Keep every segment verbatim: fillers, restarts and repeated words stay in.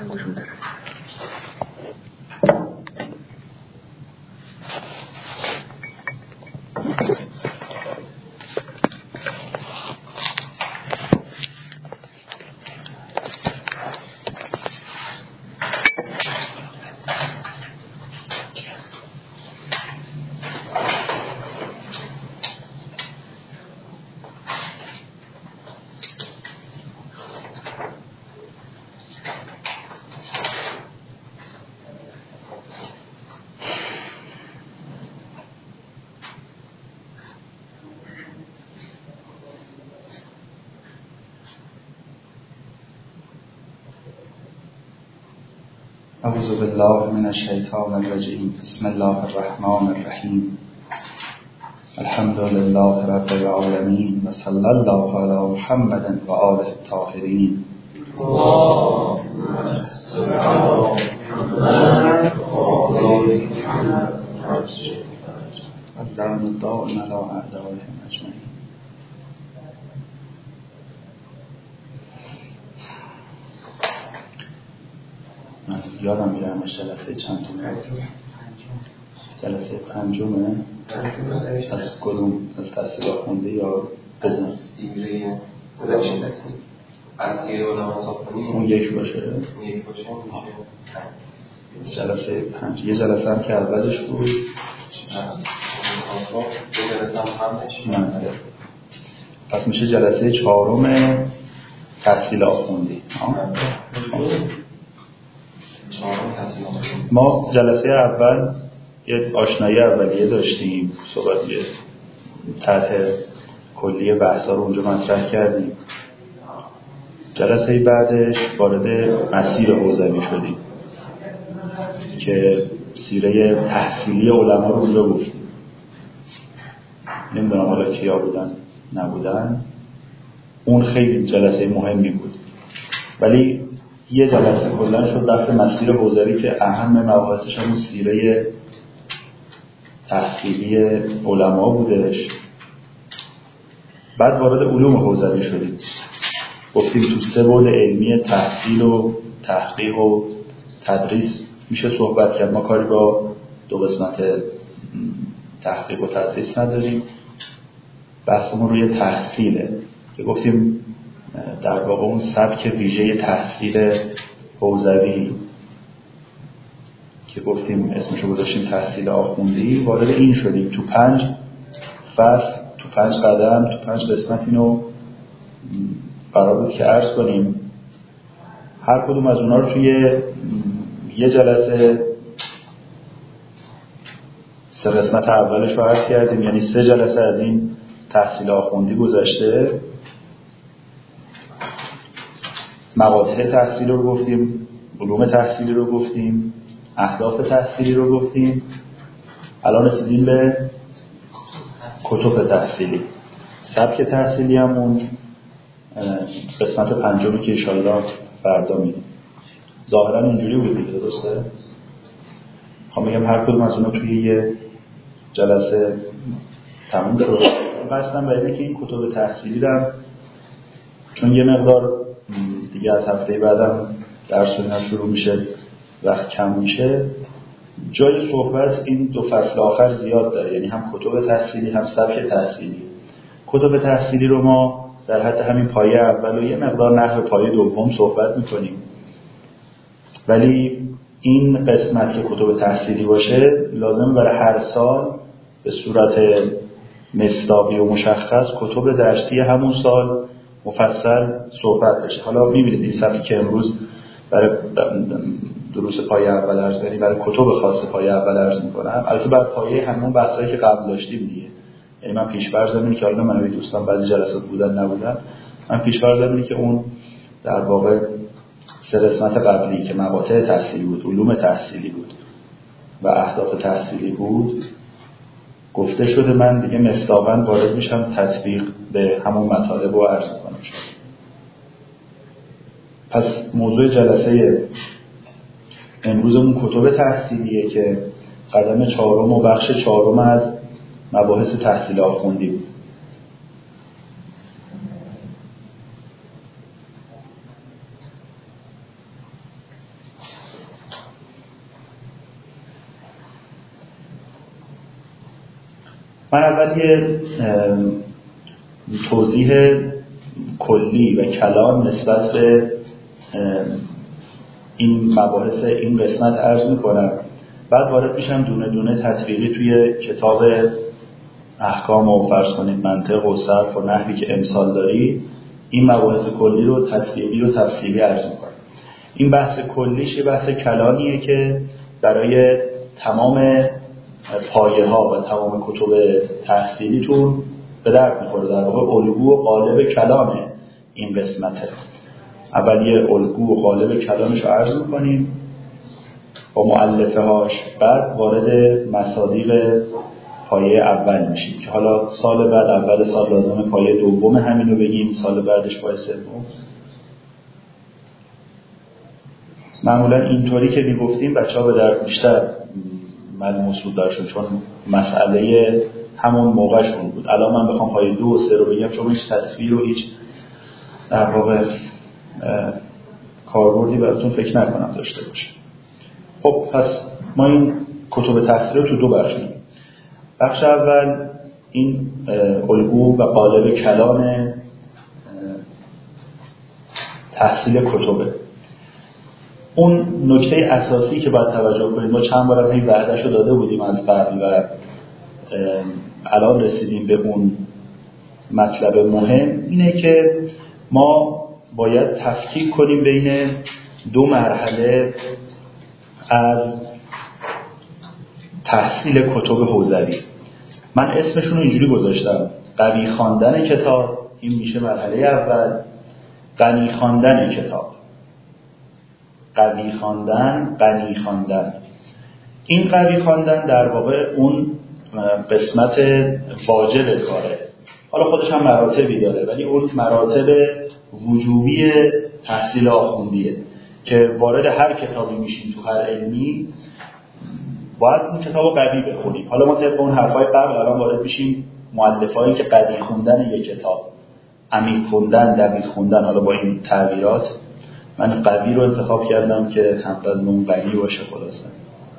وجود داره. اعوذ بالله من الشیطان الرجیم. بسم الله الرحمن الرحیم. الحمد لله رب العالمین و صلی الله علی محمد و آله الطاهرین. اللهم صل علی محمد و آل محمد. اللهم الدائم علی اعدائهم اجمعین. من یادم میره همش جلسه چند تومه؟ جلسه پنجمه؟ از کدوم؟ از تحصیل آخونده یا بزن؟ از سیره بلشت از سیره علما صاحبانی اون یک باشه؟ یک باشه میشه جلسه پنج. یه جلسه هم که اولش بود یه جلسه هم همش نه پس میشه جلسه چهارم تحصیل آخوندی. ما جلسه اول یه آشنایی اولیه داشتیم، صحبت یه تحت کلی بحثا رو اونجا مطرح کردیم. جلسه بعدش وارد مسیر حوزوی شدیم که سیره تحصیلی علما رو اونجا گفتیم. نمیدونم حالا کیا بودن نبودن، اون خیلی جلسه مهمی بود، ولی یه جلسه کلن شد بحث مسیر حوزوی که اهم مباحثش همون سیره تحصیلی علما بودش. بعد وارد علوم حوزوی شدیم، گفتیم تو سه بعد علمی تحصیل و تحقیق و تدریس میشه صحبت کرد. ما کاری با دو قسمت تحقیق و تدریس نداریم، بحثمون روی تحصیله که گفتیم در واقع اون سبک ویژه تحصیل حوزوی که گفتیم اسمشو گذاشتیم تحصیل آخوندی، وارد این شدیم. تو پنج فصل، تو پنج قدم، تو پنج قسمت اینو قرار بود که عرض کنیم. هر کدوم از اونا رو توی یه جلسه سه قسمت اولش رو عرض کردیم، یعنی سه جلسه از این تحصیل آخوندی گذشته. مقاطع تحصیلی رو گفتیم، علوم تحصیلی رو گفتیم، اهداف تحصیلی رو گفتیم. الان رسیدیم به کتب تحصیلی. سبک تحصیلی همون قسمت پنجمی که انشاءالله فردا میدیم. ظاهرا اینجوری بود دیگه، درسته؟ خواهم میگم هر کدوم از اونا توی یه جلسه تموم شد. قصدم باید اینه که این کتب تحصیلی رو چون یه مقدار دیگه از هفته بعدم درس و اینا شروع میشه، وقت کم میشه، جای صحبت این دو فصل آخر زیاد داره، یعنی هم کتب تحصیلی هم سبک تحصیلی. کتب تحصیلی رو ما در حد همین پایه اول و یه مقدار نحو پایه دوم صحبت میکنیم، ولی این قسمت که کتب تحصیلی باشه لازمه برای هر سال به صورت مصداقی و مشخص کتب درسی همون سال مفصل صحبت بشه. حالا می‌بینید این سبکی که امروز برای دروس پایه اول عرض کنیم، برای کتب خاص پایه اول عرض می‌کنم. البته بعد پایه همون بحثایی که قبل داشتیم دیگه، یعنی من پیش‌فرض اینه که حالا من دوستان بعضی جلسات بودن نبودن، من پیش‌فرض اینه که اون در واقع سه قسمت قبلی که مقاطع تحصیلی بود، علوم تحصیلی بود و اهداف تحصیلی بود گفته شده، من دیگه مصداقاً وارد میشم تطبیق به همون مطالب رو عرض میکنم. پس موضوع جلسه امروزمون کتب تحصیلیه که قدم چهارم و بخش چهارم از مباحث تحصیل آخوندی بود. من اول یه توضیح کلی و کلان نسبت به این مباحث این قسمت عرض میکنم، بعد وارد میشم دونه دونه تطبیقی توی کتاب احکام و فرض کنید منطق و صرف و نحوی که امسال داری این مباحث کلی رو تطبیقی و تفصیلی عرض میکنم. این بحث کلیش یه بحث کلانیه که برای تمام پایه ها و تمام کتب تحصیلیتون به درد میخوره. در واقع الگو و قالب کلام این قسمته. اول یه الگو و قالب کلامش رو عرض میکنیم با مؤلفه هاش، بعد وارد مصادیق پایه اول میشیم که حالا سال بعد اول سال لازمه پایه دوم همین رو بگیم، سال بعدش پایه سوم. معمولا اینطوری که میگفتیم بچه ها به درد بیشتر ملموس بود درشون، چون مسئله همون موقعشون بود. الان من بخوام پایه دو و سه رو بگم چون هیچ تصویر و هیچ در واقع کاربردی براتون فکر نکنم داشته باشه. خب پس ما این کتب تحصیل رو تو دو بخش می‌کنیم. بخش اول این الگو و قالب کلام تحصیل کتبه. اون نکته اساسی که باید توجه کنید، ما چند بار این وعده‌شو داده بودیم از قبل و الان رسیدیم به اون مطلب مهم، اینه که ما باید تفکیک کنیم بین دو مرحله از تحصیل کتب حوزوی. من اسمشون رو اینجوری گذاشتم: قوی خواندن کتاب، این میشه مرحله اول. غنی خواندن کتاب، قوی خواندن، غنی خواندن. این قوی خواندن در واقع اون قسمت واجب کاره. حالا خودش هم مراتبی داره، ولی اون مراتب وجوبی تحصیل آخوندیه که وارد هر کتابی میشیم تو هر علمی باید اون کتابو قوی بخونیم. حالا ما طبق اون حرفای قبل الان وارد میشیم مؤلفه‌ای که قوی خوندن یک کتاب، عمیق خوندن، دقیق خوندن. حالا با این تعبیرات من قوی رو انتخاب کردم که هم وزن اون قوی باشه. خلاصه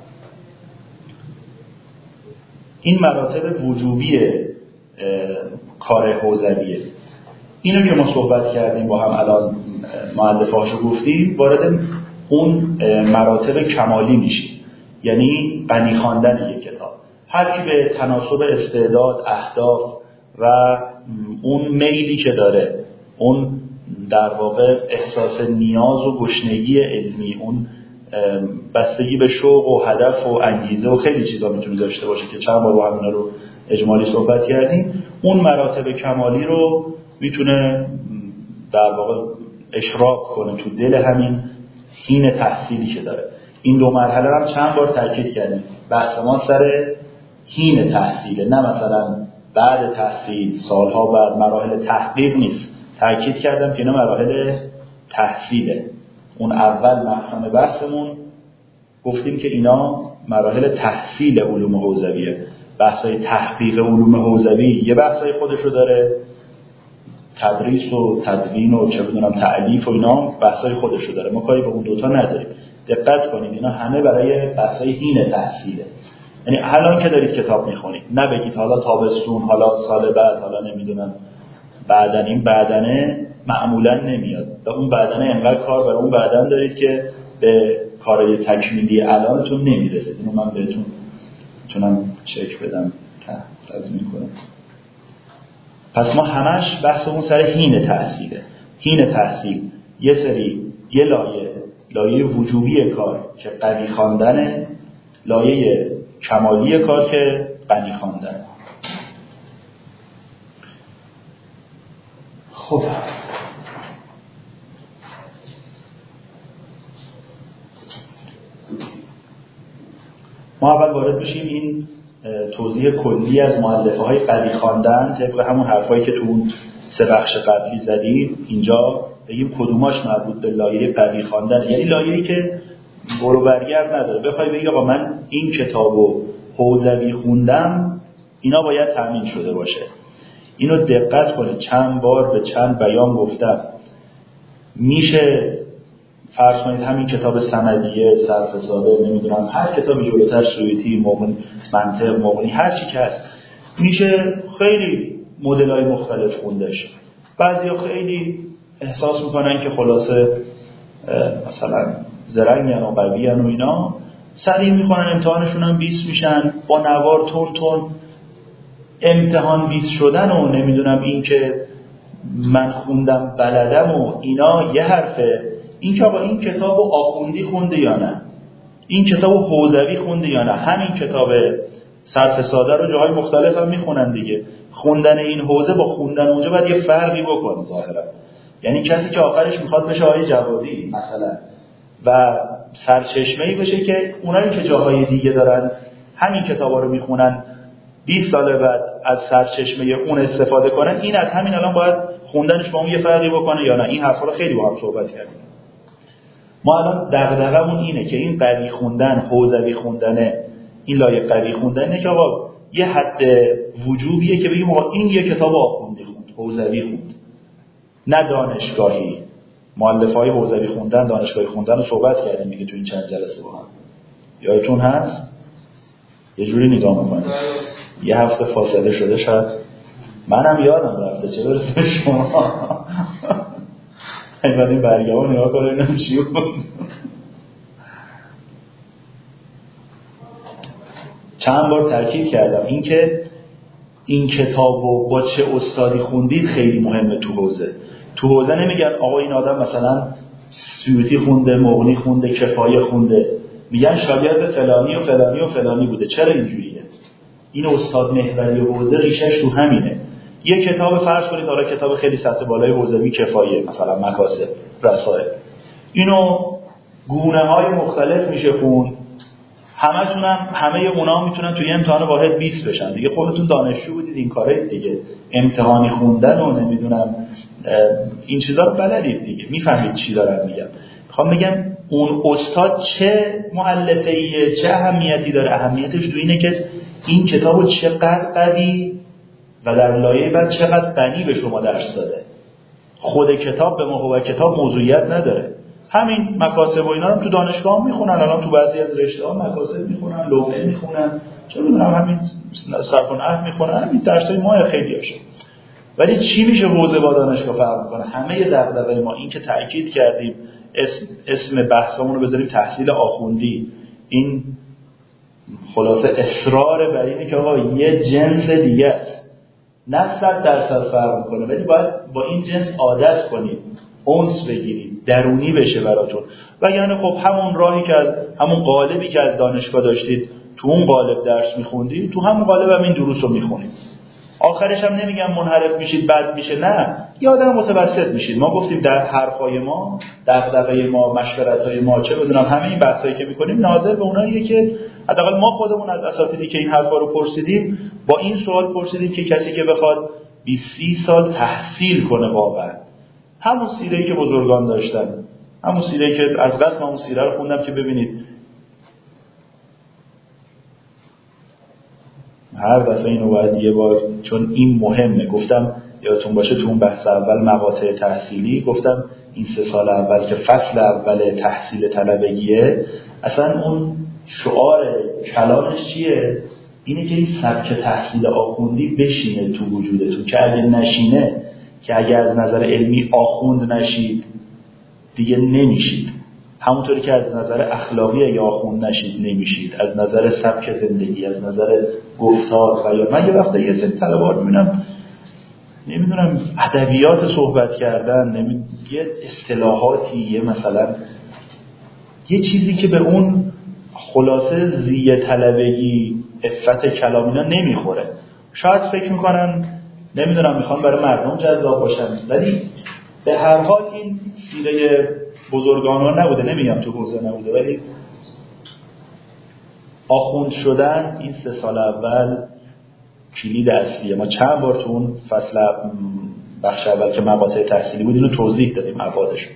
این مراتب وجوبی کار حوزویه. اینو که ما صحبت کردیم با هم الان مؤلفه‌هاشو گفتیم، وارد اون مراتب کمالی میشیم، یعنی غنی خواندن یک کتاب. هر کی به تناسب استعداد، اهداف و اون میلی که داره، اون در واقع احساس نیاز و گشنگی علمی، اون بستگی به شوق و هدف و انگیزه و خیلی چیزا میتونه داشته باشه که چند بار با همینا رو اجمالی صحبت کردیم، اون مراتب کمالی رو میتونه در واقع اشراق کنه تو دل همین حین تحصیلی که داره. این دو مرحله هم چند بار تاکید کردیم. بحث ما سر حین تحصیله، نه مثلا بعد تحصیل، سالها بعد، مراحل تحقیق نیست. تاکید کردم که اینا مراحل تحصیله. اون اول مقسم بحثمون گفتیم که اینا مراحل تحصیل علوم حوزویه. بحثای تحقیق علوم حوزوی یه بحثای خودشو داره، تدریس و تدوین و چه بدونم تألیف و اینا بحثای خودشو داره. ما کاری به اون دوتا نداریم. دقت کنید اینا همه برای بحثای حین تحصیله. یعنی الان که دارید کتاب میخونید، نه بگید حالا تابستون، حالا سال بعد، حالا نمیدونم بعدن. این بعدنه معمولا نمیاد و اون بعدنه انقدر کار برای اون بعدن دارید که به کارهای تکمیلی الانتون نمیرسید. اینو من بهتون میتونم چک بدم، تضمین کنم. پس ما همش بحثمون سر حین تحصیله. حین تحصیل یه سری یه لایه لایه وجوبی کار که قوی خواندنه، لایه کمالی کار که غنی خواندنه. خب ما اول وارد بشیم این توضیح کلی از مؤلفه‌های قوی خواندن طبق همون حرفایی که تو اون سه بخش قبلی زدیم. اینجا بگیم کدوماش مربوط به لایه قوی خواندن، یعنی لایه‌ای که برو برگرد نداره. بخوای بگی آقا من این کتابو حوزوی خوندم، اینا باید تامین شده باشه. اینو دقت کنید، چند بار به چند بیان گفتم. میشه فرض کنید همین کتاب صمدیه، صرف ساده، نمیدونم هر کتابی جلوتر، سویتی، مغنی، منطق، مغنی، هر چی که هست، میشه خیلی مدل‌های مختلف خوندش. بعضیا خیلی احساس میکنن که خلاصه مثلا زرنگن و قویان و اینا، سریع میخونن امتحانشون هم بیست میشن، با نوار تون تون امتحان بیست شدن و نمیدونم این که من خوندم بلدم و اینا یه حرفه. این که آقا این کتاب رو آخوندی خونده یا نه، این کتاب رو حوزوی خونده یا نه. همین کتاب صرف ساده رو جاهای مختلف هم میخونن دیگه. خوندن این حوزه با خوندن اونجا باید یه فرقی بکنه ظاهرا. یعنی کسی که آخرش میخواد بشه آقای جوادی مثلا و سرچشمه‌ای بشه که اونایی که جاهای دیگه دارن همین کتابا رو میخونن بیست سال بعد از سرچشمه اون استفاده کنن، این از همین الان باید خوندنش با اون یه فرقی بکنه یا نه. این حرفا رو خیلی با هم صحبت کردیم. ما الان دغدغمون اینه که این قوی خوندن، حوزوی خوندن، این لایق قوی خوندن اینه که آقا یه حد وجوبیه که بگیم آقا این یه کتاب آخوندی خوند، حوزوی خوند، نه دانشگاهی. مؤلفه‌های حوزوی خوندن، دانشگاهی خوندن رو صحبت کردیم دیگه تو این چند جلسه با هم. یادتون هست؟ یه جوری نگاه می‌کنید. یه هفته فاصله شده شاید. منم یادم رفته چه برسه به شما. این بعد این برگه‌ها نگاه کنه اینم چی بود. چند بار تاکید کردم این که این کتابو با چه استادی خوندید خیلی مهمه تو حوزه. تو حوزه نمیگن آقا این آدم مثلا سیوطی خونده، مغنی خونده، کفایه خونده، میگن شاگرد فلانی و فلانی و فلانی بوده. چرا اینجوریه؟ این استاد محوری حوزه ریشش تو همینه. یه کتاب فرض کنید حالا کتاب خیلی سطح بالای حوزوی کفایه، مثلا مکاسب، رسائل، اینو گونه‌های مختلف میشه خوند. همه‌تون هم همه اونا میتونن توی امتحان واحد بیست بشن دیگه. خودتون دانشجو بودید این کارید دیگه، امتحانی خوندن و نمیدونم این چیزا رو بلدید دیگه، میفهمید چی دارم میگم. میخوام بگم اون استاد چه مؤلفه‌ایه، چه اهمیتی داره. اهمیتش تو اینه که این کتابو چقدر قوی و در لایه بعد چقدر غنی به شما درس داده. خود کتاب به محور کتاب موضوعیت نداره. همین مکاسب و اینا رو تو دانشگاه میخونن، الان تو بعضی از رشته‌ها مکاسب میخونن، لوحه میخونن، چه میدونم همین صرف النحو میخونن، همین درسای ما خیلی هاشه. ولی چی میشه حوزه با دانشگاه فرق میکنه؟ همه دغدغه ما این که تاکید کردیم اسم اسم بحثمون رو بذاریم تحصیل آخوندی. این خلاصه اصرار بر اینه که آقا یه جنس دیگه است، نه صد درصد فرق میکنه ولی باید با این جنس عادت کنید، اونس بگیرید، درونی بشه براتون. وگرنه خب همون راهی که از همون قالبی که از دانشگاه داشتید تو اون قالب درس میخوندید، تو همون قالب هم این دروس رو میخونید. آخرش هم نمیگم منحرف میشید بد میشه، نه، یه آدم متوسط میشید. ما گفتیم در حرفای ما، دغدغه ما، مشورتای ما، چه بدونم همه این بحثایی که میکنیم ناظر به اوناییه که حداقل ما خودمون از اساتیدی که این حرفا رو پرسیدیم با این سوال پرسیدیم که کسی که بخواد بیست سال تحصیل کنه واقعا همون سیره‌ای که بزرگان داشتن، همون سیره‌ای که از قسم همون سیره رو خوندم که ببینید هر دفعه اینو باید یه بار، چون این مهمه. گفتم یادتون باشه تو اون بحث اول مقاطع تحصیلی گفتم این سه سال اول که فصل اول تحصیل طلبگیه، اصلا اون شعار کلامش چیه؟ اینه که این سبک تحصیل آخوندی بشینه تو وجودتون، که اگه نشینه، که اگه از نظر علمی آخوند نشید دیگه نمیشید. همونطوری که از نظر اخلاقی اگه آخوند نشید نمیشید، از نظر سبک زندگی، از نظر گفتار و یا من یه وقتا یه سری طلبات میبینم نمیدونم ادبیات صحبت کردن، نمیدونم یه اصطلاحاتی، یه مثلا یه چیزی که به اون خلاصه زیه طلبگی، عفت کلام اینا نمیخوره. شاید فکر میکنن نمیدونم میخوان برای مردم جذاب باشن، ولی به هر حال این سیره بزرگان نبوده. نمیگم تو حوزه نبوده، ولی آخوند شدن این سه سال اول کلید اصلیه. ما چند بار تو اون فصل بخش اول که مقاطع تحصیلی بود اینو توضیح دادیم ابعادش.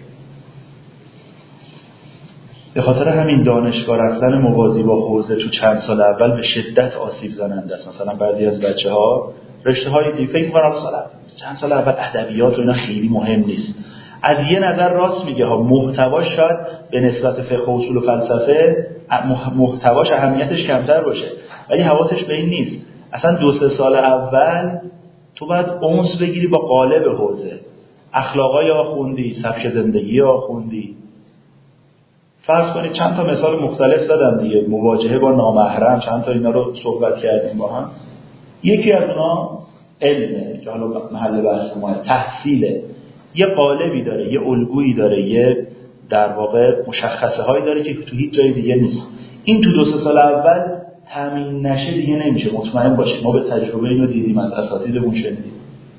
به خاطر همین دانشگاه رفتن موازی با حوزه تو چند سال اول به شدت آسیب زننده است. مثلا بعضی از بچه‌ها رشته‌های دیگه فکر می‌کنن مثلا چند سال اول ادبیات و اینا خیلی مهم نیست. از یه نظر راست میگه ها، محتواش شاید به نسبت فقه و اصول و فلسفه محتواش اهمیتش کمتر باشه، ولی حواسش به این نیست. اصلا دو سه سال اول تو باید اونس بگیری با قالب حوزه، اخلاقای آخوندی، سبک زندگی آخوندی. فرض کنید چند تا مثال مختلف زدم دیگه، مواجهه با نامحرم، چند تا اینا رو صحبت کردیم با هم. یکی از اونا علمه که حالا محل بحث ما تحصیله، یه قالبی داره، یه الگویی داره، یه در واقع مشخصه هایی داره که تو هیچ جای دیگه نیست. این تو دو سه سال اول تامین نشه دیگه نمیشه، مطمئن باشید. ما به تجربه اینو دیدیم، از اساتیدمون شنیدیم.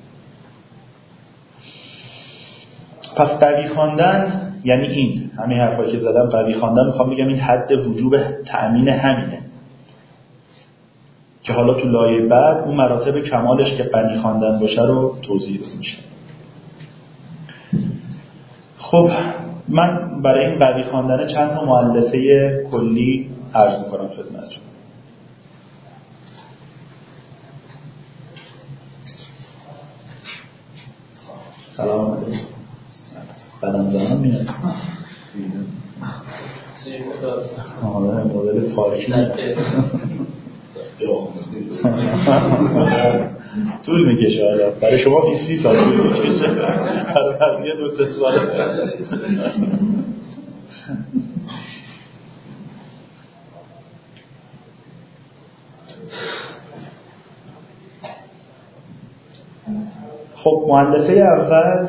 پس قوی خواندن یعنی این همین حرفایی که زدم. قوی خواندن میخوام بگم این حد وجوب تأمین همینه که حالا تو لایه بعد اون مراتب کمالش که غنی خواندن باشه رو توضیح میشه. خب من برای این قوی خواندن چند تا مؤلفه کلی عرض میکنم خدمتتون. سلام علیکم. بدم زنم میاد آره مدل پارکی طول میکشه آره. برای شما بیست سال طول میکشه، برای بقیه دو سه سال. خب مؤلفه اول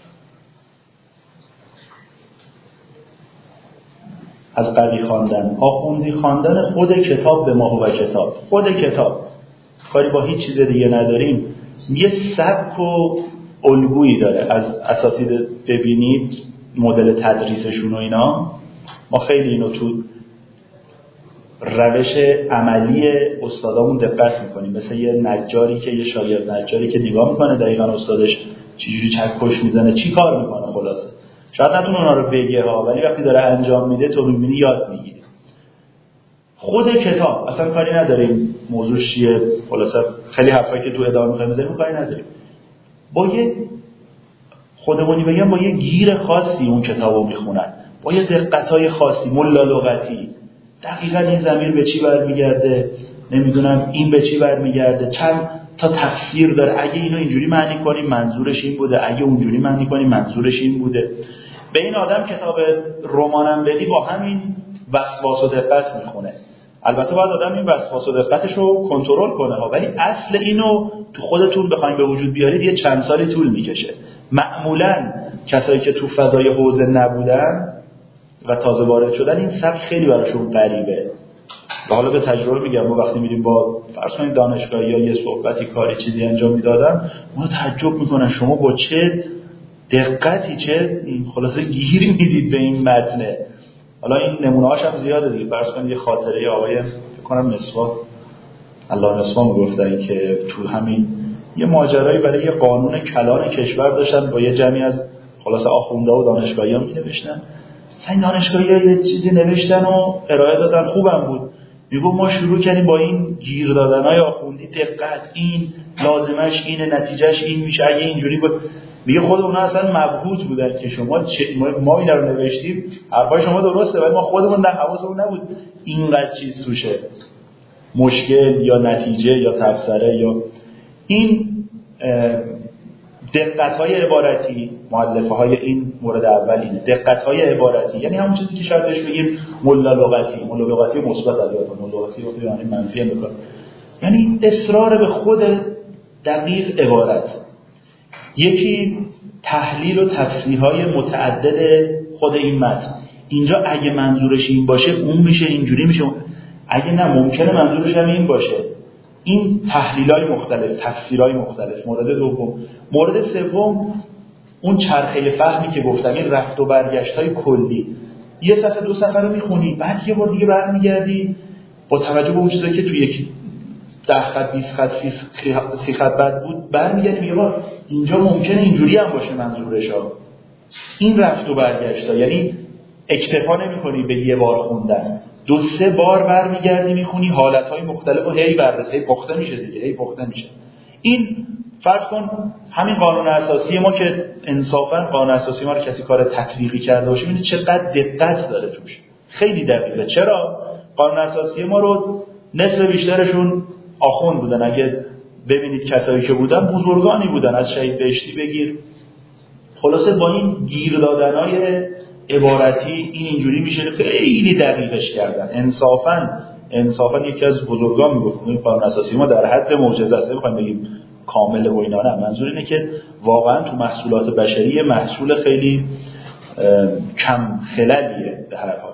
از قوی خواندن، آخوندی خواندن خود کتاب به ما و کتاب. خود کتاب کاری با هیچ چیز دیگه نداریم. یه سبک و الگویی داره. از اساتید ببینید مدل تدریسشون و اینا، ما خیلی اینو تو روش عملی استادامون دقت میکنیم. مثل یه نجاری که یه شاگرد نجاری که نگاه میکنه دقیقاً استادش چجوری چکش میزنه، چی کار میکنه. خلاصه شاید نتونه اونا رو بگه ها، ولی وقتی داره انجام میده تو میبینی یاد میگیری. خود کتاب اصلا کاری نداریم موضوعش چیه، خلاصه خیلی حرفایی که تو ادامه میخوایم بزنیم کاری نداریم. با یه خودمونی بگم با یه گیر خاصی اون کتابو میخونن، با یه دقتای خاصی، ملا لغتی، دقیقاً این ضمیر به چی برمیگرده، نمیدونم این به چی برمیگرده، چند تا تفسیر داره، اگه اینو اینجوری معنی کنیم منظورش این بوده، اگه اونجوری معنی کنیم منظورش این بوده. به این آدم کتاب رمانم بدی با همین وسواس و دقت میخونه. البته باید آدم این وسواس و دقتش رو کنترل کنه ها، ولی اصل اینو تو خودتون بخواید به وجود بیارید یه چند سالی طول میکشه. معمولاً کسایی که تو فضای حوزه نبودن و تازه وارد شدن این سبک خیلی براشون غریبه. و حالا به تجربه میگم، ما وقتی میریم با فرض کنید دانشگاهی یا یه صحبتی کاری چیزی انجام میدادن، ما تعجب میکنن شما با چه دقتی چه خلاصه گیری میدید به این متن. حالا این نمونه‌هاش هم زیاده دیگه. فرض کنید یه خاطره آقای فکر کنم مسوا الله مسوا میگفتن که تو همین یه ماجرایی برای یه قانون کلان کشور داشتن با یه جمعی از خلاصه آخونده و دانشگاهی‌ها می‌نوشتن. این دانشگاهی‌ها یه چیزی نوشتن و ارائه دادن، خوبم بود. میگو ما شروع کردیم با این گیر دادنای آخوندی، دقت، این لازمش اینه، نتیجهش این میشه، اگه اینجوری بود. میگه خود اونا اصلا مبهوت بودن که شما چه ما اینا رو نوشتیم، حرفای شما درسته ولی ما خودمون نه حواسمون نبود اینقدر چیز توشه، مشکل یا نتیجه یا تفسیره یا این دقت‌های عبارتی. مؤلفه‌های این مورد اول اینه، دقت‌های عبارتی، یعنی همون چیزی که شاید بهش بگیم ملا لغتی. ملا لغتی مثبت البته، ملا لغتی یعنی منفی میکنه، یعنی اصرار به خود دقیق عبارت. یکی تحلیل و تفسیرهای متعدد خود این متن. اینجا اگه منظورش این باشه اون میشه، اینجوری میشه، اگه نه ممکنه منظورش هم این باشه. این تحلیل‌های مختلف، تفسیرهای مختلف. مورد دوم. مورد سوم اون چرخه فهمی که گفتم، این رفت و برگشت‌های کلی. یه صفحه دو صفحه رو میخونی، بعد یه بار دیگه برمیگردی با توجه به اون چیزایی که توی یک ده خط بیست خط سی خط بعد بود برمیگردی میگه با اینجا ممکنه اینجوری هم باشه منظورش ها. این رفت و برگشت‌ها، یعنی اکتفا نمی‌کنی به یه بار خوندن، دو سه بار برمیگردی میخونی، حالتهای مختلف و هی بررسی، هی پخته میشه دیگه، هی پخته میشه. این فرض کن همین قانون اساسی ما که انصافا قانون اساسی ما رو کسی کار تطبیقی کرده باشه، ببینید چقدر دقت داره توش، خیلی دقیقه. چرا قانون اساسی ما رو نصف بیشترشون آخوند بودن. اگه ببینید کسایی که بودن بزرگانی بودن، از شهید بهشتی بگیر. خلاصه با این گیر دادنهای عبارتی این اینجوری میشه خیلی دقیقش کردن. انصافاً انصافاً یکی از بزرگان میگفت این قانون اساسی ما در حد معجزه است، نمیخوایم بگیم کامل و اینا، نه، منظور اینه که واقعا تو محصولات بشری محصول خیلی کم خللیه، به هر حال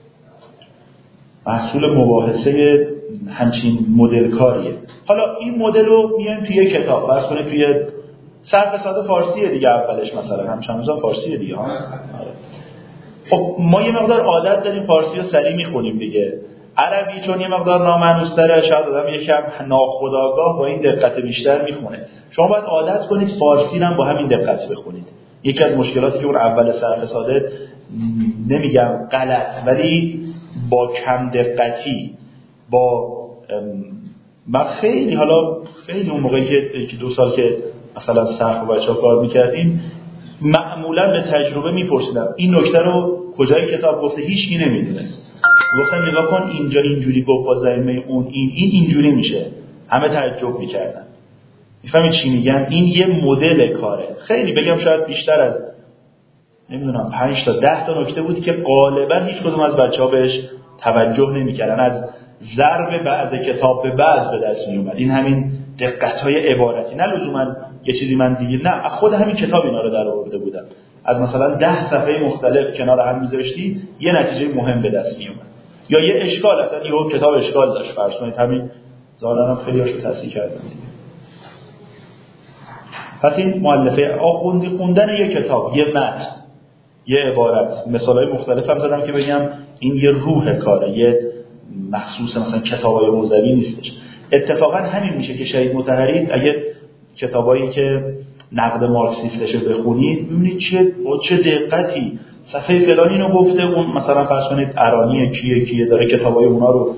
محصول مباحثه همچین مدل کاریه. حالا این مدل رو میایم توی کتاب فرض کنید توی صرف ساده فارسیه دیگه، اولش مثلا همچنان فارسیه دیگه ها. خب ما یه مقدار عادت داریم فارسی رو سریع میخونیم دیگه. عربی چون یه مقدار نامعنوس‌تره، شاید آدم یکم ناخودآگاه با این دقت بیشتر میخونه. شما باید عادت کنید فارسی هم با همین دقت بخونید. یکی از مشکلاتی که اون اول صرف ساده نمیگم غلط، ولی با کم دقتی، با من خیلی حالا خیلی اون موقعی که دو سال که مثلا صرف و بچه‌ها کار میکردیم معمولا به تجربه میپرسیدم این نکته رو کجای کتاب گفته، هیچ کی نمیدونست. گفتم نگاه کن اینجا اینجوری گفت با ضمیمه اون این این اینجوری میشه. همه تعجب میکردن. میفهمید چی میگم؟ این یه مدل کاره. خیلی بگم شاید بیشتر از نمیدونم پنج تا ده تا نکته بود که غالبا هیچ کدوم از بچه‌ها بهش توجه نمیکردن. از ضرب بعض کتاب به بعض به دست میومد. این همین دقت‌های عبارتی، نه لزوما یه چیزی من دیگه، نه، خود همین کتاب اینا رو در آورده بودم. از مثلا ده صفحه مختلف کنار هم می‌ذاشتی یه نتیجه مهم به دست میومد. یا یه اشکال، اصلا یه کتاب اشکال داشت، فرض کنید همین ظاهرا هم خیلی هاشو تصحیح کردن دیگه. پس این مؤلفه آخوندی خوندن یه کتاب، یه متن، یه عبارت، مثالای مختلف هم زدم که بگم این یه روح کاره، یه مخصوص مثلا کتابای حوزوی نیستش. اتفاقا همین میشه که شهید مطهری اگه کتابایی که نقد مارکسیستش رو بخونید ببینید چه با چه دقتی صفحه فلان اینو گفته، اون مثلا فرض کنید ارانی کیه کیه داره کتابای اونا رو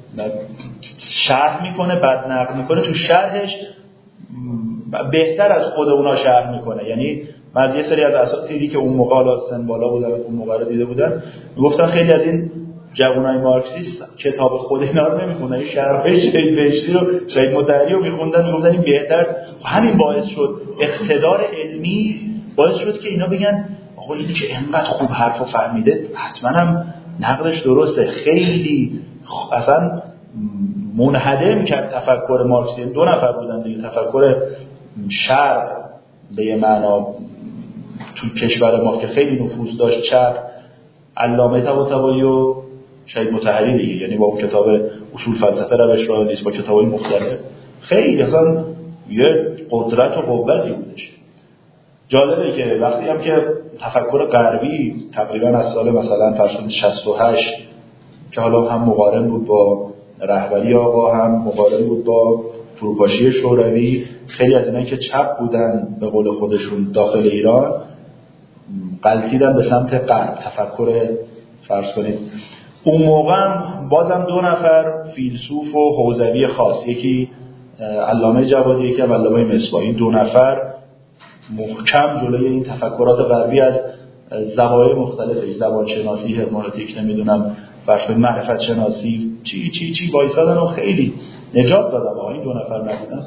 شرح میکنه، بعد نقد میکنه، تو شرحش بهتر از خود اونا شرح میکنه. یعنی من یه سری از اساتیدی که اون موقع حالا سن بالا بودن اون موقع رو دیده بودن میگفتن خیلی از این جوانای مارکسیست کتاب خود اینا رو نمیخونن، این شرح شهید بهشتی رو شهید مطهری رو میخوندن، میگفتن این بهتر. همین باعث شد اقتدار علمی باعث شد که اینا بگن آقا این که اینقدر خوب حرفو فهمیده حتما هم نقدش درسته. خیلی اصلا منهدم کرد تفکر مارکسی. دو نفر بودن دیگه، تفکر شرق به یه معنا تو کشور ما که خیلی نفوذ داشت، چپ، علامه طباطبایی و شهید مطهری دیگه، یعنی با اون کتاب اصول فلسفه روش رئالیسم با کتابای مختلف خیلی اصلا یه قدرت و قوتی بودش. جالبه که وقتی هم که تفکر غربی تقریبا از سال مثلا فرض شصت و هشت که حالا هم مقارن بود با رهبری آقا، هم مقارن بود با فروپاشی شوروی، خیلی از اینایی که چپ بودن به قول خودشون داخل ایران غلطیدن به سمت غرب. تفکر فرض کنید اون موقع بازم دو نفر فیلسوف و حوزوی خاص، یکی علامه جوادی، یکی علامه مصباحی، دو نفر محکم جلوی این تفکرات غربی از زوایای مختلفش، زبان شناسی، هرمنوتیک، نمیدونم فرض کنید معرفت شناسی، چی چی چی وایسادن و خیلی نجات دادن. آقا این دو نفر نبودن.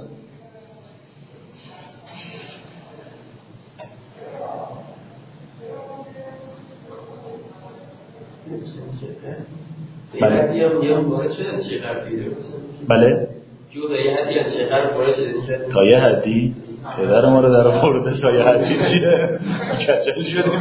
بله. بله. جو تا یه حدی از چقدر وارد شدید؟ تا یه حدی؟ پدر ما رو در آورده تا یه حدی چیه؟ کچل شدیم.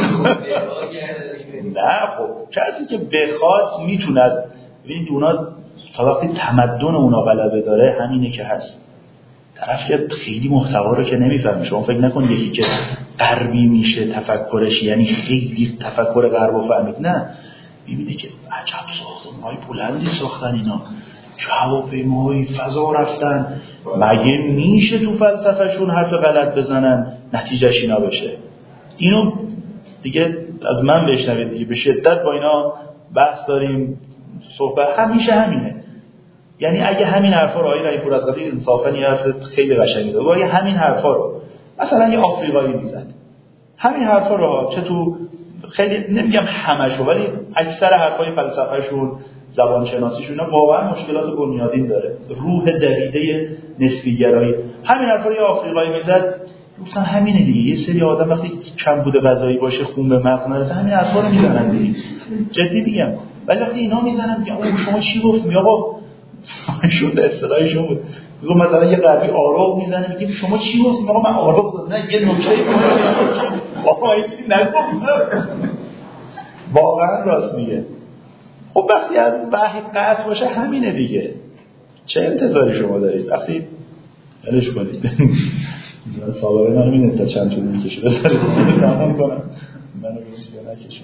نه خب کسی که بخواد میتوند. ببینید اونا تا وقتی تمدن اونا غلبه داره همینه که هست. طرف که خیلی محتوا رو که نمیفهمه. شما فکر نکنید یکی که غربی میشه تفکرش یعنی خیلی تفکر غرب رو فهمید. نه، میبینه که عجب ساختمان‌های بلندی ساختن اینا، هواپیماهای فضا رفتن، مگه میشه تو فلسفهشون حرف غلط بزنن نتیجهش اینا بشه؟ اینو دیگه از من بشنوید دیگه، به شدت با اینا بحث داریم، صحبت همیشه همینه. یعنی اگه همین حرفا رو آقای رحیم‌پور اسدی انصافا یه حرف خیلی قشنگی داره، اگه همین حرفا رو مثلا یه آفریقایی میزنه، همین حرفا رو چه تو خیلی نمیگم همشو ولی اکثر حرفای فلسفهشون زبان شناسیشون واقعا مشکلات بنیادین داره، روح دویده نسبی گرایی. همین حرفا رو یه آفریقایی میزد، گفتن همینه دیگه، یه سری آدم وقتی کم بوده غذایی باشه خون به مغز نرسه همین حرفا رو میزنن دیگه. جدی میگم. ولی وقتی اینا میزنن میگن اوه شما چی گفت؟ میگه آقا شون اصطلاحشون بود، میگه مثلا یه غربی آراب میزنه میگه شما چی گفت؟ آقا من آراب زدم. نه یه نکته آقا هیچ نگفتم. واقعا راست میگه. خب وقتی از وحی قطع باشه همینه دیگه، چه انتظاری شما دارید؟ وقتی ولش کنید. سابقه منو میدونید تا چند طول میکشه بذارید تمام کنم منو بسیار نکشم.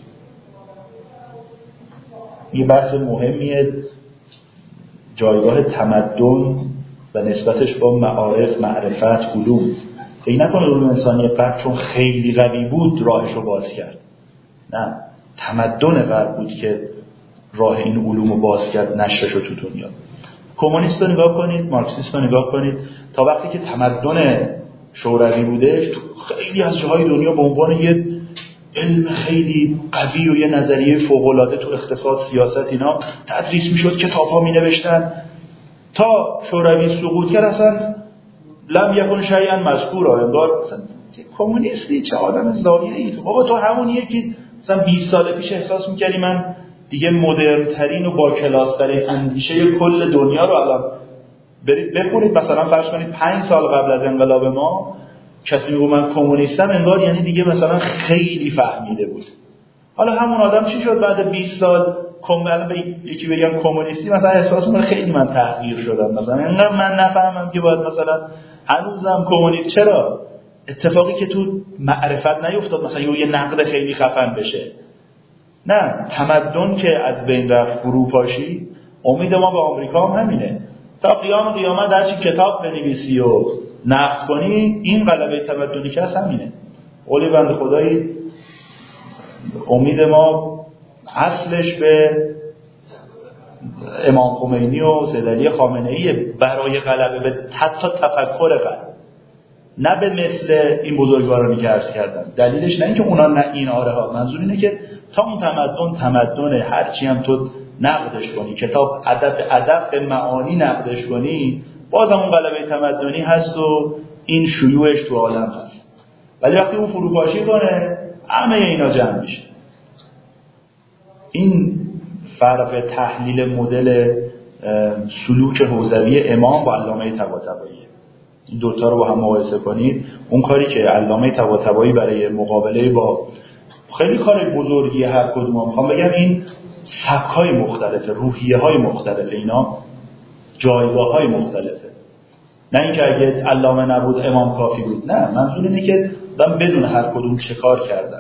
یه بحث مهمیه جایگاه تمدن و نسبتش با معارف، معرفت، علوم. فکر نکنه علوم انسانی غرب چون خیلی قوی بود راهشو باز کرد. نه، تمدن غرب بود که راه این علوم رو باز کرد، نشرشو تو دنیا. کمونیست رو نگاه کنید، مارکسیست رو نگاه کنید، تا وقتی که تمدن شوروی بودش تو خیلی از جاهای دنیا به عنوان یه علم خیلی قوی و یه نظریه فوق‌العاده تو اقتصاد، سیاست اینا تدریس میشد، کتاب‌ها می‌نوشتن. تا شوروی سقوط کرد اصلا لم یکن شیئا مذکورا، انگار مثلا کمونیستی چه آدم زایه‌ای تو. بابا تو همون یکی مثلا بیست سال پیش احساس می‌کردی من دیگه مدرن ترین و با کلاس ترین اندیشه کل دنیا رو الان برید بخونید. مثلا فرض کنید پنج سال قبل از انقلاب ما کسی میگه من کمونیستم، انگار یعنی دیگه مثلا خیلی فهمیده بود. حالا همون آدم چی شد بعد بیست سال کاملا به یکی بگم کمونیستی، مثلا احساس می‌کنه خیلی من تغییر شدم، مثلا انقدر من نفهمم که باید مثلا هنوزم کمونیست. چرا؟ اتفاقی که تو معرفت نیفتاد مثلا یه نقد خیلی خفن بشه. نه، تمدن که از بین رفت، فروپاشی. امید ما به آمریکا هم همینه، تا قیام قیامت هرچی کتاب بنویسی و نقد کنی این غلبه تمدنی که هست همینه. قولی بنده خدایی امید ما اصلش به امام خمینی و سید علی خامنه‌ای برای غلبه به حتی تفکر غرب، نه به مثل این بزرگوارانی که عرض کردن. دلیلش نه اینکه اونا نه این آره ها، منظور اینه که تا اون تمدن تمدن هرچی هم تو نقدش کنی، کتاب ادب ادب به معانی نقدش کنی، بازم اون غلبه تمدنی هست و این شیوعش تو عالم هست. ولی وقتی اون فروپاشی کنه همه اینا جمع میشه. این فرق تحلیل مدل سلوک حوزوی امام با علامه طباطبایی، این دوتا رو با هم مقایسه کنید. اون کاری که علامه طباطبایی برای مقابله با خیلی کار بزرگی هر کدوم، میخوام بگم این سبک‌های مختلفه، روحیه‌های مختلفه، اینا جایگاه‌های مختلفه. نه اینکه اگه علامه نبود امام کافی بود، نه، منظور اینه که من بدون هر کدوم چه کار کردن.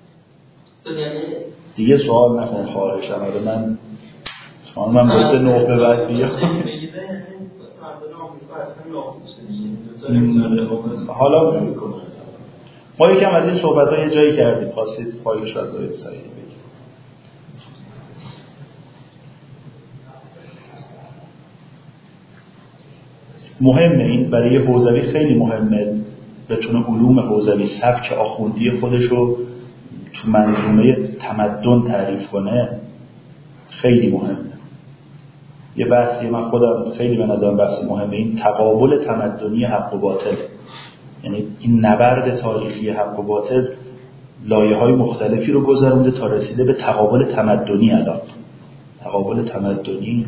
دیگه سوال نکن خواهشم، اگه من سوال من برسه نه به بعد بیام. حالا ما یکم از این صحبت‌ها یه جایی کردیم، خواستید فایلش از آیه سعیدی بگیم. مهمه این برای حوزوی، خیلی مهمه بتونه علوم حوزوی سبک آخوندی خودشو تو منظومه تمدن تعریف کنه. خیلی مهمه. یه بحثی من خودم خیلی به نظرم بحث مهمه، این تقابل تمدنی حق و باطل. یعنی این نبرد تاریخی حق و باطل لایه‌های مختلفی رو گذرونده تا رسیده به تقابل تمدنی. الان تقابل تمدنی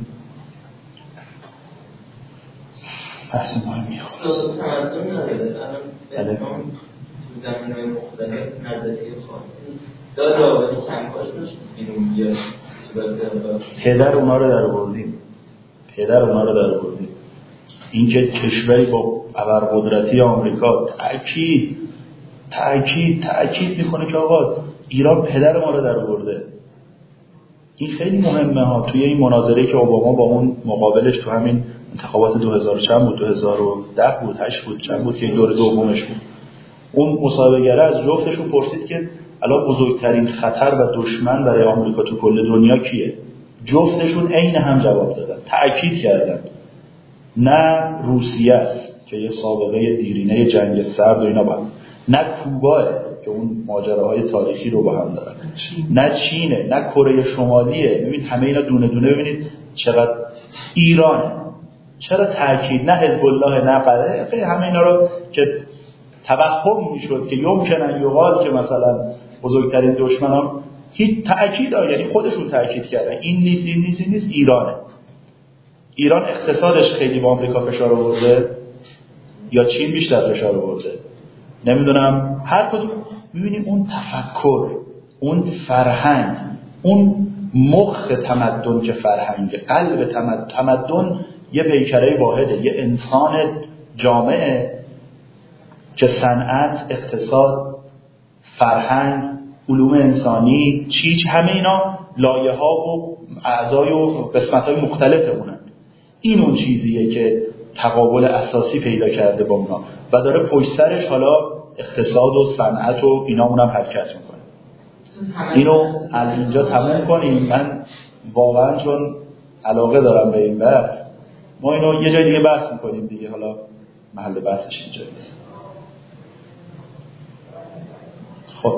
بحث مهمی هست. تمدن نداره. الان اسلام تو زمینه‌های مختلف نظریه خاصی داره ولی کم‌کاش داشت بیرون بیاد. پدر اونا رو در آوردیم. پدر اونا رو در آوردیم. اینکه کشوری با ابرقدرتی آمریکا تأکید تأکید تأکید میکنه که آقا ایران پدر ما رو در آورده. این خیلی مهمه ها. توی این مناظره که اوباما با اون مقابلش تو همین انتخابات دو هزار چند بود، دو هزار و ده بود، هشت بود، چند بود که این دور دومش بود، اون مصاحبه‌گره از جفتشون پرسید که الان بزرگترین خطر و دشمن برای آمریکا تو کل دنیا کیه؟ جفتشون عین هم جواب دادن، تأکید کردن نه روسیه است که یه سابقه دیرینه جنگ سرد و اینا بود، نه کوباه که اون ماجراهای تاریخی رو با هم دارن. نه چینه، نه کره شمالیه. ببین همه اینا دونه دونه ببینید چقدر ایرانه. چرا تاکید نه حزب الله نه قره؟ خیلی همه اینا رو که توهم میشد که یمکنن یقال که مثلا بزرگترین دشمنان هیچ تاکید یعنی خودشون تاکید کردن این نیست این نیست این نیست ایرانه. ایران اقتصادش خیلی با آمریکا فشار آورده یا چین بیشتر فشار آورده نمیدونم. هر کدوم می‌بینیم اون تفکر، اون فرهنگ، اون مخ تمدن که فرهنگ، قلب تمدن, تمدن یه پیکره واحده، یه انسان جامعه که صنعت، اقتصاد، فرهنگ، علوم انسانی، چیچ همه اینا لایه‌ها و اعضای و قسمت‌های مختلف اونن. این اون چیزیه که تقابل اساسی پیدا کرده با اونا و داره پشت سرش حالا اقتصاد و صنعت و اینا اونم حرکت میکنه. اینو اینجا تموم کنیم. من واقعا چون علاقه دارم به این بحث، ما اینو یه جای دیگه بحث میکنیم دیگه، حالا محل بحثش اینجا نیست. خب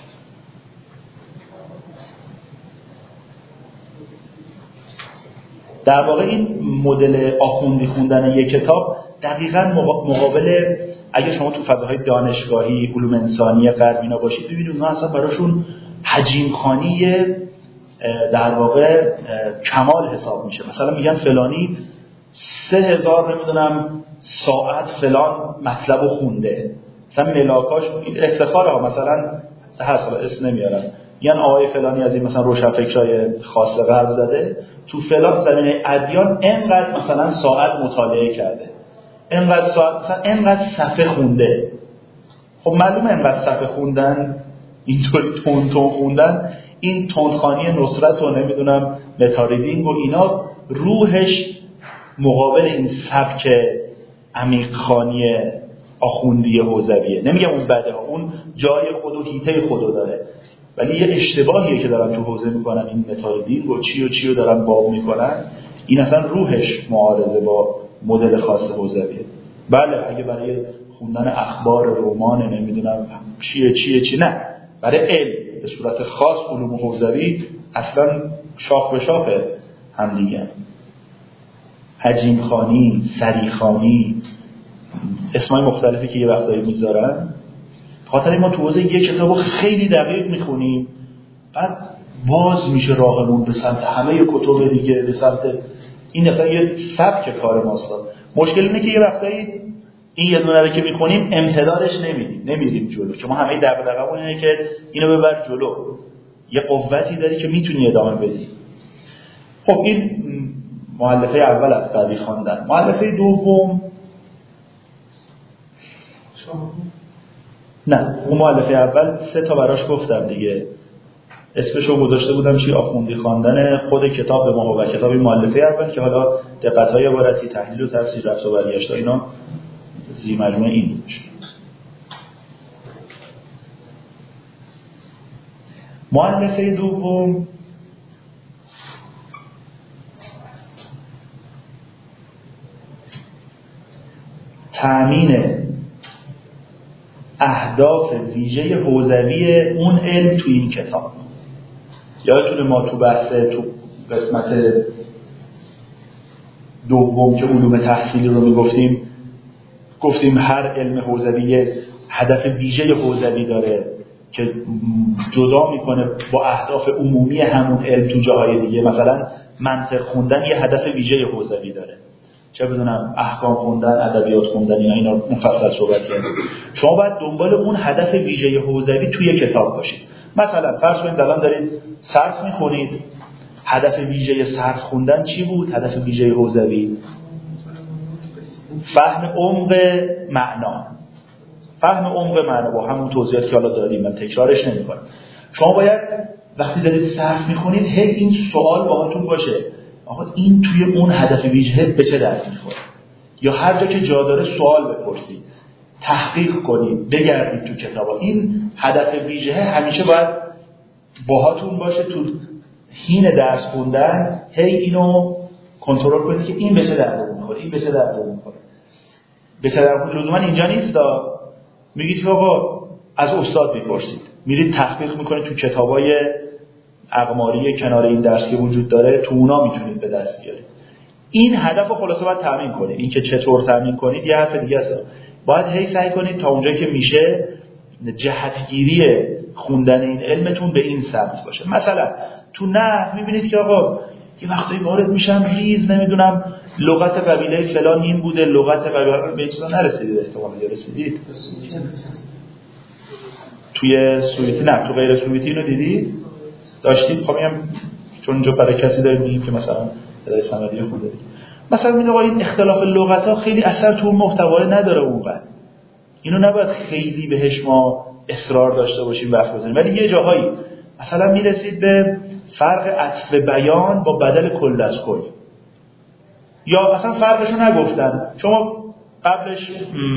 در واقع این مدل آخوندی خوندن یک کتاب دقیقاً مقابل اگه شما تو فضاهای دانشگاهی علوم انسانی غربینا باشید ببینید اونها اصلا براشون حجیم خوانی در واقع کمال حساب میشه. مثلا میگن فلانی سه هزار نمیدونم ساعت فلان مطلب رو خونده، مثلا ملاکاش این افتخاره ها. مثلا هر سال اسم نمیارم، یعنی آقای فلانی از این مثلا روشنفکرای خاص غرب زده تو فلان زمینه ادیان اینقدر مثلا ساعت مطالعه کرده، اینقدر ساعت مثلا اینقدر صفحه خونده. خب معلومه اینقدر صفحه خوندن، اینطوری تون تون خوندن، این تندخوانی نصرت و نمیدونم متاریدینگ و اینا روحش مقابل این سبک عمیق‌خوانی آخوندی حوزویه. نمیگم اون بده ها، اون جای خود و حیطه خودو داره، ولی یه اشتباهیه که دارن تو حوزه میکنن. این متاریدینگ و چی و چی رو دارن باب میکنن، این اصلا روحش معارضه با مدل خاص حوزویه. بله اگه برای خوندن اخبار رمان نمیدونم چیه چیه چی، نه برای علم به صورت خاص علوم حوزوی اصلا شاخ به شاخ هم دیگه. حجیم خانی، سری خانی، اسمای مختلفی که یه وقتایی میذارن. خاطر ما تو حوزه یک کتابو خیلی دقیق میخونیم، بعد باز میشه راهمون به سمت همه کتب دیگه، به سمت این اصلا یه سبک کار ماست. مشکل اینه که یه وقتایی این یه دونه رو که میخونیم امتدادش نمیدیم، نمیریم جلو، چون ما همه دغدغه‌مون اینه که اینو ببر جلو، یه قوتی داری که میتونی ادامه بدی. خب این مؤلفه اول از قوی خواندن. مؤلفه دوم نه، اون مؤلفه اول سه تا براش گفتم دیگه، اسمشو گذاشته بودم چی؟ آخوندی خواندن. خود کتاب به ما و کتاب مؤلفه اول که حالا دقت‌های عبارتی، تحلیل و تفسیر، رفت و برگشت اینا زی مجموعه این میشه. مؤلفه دوم تأمین اهداف ویژه حوزوی اون علم توی این کتاب. یادتونه ما تو بحث تو قسمت دوم که علوم تحصیلی رو میگفتیم، گفتیم هر علم حوزوی هدف ویژه حوزوی داره که جدا میکنه با اهداف عمومی همون علم تو جاهای دیگه. مثلا منطق خوندن یه هدف ویژه حوزوی داره، چه بدونم احکام خوندن، ادبیات خوندن، اینا اینا مفصل صحبت کردیم. شما باید دنبال اون هدف ویژه حوزوی توی کتاب باشید. مثلا فرض کنید الان دارید صرف میخونید، هدف ویژه صرف خوندن چی بود؟ هدف ویژه حوزوی فهم عمق معنا، فهم عمق معنا با همون توضیحاتی که حالا دادیم، من تکرارش نمی‌کنم. شما باید وقتی دارید صرف میخونید هی این سوال باهاتون باشه، آقا این توی اون هدف ویژه به چه درد میخوره؟ یا هر جا که جا داره سوال بپرسید، تحقیق کنید، بگردید تو کتابا. این هدف ویژه همیشه باید باهاتون باشه تو حین درس خوندن، هی اینو کنترل کنید که این به چه درد میخوره، این به چه درد میخوره. به چه درد لزوما اینجا نیست، میگید که آقا از استاد میپرسید، میرید تحقیق میکنید تو کتابای اقماری کنار این درس که وجود داره، تو اونا میتونید به دست بیارید. این هدف رو خلاصه باید تامین کنید. این که چطور تامین کنید یه حرف دیگه است. باید هی سعی کنید تا اونجایی که میشه جهتگیری خوندن این علمتون به این سمت باشه. مثلا تو نحو میبینید که آقا یه وقتایی وارد میشم ریز نمیدونم لغت قبیله فلان این بوده، لغت قبیله به چیزا نرسیدید، احتمالاً رسیدید. توی سویتی نه، تو غیر سویتی اینو دیدید؟ داشتید؟ خب میگم چون اینجا برای کسی داریم میگیم که مثلا ادای صمدی خونده. مثلا این آقا این اختلاف لغت‌ها خیلی اثر تو محتوای نداره اونقدر. اینو نباید خیلی بهش ما اصرار داشته باشیم وقت بزنیم، ولی یه جاهایی مثلا میرسید به فرق عطف بیان با بدل کل از کل، یا مثلا فرقشو نگفتن، شما قبلش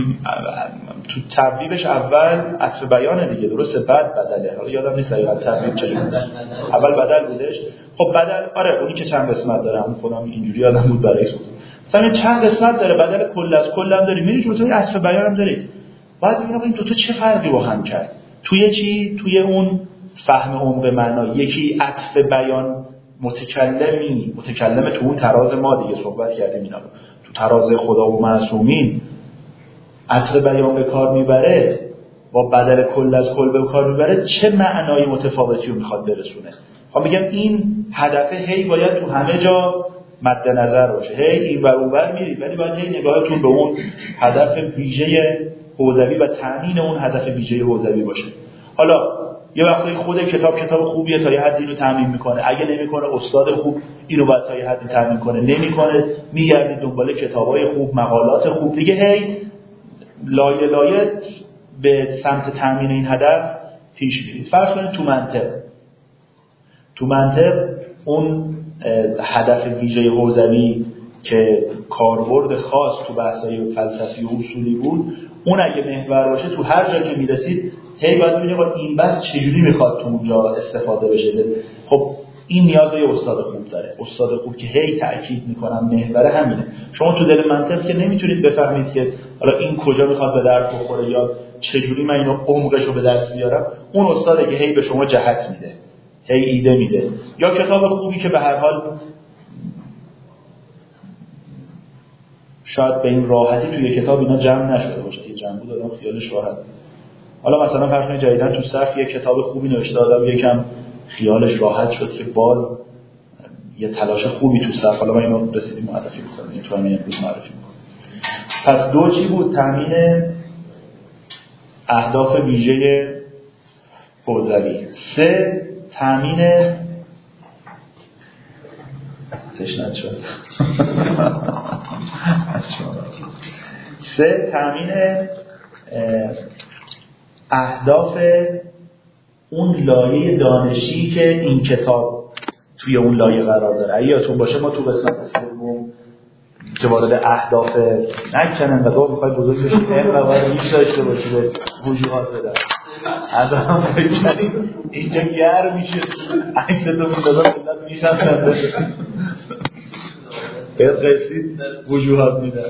تو تبویبش اول عطف بیانه دیگه، درسته، بعد بدله. حالا یادم نیست دقیقاً تبویب چجوری، اول بدل بودش. خب بدل آره اونی که چند قسمت داره، همون خودم اینجوری یادم بود برای اسم مثلا چند قسمت داره، بدل کل از کل هم داریم، میری جوری عطف بیان هم داریم. بعد ببینم این دو تا چه فرقی با هم کرد توی چی، توی اون فهم عمق معنا. یکی عطف بیان متکلمی، متکلم تو اون تراز ما دیگه صحبت کردیم اینا، تو تراز خدا و معصومین عطف بیان به کار میبره با بدل کل از کل به کار میبره، چه معنای متفاوتی رو میخواد برسونه. خب میگم این هدف هی باید تو همه جا مد نظر باشه، هی این ور اون ور میرید ولی باید هی نگاهتون به اون هدف ویژه حوزوی و تامین اون هدف ویژه حوزوی باشه. حالا یه وقتی خود کتاب کتاب خوبیه تا یه حدی اینو تامین میکنه، اگه نمیکنه استاد خوب اینو باید تا یه حدی تامین کنه، نمیکنه میگردید دنبال کتابای خوب، مقالات خوب دیگه، هی لایه لایه به سمت تامین این هدف پیش میرید. فرض کنید تو منطق تو منطق اون هدف ویژه حوزوی که کاربرد خاص تو بحث‌های فلسفی و اصولی بود، اون اگه محور باشه تو هر جا که میرسید هی باید ببینید این بحث چجوری میخواد تو اونجا استفاده بشه. خب این نیاز به یه استاد خوب داره، استاد خوب که هی تاکید میکنم محور همینه. شما تو دل منطق که نمیتونید بفهمید که حالا این کجا میخواد به درد بخوره یا چجوری من اینو عمقشو به دست بیارم. اون استاده که هی به شما جهت میده، هی ایده میده. یا کتاب خوبی که به هر حال شاید به این راحتی توی کتاب اینا جمع نشده باشه، یه جمع بود آدم خیالش راحت. حالا مثلا فرض کنید جدیدن تو صف یه کتاب خوبی نوشته آدم یکم خیالش راحت شد که باز یه تلاش خوبی تو صف، حالا ما اینو رسیدیم معرفی می‌کنیم، این تو همین امروز معرفی می‌کنیم. پس دو چی بود؟ تامین اهداف ویژه حوزوی. سه تامین تشنت شد سه تامین اهداف اون لایه دانشی که این کتاب توی اون لایه قرار داره. اگه یادتون باشه ما تو قسمت سوم که وارد اهداف نکنن و تو میخوای بزرگ بشید اینقدر باید میش داشته باشید وجوهات بدن از هم بکنید اینجا گرم میشه عکستون میدادم ملت میشن بیر قیسید وجوهات میدن.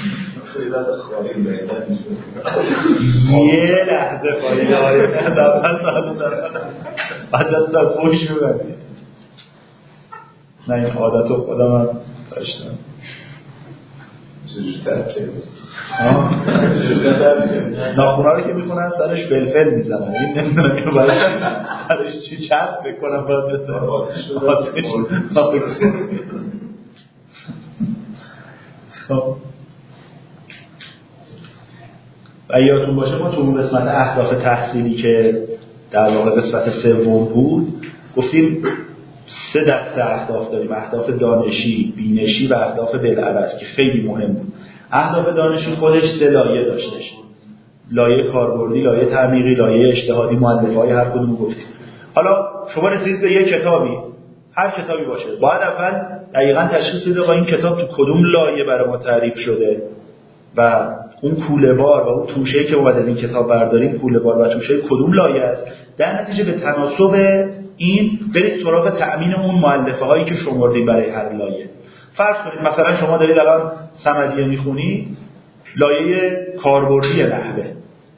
یه لحظه خواهی آرش از اول ساعت دارم بعد از تا فوش ببرید. نه این عادت رو خودم هم داشتم. چجور ترک کرد؟ ناخونا رو که میکنن سرش فلفل میزنن، این نمیدونم اینو برای سرش چی چسب بکنم باید بسه آتش خب و یادتون باشه ما تو اون قسمت اهداف تحصیلی که در واقع قسمت سوم بود گفتیم سه دسته اهداف داریم: اهداف دانشی، بینشی و اهداف بالعرض که خیلی مهم بود. اهداف دانشی خودش سه لایه داشتش: لایه کاربردی، لایه تعمیقی، لایه اجتهادی. مؤلفه‌های هر کدوم گفتیم. حالا شما رسیدید به یک کتابی، هر کتابی باشه، باید اول دقیقاً تشخیص بده با این کتاب تو کدوم لایه برای ما تعریف شده و اون کوله‌بار و اون توشه‌ای که اومد از این کتاب برداریم کوله‌بار و توشه کدوم لایه است. در نتیجه به تناسب این برید سراغ تأمین اون مؤلفه هایی که شمردید برای هر لایه. فرض کنید مثلا شما دارید الان صمدیه میخونید، لایه کاربردی نحوه،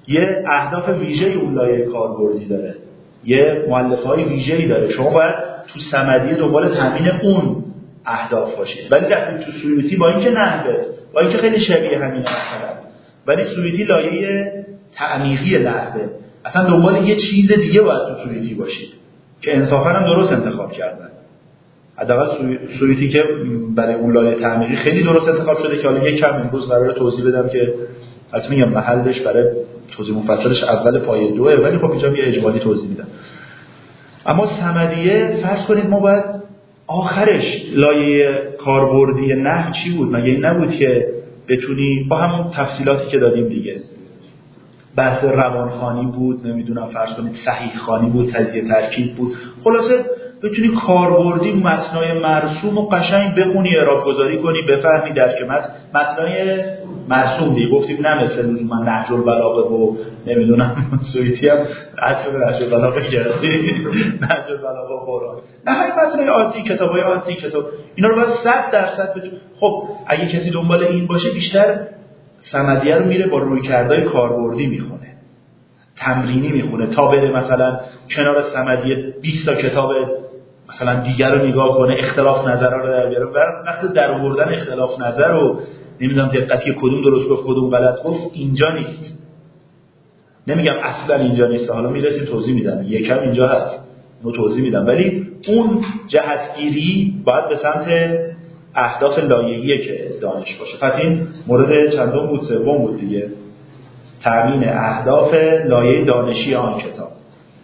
یه اهداف ویژه اون لایه کاربردی داره، یه مؤلفه‌های ویژه‌ای داره. شما باید تو صمدیه دنبال تامین اون اهداف باشید. ولی رفتید تو سویتی با اینکه نحوه، با اینکه خیلی شبیه همینه مثلا، ولی سویتی لایه تعمیقی نحوه، اصلا دنبال یه چیز دیگه باید تو سویتی باشید که انصافا هم درست انتخاب کردن. حداقل سویتی که برای اون لایه تعمیقی خیلی درست انتخاب شده که حالا یک کم امروز قراره توضیح بدم که البته میگم محلش برای توضیح مفصلش اول پایه دوه، ولی خب اینجا یه اجمالی توضیح میدم. اما صمدیه فرض کنید ما باید آخرش لایه کاربردی نحو چی بود؟ مگه این نبود که بتونی با همون تفصیلاتی که دادیم دیگه، بحث روانخوانی بود، نمیدونم فرض کنید صحیح خوانی بود، تجزیه ترکیب بود، خلاصه بتونی کاربردی متنای مرسوم و قشنگ بخونی، اعراب گذاری کنی، بفهمی درک متن، متنای مرسوم دیگه گفتیم نه مثل من نهج البلاغه و نمیدونم سویتی هم عطف به نهج البلاغه کردی نهج البلاغه و قرآن، نه همین متنای عادی، کتابای عادی، کتاب اینا رو باید صد درصد بتونی. خب اگه کسی دنبال این باشه بیشتر صمدیه رو میره با رویکردهای کاربردی میخونه، تمرینی میخونه، تا بره مثلا کنار صمدیه بیست تا کتاب مثلا دیگر رو نگاه کنه، اختلاف نظرها رو در بیاره. وقتی در آوردن اختلاف نظر و نمیدونم دقتی کدوم درست گفت کدوم غلط گفت اینجا نیست. نمیگم اصلا اینجا نیست، حالا میرسیم توضیح میدم، یکم اینجا هست اونو توضیح میدم، ولی اون جهتگیری باید به سمت اهداف لایه‌ایه که دانش باشه. پس این مورد چندم بود؟ سوم بود دیگه، تامین اهداف لایه دانشی آن کتاب.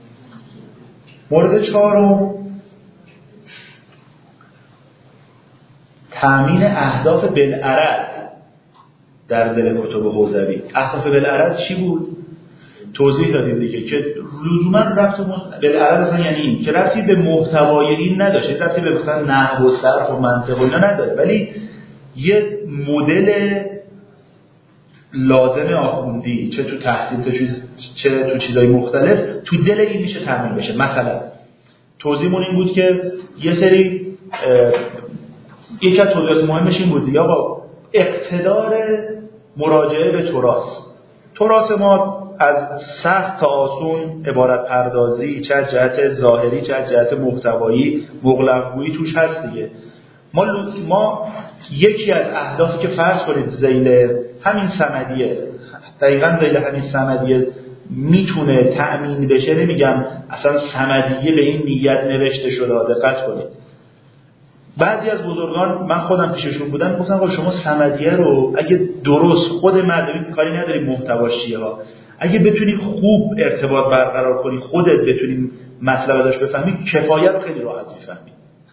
مورد چهارم تامین اهداف بالعرض در دل کتب حوزوی. اهداف بالعرض چی بود؟ توضیح دادیم دیگه که لزوما ربط بالعرض اصلا یعنی این که ربطی به محتوای این نداشت، ربطی به مثلا نحو و صرف و منطق و اینا نداره، ولی یه مدل لازم آخوندی چه تو تحصیل چه چیز چه تو چیزای مختلف تو دل این میشه تامین بشه. مثلا توضیحمون این بود که یه سری یکی از توضیحات مهمش این بود دیگه آقا اقتدار مراجعه به تراث. تراث ما از سخت تا آسون عبارت پردازی چه جهت ظاهری چه جهت محتوایی مغلق‌گویی توش هست دیگه. ما ما یکی از اهدافی که فرض کنید ذیل همین صمدیه، دقیقاً ذیل همین صمدیه میتونه تأمین بشه، نمیگم اصلا صمدیه به این نیت نوشته شده، دقت کنید. بعضی از بزرگان من خودم پیششون بودم گفتن آقا شما صمدیه رو اگه درست خود مردمی کاری نداری محتواش چیه ها، اگه بتونی خوب ارتباط برقرار کنی، خودت بتونی مطلب ازش بفهمی، کفایه رو خیلی راحت میفهمی.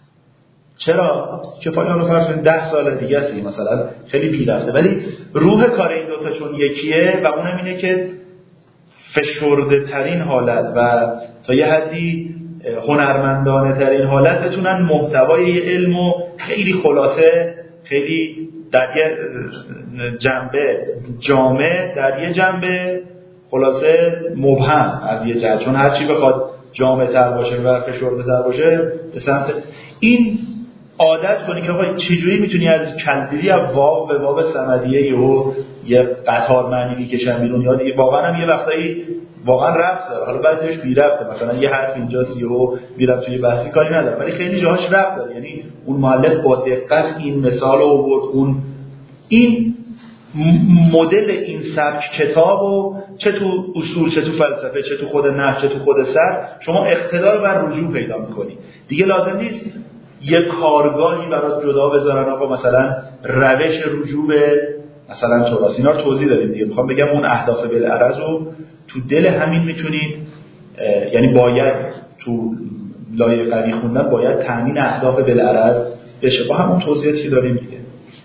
چرا؟ کفایه رو فرض کنید ده سال دیگه است مثلا، خیلی بی رفته، ولی روح کار این دوتا چون یکیه و اونم اینه که فشرده ترین حالت و تا یه حدی هنرمندانه ترین حالت بتونن محتوای علمو خیلی خلاصه، خیلی در یه جنبه جامع، در یه جنبه خلاصه مبهم از یه جهت، چون هر چی بخواد جامع تر باشه و فشرده تر باشه به سمت این عادت کنی که آقا چجوری میتونی از کلدری از واو به واو صمدیه یهو یه قطار معنی میکشن بیرون، یا دیگه واقعا هم یه وقتایی واقعا رفت داره، حالا بعضیش بی رفته، مثلا یه حرف اینجاست یهو میرم توی بحثی کاری نداره، ولی خیلی جاهاش رفت داره. یعنی اون مؤلف با دقت این مثال رو آورد، اون این مدل این سبک کتابو چه تو اصول چه تو فلسفه چه تو خود نحو چه تو خود صرف شما اقتدار بر رجوع پیدا می‌کنی. دیگه لازم نیست یه کارگاهی برات جدا بذارن آقا مثلا روش رجوع به مثلا تراث، اینا رو توضیح دادیم دیگه. میخوام بگم اون اهداف بالعرض رو تو دل همین میتونید، یعنی باید تو لایه قوی خوندن باید تامین اهداف بالعرض بشه، با همون توضیحاتی داریم دیگه.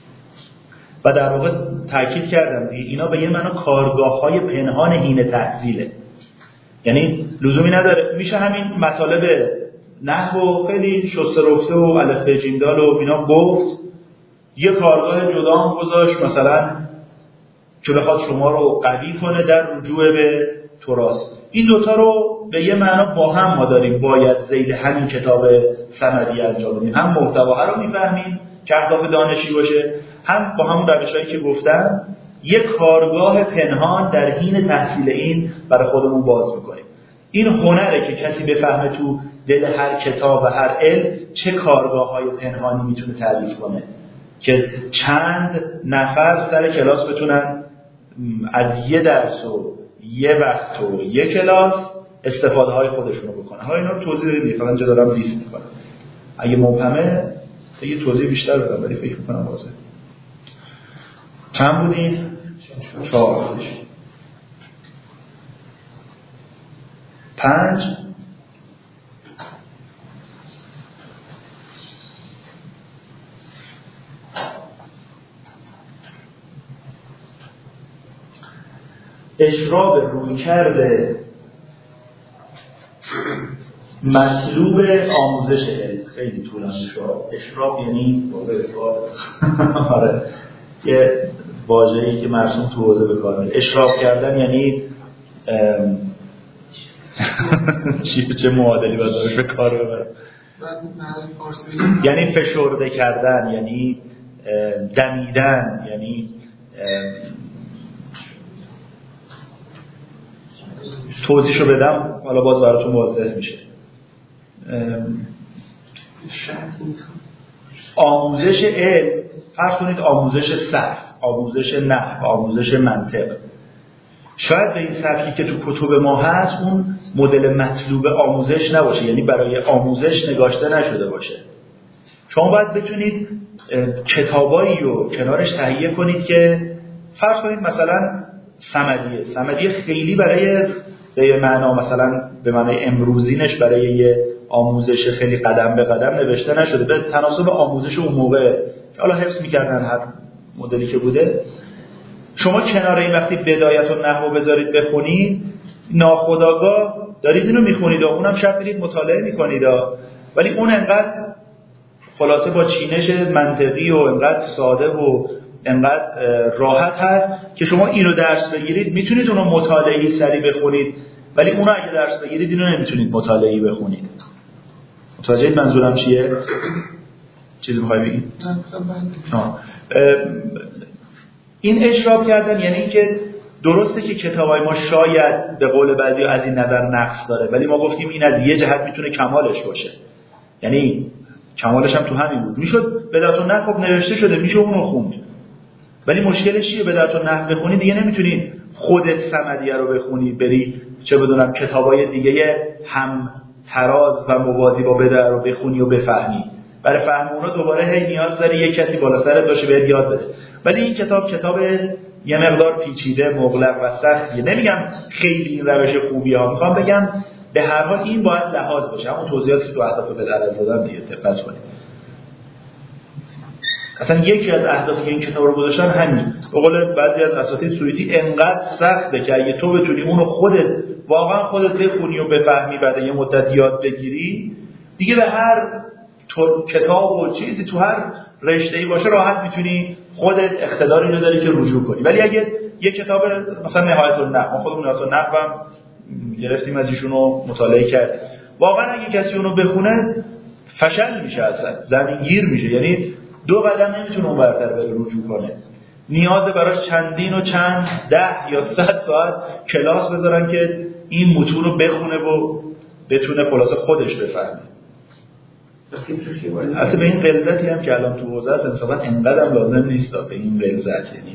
و در واقع تاکید کردم دیگه اینا به یه معنا کارگاه‌های پنهان حین تحصیله، یعنی لزومی نداره میشه همین مطالب نحو خیلی شسته رفته و الف ب ج د و اینا گفت، یه کارگاه جدا هم گذاشت مثلا که بخواد شما رو قوی کنه در رجوع به تراث. این دوتا رو به یه معنا با هم ما داریم باید ذیل همین کتاب صمدیه انجام بدیم، هم محتواها رو میفهمیم که اهداف دانشی باشه، هم با همون روشایی که گفتم یک کارگاه پنهان در حین تحصیل این برای خودمون باز میکنیم. این هنره که کسی بفهمه تو دل هر کتاب و هر علم چه کارگاه‌های پنهانی میتونه تعریف کنه که چند نفر سر کلاس بتونن از یه درس و یه وقت و یه کلاس استفاده های خودشونو بکنن. حالا اینا رو توضیح بدید، فقط اینجا دارم لیست میکنم. اگه مبهمه یه توضیح بیشتر بدم، ولی فکر میکنم واضحه. چند بودید؟ چهار. پنج. اشراب روی کرده مطلوب آموزش علم. خیلی طولانی شد. اشراب یعنی آره یه واژه‌ای که مرسوم تو حوزه به کار میره. اشراب کردن یعنی چی چه معادلی باید داره به کار ببره؟ یعنی فشرده کردن، یعنی دمیدن، یعنی توضیحشو بدم حالا باز براتون واضح میشه. آموزش علم، فرض کنید آموزش صرف، آموزش نحو، آموزش منطق، شاید به این سبکی که تو کتب ما هست اون مدل مطلوب آموزش نباشه، یعنی برای آموزش نگاشته نشده باشه. شما باید بتونید کتابایی رو کنارش تهیه کنید که فرض کنید مثلا صمدیه صمدیه خیلی برای به معنا مثلا به معنای امروزینش برای یه آموزش خیلی قدم به قدم نوشته نشده، به تناسب آموزش اون موقع که حالا حفظ می‌کردن هر مدلی که بوده. شما کنار این وقتی بدایت و نحو بذارید بخونید، ناخودآگاه دارید اینو میخونید و اونم شب میرید مطالعه میکنید، ولی اون انقدر خلاصه با چینش منطقی و انقدر ساده و انقدر راحت هست که شما اینو درس بگیرید میتونید اونو مطالعه‌ای سری بخونید، ولی اونو اگه درس بگیرید اینو نمیتونید مطالعه‌ای بخونید. متوجه منظورم چیه؟ چیزی میخوای بگی؟ این اشراب کردن یعنی اینکه درسته که کتابای ما شاید به قول بعضی از این نظر نقص داره، ولی ما گفتیم این از یه جهت میتونه کمالش باشه، یعنی کمالش هم تو همین بود. میشد بدایت النحو خب نوشته شده میشه اونو خوند، ولی مشکلش چیه؟ بدایت النحو بخونی دیگه نمیتونی خودت صمدیه رو بخونی بری چه بدونم کتابای دیگه هم تراز و موازی با بدایت رو بخونی و بفهمی. برای فهم اونها دوباره هی نیاز داری یک کسی بالا سرت باشه بهت یاد بده. ولی این کتاب کتاب یه مقدار پیچیده، مغلق و سختیه. نمیگم خیلی این روش خوبیه ها، میخوام بگم به هر حال این باید لحاظ باشه. همون توضیحاتی که تو اهداف به در از دادم دیگه دقت کنید. اصلا یکی از اهدافی که این کتاب رو گذاشتن همین. به قول بعضی از اساتید سوئیتی انقدر سخته که اگه تو بتونی اونو خودت واقعا خودت بخونی و بفهمی بعد یه مدت یاد بگیری، دیگه به هر تو کتاب و چیزی تو هر رشته‌ای باشه راحت میتونی خودت اقتدار اینو داری که رجوع کنی. ولی اگه یه کتاب مثلا نهایت النحو، ما خودمون نهایت النحو هم گرفتیم از ایشون رو مطالعه کرد، واقعا اگه کسی اونو بخونه فشل میشه، اصلا زمینگیر میشه، یعنی دو قدم نمیتونه اون برتر بره رجوع کنه. نیاز براش چندین و چند ده یا صد ساعت کلاس بذارن که این متون رو بخونه و بتونه خلاصه خودش بفهمه. البته به این غلظتی هم که الان تو حوزه است انصافا انقدر لازم نیست به این غلظت، یعنی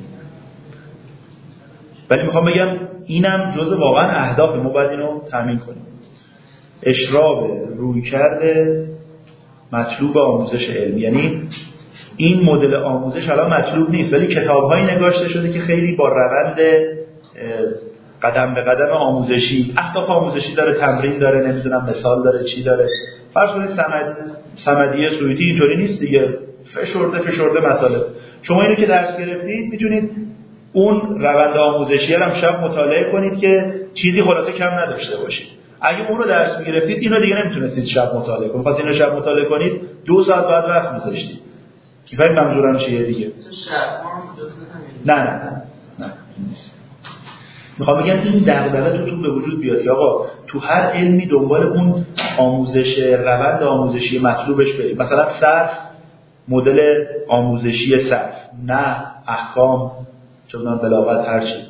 ولی میخوام بگم اینم جزء واقعا اهداف ما، باید اینو تامین کنیم. اشراب روی کرده مطلوب آموزش علمی، یعنی این مدل آموزش الان مطلوب نیست، ولی کتاب‌هایی نگاشته شده که خیلی با روند قدم به قدم آموزشی، اهداف آموزشی داره، تمرین داره، نمیدونم مثال داره، چی داره. فرض کنید صمد صمدیه سوئیتی اینطوری نیست دیگه، فشرده فشرده مطالب. شما اینو که درس گرفتید میتونید اون روند آموزشی رو هم شب مطالعه کنید که چیزی خلاصه کم نداشته باشید. اگه اون رو درس میگرفتید اینو دیگه نمیتونستید شب مطالعه کنید. پس اینو شب مطالعه کنید دو ساعت بعد وقت میذاشتید. میفهمید منظورم چیه دیگه؟ نه نه نه نه نیست. میخوام بگم این دغدغه تو تو به وجود بیاد که آقا تو هر علمی دنبال اون آموزش، روند آموزشی مطلوبش بریم. مثلا صرف، مدل آموزشی صرف، نه احکام، چه می‌دونم بلاغت هر چی.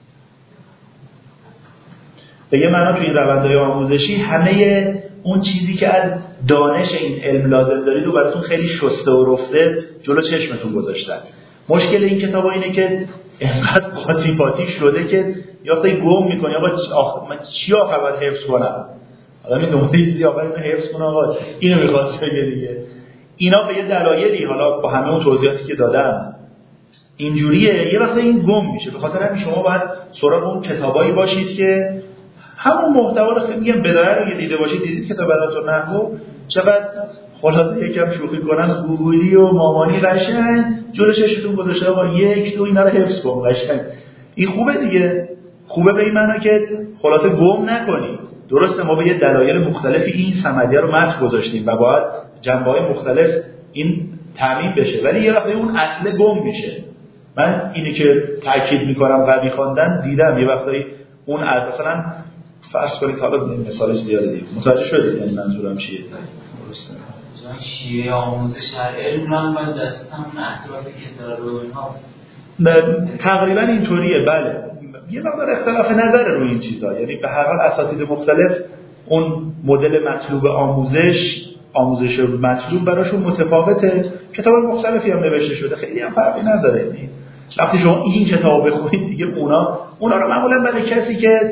به یه معنا تو این روندهای آموزشی همه اون چیزی که از دانش این علم لازم دارید و براتون خیلی شسته و رفته جلو چشمتون گذاشتن. مشکل این کتابا اینه که اینقدر پاتی پاتی شده که یا خیلی گم میکنی آقا آخ... من چی آخر باید حفظ کنم؟ آدم این دنبال چیزی آخر اینو حفظ کنه آقا اینو میخواست بگه دیگه. اینا به یه دلایلی حالا با همه اون توضیحاتی که دادم اینجوریه، یه وقت این گم میشه. به خاطر همین شما باید سراغ اون کتابایی باشید که همون محتوا رو خیلی میگم بدایه رو یه دیده باشید. دیدید کتاب بدایه النحو چقدر خلاصه یکم شوخی کنن گوگلی و مامانی قشنگ جلو چشتون گذاشته آقا یک دو اینا رو حفظ کن قشنگ. این خوبه دیگه، خوبه به این معنا که خلاصه گم نکنید. درسته ما به یه دلایل مختلفی این صمدیه رو متن گذاشتیم و باید جنبه‌های مختلف این تامین بشه، ولی یه وقتی اون اصل گم میشه. من اینی که تاکید میکنم قوی خواندن دیدم یه وقتی اون مثلا فرض کنید حالا مثال زیاده دیگه متوجه شدید یعنی منظورم چیه؟ درسته. مثلا شیوه آموزش هر علم من باید دستم اهدافی که داره رو اینها تقریبا اینطوریه. بله یه مقدار اختلاف نظر روی این چیزا، یعنی به هر حال اساتید مختلف اون مدل مطلوب آموزش آموزش مطلوب براشون متفاوته. کتاب مختلفی هم نوشته شده، خیلی هم فرقی نداره. یعنی وقتی شما این کتاب بخونید دیگه اونا اونا رو معمولا برای کسی که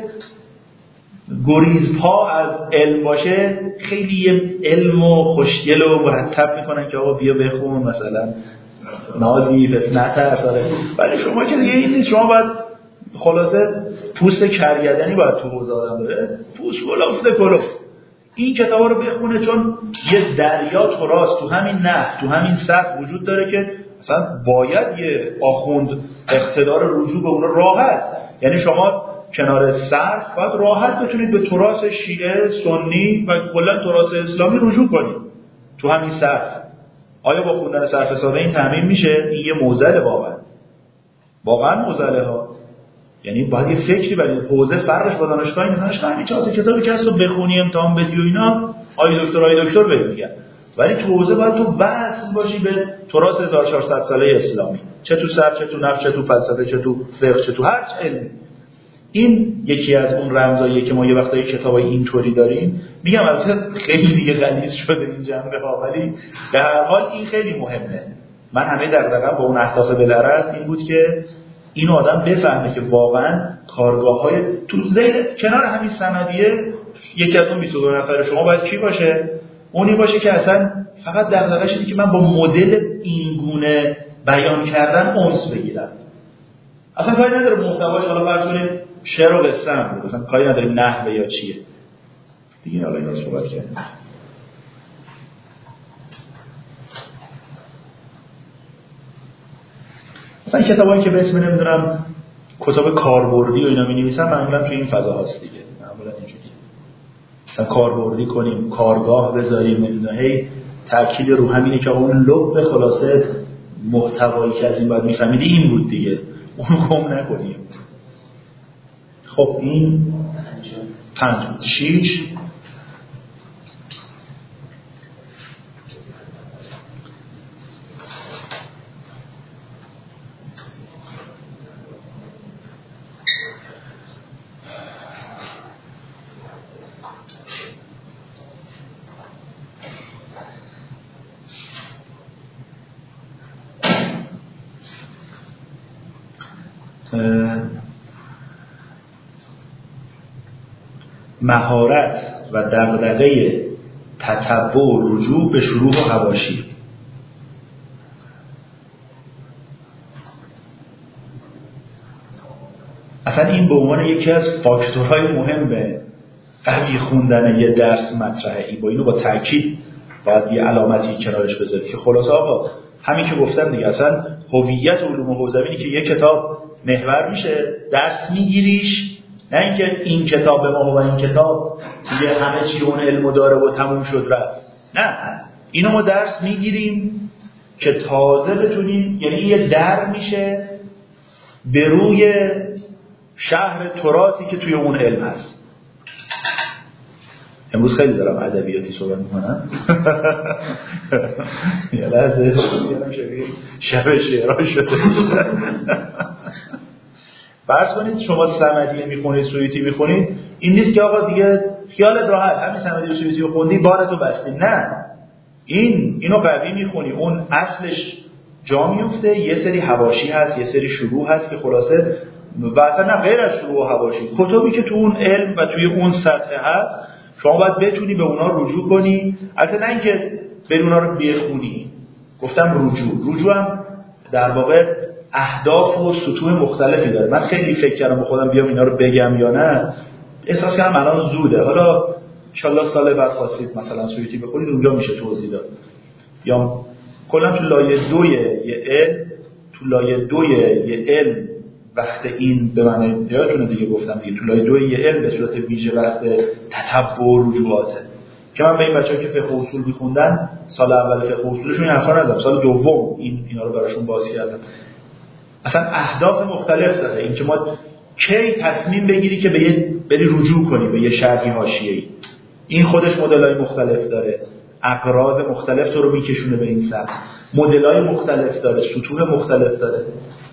گریز پا از علم باشه خیلی علم و خوشگل و مرتب میکنن که آقا بیا بخون مثلا نازی پس نترس. ولی شما که دیگه این نیست، شما باید خلاصه پوست کریدنی باید تو حوزه آدم داره، پوست کلفته کلفت این کتاب رو بخونه، چون یه دریا تو راست تو همین نه تو همین صف وجود داره که مثلا باید یه آخوند اقتدار رجوع به اون راحت، یعنی شما کنار صرف باید راحت بتونید به تراث شیعه سنی و کلا تراث اسلامی رجوع کنید تو همین صف. آیا با خوندن صرف ساده این تامین میشه؟ این یه معضله واقعا واقعا معضله ها. یعنی باید یه فکری برای حوزه فرقش با دانشگاه اینه. دانشگاه همین چهار تا کتابی که اصلا بخونی امتحان بدی و اینا آی دکتر آی دکتر بهت میگن، ولی تو حوزه باید تو وصل باشی به تراث هزار و چهارصد ساله اسلامی، چه تو صرف چه تو نحو چه تو فلسفه چه تو فقه چه تو هر علمی. این یکی از اون رمزاییه که ما یه وقتایی کتابای اینطوری داریم. میگم البته خیلی دیگه غلیظ شده این جنبه ها، ولی به هر حال این خیلی مهمه. من همه دغدغه‌ام با اون اهداف بلرز این بود که این آدم بفهمه که واقعا کارگاه‌های تو زیر کنار همین صمدیه یکی از اون بیست و دو نفر شما باید کی باشه؟ اونی باشه که اصلا فقط دغدغه‌اش اینه که من با مدل این گونه بیان کردن انس بگیرم. اصلا کاری نداره محتواش حالا فرض کنیم شعر و قصه هم بود، اصلا کاری نداره نحوه یا چیه دیگه. حالا اینا صحبت کردیم. مثلا کتابایی که به اسم نمیدونم کتاب کاربردی و اینا می‌نویسن معمولا تو این فضا هست دیگه، معمولا اینجوریه. مثلا کاربردی کنیم، کارگاه بذاریم، نمیدونم هی تاکید رو همینه که اون لب خلاصه محتوایی که از این باید می‌فهمیدی این بود دیگه، اون گم نکنیم. خب این پنج شیش مهارت و دغدغه تتبع و رجوع به شروح و حواشی. اصلا این به عنوان یکی از فاکتورهای مهم قوی خوندن یه درس مطرحه. این با اینو با تاکید باید یه علامتی کنارش بذارید که خلاصه آقا همین که گفتم دیگه، اصلا هویت علوم حوزوی که یه کتاب محور میشه درس میگیریش، نه اینکه این کتاب به ما و این کتاب دیگه همه چی اون علمو داره و تموم شد رفت. نه، اینو ما درس میگیریم که تازه بتونیم، یعنی یه در میشه به روی شهر تراثی که توی اون علم هست. امروز خیلی دارم ادبیاتی صحبت میکنم. یه لحظه شب شعرها شده. فرض کنید شما صمدیه میخونید سویتی میخونید، این نیست که آقا دیگه خیالت راحت همین صمدی و سویتی بخوندی بارتو بستی. نه، این اینو قوی میخونی، اون اصلش جا میفته، یه سری حواشی هست، یه سری شروح هست که خلاصه و اصلا نه غیر از شروح و حواشی، کتبی که تو اون علم و توی اون سطح هست شما باید بتونی به اونا رجوع کنی. البته نه اینکه بری اونا رو بخونی، گفتم رجوع. رجوع هم در واقع اهداف و سطوح مختلفی داره. من خیلی فکر کردم به خودم بیام اینا رو بگم یا نه، احساس کردم الان زوده. حالا ان شاءالله سال بعد خواستید مثلا سویتی بخونید اونجا میشه توضیح داد. یا کلا تو لایه دوی یه علم، تو لایه دوی یه علم وقت این به معنی یادتونه دیگه گفتم دیگه، تو لایه دوی یه علم به صورت ویژه وقت تتبع و رجوعاته که من به این بچه‌ها که فقه اصول می‌خوندن سال اول فقه اصولشون این حرفا نزدم، سال دوم این اینا رو براشون باز کردم. اصلا اهداف مختلف داره، این که ما کی تصمیم بگیری که به یه بری رجوع کنی به یه شرحی حاشیه‌ای، این خودش مدل‌های مختلف داره، اقراض مختلف تو رو میکشونه به این سمت، مدل‌های مختلف داره، سطوح مختلف داره.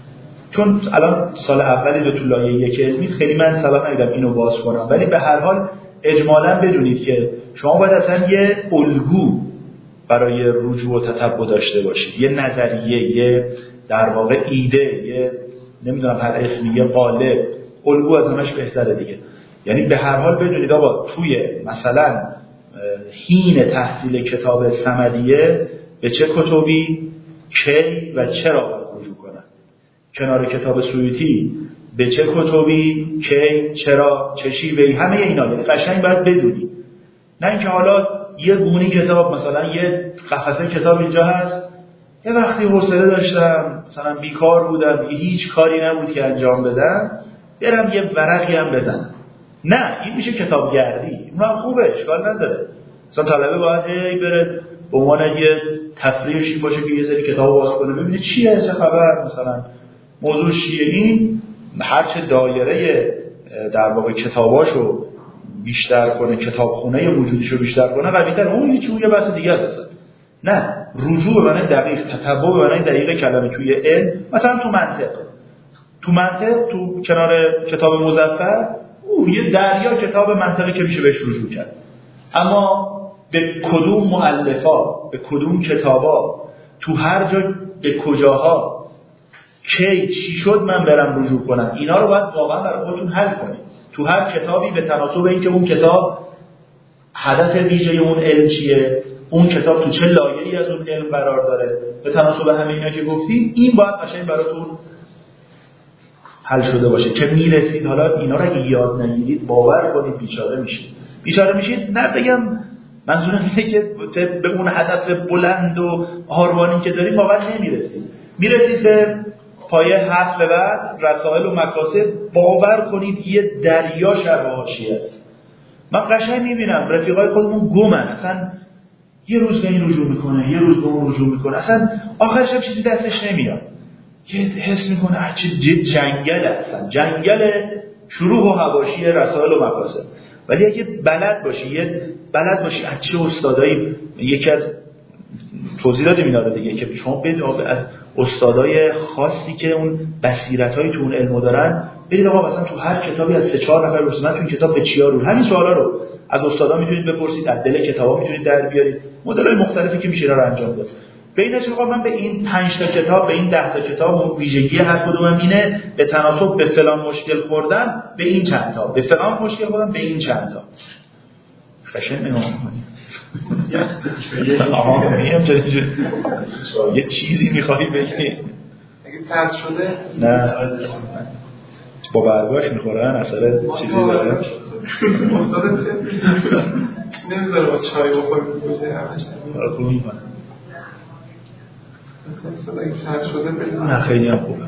چون الان سال اولی رو تو لایه یک علمی خیلی من سبب ندیدم اینو باز کنم، ولی به هر حال اجمالاً بدونید که شما باید اصلا یه الگو برای رجوع و تتبع داشته باشید، یه نظریه، یه در واقع ایده، یه نمیدونم هر اسمی، یه قالب. الگو از همش بهتره دیگه. یعنی به هر حال بدونید آقا توی مثلا حین تحصیل کتاب صمدیه به چه کتبی، کی و چرا باید رجوع کنن. کنار کتاب سویتی به چه کتبی، کی، چرا، چه شیوهی، همه اینا یعنی قشنگ باید بدونی. نه اینکه حالا یه گونی کتاب مثلا یه قفسه کتاب اینجا هست، یه وقتی حوصله داشتم مثلا بیکار بودم، هیچ کاری نبود که انجام بدم، برم یه ورقی هم بزنم. نه، این میشه کتاب گردی. اون هم خوبه، اشکال نداره. مثلا طلبه باید هی بره به عنوان یه تفریحش این باشه که یه سری کتاب باز کنه ببینه چیه، چه خبر، مثلا موضوع چیه. این هرچه دایره در واقع کتاباشو بیشتر کنه، کتابخونه وجودیشو بیشتر کنه قوی‌تر، اون هیچ یه بحث دیگه است. نه، رجوع به معنی دقیق، تتبع به معنی دقیق کلمه توی علم. مثلا تو منطق، تو منطق تو کنار کتاب مظفر او یه دریا کتاب منطقی که میشه بهش رجوع کرد، اما به کدوم مؤلفا، به کدوم کتابا، تو هر جا به کجاها، کی چی شد من برم رجوع کنم، اینا رو باید واقعا برای خودتون حل کنید. تو هر کتابی به تناسب اینکه اون کتاب هدف ویژه اون علم چیه، اون کتاب تو چه لایه‌ای از اون علم قرار داره، به تناسب همه اینا که گفتیم، این باید قشنگ براتون حل شده باشه که میرسید. حالا اینا رو اگه یاد نگیرید باور کنید بیچاره میشید. بیچاره میشید نه بگم منظورم اینه که به اون هدف بلند و هاروانی که دارید واقعا نمیرسید. میرسید به پایه هفت به بعد رسائل و مکاسب، باور کنید یه دریا شرح و حاشیه است. من قشنگ میبینم رفیقای خودمون گمن، اصلا یه روز به این رجوع میکنه، یه روز به اون رجوع میکنه، اصلا آخرش هم چیزی دستش نمیاد. یه حس میکنه چه جنگل هستن، جنگل شروح و حواشی رسائل و مکاسب. ولی اگه بلد باشی، یه بلد باشی از چه استادایی، یکی از توضیح دادیم اینا رو دیگه، که شما برید از استادای خاصی که اون بصیرتایی تو اون علمو دارن، برید آقا مثلا تو هر کتابی از سه چهار نفر بپرسید تو این کتاب به چیا رو، همین سوالا رو از استادا میتونید بپرسید، از دل کتابا میتونید در بیارید، مدل‌های مختلفی که میشه اینا رو انجام داد. بینش آقا من به این پنج تا کتاب، به این ده تا کتاب ویژگی هر کدومم اینه، به تناسب به فلان مشکل خوردم به این چند تا، به فلان مشکل خوردم به این چند تا. خشن نگاه می‌کنی آها میام جدی یه چیزی می‌خوای بگی اگه سرد شده نه با برگاش میخورن اثر چیزی داره. استاد نمیذاره با چای بخوریم گوشه همش آره تو میکنه استاد اگه سرد شده بریزم. نه خیلی هم خوبه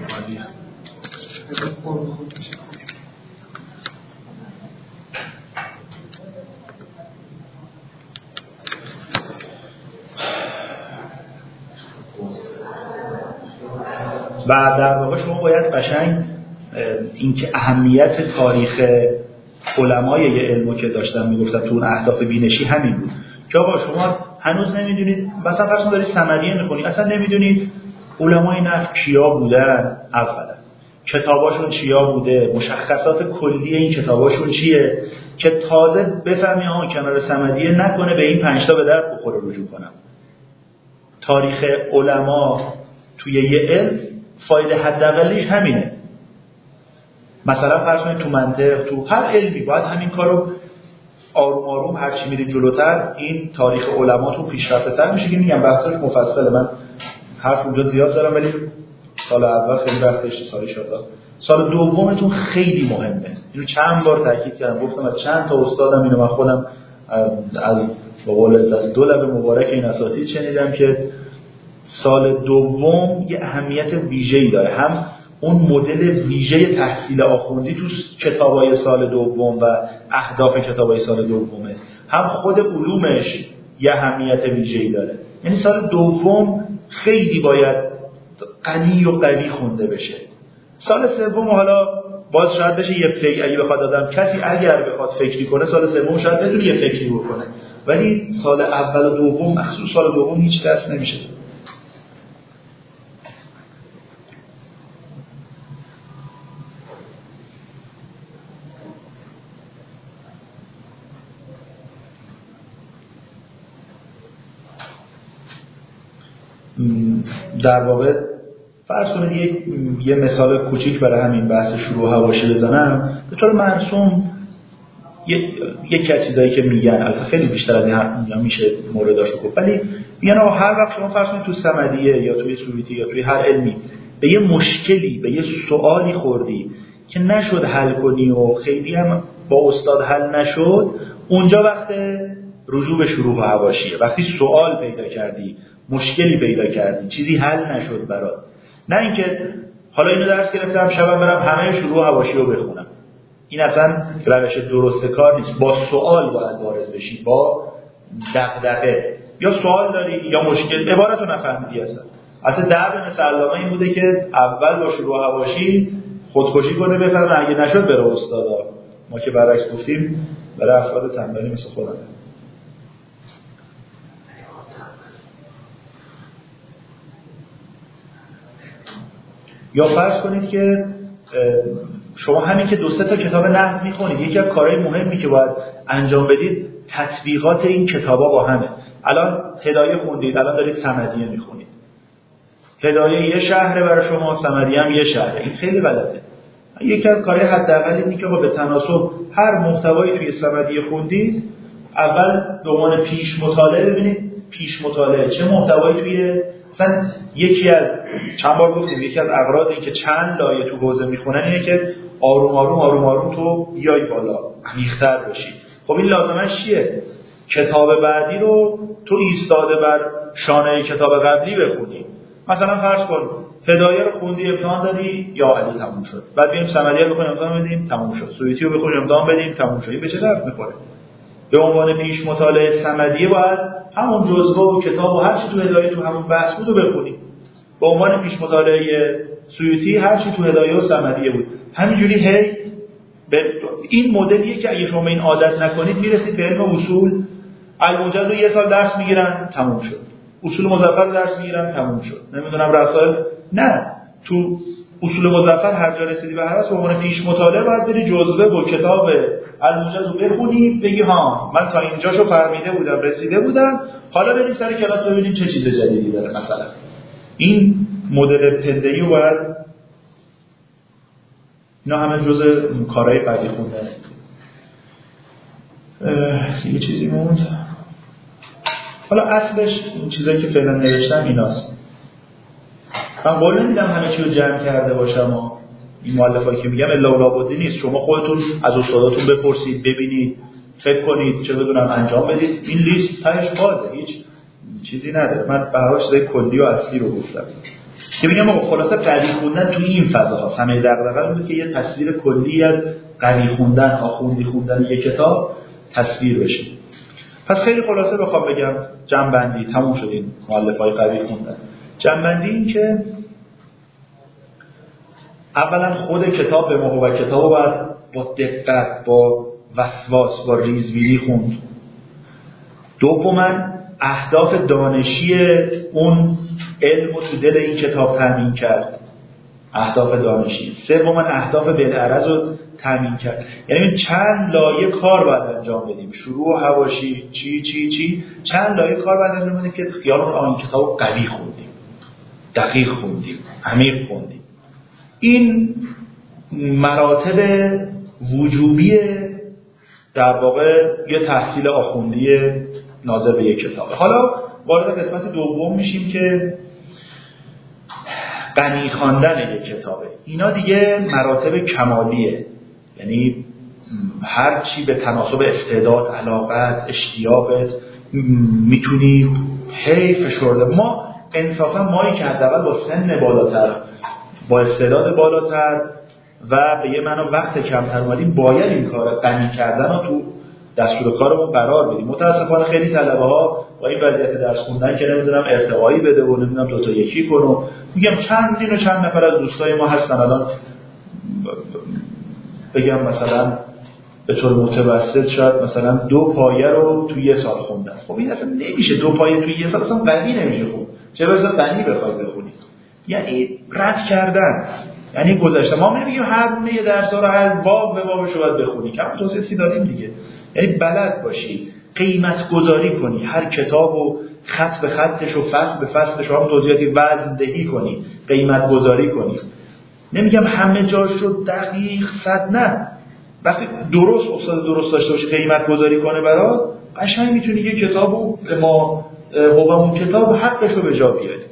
و در واقع شما باید قشنگ اینکه اهمیت تاریخ علمای یه علمو که داشتن میگفتن تو اون اهداف بینشی همین بود که آقا شما هنوز نمیدونید، مثلا فرض دارید صمدیه میخونید اصلا نمیدونید علمای نحو کیا بودن اولا، کتاباشون چیا بوده، مشخصات کلی این کتاباشون چیه، که تازه بفهمی آن کنار صمدیه نکنه به این پنج تا به در بخوره رجوع کنم. تاریخ علما توی یه علم فایده حداقلش همینه. مثلا فرض کنید تو منطق، تو هر علمی باید همین کارو آروم آروم هر چی میرید جلوتر این تاریخ علماتون پیشرفته‌تر میشه. که میگم بحثش مفصله، من حرف اونجا زیاد دارم، ولی سال اول خیلی وقتش سال شده. سال دومتون خیلی مهمه. اینو چند بار تاکید کردم، گفتم از چند تا استادم اینو من خودم از به قول از دو لب مبارک این اساتید شنیدم که سال دوم یه اهمیت ویژه‌ای داره. هم اون مدل ویژه تحصیل آخوندی تو کتابای سال دوم و اهداف کتابای سال دومه، هم خود علومش یه اهمیت ویژه‌ای داره. یعنی سال دوم خیلی باید غنی و قوی خونده بشه. سال سوم حالا باز شاید بشه یه فکر، اگه بخواد آدم کسی اگر بخواد فکری کنه سال سوم شاید بتونه یه فکری بکنه، ولی سال اول و دوم مخصوص سال دوم هیچ دست نمیشه. در واقع فرض کنید یک یه مثال کوچیک برای همین بحث شروع حواشی بزنم. به طور مرسوم یک از چیزایی که میگن، البته خیلی بیشتر از این میشه مورداشو گفت، ولی میگن آقا هر وقت شما فرض کنید تو صمدیه یا توی سویتی یا توی هر علمی به یه مشکلی، به یه سوالی خوردی که نشد حل کنی و خیلی هم با استاد حل نشد، اونجا وقت رجوع به شروع حواشیه. وقتی سوال پیدا کردی، مشکلی پیدا کردی، چیزی حل نشد برات، نه اینکه حالا اینو درس گرفتم شبم برم همه شروع حواشی رو بخونم. این اصلا روش درست کار نیست. با سوال باید وارد بشی، با دغدغه. یا سوال داری یا مشکل، عبارت رو نفهمیدی اصلا. حتی درد مثل علامه این بوده که اول با شروع حواشی خودکشی کنه بفهمه، اگه نشد بره استادا. ما که برعکس گفتیم برای افراد تنبلی مثل خودم. یا فرض کنید که شما همین که دو سه تا کتاب نحو میخونید، یکی از کارهای مهمی که باید انجام بدید تطبیقات این کتابا با همه. الان هدایه خوندید، الان دارید صمدیه میخونید. هدایه یه شهره برای شما، صمدیه هم یه شهره. این خیلی غلطه. یکی از کارهای حداقل اینه که با به تناسب هر محتوایی توی صمدیه خوندید، اول به عنوان پیش مطالعه ببینید پیش مطالعه چه محتوایی توی مثلا یکی از چند بار گفتیم یکی از اغراض این که چند لایه تو حوزه میخونن اینه که آروم آروم آروم آروم تو بیای بالا، عمیق‌تر بشی. خب این لازمش چیه؟ کتاب بعدی رو تو ایستاده بر شانه کتاب قبلی بخونی. مثلا فرض کن هدایه رو خوندی، امتحان دادی، یا علی تموم شد. بعد بریم صمدیه رو بخونیم، امتحان بدیم، تموم شد. سویتی رو بخونیم، امتحان بدیم، تموم شد. این به چه درد میخوره؟ به عنوان پیش مطالعه صمدیه باید همون جزوه و کتاب و هر چی تو هدایه تو همون بحث بود رو بخونی. به عنوان پیش مطالعه سویتی هر چی تو هدایه و صمدیه بود. همینجوری هی به این مدلیه که اگه شما این عادت نکنید میرسید به علم اصول. الموجد رو یه سال درس میگیرن، تموم شد. اصول مظفر رو درس میگیرن، تموم شد. نمیدونم رسائل، نه، تو اصول مظفر هر جا رسیدی به هر به عنوان پیش مطالعه باید بری جزوه با کتاب الموجد رو بخونی، بگی ها من تا اینجاشو فهمیده بودم، رسیده بودم، حالا بریم سر کلاس ببینیم چه چیز جدیدی داره. مثلا این مدل پنده‌ای رو باید، اینا همه جزء کارهای بعدی خوندن. یه چیزی موند. حالا اصلش این چیزایی که فعلا نوشتم ایناست. من قول نمیدم همه چی رو جمع کرده باشم و این مؤلفه‌ای که میگم الا لابدی نیست. شما خودتون از استاداتون بپرسید، ببینید، فکر کنید، چه بدونم انجام بدید. این لیست تهش بازه، هیچ چیزی نداره. من به هر چیزای کلی و اصلی رو گفتم که میگم آقا خلاصه قوی خوندن توی این فضاها همه دغدغه بود که یه تصویر کلی از قوی خوندن، آخوندی خوندن یک کتاب تصویر بشه. پس خیلی خلاصه بخوام بگم جمع‌بندی تموم شد این مؤلفه‌های قوی خوندن. جمع‌بندی این که اولا خود کتاب به موقع و کتاب باید با دقت، با وسواس، با ریزبینی خوند. دوما اهداف دانشی اون علم رو تو دل این کتاب تامین کرد. اهداف دانشی. سوم اهداف بالعرض رو تامین کرد. یعنی چند لایه کار باید انجام بدیم، شروع حواشی چی چی چی چند لایه کار باید انجام بدیم که خیالمون آن کتابو قوی خوندیم، دقیق خوندیم، عمیق خوندیم. این مراتب وجوبی در واقع یه تحصیل آخوندی ناظر به یک کتاب. حالا وارد قسمت دوم میشیم که غنی خواندن یک کتابه. اینا دیگه مراتب کمالیه، یعنی هر چی به تناسب استعداد، علاقت، اشتیاقت میتونی هی فشرده. ما انصافا مایی که حداقل با سن بالاتر، با استعداد بالاتر و به یه معنی وقت کمتر اومدیم، باید این کار غنی کردن رو تو دستور کارمون قرار بدیم. متاسفانه خیلی طلبه ها با این وضعیت درس خوندن که نمیدونم ارتقایی بده و نمیدونم دو تا یکی کنه، میگم چندین و چند نفر از دوستای ما هستن الان بگم مثلا به طور متوسط شاید مثلا دو پایه رو توی یه سال خوندن. خب این اصلا نمیشه، دو پایه توی یه سال اصلا قوی نمیشه خوند، چه برسه غنی بخوای بخونید. یعنی رد کردن، یعنی گذشته. ما نمیگیم هر دونه درس ها رو هر باب به بابش رو باید بخونی، کم توصیفی دادیم دیگه. یعنی بلد باشی، قیمت گذاری کنی، هر کتابو خط به خطش و فصل به فصلش رو هم توضیحاتی وزن دهی کنی، قیمت گذاری کنی. نمیگم همه جاش رو دقیق صد، نه، وقتی درست استاد درست داشته باشی قیمت گذاری کنه برات، قشنگ میتونی یه کتابو به ما حقوق اون کتاب حقش رو به جا بیاری.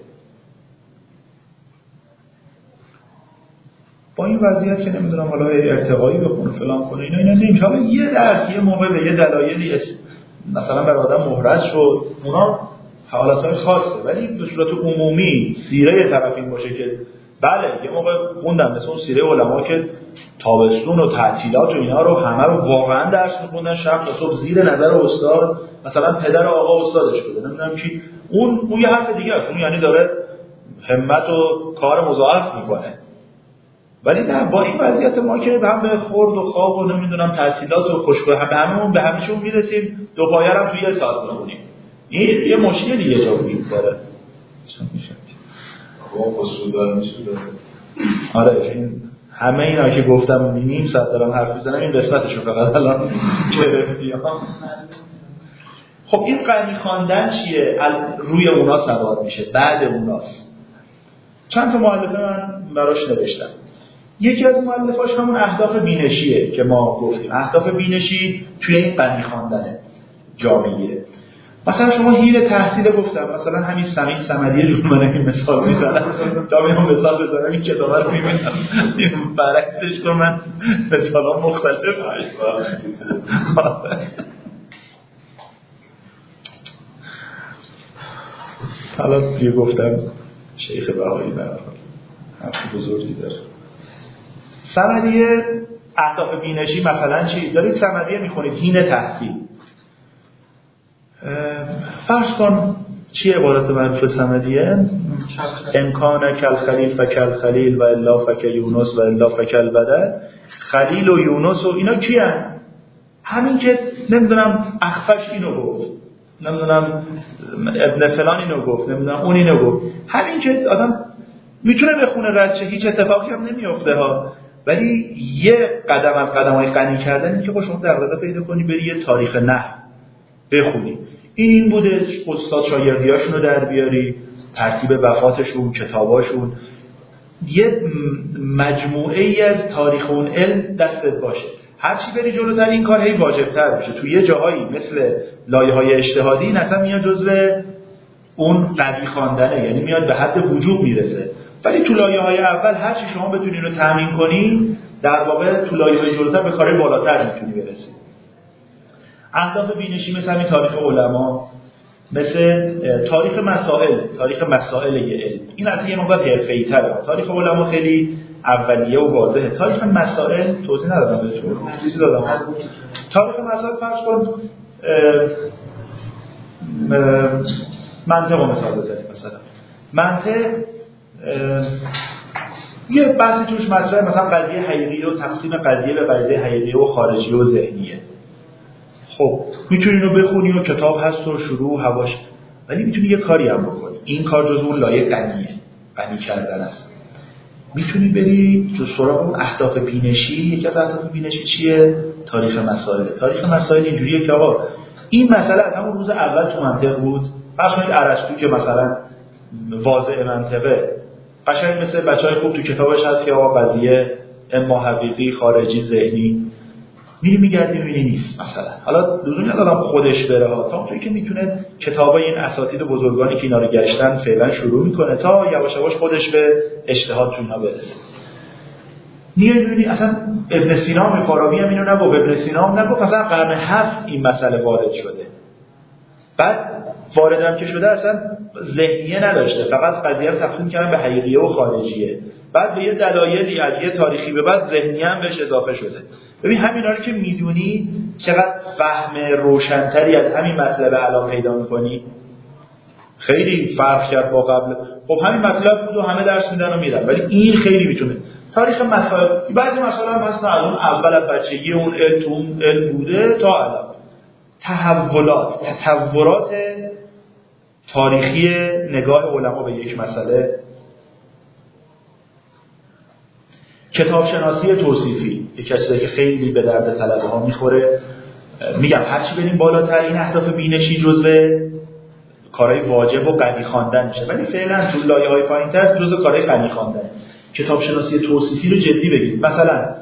با این وضعیت که نمیدونم حالا ارتقایی بخونه فلان کنه اینا اینا نمیشه. حالا یه درس یه موقع به یه دلایلی مثلا بر آدم محرج شد، اونا حالتهای خاصه، ولی به صورت عمومی سیره طرف این باشه که بله یه موقع خوندم مثلا سیره علما که تابستون و تعطیلات و اینا رو همه رو واقعا درس می‌خوندن، شب تا صبح زیر نظر استاد، مثلا پدر آقا استادش بوده نمیدونم چی، اون اون یه حرف دیگه است، اون یعنی داره همت و کار مضاعف میکنه. ولی نه، با این وضعیت ما که هم به خورد و خواب و نمیدونم تعطیلات و خوشبه هم به هممون به همیشون میرسیم، دو پایه هم توی یه ساعت بخونیم. این یه مشکلی یه جا وجود داره. چون میشه با اصول داره میشه داره. آره این همه اینا که گفتم نیم ساعت دارم حرف میزنم، این قسمتشو فقط الان گرفتیم. خب این غنی خواندن چیه؟ روی اونا سوار میشه، بعد اوناست. چند تا مؤلفه من براش نوشتم. یکی از مؤلفاش همون اهداف بینشیه که ما گفتیم. اهداف بینشی توی این غنی خواندنه جا میگیره. مثلا شما حین تحصیل گفتم، مثلا همین سمین صمدی جون من این مثال میزنم تا میام مثال بزنم این کتابه رو میبینم برعکسش رو من مثالا مختلف حالا یه گفتم شیخ بهایی در حرف بزرگی داره. صمدی اهداف بینشی مثلا چی؟ دارید صمدی میخونید حین تحصیل، فرض کن چی عبارت معروف صمدیه؟ امکان کل خلیل فکل خلیل و الا فک یونس و الا فکل بدل. خلیل و یونس و اینا کی هست؟ همین که نمیدونم اخفش اینو گفت، نمیدونم ابن فلان اینو گفت، نمیدونم اون اینو گفت. همین که آدم میتونه بخونه رد شه، هیچ اتفاقی هم نمیفته ها، ولی یه قدم از قدم‌های غنی کردن این که با شما دغدغه پیدا کنی بری یه تاریخ نحو بخونی. این این بوده استاد شاگردیاشون رو در بیاری، ترتیب وفاتشون، کتاباشون، یه مجموعه ای از تاریخ اون علم دستت باشه. هر چی بری جلوتر این کار هی واجب‌تر میشه. توی یه جاهایی مثل لایه‌های اجتهادی این اصلا میاد جزو اون قوی خواندنه، یعنی میاد به حد وجوب میرسه. ولی تو لایه‌های اول هر چی شما بتونی رو تامین کنی، در واقع تو لایه‌های جلوتر به کارهای بالاتر میتونی برسی. اهداف بینشی مثل همین تاریخ علما، مثل تاریخ مسائل، تاریخ مسائل یه علم. این از یه مقدار حرفه‌ای‌تره. تاریخ علما خیلی اولیه و واضحه. تاریخ مسائل توضیح ندادم بهتون. چیزی دادم. تاریخ مسائل فرض کن منطق مثال بزنیم. مثلا منطق یه بحثی توش مطرحه، مثلا قضیه حقیقی و تقسیم قضیه به قضیه حقیقی و خارجی و ذهنیه. خب میتونی اینو بخونی و کتاب هست و شروع هواش، ولی میتونی یه کاری هم بکنی. این کار جزو اون لایه غنیه، غنی کردن است. میتونی بری تو سراغ اون اهداف بینشی. یکی از اهداف بینشی چیه؟ تاریخ مسائل. تاریخ مسائل اینجوریه که آقا این مسئله از همون روز اول تو منطق بود. فرض کنید ارسطو که مثلا واضع منطقه، قشنگ مثل بچهای خوب تو کتابش هست که آقا قضیه اما حقیقی خارجی ذهنی، میری میگردی میبینی نیست مثلا. حالا لزومی نداره خودش بره ها، تا اونجایی که میتونه کتابای این اساتید بزرگانی که اینا رو گشتن فعلا شروع میکنه تا یواش یواش خودش به اجتهاد تو اینا برسه. میای میبینی اصلا ابن سینا و فارابی هم اینو نگفت، ابن سینا هم نگفت مثلا قرن هفت این مسئله وارد شده. بعد واردم که شده اصلا ذهنیه نداشته، فقط قضیه رو تقسیم کردن به حقیقیه و خارجیه. بعد به یه دلایلی از یه تاریخی به بعد ذهنیه هم بهش اضافه شده. ببین همینا رو که میدونی چقدر فهم روشن‌تری از همین مطلب الان پیدا می‌کنی. خیلی فرق کرد با قبل. خب همین مطلب بود و همه درس میدن و میرن، ولی این خیلی میتونه تاریخ مسائل، بعضی مسائل هم هست نه اون اول از بچگی اون علم تو اون علم بوده تا الان. تحولات، تطورات تاریخی نگاه علما به یک مسئله. کتاب شناسی توصیفی یکی از چیزایی که خیلی به درد طلبه ها میخوره. میگم هرچی بریم بالاتر این اهداف بینشی جزء کارهای واجب و غنی خواندن میشه، ولی فعلا تو لایه‌های پایین‌تر جزء کارهای غنی خواندن. کتاب شناسی توصیفی رو جدی بگیرید. مثلا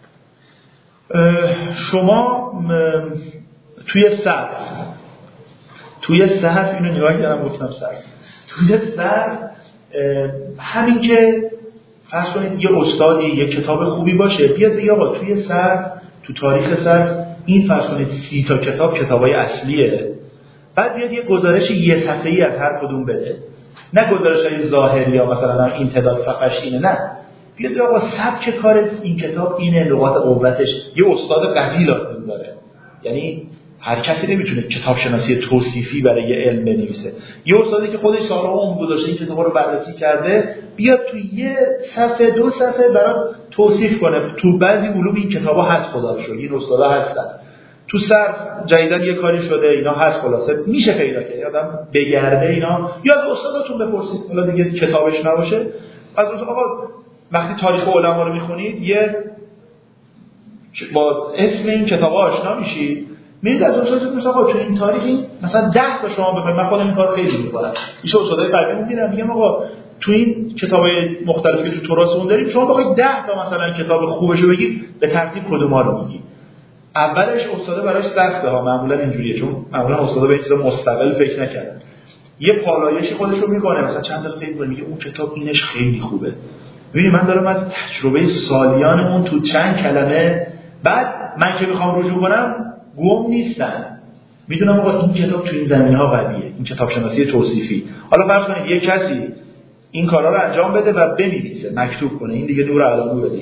شما توی صرف توی صرف اینو نگاه کردم گفتم صرف توی صرف همین که فرض کنید یه استادی یه کتاب خوبی باشه بیاد بگه آقا توی صرف تو تاریخ صرف این فرض کنید سی تا کتاب کتابای اصلیه، بعد بیاد یه گزارش یه صفحه‌ای از هر کدوم بده، نه گزارش‌های ظاهری یا مثلا این تعداد صفحه‌اش اینه، نه بیاد بگه آقا سبک کار این کتاب اینه، نقاط قوتش. یه استاد قوی لازم داره، یعنی هر کسی نمیتونه کتاب شناسی توصیفی برای یه علم بنویسه. یه استادی که خودش سالها عمر گذاشته این کتابا رو بررسی کرده بیاد تو یه صفحه دو صفحه برات توصیف کنه. تو بعضی علوم این کتابا هست، خدا رو شکر این استادا هستن. تو صرف جدیدن یه کاری شده اینا هست، خلاصه میشه پیدا کنه. آدم بگرده اینا یا از استاداتون بپرسید، حالا دیگه کتابش نباشه از اون آقا وقتی تاریخ علما رو میخونید یه با اسم این کتابا آشنا میشید، میرید از اون چیزا میگم آقا تو این تاریخ این مثلا ده تا شما بخواید، من خودم این کارو خیلی میکنم، ایشون استادای قدیم میرم میگم آقا تو این کتابای مختلفی که تو تراثمون داریم شما بخواید ده تا مثلا کتاب خوبشو بگید به ترتیب کدوما رو میگید. اولش استاد براش سخته ها، معمولا اینجوریه، چون معمولا استادا به این چیزا مستقل فکر نکردن. یه پالایشی خودشو میکنه، مثلا چند تا فکر میکنه میگه اون کتاب اینش خیلی خوبه. ببینید من دارم از تجربه سالیانمون تو چند کلمه، بعد من که میخوام رجوع کنم گم نیستن، میدونم آقا این کتاب تو این زمینه‌ها قویه، این کتاب شناسی توصیفی. حالا فرض کنید یک کسی این کارا رو انجام بده و بنویسه، مکتوب کنه، این دیگه نور علامو بده.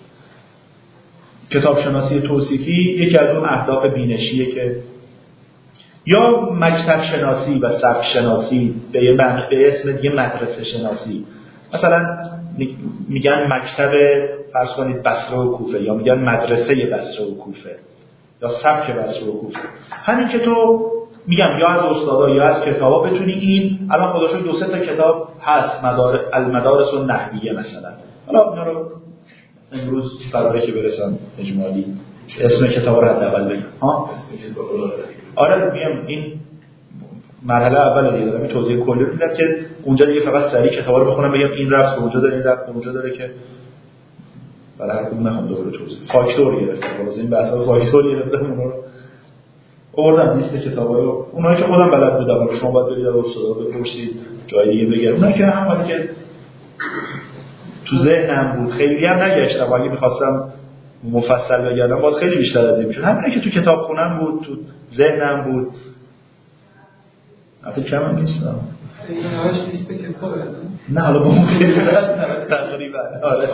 کتاب شناسی توصیفی یکی از اون اهداف بینشیه که یا مکتب شناسی و سبک شناسی به یه معنی به اسم دیگه مدرسه شناسی. مثلا میگن مکتب فرض کنید بصره و کوفه، یا میگن مدرسه بصره و کوفه، یا سبک بصره و کوفه. همین که تو میگم یا از استادا یا از کتابا بتونی این الان خودشون دو سه تا کتاب هست، مدار المدارس النحویه مثلا. حالا اینا رو امروز برای که برسم اجمالی اسم کتاب رو حداقل بگم ها. آره میگم این مرحله اول دیگه دارم این توضیح کلی میدم که اونجا دیگه فقط سریع کتابا رو بخونم بگم این رفت اونجا داره، این رفت اونجا داره، که برای هر کدوم نخوام دوباره توضیح. فاکتور گرفتم، واسه این بحثا فاکتور گرفتم، اونا رو آوردم لیست کتابا رو، اونایی که خودم بلد بودم شما باید برید از استادا بپرسید، جای دیگه بگیرید. اونایی که هم وقتی که تو ذهنم بود خیلی هم نگشتم، اگه می‌خواستم مفصل بگردم باز خیلی بیشتر از این میشد. همینه که تو کتاب خونم بود، تو ذهنم بود. البته کم هم نیستم. اینهاش لیست کتابه. نه حالا با اون خیلی تقریبا. آره.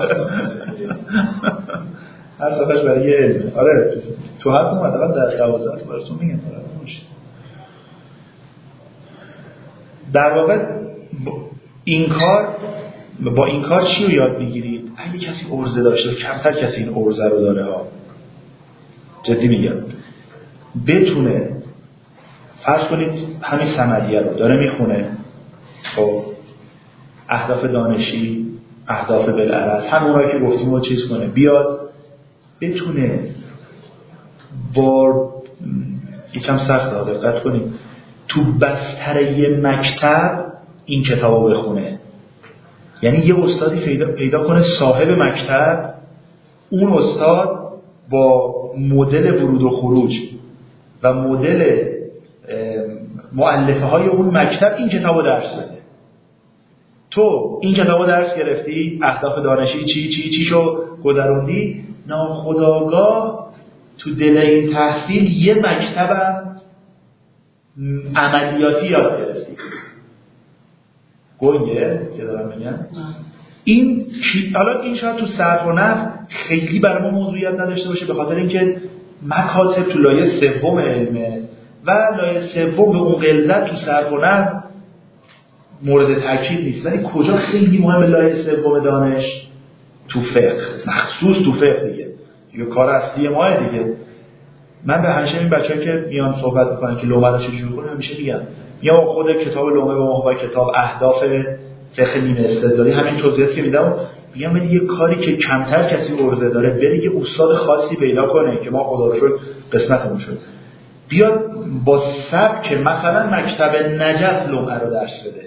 هر صفحه‌اش برای یه علمه. آره. تو هر کدوم حداقل در دوازده تا براتون میگم. آره باشه. در واقع این کار با این کار چی رو یاد میگیرید؟ اگه کسی عرضه داشته، کمتر کسی این عرضه رو داره ها، جدی میگم، بتونه فرض کنید همین صمدیه رو داره میخونه، خب اهداف دانشی اهداف بالعرض همونایی که گفتیم رو چیز کنه، بیاد بتونه با یکم سخت ها دقت کنیم تو بستر یه مکتب این کتاب رو بخونه. یعنی یه استادی پیدا, پیدا کنه صاحب مکتب، اون استاد با مدل ورود و خروج و مدل مؤلفه های اون مکتب این کتاب رو درس بده. تو این کتاب رو درس گرفتی، اهداف دانشی چی چی چی شو گذروندی، ناخودآگاه تو دل این تحصیل یه مکتبم عملیاتی یاد گرفتی. گنگه که دارم میگم این حالا این شاید تو صرف و نحو خیلی برای ما موضوعیت نداشته باشه به خاطر اینکه مکاتب تو لایه سوم علمه و لایه سوم به اون غلظت تو صرف و نحو مورد تاکید نیست، ولی کجا خیلی مهمه لایه سوم دانش؟ تو فقه، مخصوص تو فقه دیگه یه کار اصلی ماه دیگه. من به همیشه این بچه‌ها که میان صحبت میکنن که لومه رو چجوری کنه همیشه میگم یا خود کتاب لومه با محتوای کتاب اهداف فقه نیمه استدلالی همین توضیحاتی که میدم میگم ولی یه کاری که کمتر کسی عرضه داره بره یه استاد خاصی پیدا کنه که ما خدا رو شکر قسمتمون شد بیاد با سبک مثلا مکتب نجف لومه رو درس بده.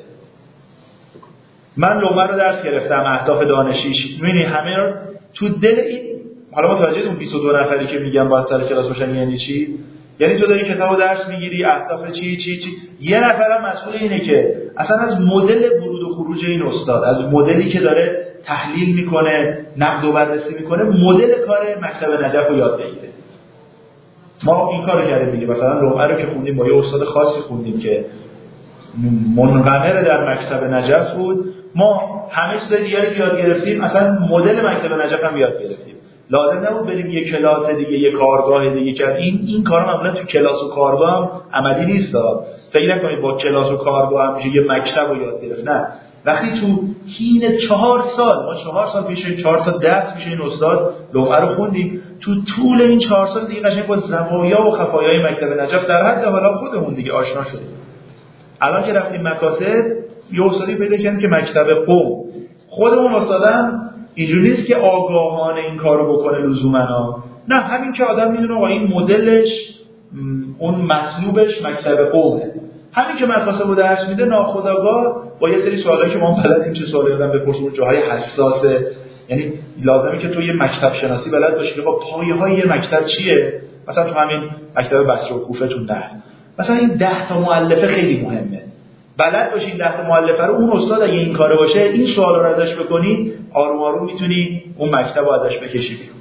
من لومه رو درس گرفتم اهداف دانشیش میبینی همه رو تو دل این حالا متوجه اون بیست و دو نفری که میگم باید سر کلاس باشن یعنی چی؟ یعنی تو داری کتابو درس میگیری اهداف چی چی چی یه نفرم مسئول اینه که اصلا از مدل ورود و خروج این استاد، از مدلی که داره تحلیل میکنه نقد و بررسی میکنه مدل کار مکتب نجف رو یاد بگیره. ما این کارو کردیم دیگه، مثلا لومه رو که خوندیم با یه استاد خاصی خوندیم که منقمر در مکتب نجف بود، ما همه چیز دیگه یاد گرفتیم، اصلا مدل مکتب نجف هم یاد گرفتیم. لازم نبود بریم یه کلاس دیگه یه کارگاه دیگه کرد. این این کارا معمولا تو کلاس و کارگاه هم عملی نیست. فکر نکنید با کلاس و کارگاه هم میشه یه مکتب رو یاد گرفت. نه، وقتی تو حین چهار سال ما چهار سال پیش چهار تا درس میشه این استاد لومه رو خوندیم، تو طول این چهار سال دیگه قشنگ با زوایا و خفایای مکتب نجف در حد حالا خودمون دیگه آشنا شدیم. الان که رفتیم مکاتب یه استادی پیدا کردیم که مکتب قم، خودمون استادم اینجوری نیست که آگاهانه این کارو بکنه لزوما، نه همین که آدم میدونه آقا این مدلش اون مطلوبش مکتب قومه، همین که مدرسه رو درس میده ناخودآگاه با یه سری سوالایی که ما بلدیم چه سوالی آدم بپرسه اون جاهای حساسه، یعنی لازمه که تو یه مکتب شناسی بلد باشی که با پایه‌های یه مکتب چیه. مثلا تو همین مکتب بصره و کوفه تو نه مثلا این ده تا مؤلفه خیلی مهمه، بلد باشی این ده تا مؤلفه رو اون استاد اگه این کاره باشه این سوالا رو ازش بکنی آروم آروم میتونی اون مکتب رو ازش بکشی بیرون.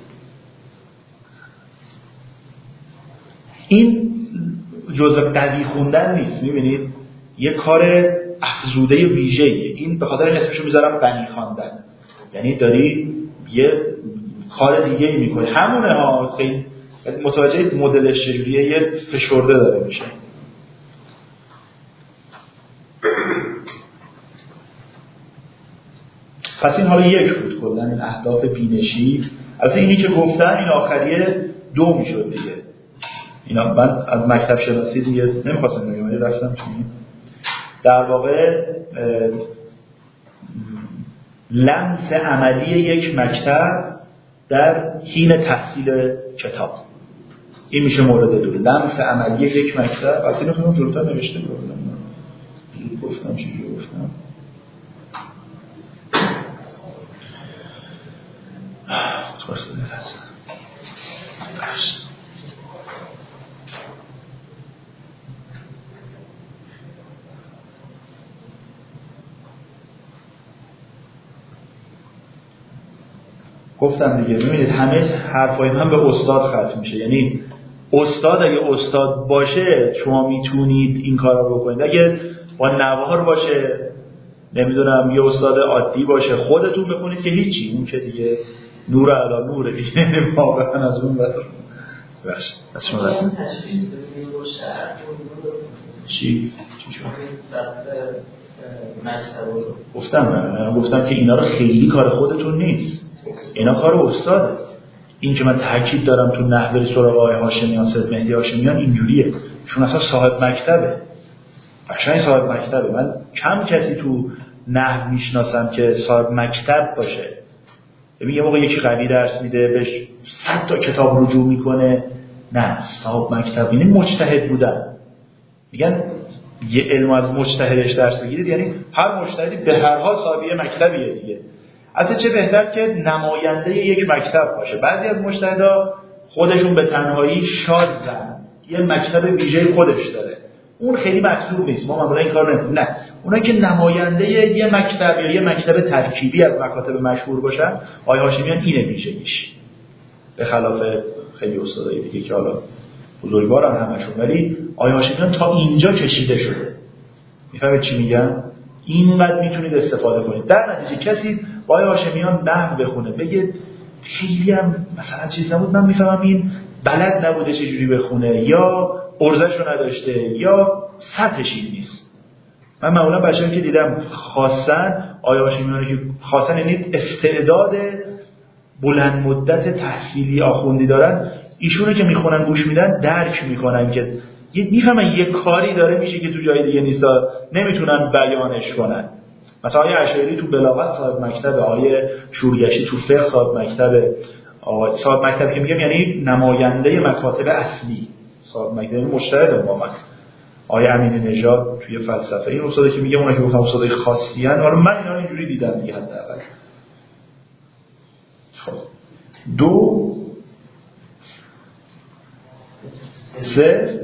این جزء قوی خوندن نیست، میبینید یه کار افزوده ویژه‌ایه. این به خاطر اسمشو میذارم غنی خواندن، یعنی داری یه کار دیگه ای میکنی. همونه ها، خیلی متوجه مدلش چجوریه، یه فشرده داره میشه. پس این حالا یک بود کلا این اهداف بینشی. البته اینی که گفتم این آخریه دو میشد دیگه. اینا من از مکتب شناسی دیگه نمیخواستم بگم ولی رفتم چون در واقع لمس عملی یک مکتب در حین تحصیل کتاب، این میشه مورد دو. لمس عملی یک مکتب، اصلا اینو خودم جلوتر نوشته بودم گفتم چی گفتم خواست درست گفتم دیگه. میبینید همه حرفای من به استاد ختم میشه، یعنی استاد اگه استاد باشه شما میتونید این کارا رو بکنید. اگه با نوار باشه نمیدونم یه استاد عادی باشه خودتون بخونید که هیچی، اون که دیگه نور علی نوره دیگه واقعا از اون بهتر. باشه از شما این تشخیص بدیم رو شهر چی چی شد مکتب رو گفتم گفتم که اینا رو خیلی کار خودتون نیست، اینا کار استاده. این که من تاکید دارم تو نحوه سراغ آقای هاشمیان سید مهدی هاشمیان اینجوریه، چون اصلا صاحب مکتبه، قشنگ صاحب مکتبه. من کم کسی تو نحو میشناسم که صاحب مکتب باشه. ببین یه موقع یکی قوی درس میده بهش صد تا کتاب رجوع میکنه، نه صاحب مکتب اینه مجتهد بودن. میگن یه علم از مجتهدش درس بگیرید، یعنی هر مجتهدی به هر حال صاحب یه مکتبیه دیگه. البته چه بهتر که نماینده یک مکتب باشه. بعضی از مجتهدا خودشون به تنهایی شادن، یه مکتب ویژه خودش داره، اون خیلی مطلوب نیست، ما معمولا این کار نمی‌کنیم. نه، اونایی که نماینده یه مکتب یا یه مکتب ترکیبی از مکاتب مشهور باشن، آقای هاشمیان اینه ویژگیش، به خلاف خیلی استادای دیگه که حالا بزرگوارن همشون، ولی آقای هاشمیان تا اینجا کشیده شده. میفهمید چی میگم؟ اینقدر میتونید استفاده کنید. در نتیجه کسی با آقای هاشمیان نحو بخونه بگه خیلی هم مثلا چیز نبود، من میفهمم این بلد نبوده چجوری بخونه، یا ارزشو نداشته، یا سطحش این نیست. من معمولا بچه‌ای که دیدم خواستن آقای هاشمیان که خواستن، یعنی استعداد بلند مدت تحصیلی آخوندی دارن، ایشونه که میخونن گوش میدن درک میکنن که میفهمن یه کاری داره میشه که تو جای دیگه نیست، نمیتونن بیانش کنن. مثلا آقای اشعری تو بلاغت صاحب مکتب، آقای شورگشی تو فقه صاحب مکتب. آقای صاحب مکتب که میگم یعنی نماینده مکاتب اصلی، صاحب مکتب مجتهد واقعا. آقای امین نژاد توی فلسفه، این استاده که میگم اونا که گفتم استادای خاصی ان، حالا من اینا رو اینجوری دیدم دیگه حداقل. خب دو سه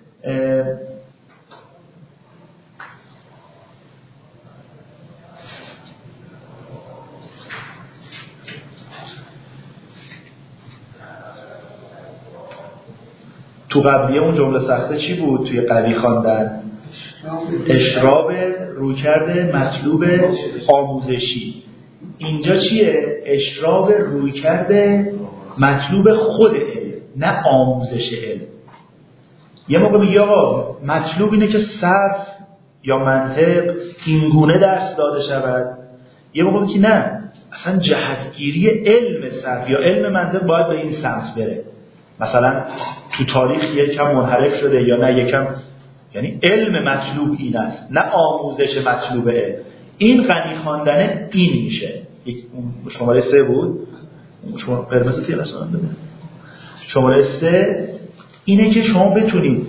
تو قبلیه اون جمله سخته چی بود توی قوی خواندن؟ اشراب رویکرد مطلوب آموزشی. اینجا چیه؟ اشراب رویکرد مطلوب خود علم، نه آموزش علم. یه موقع میگه آقا مطلوب اینه که صرف یا منطق اینگونه درس داده شود، یه موقع میگه نه، اصلا جهتگیری علم صرف یا علم منطق باید به این سمت بره. مثلا تو تاریخ یکم منحرف شده یا نه یکم، یعنی علم مطلوب این است، نه آموزش مطلوب علم. این غنی خواندن این میشه. شماره سه بود، شما قرمز توی رسانم بده. شماره سه اینه که شما بتونید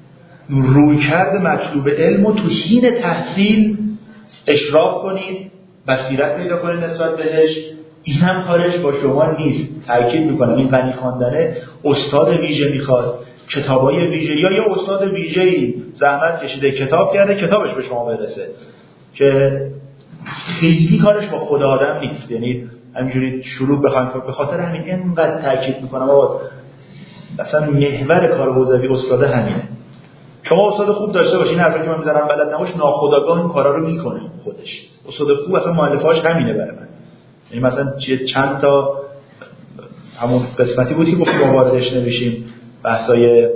رویکرد مطلوب علم رو تو حین تحصیل اشراف کنید، بصیرت پیدا کنید نسبت بهش. این هم کارش با شما نیست. تاکید میکنم این غنی خواندنه استاد ویژه میخواد، کتابای ویژه، یا یه استاد ویژه‌ای زحمت کشیده کتاب کرده کتابش به شما برسه، که خیلی کارش با خود آدم نیست. یعنی همینجوری شروع بخواید، به خاطر همین اینقدر تاکید میکنم آقا مثلا محور کار حوزوی استاد همینه. شما استاد خوب داشته باشین، این حرفی که من میزنم بلد نباش، ناخودآگاه این کارا رو میکنه خودش. استاد خوب اصلا مؤلفه‌اش همینه برای من. یعنی مثلا چند تا همون قسمتی بود که گفتیم واردش نمیشیم، بحثای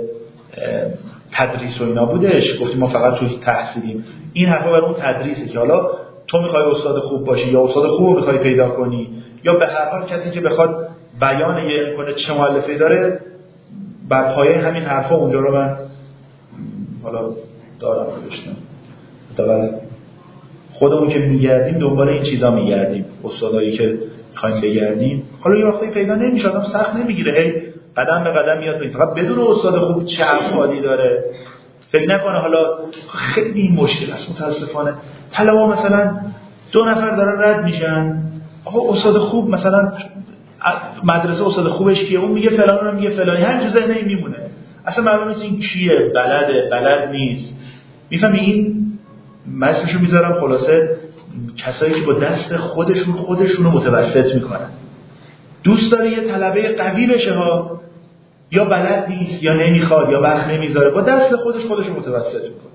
تدریس و اینا بودش، گفتیم ما فقط توی تحصیلیم. این حرفا برای اون تدریسه که حالا تو میخوای استاد خوب باشی یا استاد خوب میخوای پیدا کنی، یا به هر حال کسی که بخواد بیان یه علم کنه چه مؤلفه‌ای داره، بعد پایه همین حرفا اونجا رو من حالا دارم نوشتم. حداقل خودمون که میگردیم دنبال این چیزا میگردیم، استادایی که میخوایم بگردیم. حالا یه وقتی پیدا نمیشه، آدم سخت نمیگیره، هی قدم به قدم میاد پایین. فقط بدون استاد خوب چه افرادی داره، فکر نکنه حالا خیلی مشکل است. متاسفانه طلبا مثلا دو نفر دارن رد میشن، آقا استاد خوب مثلا مدرسه استاد خوبش کیه، اون میگه فلان، اون میگه فلانی، همین تو ذهن میمونه، اصلا معلوم نیست این کیه، بلده بلد نیست. میفهمی این مثلشو میذارم خلاصه کسایی که با دست خودشون خودشونو متوسط میکنن. دوست داره یه طلبه قوی بشه ها، یا بلد نیست یا نمیخواد یا وقت نمیذاره، با دست خودش خودشو متوسط میکنه.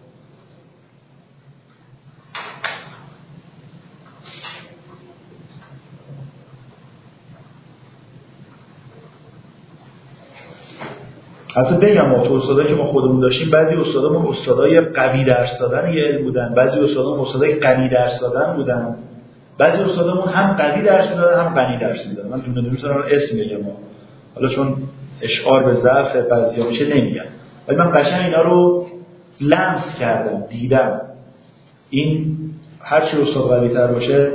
حتی بگم ما تو استادایی که ما خودمون داشتیم، بعضی استادامون استادای قوی درس دادن یه علم بودن، بعضی استادامون استادای غنی درس دادن بودن، بعضی استادامون هم قوی درس میدادن هم غنی درس میدادن. من جمله نمیذارم اسم بگم، حالا چون اشعار به ضعف بعضیا میشه نمیگم، ولی من قشنگ اینا رو لمس کردم، دیدم. این هر چی استاد قوی تر باشه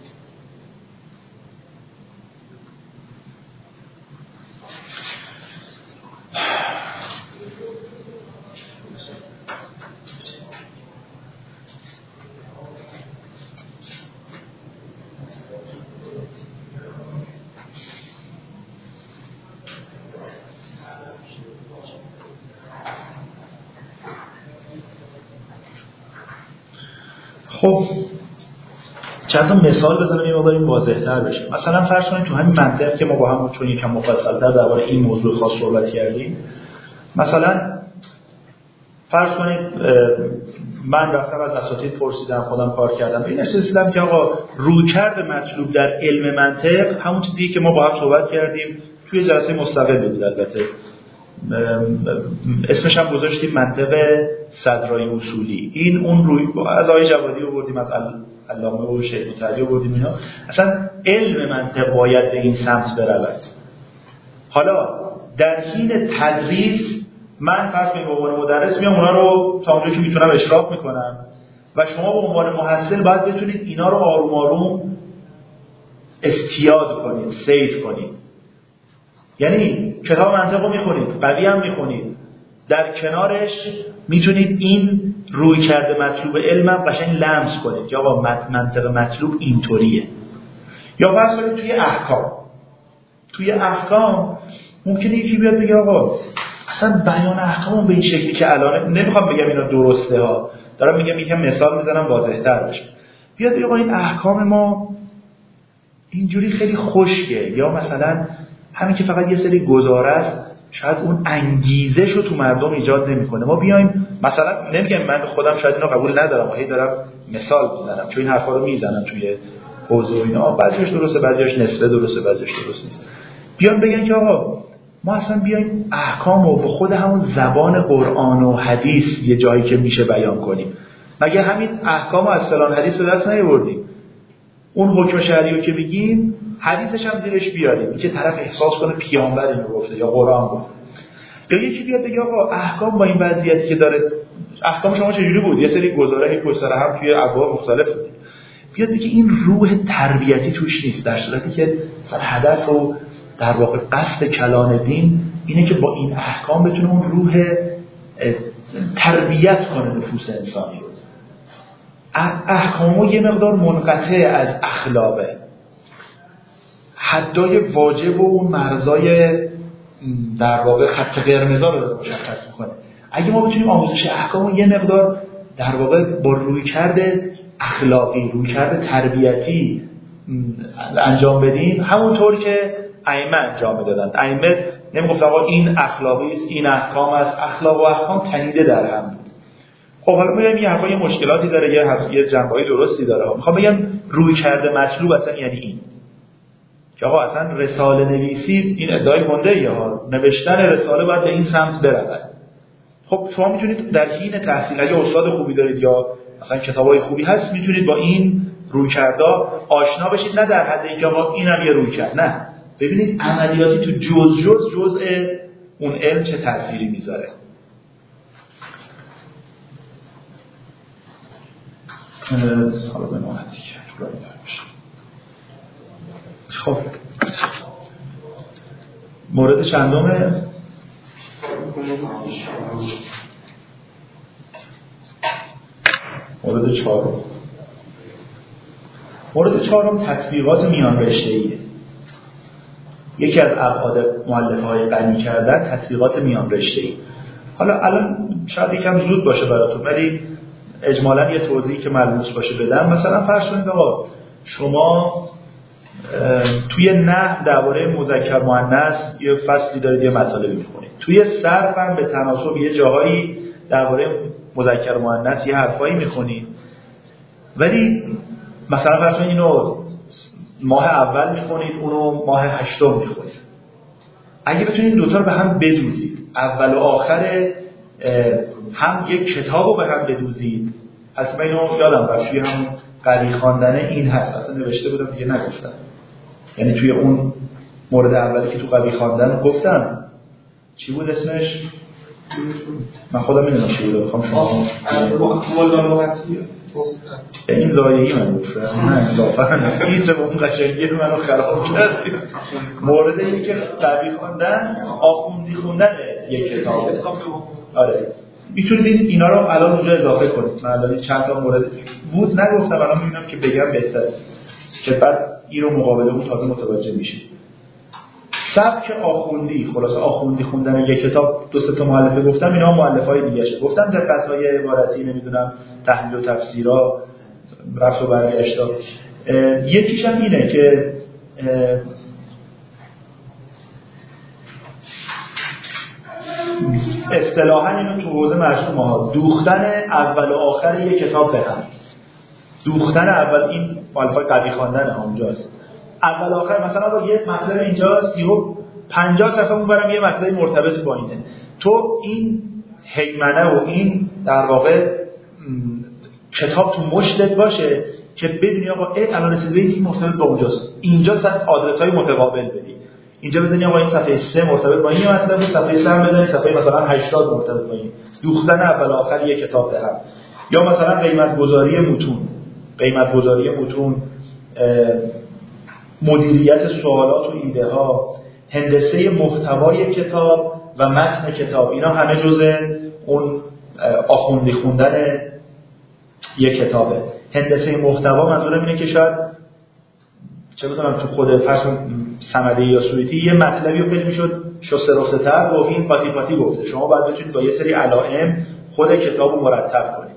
خب چند تا مثال بزنم یه مقدار این واضح‌تر بشه. مثلا فرض کنید تو همین منطق که ما با هم چون یکم مفصل‌تر درباره این موضوع خاص صحبت کردیم، مثلا فرض کنید من رفتم از اساتید پرسیدم، خودم کار کردم، به این رسیدم که آقا رویکرد مطلوب در علم منطق همون چیزی که ما با هم صحبت کردیم توی جلسه مستقل بود، البته اسمش هم گذاشتیم منطق صدرای اصولی. این اون روی از آقای جوادی آوردیم، از علامه و شیخ متعلی آوردیم. اینا اصلا علم منطق باید به این سمت برود. حالا در حین تدریس من فرض کنید به عنوان مدرس میام اونا رو تا اونجایی که میتونم اشراف میکنم و شما به عنوان محصل باید بتونید اینا رو آروم آروم استیاد کنید، صید کنید. یعنی کتاب منطق رو میخونید، قوی هم میخونید، در کنارش میتونید این روی کرده مطلوب علمم قشنگ لمس کنید که آقا منطق مطلوب اینطوریه. یا فرض کنید توی احکام توی احکام ممکنه یکی بیاد بگه آقا اصلا بیان احکام به این شکلی که الان نمیخوام بگم اینا درسته ها، دارم میگم یکم مثال میزنم واضح تر بشه. بیاد بگه آقا این احکام ما اینجوری خیلی خشکه، یا مثلا همین که فقط یه سری گزاره است شاید اون انگیزش رو تو مردم ایجاد نمیکنه. ما بیایم مثلا، نمیگم من خودم شاید اینو قبول ندارم، ولی دارم مثال میزنم چون این حرفا رو میزنم توی حوزه اینا، بعضیش درسته بعضیش نسبه درسته بعضیش درست نیست. بیان بگن که آقا ما اصلا بیایم احکام رو به خود همون زبان قرآن و حدیث یه جایی که میشه بیان کنیم. مگه همین احکام رو از فلان حدیث به دست نیاوردیم؟ اون حکم شرعی رو که بگیم حدیثش هم زیرش بیاریم، این که طرف احساس کنه پیامبر اینو گفته یا قرآن گفته. یا یکی بیاد بگه آقا احکام با این وضعیتی که داره، احکام شما چجوری بود؟ یه سری گزاره پشت سر هم توی ابواب مختلف بود. بیاد بگه این روح تربیتی توش نیست، در صورتی که مثلا هدف و در واقع قصد کلام دین اینه که با این احکام بتونه اون روح تربیت کنه نفوس انسانی رو. احکامو یه مقدار منقطع از اخلاقه، حدای واجب و اون مرزای در واقع خط قرمزا رو مشخص میکنه. اگه ما بتونیم آموزش احکامو یه مقدار در واقع با رویکرد اخلاقی، رویکرد تربیتی انجام بدیم، همونطور که ائمه انجام میدادن. ائمه نمیگفت آقا این اخلاقی است، این احکام است. اخلاق و احکام تنیده در هم بود. خب حالا میگم یه حرفای مشکلاتی داره، یه یه جنبه‌های درستی داره. میخوام بگم رویکرد مطلوب اصلا یعنی این که آقا اصلا رساله نویسی، این ادعای گنده ها، نوشتن رساله باید به این سمت برود. خب شما میتونید در حین تحصیل، اگه استاد خوبی دارید یا مثلا کتابای خوبی هست، میتونید با این رویکردا آشنا بشید، نه در حد اینکه آقا اینم یه رویکرد، نه، ببینید عملیاتی تو جز جز جزء اون علم چه تأثیری میذاره. حالا به نوعاتی که خب مورد چندمه؟ مورد چهارم. مورد چهارم تطبیقات میان رشته‌ایه. یکی از ابعاد مؤلفه‌های غنی کردن تطبیقات میان رشته‌ای. حالا الان شاید یکم زود باشه براتون، ولی اجمالاً یه توضیحی که ملموس باشه بدم. مثلا فرض کنید آقا شما توی نحو درباره مذکر مؤنث یه فصلی دارید، یه مطالبی می‌خونید. توی صرف هم به تناسب یه جاهایی درباره مذکر مؤنث یه حرفایی می‌خونید. ولی مثلا فرض کنید اینو ماه اول می‌خونید، اونو ماه هشتم می‌خونید. اگه بتونید دوتا رو به هم بدوزید، اول و آخر هم یک کتابو به هم بدوزید. البته من اینو یادم رفت توی همون قوی خواندن این هست، اصلا نوشته بودم دیگه نگفتم. یعنی توی اون مورد اولی که تو قوی خواندن گفتم چی بود اسمش؟ من خودم نمیدونم چی بود. میخوام شما مولا لغتی گفتن. این زایگی من گفتم نه اضافه این چه اون قشنگی رو منو خراب کردی. مورد اینه که قوی خواندن آخوندی خوندن یک کتاب. آره میتونید اینا رو الان اونجا اضافه کنید. من الان چند تا مورد بود نگفتم الان میبینم که بگم بهتره که بعد این رو مقابل اون تازه متوجه میشید. سبک آخوندی، خلاصه آخوندی خوندن یک کتاب دو سه تا مؤلفه گفتم، اینا مؤلفه‌های دیگه شه. گفتم دقت‌های عبارتی نمیدونم تحلیل و تفسیرها رفت و برگشتا. یکیش هم اینه که اصطلاحاً اینو تو حوزه مرسومه ها دوختن اول و آخر یک کتاب به هم. دوختن اول این مؤلفه‌های قوی خواندن ها اونجاست. اول آخر مثلا با یه مطلب اینجا سی و پنجاه صفحه اونورم یه مطلب مرتبط با اینه. تو این هیمنه و این در واقع کتاب تو مشتت باشه که بدونی آقا ای الان رسیده این مرتبط با اونجاست. اینجا صد آدرس‌های متقابل بدی. اینجا بزنی آقا این صفحه سه مرتبط با این مطلب، صفحه سه هم بزنی صفحه مثلا هشتاد مرتبط با این. دوختن اول آخر یک کتاب به هم. یا مثلا قیمت گذاری متون. قیمت گذاری متون، مدیریت سوالات و ایده ها، هندسه محتوای کتاب و متن کتاب، اینا همه جزء اون آخوندی خوندن یک کتابه. هندسه محتوا منظورم اینه که شاید چه بدونم تو خود فصل صمدی یا سویتی یه مطلبی رو خیلی میشد شسته رفته تر گفت، این پاتی پاتی گفته، شما باید بتونید با یه سری علائم خود کتاب رو مرتب کنید.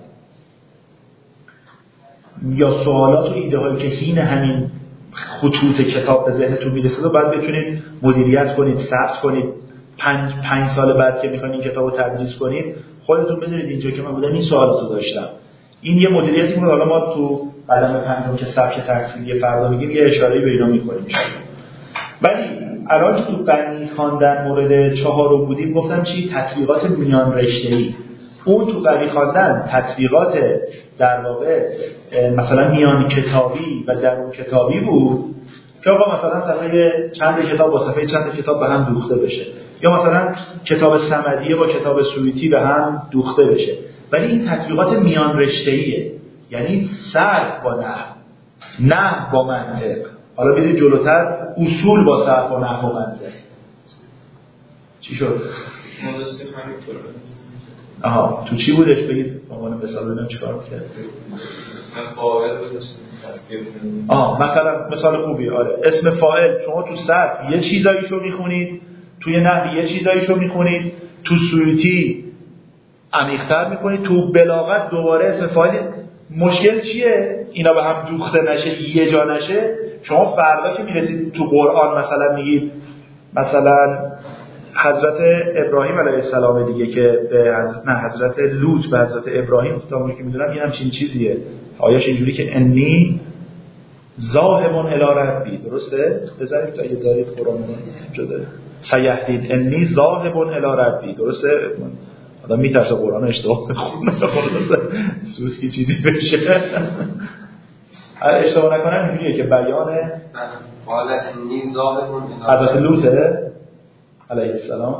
یا سوالات و ایده هایی که حین همین خطوط کتاب به ذهنتون میرسه رو باید بتونید مدیریت کنید، ثبت کنید. پنج, پنج سال بعد که میخواین این کتاب رو تدریس کنید خودتون بدونید اینجا که من بودم این سوالات رو داشتم. این یه مدیریتی که حالا ما تو قدم پنجم که سبک تحصیلی فردا میگیم یه اشاره‌ای به اینا میکنیم. ولی الان که تو غنی خواندن مورد چهار رو بودیم گفتم چی؟ تطبیقات میان رشته‌ای. اون تو قوی خواندن تطبیقات در واقع مثلا میان کتابی و درون کتابی بود که آقا مثلا صفحه چند کتاب با صفحه چند کتاب به هم دوخته بشه، یا مثلا کتاب صمدیه با کتاب سویتی به هم دوخته بشه. ولی این تطبیقات میان رشته‌ایه، یعنی صرف با نحو، نحو با منطق. حالا برید جلوتر اصول با صرف و نحو و منطق. چی شد؟ آها تو چی بودش بگید به عنوان مثال ببینم چیکار می‌کرد. اسم فاعل بودش. آه مثلا مثال خوبی. آره اسم فاعل شما تو صرف یه چیزاییشو میخونید، توی نحو یه چیزاییشو میخونید، تو سویتی عمیق‌تر میکنید، تو بلاغت دوباره اسم فاعل. مشکل چیه؟ اینا به هم دوخته نشه، یه جا نشه. شما فردا که میرسید تو قرآن مثلا میگید مثلا حضرت ابراهیم علیه السلام دیگه که به حضرت نه حضرت لوط به حضرت ابراهیم خطاب که میدونم یه همچین چیزیه. آیاش اینجوری که انی ذاهب الی ربی، درسته؟ بذارید تا اگه دارید قرآن اینجا داره سیهدین انی ذاهب الی ربی، درسته؟ آدم میترسه قرآن اشتباه بخونه خلاص سوسکی چیزی بشه. اشتباه نکنم اینجوریه که بیان قال انی ذاهب الی حضرت لوطه علیه السلام.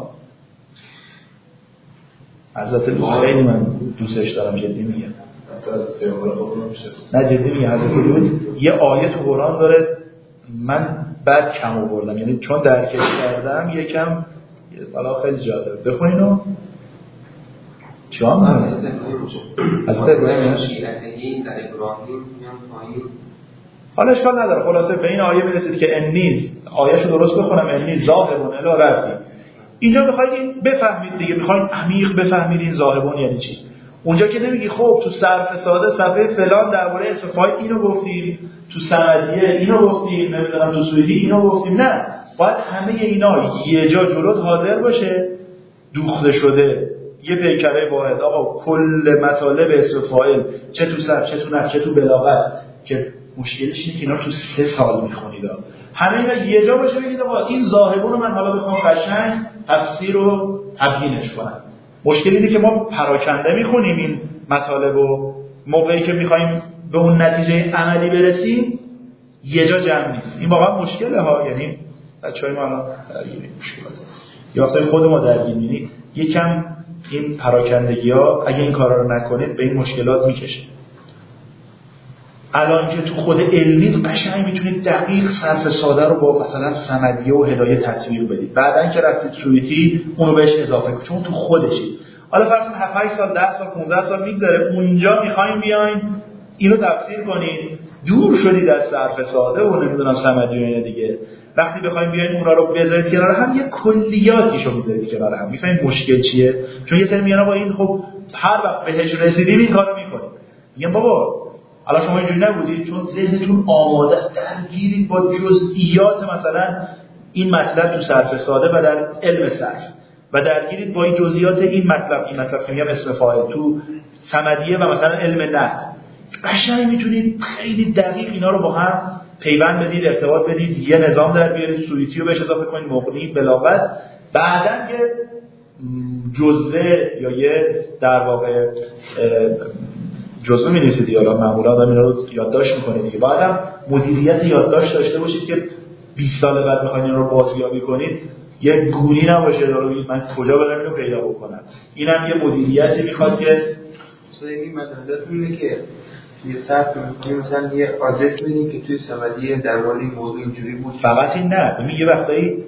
حضرت لوط خیلی من دوستش دارم، جدی میگم. از پیامبر خودمون میشه. نه جدی میگم حضرت لوط یه آیه تو قرآن داره من بعد کم آوردم، یعنی چون درکش کردم یکم والا خیلی جالبه. بخونینو. چیام حضرت ابراهیم میشه. حضرت ابراهیم شیعتهی در ابراهیم میان پایین. حالا اشکال نداره. خلاصه به این آیه میرسید که انی، آیه‌شو درست بخونم، انی ذاهبون الی ربی. اینجا میخواید بفهمید دیگه، میخواید عمیق بفهمید این ذاهبون یعنی چی. اونجا که نمیگی خب تو صرف ساده صفحه فلان درباره اسم فاعل اینو گفتیم، تو صمدیه اینو گفتیم، نمیدونم تو سویدی اینو گفتیم. نه، باید همه اینا یه جا جلوت حاضر باشه، دوخته شده، یه پیکره واحد. آقا کل مطالب اسم فاعل چه تو صرف چه تو نحو چه تو بلاغت، که مشکلش اینه که اینا تو سه سال میخونید، همه اینا یه جا باشه بگید آقا این ذاهبون رو من حالا بخوام قشنگ تفسیر رو تبیینش کنم. مشکل اینه که ما پراکنده میخونیم این مطالب و موقعی که میخوایم به اون نتیجه عملی برسیم یه جا جمع نیست. این واقعا مشکله ها. یعنی بچهای ما الان درگیر مشکلات یا وقتی خود ما درگیر می‌بینید یکم این پراکندگی‌ها اگه این کارا رو نکنید به این مشکلات میکشه. الان که تو خود علمی قشنگ میتونید دقیق صرف ساده رو با مثلا صمدیه و هدایه تطبیق بدید. بعدن که رفتید سویتی اونو بهش اضافه کنید چون تو خودشی. حالا فرض کنید هفت هشت سال ده سال پانزده سال میگذره اونجا میخوایم بیاین اینو تفسیر کنید، دور شدید از صرف ساده و نمیدونم صمدی و اینا دیگه. وقتی بخوایم بیاین اونا رو بذارید کنار هم یه کلیاتیشو میذارید کنار هم، میفهمید مشکل چیه؟ چون یه سری میگن آقا این خب هر وقت بهش رسیدیم این کارو میکنیم. میگم بابا حالا شما اینجوری نبودید چون ذهنتون آماده است درگیرید با جزئیات مثلا این مطلب تو صرف ساده و در علم صرف و درگیرید با این جزئیات این مطلب این مطلب که میگم اسم فاعل تو صمدیه و مثلا علم نحو. قشنگ میتونید خیلی دقیق اینا رو با هم پیوند بدید، ارتباط بدید، یه نظام در بیارید، سویتی رو بهش اضافه کنید، مقنی، بلاغت. بعدن که جزوه یا یه در واقع جزوه می‌نویسید دیگه، حالا معمولا آدم اینا رو یادداشت می‌کنه دیگه. بعدم مدیریت یادداشت داشته باشید که بیست سال بعد بخواید این رو بازیابی کنید یه گونی نباشه رو بگید من کجا برم اینو پیدا بکنم. اینم یه مدیریتی میخواد که مثلا این مدرسه‌تون اینه که یه صرف می‌کنیم مثلا یه آدرس بدیم که توی صمدیه در مورد این موضوع اینجوری بود. فقط این نه، ببین یه وقتایی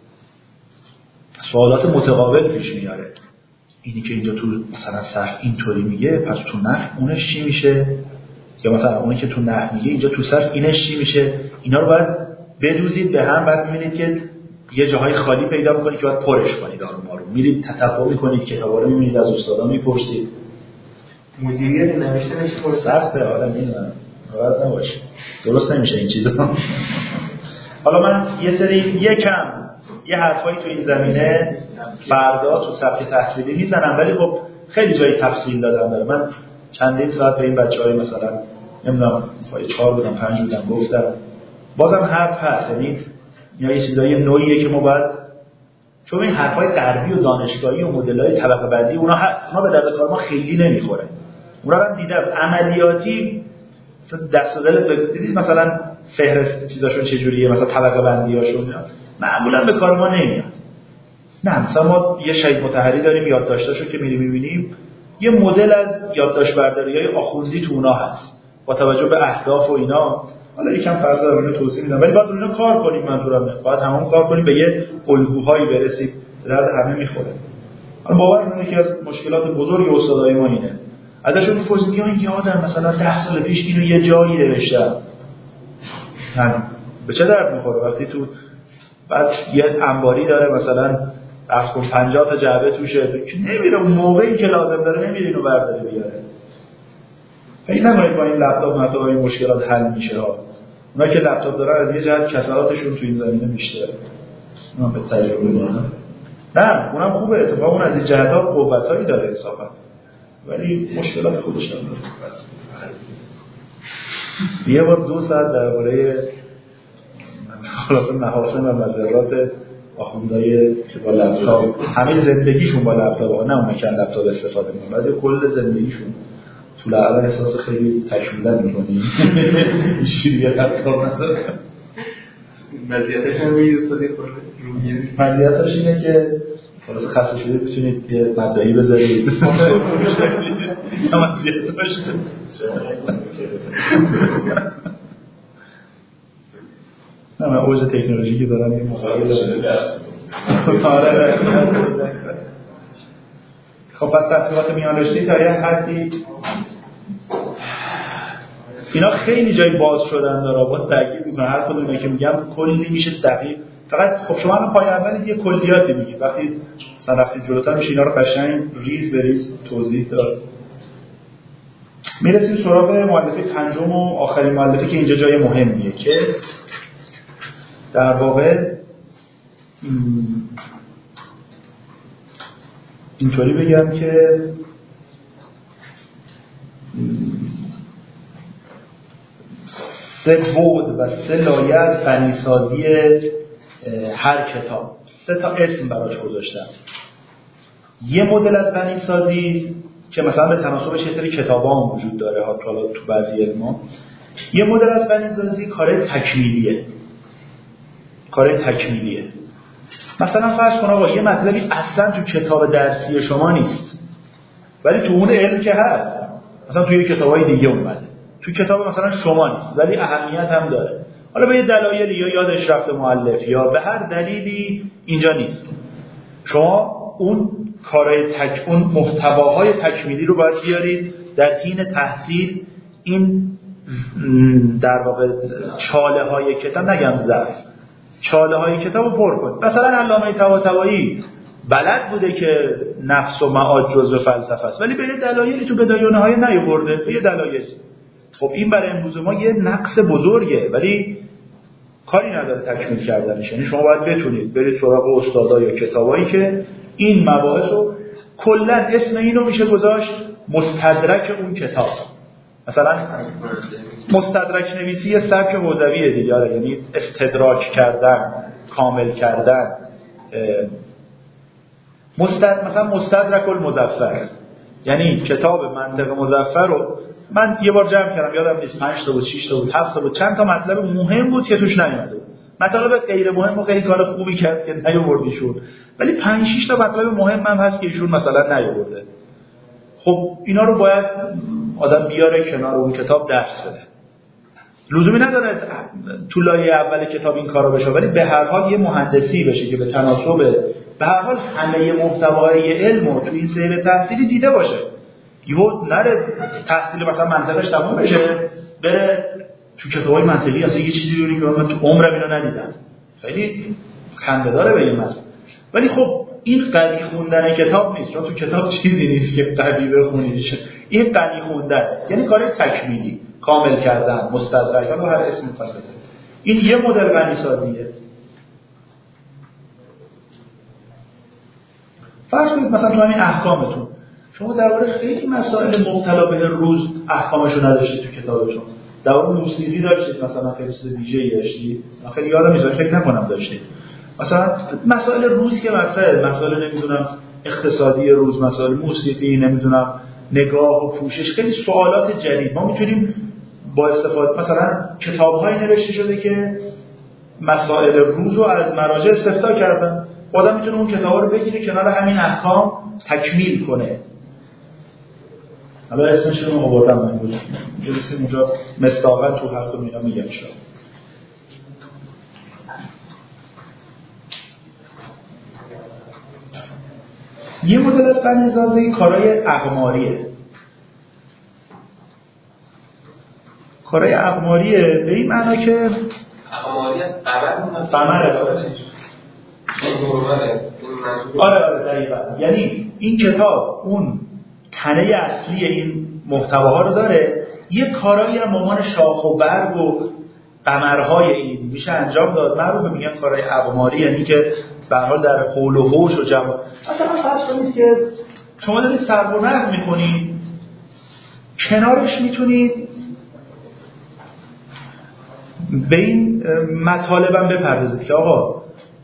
سوالات متقابل پیش میاره. اینی که اینجا تو مثلا صرف اینطوری میگه پس تو نحو اونش چی میشه؟ یا مثلا اونی که تو نحو میگه اینجا تو صرف اینش چی میشه؟ اینا رو باید بدوزید به هم، بعد میبینید که یه جاهای خالی پیدا میکنید که باید پرش کنید. آروم آروم میرید تتبع میکنید، کتابا رو میبینید، از استادا میپرسید. مدیریت نوشتنش سخته، آدم میدونم راحت نباشه، درست نمیشه این چیزا. حالا من یه سری یکم یه حرفایی تو این زمینه فردا تو سبک تحصیلی میزنم، ولی خب خیلی جایی تفصیل دادم داره. من چندین ساعت به این بچهای مثلا نمیدونم پای چهار بودم پنج بودم گفتم بازم حرف هست، یعنی یا یه چیزای نوعیه که ما باید، چون این حرفای غربی و دانشگاهی و مدل‌های طبقه بندی اونا هست، اونا به درد کار ما خیلی نمیخوره. اونا رو دیدم عملیاتی دست و دل دیدید مثلا فهرست چیزاشون چجوریه، مثلا طبقه بندیاشون معمولا به کار ما نمیاد. نه مثلا ما یه شهید مطهری داریم یادداشتاشو که میری میبینیم یه مدل از یادداشت برداریای آخوندی تو اونا هست با توجه به اهداف و اینا. حالا یکم فرض دارم اینو توضیح میدم، ولی باید اونو کار کنیم. منظورم باید همون کار کنیم به یه الگوهایی برسیم که درد همه میخوره. من باور میکنم که از مشکلات بزرگ استادای ما اینه. ازشون میپرسیم که این یادم مثلا ده سال پیش اینو یه جایی نوشتم. همین به چه درد میخوره وقتی تو بعد یه انباری داره مثلا فرض کن پنجاه تا جعبه توشه که نمیره اون موقعی که لازم داره نمیره اینو برداره بیاره. فکر نکنید با این لپتاپ مثلا این مشکلات حل میشه ها. اونا که لپتاپ دارن از یه جهت کسراتشون تو این زمینه بیشتره. من به تجربه دارم. نه اونم خوبه، اتفاقا اون از این جهت‌ها قوتایی داره انصافا. ولی مشکلات خودش هم داره. یه بار دو ساعت درباره خلاص محاسن و مضرات آخوندهای که با لپتاپ همه زندگیشون با لپتاپ، نه اون که لپتاپ استفاده می‌کنن، بعضی کل زندگیشون تو الان احساس خیلی تکمیل‌تر می‌کنی. هیچ دیگه لپتاپ نداره. مزیتش هم روی استادی خورده. مزیتش اینه که خلاص خسته شده بتونید یه مدعی بذارید. مزیتش نه من اوج تکنولوژی که دارم این مسائل دارم. خب پس تحصیلات میان رشته‌ای تا یه حدی اینا خیلی جای باز شدن داره، باز تاکید میکنه هر کدوم اینا که میگم کلی میشه دقیق. فقط خب شما الان پای اولی یه کلیاتی میگید، وقتی مثلا رفتید جلوتر میشه اینا رو قشنگ ریز به ریز توضیح داد. میرسیم سراغ مؤلفه پنجم و آخرین مؤلفه که اینجا جای مهمیه که در واقع اینطوری بگم که سه بعد و سه لایه از فنی‌سازی هر کتاب، سه تا اسم براش گذاشتم. یه مدل از فنی‌سازی که مثلا به تناسبش یه سری کتابا هم وجود داره حالا تو بعضی علما. یه مدل از فنی‌سازی کار تکمیلیه. کار تکمیلیه. مثلا فرض کن آقا یه مطلبی اصلا تو کتاب درسی شما نیست، ولی تو اون علم که هست، مثلا توی کتابای دیگه اومده. تو کتاب مثلا شما نیست ولی اهمیت هم داره، حالا به یه دلایلی یا یادش رفته مؤلف یا به هر دلیلی اینجا نیست، شما اون کارهای تک اون محتواهای تکمیلی رو باید بیارید در حین تحصیل. این در واقع چاله های کتاب، نگم ضعف، چاله های کتاب رو پر کنید. مثلا علامه طباطبایی بلد بوده که نفس و معاد جزء فلسفه است ولی به یه دلایلی تو بدایه های نیاورده، به یه دلایل. خب این برای امروز ما یه نقص بزرگه ولی کاری نداره تکمیل کردنش. یعنی شما باید بتونید برید سراغ استادا یا کتابایی که این مباحث رو کلا اسم اینو میشه گذاشت مستدرک اون کتاب. مثلا مستدرک نویسی یه سبک حوزویه دیگه، یعنی استدراک کردن، کامل کردن. مستد مثلا مستدرک المظفر، یعنی کتاب منطق مظفر رو من یه بار جمع کردم، یادم نیست پنج تا بود، شش تا بود، هفت تا بود، چند تا مطلب مهم بود که توش نیومده بود. مطالب غیر مهم و خیلی کار خوبی کرد که نیاوردیشون، ولی پنج شش تا مطلب مهم هم هست که ایشون مثلا نیاورده. خب اینا رو باید آدم بیاره کنار اون کتاب درس بده. لزومی نداره تو لایه اول کتاب این کارا بشه، ولی به هر حال یه مهندسی بشه که به تناسب به هر حال همه محتوای علم رو تو این سیر تحصیلی دیده باشه. یهو نره تحصیل مثلا منطقش تموم بشه بره تو کتابای منطقی اصلا یه چیزی ببینی که من تو عمرم اینو ندیدم. خیلی خنده داره به این متن. ولی خب این قوی خوندن کتاب نیست، چون تو کتاب چیزی نیست که قوی بخونیش. این قوی خوندن یعنی کار تکمیلی، کامل کردن، مستدرک و هر اسمی مخصص. این یه مدل غنی سازیه. فرض کنید مثلا تو همین احکامتون شما درباره خیلی مسائل مبتلا به روز احکامشو نداشتید تو کتابتون. درباره موسیقی داشتید، مثلا خیلی چیز ویژه‌ای داشتید. من خیلی یادم نیست، فکر نکنم داشتید. مثلا مسائل روز که مطرحه، مسائل نمیدونم اقتصادی روز، مسائل موسیقی، نمیدونم نگاه و پوشش، خیلی سوالات جدید. ما میتونیم با استفاده مثلا کتاب‌هایی نوشته شده که مسائل روز رو از مراجع استفسار کردن. آدم میتونه اون کتابا رو بگیره کنار همین احکام تکمیل کنه. حالا اسمش رو آوردم من بود. جلسه اونجا مستاقا تو حق مینا میگم شد. یه مدل از غنی‌سازی کارهای اقماریه. کارهای اقماریه به این معنا که اقماری از قمر قمره آره آره دقیقا. یعنی این کتاب اون تنه اصلی این محتواها رو داره، یه کارایی هم عنوان شاخ و برگ و قمرهای این میشه انجام داد. معروفه میگن کارهای اقماری، یعنی که به هر حال در حول و حوش و جمع. مثلا فرض کنید که شما دارید صرف و نحو میکنید، کنارش میتونید به این مطالب هم بپردازید که آقا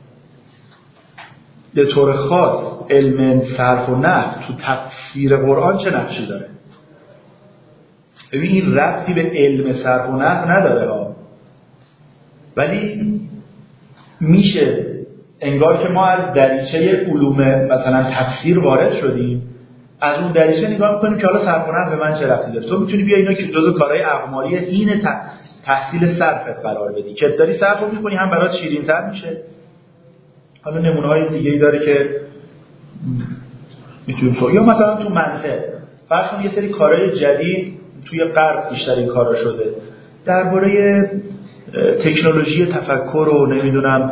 به طور خاص علم صرف و نحو تو تفسیر قرآن چه نقشی داره. ببین این ربطی به علم صرف و نحو نداره ها، ولی میشه انگار که ما از دریچه علوم مثلا تفسیر وارد شدیم، از اون دریچه نگاه میکنیم که حالا صرف و نحو به من چه ربطی داره. تو میتونی بیا اینا که جزء کارهای اقماری این تحصیل صرفت قرار بدی که داری صرف رو میکنی، هم برات شیرین‌تر میشه. حالا نمونه‌های دیگه‌ای داره که میتونیم تو یا مثلا تو منطق فرض کن یه سری کارهای جدید توی غرب بیشتر این کارا شده درباره تکنولوژی تفکر و نمیدونم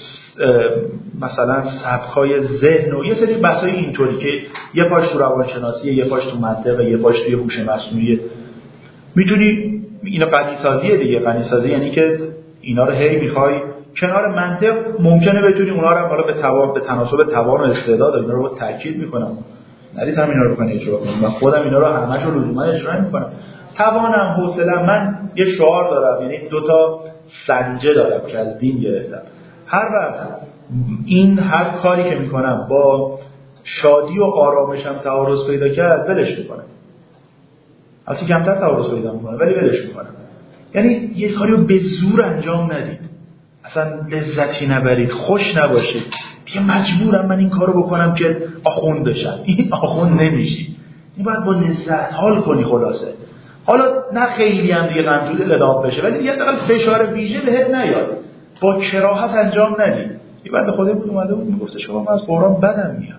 مثلا سبک‌های ذهن و یه سری بحث‌های اینطوری که یه پاش تو روانشناسی، یه پاش تو منطق، یه پاش توی هوش مصنوعی. میتونی اینا غنی‌سازیه دیگه. غنی‌سازی یعنی که اینا رو هی می‌خوای کنار منطق ممکنه بتونی اونا رو حالا به توان به تناسب توان و استعداد اینا رو باز تاکید میکنم. نرید هم اینا رو بکنید اجرا کنید. من خودم اینا رو همش رو لزوما اجرا نمی‌کنم. توانم، حوصله‌ام، من یه شعار دارم، یعنی دو تا سنجه دارم که از دین گرفتم. هر وقت این هر کاری که میکنم با شادی و آرامشم تعارض پیدا کرد ولش میکنم. البته کمتر تعارض پیدا میکنم ولی ولش میکنم. یعنی یه کاری رو به زور انجام ندید، اصلا لذتی نبرید، خوش نباشید. دیگه مجبورم من این کارو بکنم که آخوند بشم. این آخوند نمیشی. این باید با لذت حال کنی. خلاصه حالا نه خیلی هم دیگه غمجود لداب بشه، ولی دیگه حداقل فشار ویژه بهت نیاد، با کراهت انجام ندی. یه بنده خدا بود اومده بود میگفته شما من از قرآن بدم میاد.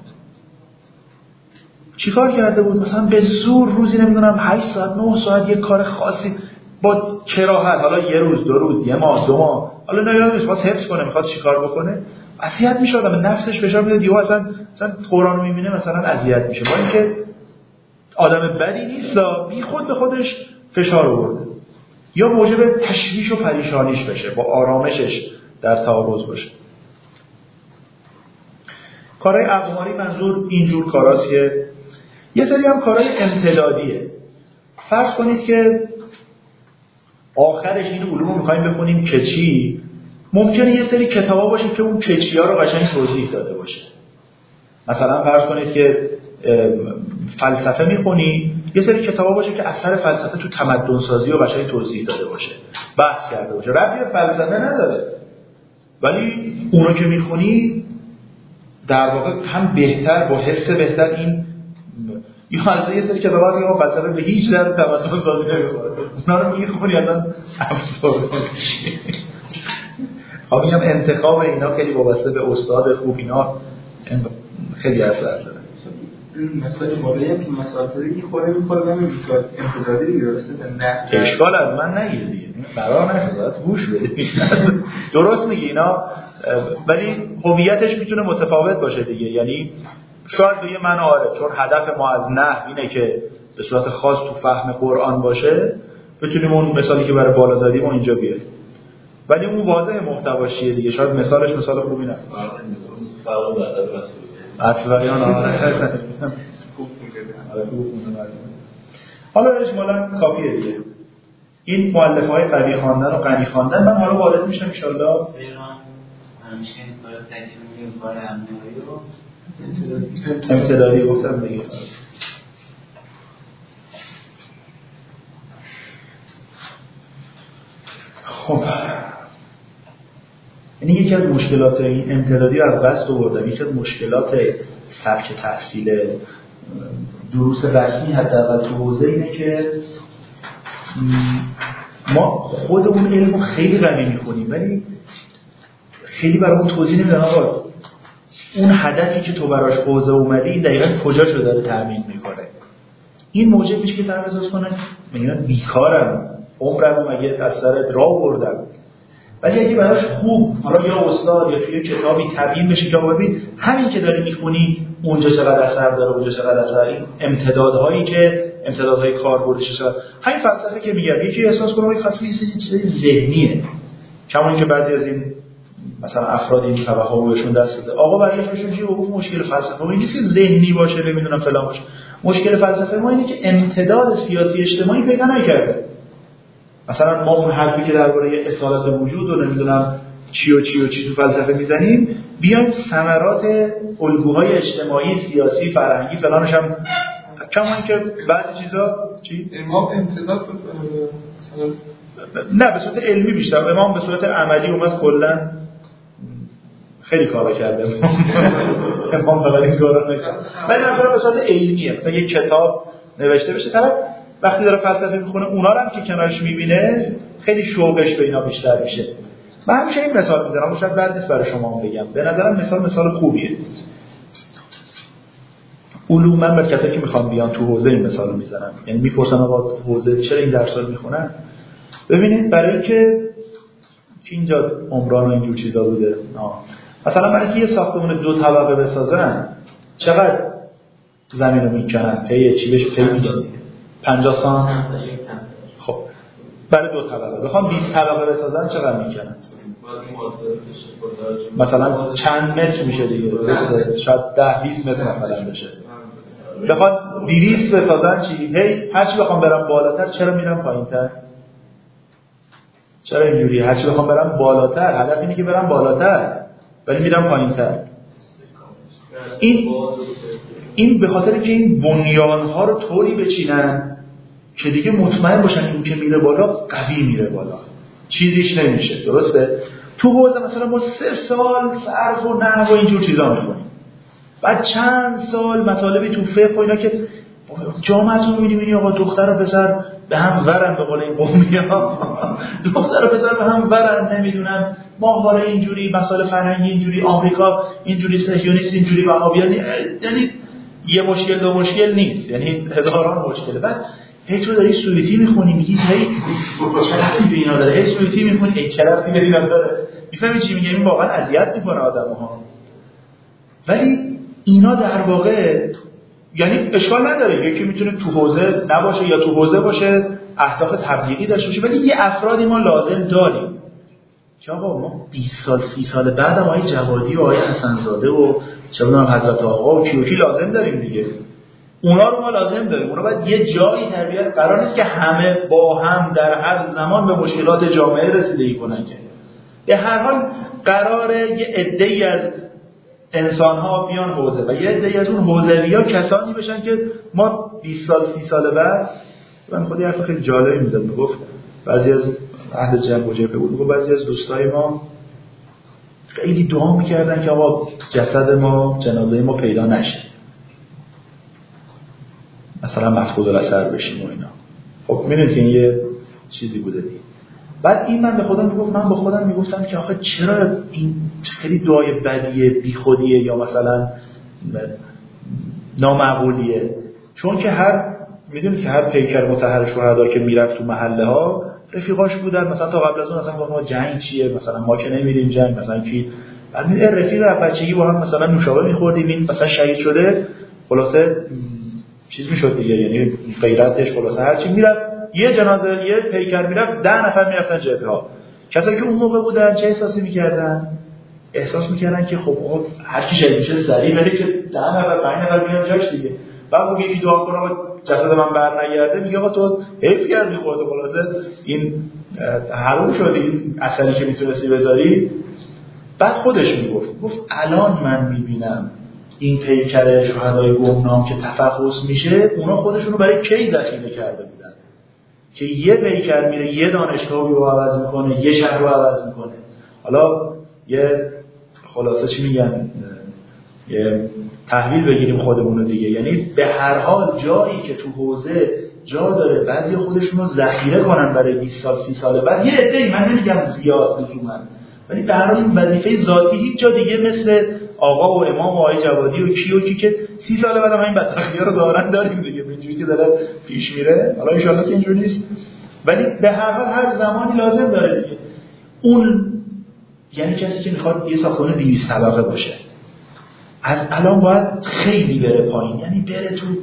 چیکار کرده بود؟ مثلا به زور روزی نمیدونم هشت ساعت نه ساعت یک کار خاصی با کراهت، حالا یه روز دو روز یه ماه دو ماه، حالا نیازش واسه حفظ کنه میخواد چیکار بکنه، اذیت میشه، آدم نفسش فشار میاد، دیگه اصلا مثلا قرآن رو میبینه مثلا اذیت میشه، با اینکه آدم بدی نیست، بی خود به خودش فشار آورده، یا موجب تشویش و پریشانیش بشه، با آرامشش در تعارض باشه. کارهای اقماری منظور اینجور کاراست که یه سری هم کارهای امتدادیه. فرض کنید که آخرش این علوم رو میخواییم بخونیم که چی، ممکنه یه سری کتابا باشه که اون کچی ها رو قشنگ توضیح داده باشه. مثلا فرض کنید که فلسفه میخونی، یه سری کتابا باشه که اثر فلسفه تو تمدن سازی رو قشنگ توضیح داده باشه، بحث کرده باشه، ربطی به فلسفه نداره، ولی اون رو که میخونی در واقع هم بهتر با حس بهتر این یا حتی یه سری کتابا هست که فلسفه به هیچ در تمدن سازی نمیخوره، اونا رو میخونی الان افسرده میشی. ها میگم انتخاب اینا خیلی وابسته به استاد خوب، اینا خیلی اثر داره. مثلا بالایی هم که مسائلی خوره میخوره همین بیکار امتدادی دیگه درسته نه اشکال از من نگیر دیگه، قرار نشد باید گوش بدی. درست میگی اینا، ولی هویتش میتونه متفاوت باشه دیگه، یعنی شاید به یه معنی آره، چون هدف ما از نحو اینه که به صورت خاص تو فهم قرآن باشه، بتونیم اون مثالی که برای بالا زدیم اینجا بیاریم، ولی اون واضح محتواش چیه دیگه، شاید مثالش مثال خوبی نه. فرق نداره بس. اطلاعیان آره. حالا اجمالاً کافیه دیگه. این مؤلفه‌های قوی خواندن و غنی خواندن، من حالا وارد میشم ان شاء الله. ایران همیشه این کارا تاکید می‌کنه کار امنیتی رو امتدادی گفتم دیگه. خب یعنی یکی از مشکلات این امتدادی رو از دست آوردن، یکی از مشکلات سبک تحصیل دروس رسمی حداقل تو حوزه اینه که ما خود اون علم رو خیلی قوی می‌کنیم ولی خیلی برامون توضیح نمیدن آقا اون هدفی که تو براش حوزه اومدی دقیقاً کجاشو داره تامین میکنه. این موجب میشه که طرف احساس کنه میگن بیکارم، عمرم مگه از سر راه بردم. ولی اگه براش خوب حالا یا استاد یا توی کتابی تبیین بشه که ببین همین که داری میخونی اونجا چقدر اثر داره، اونجا چقدر اثر، این امتدادهایی که امتدادهای کاربردش شده، همین فلسفه که میگم یکی احساس کنه خاصی یه چیز ذهنیه، کما اینکه بعضی از این مثلا افراد این توهم بهشون دست داده آقا برای خودشون چیه اون مشکل فلسفه این نیست که ذهنی باشه نمیدونم فلان باشه، مشکل فلسفه ما اینه که امتداد سیاسی اجتماعی پیدا نکرده. مثلا ما اون حرفی که درباره اصالت وجود و نمیدونم چی و چی و چی تو فلسفه میزنیم بیایم ثمرات الگوهای اجتماعی سیاسی فرهنگی فلانش هم کما اینکه بعضی چیزا چی امام امتداد مثلا نه به صورت علمی بیشتر، امام به صورت عملی اومد کلا خیلی کارا کرده امام فقط این کارا نکرد، ولی مثلا به صورت علمیه، مثلا یک کتاب نوشته بشه طرف وقتی داره فلسفه میخونه اونا رو هم که کنارش میبینه خیلی شوقش به اینا بیشتر میشه. من همیشه این مثال میذارم، شاید بد نیست برای شما بگم، به نظرم مثال مثال خوبیه. علوم من بر کسایی که میخوام بیان تو حوزه این مثال رو میزنم، یعنی میپرسن آقا حوزه چرا این درس رو میخونن؟ ببینید برای اینکه که اینجا عمران و اینجور چیزا بوده آه. مثلا برای اینکه یه ساختمون دو طبقه بسازن چقدر زمین رو میکنن؟ پی چی بهش پی میگن؟ پنجاه سانت. خب برای دو طبقه بخوام بیست طبقه بسازن چقدر میکنن؟ مثلا چند متر میشه دیگه، درسته؟ شاید ده بیست متر مثلا بشه. بخواد دویست بسازن چی؟ هی هرچی بخوام برم بالاتر چرا میرم پایینتر؟ چرا اینجوری؟ هرچی بخوام برم بالاتر، هدف اینه که برم بالاتر ولی میرم پایینتر. این این به خاطر که این بنیان‌ها رو طوری بچینن که دیگه مطمئن باشن این که میره بالا قوی میره بالا، چیزیش نمیشه، درسته؟ تو حوزه مثلا ما سه سال صرف و نحو و اینجور چیزا میخونیم، بعد چند سال مطالبی تو فقه و اینا که جامعه رو می‌بینی آقا دختر و پسر به هم ورن، به قول این قومی‌ها دختر و پسر به هم ورن، نمیدونم ماهواره اینجوری، مسائل فرهنگی اینجوری، آمریکا اینجوری، صهیونیست اینجوری، وهابیان، یعنی یه مشکل دو مشکل نیست، یعنی هزاران مشکله. بس هی تو داری سویتی میخونی میگی هی چرا به اینا داره، هی سویتی میخونی هی چرا به اینا داره، میفهمی چی میگه؟ این واقعا اذیت میکنه آدموها. ولی اینا در واقع یعنی اشکال نداره، یکی میتونه تو حوزه نباشه یا تو حوزه باشه، اهداف تبلیغی داشته باشه، ولی یه افرادی ما لازم داریم که آقا ما بیست سال سی سال بعد هم آقای جوادی و آقای حسن‌زاده و چه می‌دونم حضرت آقا و کیوکی لازم داریم دیگه. اونا رو ما لازم داریم. اونا باید یه جایی تربیت، قرار نیست که همه با هم در هر زمان به مشکلات جامعه رسیدگی کنن که. به هر حال قراره یه عده‌ای از انسان‌ها بیان حوزه و یه عده‌ای از اون حوزوی‌ها کسانی بشن که ما بیست سال سی سال بعد، من خودی حرف خیلی جالبی می‌زدم، میگفت بعضی از اهل جنگ و جبهه بود، میگفت بعضی از دوستای ما خیلی دعا می‌کردن که آقا جسد ما، جنازه ما پیدا نشه، مثلا مفقود الاثر بشیم و اینا. خب می‌دونید که این یه چیزی بوده دیگه. بعد این من به خودم میگفت، من به خودم میگفتم که آخه چرا این خیلی دعای بدیه، بیخودیه یا مثلا نامعقولیه؟ چون که هر میدونید که هر پیکر مطهر شهدا که میرفت تو محله ها رفیقاش بودن، مثلا تا قبل از اون اصلا گفتم جنگ چیه، مثلا ما که نمیریم جنگ، مثلا کی بعد می رفیق از بچگی با هم مثلا نوشابه میخوردیم، این مثلا شهید شده خلاصه چیز میشد دیگه، یعنی غیرتش خلاصه هر چی میرفت یه جنازه یه پیکر میرفت ده نفر میرفتن جبهه ها. کسایی که اون موقع بودن چه احساسی میکردن؟ احساس میکردن که خب هر کی شهید میشه سریع بره که ده نفر پنج نفر بیان جاش دیگه. بعد اون یکی دعا کنه جسد من بر نگرده، میگه آقا تو حیف کردی خودت، خلاصه این حروم شدی اثری که میتونستی بذاری. بعد خودش میگفت گفت الان من میبینم این پیکر شهدای گمنام که تفحص میشه، اونا خودشونو برای کی ذخیره کرده بودن که یه پیکر میره یه دانشگاهی رو عوض میکنه، یه شهر رو عوض میکنه. حالا یه خلاصه چی میگن، یه تحویل بگیریم خودمونو دیگه، یعنی به هر حال جایی که تو حوزه جا داره بعضی خودشون رو ذخیره کنن برای بیست سال سی سال بعد، یه عده‌ای، من نمیگم زیاد لزوما، ولی به هر حال این وظیفه ذاتی هیچ جا دیگه مثل آقا و امام و آقای جوادی و کی و کی که سی سال بعد هم این بدبختی‌ها رو ظاهرا داریم دیگه، اینجوری که داره پیش میره. حالا ان شاءالله که اینجوری نیست، ولی به هر حال هر زمانی لازم داره دیگه. اون یعنی کسی که میخواد یه ساختمان دویست طبقه باشه از الان باید خیلی بره پایین، یعنی بره تو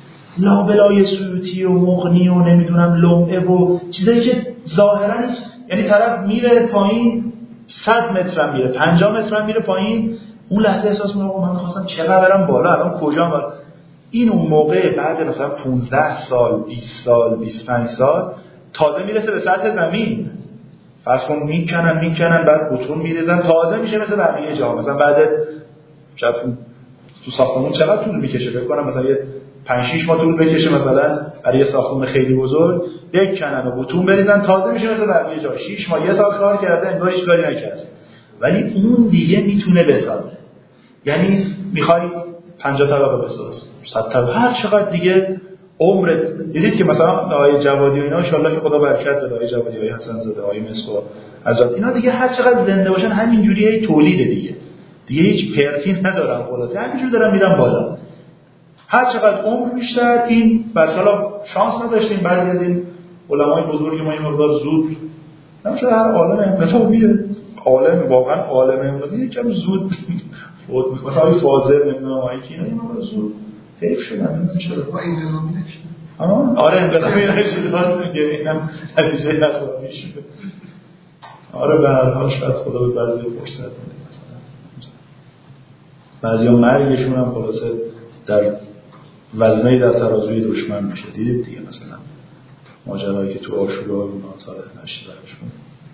لابلای سوتی و مغنی و نمیدونم لمعه و چیزایی که ظاهرا نیست، یعنی طرف میره پایین صد متر هم میره، پنجاه متر هم میره پایین، اون لحظه احساس میکنه من خواستم چقدر برم بالا، الان کجا برم؟ این اون موقع بعد مثلا پانزده سال بیست سال بیست و پنج سال تازه میرسه به سطح زمین، فرض کن میکنن میکنن بعد بتون میریزن، تازه میشه مثل بقیه جا. مثلا بعد شاید تو ساختمون چقدر طول میکشه؟ فکر کنم مثلا یه پنج شش ماه طول بکشه مثلا برای یه ساختمون خیلی بزرگ بکنن و بتون بریزن، تازه میشه مثل بقیه جا. شش ماه یه سال کار کرده انگار هیچ کاری نکرده، ولی اون دیگه میتونه بسازه. یعنی میخوای پنجاه طبقه بساز، صد طبقه، هر چقدر دیگه عمرت. دیدید که مثلا آقای جوادی و اینا ان شاءالله که خدا برکت بده، آقای جوادی، آقای حسن‌زاده، آقای مسکو، حضرت اینا دیگه هر چقدر زنده باشن همین جوریه تولیده دیگه. دیگه هیچ پرتی ندارن، خلاص همینجوری دارن میرن بالا. هر چقدر عمر بیشتر این برخلاف شانس نداشتیم بعضی از این علمای بزرگ ما این مقدار زود، نمیشه هر عالم انقلابیه، عالم واقعا عالم انقلابی یکم زود فوت میکنه. مثلا آقای فاضل نمیدونم آقای کی اینا این زود حیف شدن چرا با این انقلاب نشه. آها آره انقلابی نشد راست میگه، اینم نتیجه نخواهی شده. آره به هر حال شاید خدا به بعضی فرصت بده، مثلا بعضیا مرگشون هم خلاصه در وزنه در ترازوی دشمن میشه. دیدید دیگه مثلا ماجرایی که تو آشورا و اونا صالح نشد براشون.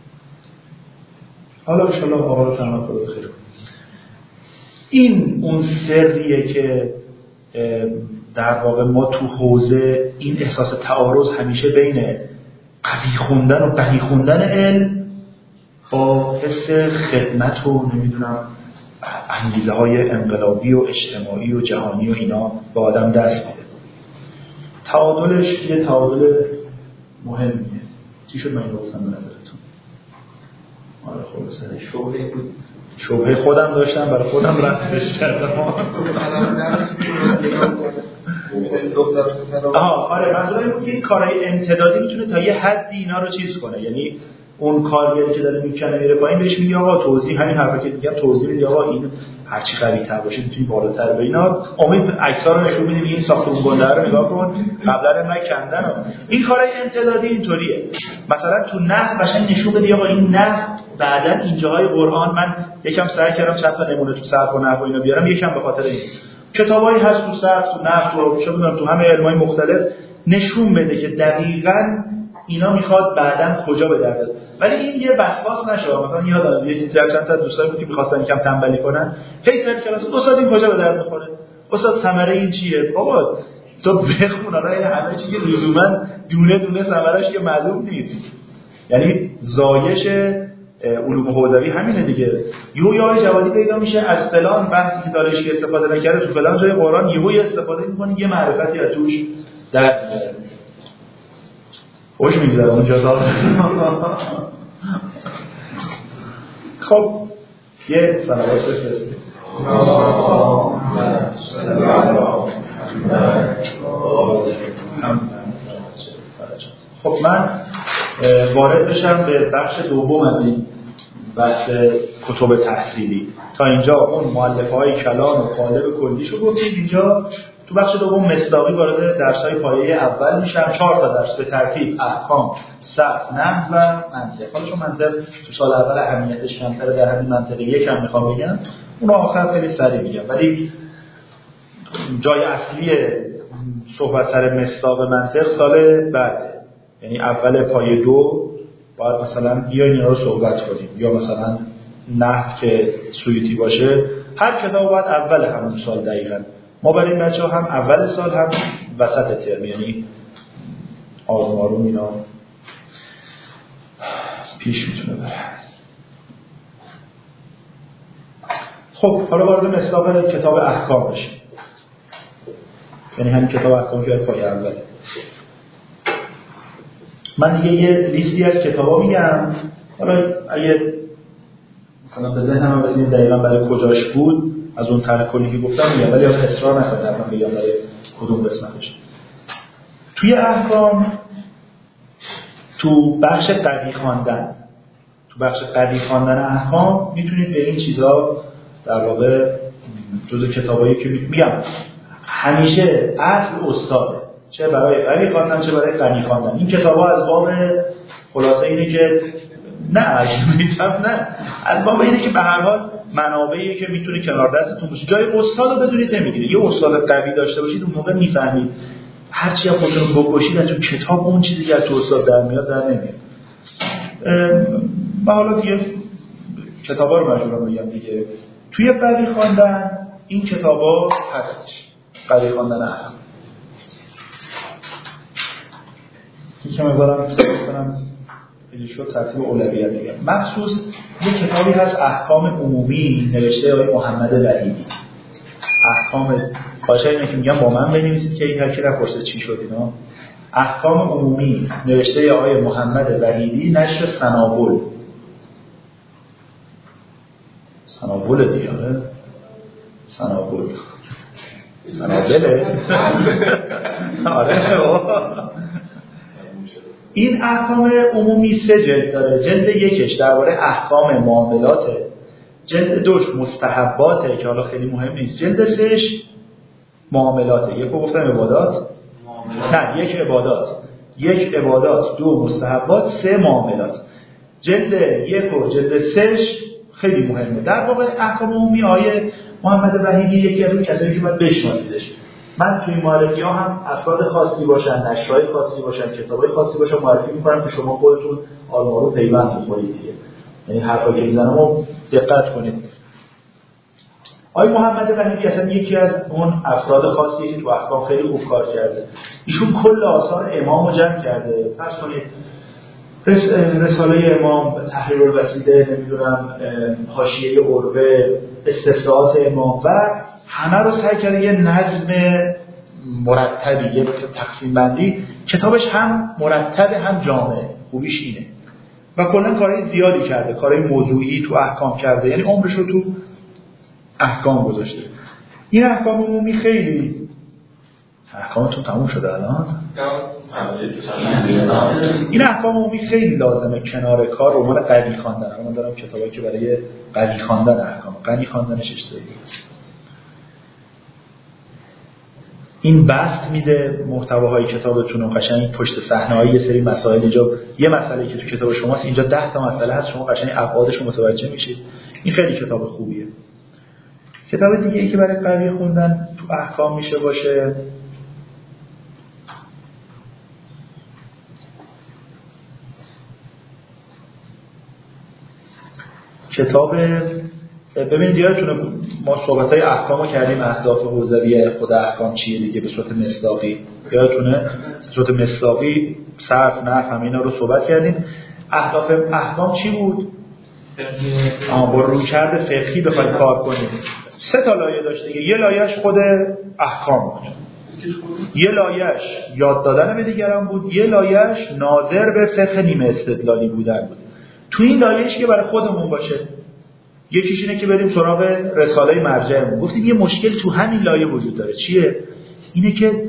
حالا ان شاءالله آقا تعالی خدا خیر کنه. این اون سریه که در واقع ما تو حوزه این احساس تعارض همیشه بین قوی خوندن و قوی خوندن علم با حس خدمت و نمیدونم انگیزه های انقلابی و اجتماعی و جهانی و اینا به آدم دست میده. تعادلش یه تعادل مهمیه. چی شد من اینو گفتم به نظرتون؟ آره خلاصه شبهه بود. شبهه خودم داشتم برای خودم رفتش کردم. آها آره منظورم این بود که این کارهای امتدادی میتونه تا یه حدی اینا رو چیز کنه، یعنی اون کارگری که داره میکنه میره پایین بهش میگه آقا توضیح، همین حرفا که میگم توضیح میدی آقا این هر چی قوی تر باشه میتونی بالاتر به اینا. امید عکس‌ها رو نشون میدیم این ساختمون گنده رو نگاه کن قبلا ما کندن. این کارهای امتدادی اینطوریه. مثلا تو نحو قشنگ نشون بدی آقا این نحو بعدن اینجاهای قرآن، من یکم سعی کردم چند تا نمونه تو صرف و نحو اینا بیارم، یکم به خاطر این کتابایی هست تو صرف تو نحو تو چه میدونم تو همه علمای مختلف نشون بده که دقیقاً اینا میخواد بعداً کجا به درد بخوره. ولی این یه وسواس نشه. مثلا یادم یه چند تا دوستایی بود که می‌خواستن یکم تنبلی کنن، هی سر کلاس استاد این کجا به درد میخوره، استاد ثمره این چیه، بابا تو بخون آره همه چیزی که لزوما دونه دونه ثمرهش که معلوم نیست. یعنی زایش علوم حوزوی همینه دیگه. یهو یه جوادی پیدا میشه از فلان بحثی که دارش که استفاده نکرده تو فلان جای قرآن یهو استفاده می‌کنه، یه معرفتی از توش در میاره. خوش میگذره اونجا تا خب یه صلوات بفرستید. خب من وارد بشم به بخش دوم از این بحث کتب تحصیلی. تا اینجا اون مؤلفه‌های کلان و قالب کلیشو گفتیم، اینجا تو بخش دوم مصداقی وارد درس‌های پایه اول میشم. چهار تا درس به ترتیب: احکام، صرف، نحو و منطق. حالا چون منطق تو سال اول اهمیتش کمتره، در همین منطقه یکم میخوام بگم، اون آخر خیلی سریع میگم، ولی جای اصلی صحبت سر مصداق منطق سال بعده، یعنی اول پایه دو باید مثلا بیاین اینا رو صحبت کنیم، یا مثلا نحو که سویتی باشه هر کتاب باید اول همون سال دقیقاً. ما برای این بچه ها هم اول سال هم وسط ترم، یعنی آروم آروم اینا پیش میتونه بره. خب حالا وارد مصداق کتاب احکام بشیم، یعنی همین کتاب احکام که پای اوله. من دیگه یه لیستی از کتابا میگم، حالا اگه مثلا به ذهنم هم رسید دقیقاً برای کجاش بود از اون طرح کلی که گفتم میگم، ولی آخه اصرار نکنید در من بگم برای کدوم قسمتش. توی احکام تو بخش قوی خواندن، تو بخش قوی خواندن احکام میتونید به این چیزا در واقع جزو کتابایی که میگم همیشه اصل استاده، چه برای قوی خواندن چه برای غنی خواندن. این کتابا از باب خلاصه اینه که نه عجیبیتم نه از باب اینه که به هر حال منابعی که میتونه کنار دستتون باشه. جای استاد رو بدونید نمیگیره. یه استاد قوی داشته باشید اون موقع میفهمید هرچی هم خودتون بکشید از تو کتاب اون چیزی که از تو استاد در میاد در نمیاد. من حالا دیگه کتابا رو مجبورم بگم دیگه. توی قوی خواندن این کتابا هستش. قوی خواندن احکام یکم مقدارم کنم خیلی شد ترتیب اولویت بگم. مخصوص یک کتابی هست احکام عمومی نوشته آقای محمد وحیدی. احکام خواهشاً اینو که میگم با من بنویسید که این هر کی نپرسه چی شد اینا. احکام عمومی نوشته آقای محمد وحیدی، نشر سنابل. سنابل دیگه سنابل سنابله آره. این احکام عمومی سه جلد داره. جلد یکش درباره احکام معاملاته، جلد دوش مستحباته که حالا خیلی مهم نیست، جلد سهش معاملاته. یک گفتم عبادات نه یک عبادات یک عبادات دو مستحبات سه معاملات. جلد یک و جلد سهش خیلی مهمه. در واقع احکام عمومی آیه محمد وحیدی یکی از اون کسایی که باید بشناسیدش. من توی معرفی ها هم افراد خاصی باشن، نشرهای خاصی باشن، کتابای خاصی باشن معرفی میکنم که شما خودتون آلمان رو پیوند بکنید دیگه. یعنی حرفا که میزنم رو دقت کنید. آقای محمد وحیدی اصلا یکی از اون افراد خاصیه که تو احکام خیلی خوب کار کرده. ایشون کل آثار امام رو جمع کرده. فرض کنید رس... رساله امام، تحریر الوسیله، نمیدونم حاشیه عروه، استثناءات امام و همه رو سعی کرده یه نظم مرتبی، یه تقسیم بندی، کتابش هم مرتب هم جامع. خوبیش اینه. و کلا کارهای زیادی کرده، کارهای موضوعی تو احکام کرده، یعنی عمرش رو تو احکام گذاشته. این احکام عمومی خیلی احکامتون تموم شده الان؟ این احکام عمومی خیلی لازمه کنار کار رو عنوان قوی خواندن. من دارم کتابایی که برای قوی خواندن احکام، قوی خواندنش اشتباهه. این بست میده محتواهای کتابتون رو، قشنگ پشت صحنه‌های یه سری مسائل، اینجا یه مسئله که تو کتاب شماست، اینجا ده تا مسئله هست، شما قشنگ ابعادش رو متوجه میشید. این خیلی کتاب خوبیه. کتاب دیگه ای که برای قوی خوندن تو احکام میشه باشه کتاب، ببینید یادتونه ما صحبت‌های احکامو کردیم، اهداف حوزوی خود احکام چیه دیگه به صورت مصداقی، یادتونه به صورت مصداقی صرف نحو همه اینا رو صحبت کردیم. اهداف احکام چی بود؟ آه با رویکرد فقهی بخواید کار کنیم. سه تا لایه داشت دیگه. یه لایه‌اش خود احکام بود، یه لایه‌اش یاد دادن به دیگران بود، یه لایه‌اش ناظر به فقه نیمه استدلالی بودن بود. تو این لایه‌اش که برای خودمون باشه، یکیش اینه که بریم سراغ رساله مرجعمون. گفتیم یه مشکل تو همین لایه وجود داره. چیه؟ اینه که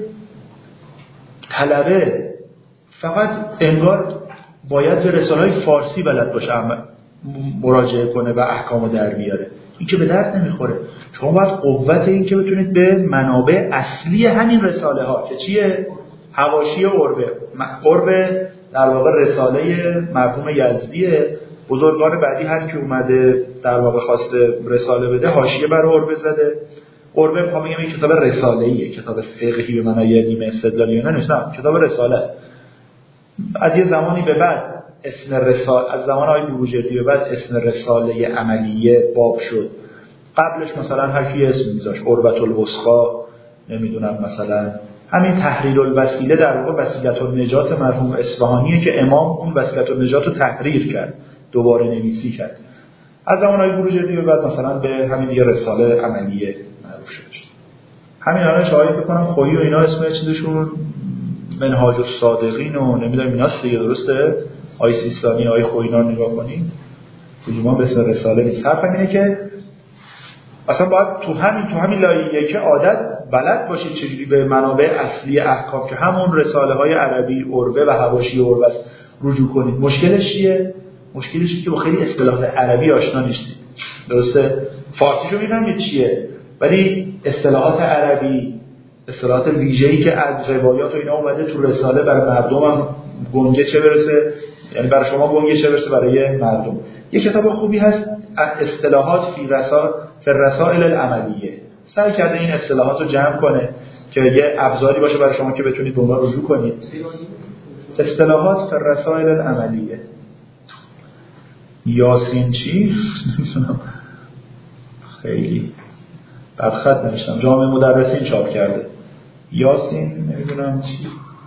طلبه فقط انگار باید به رساله‌های فارسی بلد باشه مراجعه کنه و احکامو در بیاره. این که به درد نمیخوره. شما باید قوت این که بتونید به منابع اصلی همین رساله ها که چیه؟ حواشی عربه. عربه در واقع رساله مرحوم یزدیه. بزرگان بعدی هر کی اومده در واقع خواسته رساله بده، حاشیه بر عربه زده. عربه میخوام بگم این کتاب رساله‌ایه، کتاب فقهی به معنای نیمه استدلالی نه، نیست، کتاب رساله است. از یه زمانی به بعد اسم رساله، از زمان آقای بروجردی به بعد اسم رساله عملیه باب شد. قبلش مثلا هر کی اسم میذاشت، عربة الوثقی، نمیدونم مثلا همین تحریر الوسیله، در واقع وسیلة النجات مرحوم اصفهانیه که امام اون وسیلة النجات رو تحریر کرد، دوباره نویسی کرد. از زمان آقای بروجردی به بعد مثلا به همین دیگه رساله عملیه معروف شد. همین الان شاید فکر کنم خویی و اینا اسم چیزشون منهاج الصادقین و نمیدونم ایناست دیگه، درسته؟ آی سیستانی، آی خویی رو نگاه کنید، لزوما به اسم رساله نیست. حرفم اینه که اصلا باید تو همین تو همین لایه‌ای که عادت بلد باشید چجوری به منابع اصلی احکام که همون رساله های عربی عربه و حواشی عربه است رجوع کنید. مشکلش چیه؟ مشکلش اینه که با خیلی اصطلاحات عربی آشنا نیستید. درسته؟ فارسیشو میفهمید چیه، ولی اصطلاحات عربی، اصطلاحات ویژه‌ای که از روایات و اینا اومده تو رساله برای مردم هم گنگه چه برسه، یعنی برای شما گنگه چه برسه برای مردم. یه کتاب خوبی هست اصطلاحات فی رسائل فی الرسائل العملیه. سعی کرده این اصطلاحات رو جمع کنه که یه ابزاری باشه برای شما که بتونید به اونها رجوع کنید. اصطلاحات فی الرسائل العملیه. یاسین چی؟ نمیدونم، خیلی بدخط نوشتم. جامعه مدرسین چاپ کرده. یاسین نمیدونم چی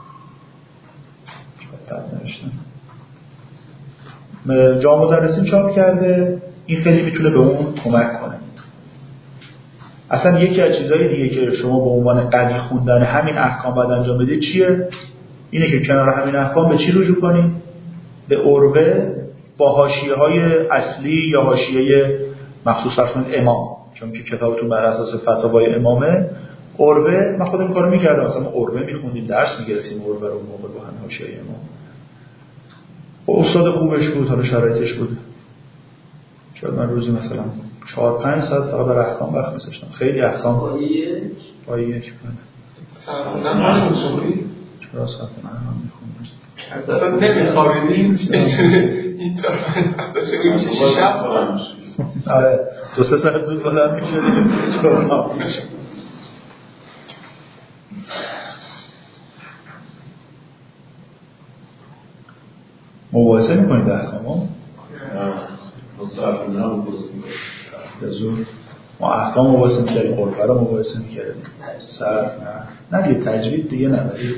بد نوشتم. جامعه مدرسین چاپ کرده. این خیلی میتونه به اون کمک کنه. اصلا یکی از چیزهای دیگه که شما به عنوان قوی خوندن همین احکام باید انجام بدید چیه؟ اینه که کنار همین احکام به چی رجوع کنید؟ به عربه با حاشیه‌های اصلی یا حاشیه مخصوص فرض امام، چون که کتابتون بر اساس فتاوای امامه. عربه من خودم کارو می‌کردم، مثلا عربه می‌خوندیم، درس می‌گرفتیم عربه رو موقع با هم حاشیه امام. با استاد خوبش بود، حالا شرایطش بود. شاید من روزی مثلا چهار پنج ساعت فقط بر احکام وقت می‌ذاشتم. خیلی احکام با یک با یک ساعت نه می‌خوندی؟ چرا ساعت نه می‌خوندم؟ اصلا نمی‌خوابیدین؟ این چهار پنج ساعت داشته میشه شش هفت. آره دو سه ساعت زود بلند می‌شدیم. مباحثه می‌کنید احکامو؟ نه مصرف نه مباحثه می‌کنید. ما احکام مباحثه می‌کردیم، قرفه رو مباحثه می‌کردیم. صرف نه. نه دیگه تجوید دیگه نه، ولی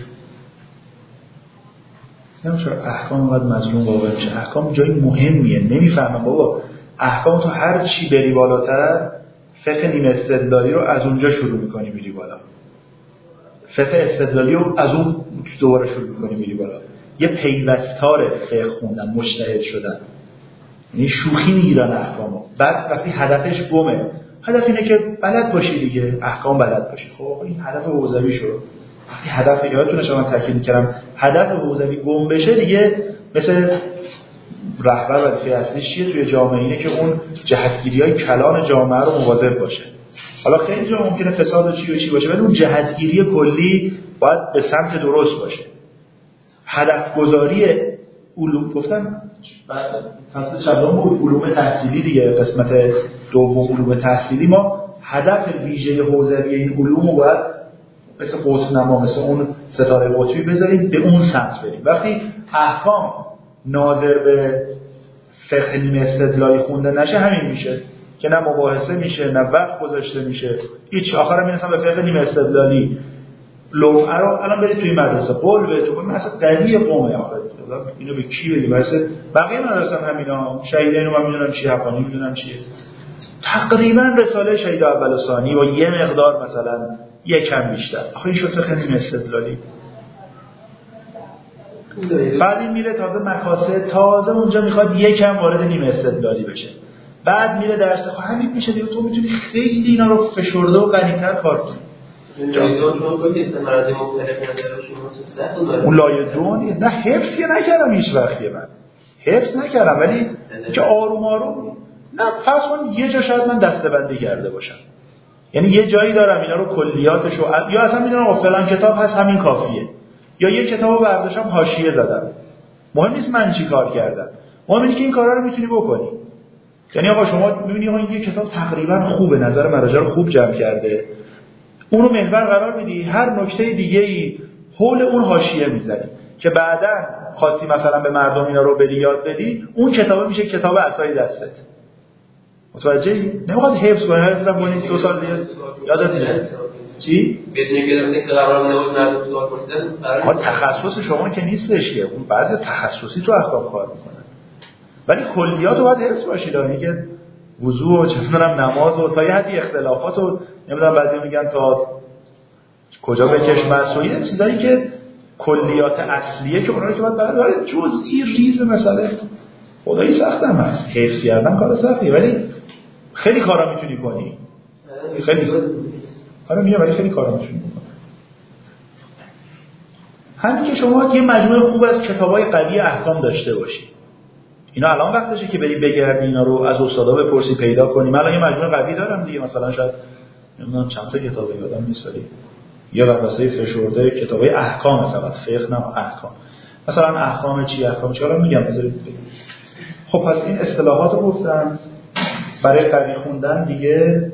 نمی‌شه چرا احکام اینقدر مظلوم واقع میشه. احکام جای مهمیه. نمی‌فهمم بابا. احکام تو هر چی بری بالاتر، فقه نیمه استدلالی رو از اونجا شروع می‌کنی میری بالا. فقه استدلالی رو از اون دوباره شروع می‌کنیم میری بالا. یه پیوستار فقه خوندن، مجتهد شدن، یعنی شوخی میگیرن احکامو. بعد وقتی هدفش گمه، هدف اینه که بلد باشی دیگه، احکام بلد باشی. خب این هدف حوزوی شد. وقتی هدف یادتونه شما تاکید کردم هدف حوزوی گم بشه دیگه، مثل رهبر وظیفه اصلیش چیه توی جامعه؟ اینه که اون جهتگیری‌های کلان جامعه رو مواظب باشه. حالا خیلی جا ممکنه فساد و چی و چی باشه، ولی اون جهتگیری کلی باید به سمت درست باشه. هدف گذاری علوم گفتن فصل چندم بود علوم تحصیلی دیگه، قسمت دوم علوم تحصیلی. ما هدف ویژه حوزوی این علوم رو باید مثل قطب‌نما، مثل اون ستاره قطبی بذاریم، به اون سمت بریم. وقتی احکام ناظر به فقه نیمه استدلالی خونده نشه، همین میشه که نه مباحثه میشه، نه وقت گذاشته میشه، هیچ. آخرام میرسن به فقه نیمه استدلالی. لوحه رو الان برید توی مدرسه قول بهتون من اصلا دلیل قومه آخر اینو به کی بگی؟ واسه بقیه مدرسه هم همینا، شهیدینو من میدونم چی، حقانی میدونم چیه. تقریبا رساله شهید اول و ثانی با یه مقدار مثلا یکم بیشتر. آخه این شد فقه نیمه استدلالی. بعد این میره تازه مقاصد، تازه اونجا میخواد یکم وارد نیمه استدلالی بشه. بعد میره درس خب همین میشه دیگه. تو میتونی خیلی اینا رو فشرده و غنی‌تر کار کنی. اون لایه دو نه حفظ که نکردم هیچ وقتی، من حفظ نکردم، ولی که آروم آروم نه فرض کن یه جا شاید من دسته‌بندی کرده باشم، یعنی یه جایی دارم اینا رو کلیاتشو، یا اصلا میدونم فلان کتاب هست همین کافیه، یا یه کتابو برداشتم حاشیه زدم. مهم نیست من چی کار کردم، مهم اینه که این کارا رو میتونی بکنی. یعنی آقا شما میبینی آقا این یه کتاب تقریبا خوبه، نظر مراجع رو خوب جمع کرده، اونو محور قرار میدی، هر نکته دیگه‌ای حول اون حاشیه میزنی که بعداً خواستی مثلا به مردم اینا رو بدی یاد بدی، اون کتابه میشه کتاب اسای دستت. متوجهی؟ نمیخواد حفظ کنی، حفظ کنی دو سال دیگه یادت میره. چی؟ بدون گرفته که قرار نبود مردم سوال پرسیدن. آقا تخصص شما که نیستش که، اون بعضی تخصصی تو احکام کار میکنن. ولی کلیات رو باید حفظ باشید، یعنی که وضو و چه می‌دونم نماز و تا یه حدی اختلافات و نمیدونم بعضی میگن تا کجا بکش مسئولیت، چیزایی که کلیات اصلیه که اونها رو که باید برای جزئی ریز مسئله خدایی سخت هم هست. حفظ کردن کار سختیه ولی خیلی کارا میتونی کنی. خیلی آره میگم ولی خیلی کارا میتونی کنی. همین که شما یه مجموعه خوب از کتابای قوی احکام داشته باشی. اینا الان وقتشه که بری بگردی اینا رو از استادا بپرسی پیدا کنی. من الان یه مجموعه قوی دارم دیگه، مثلا شاید نمیدونم چند تا کتاب یادم نیست ولی یا واسه فشرده کتابای احکام، فقط فقه نه احکام. مثلا احکام چی احکام چی رو میگم بذارید بگید. خب پس این اصطلاحات رو گفتم برای قوی خوندن دیگه.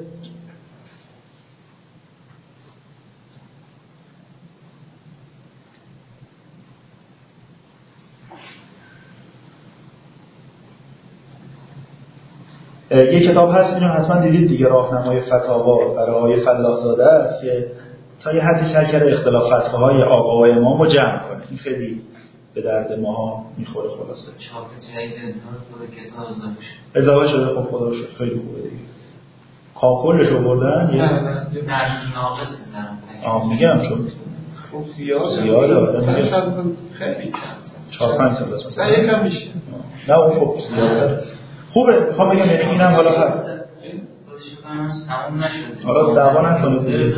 یه کتاب هست اینو حتما دیدید دیگه، راهنمای فتاوا برای آقای فلاح‌زاده است که تا یه حدی سعی کرده اختلاف فتواهای آقا و امام رو جمع کنه. این خیلی به درد ماها میخوره. خلاصه چاپ جدید انتار خود کتاب اضافه شد اضافه شده. خب خدا شد خیلی خوبه دیگه. کاکلش آوردن یه نه ناقص می‌ذارم. آ میگم چون خب زیاده زیاده خیلی چهار پنج سال است مثلا یکم میشه. نه اون خب زیاده خوبه. میخوام بگم یعنی اینم حالا هست تمام نشده. حالا دعوا نکنید دیگه،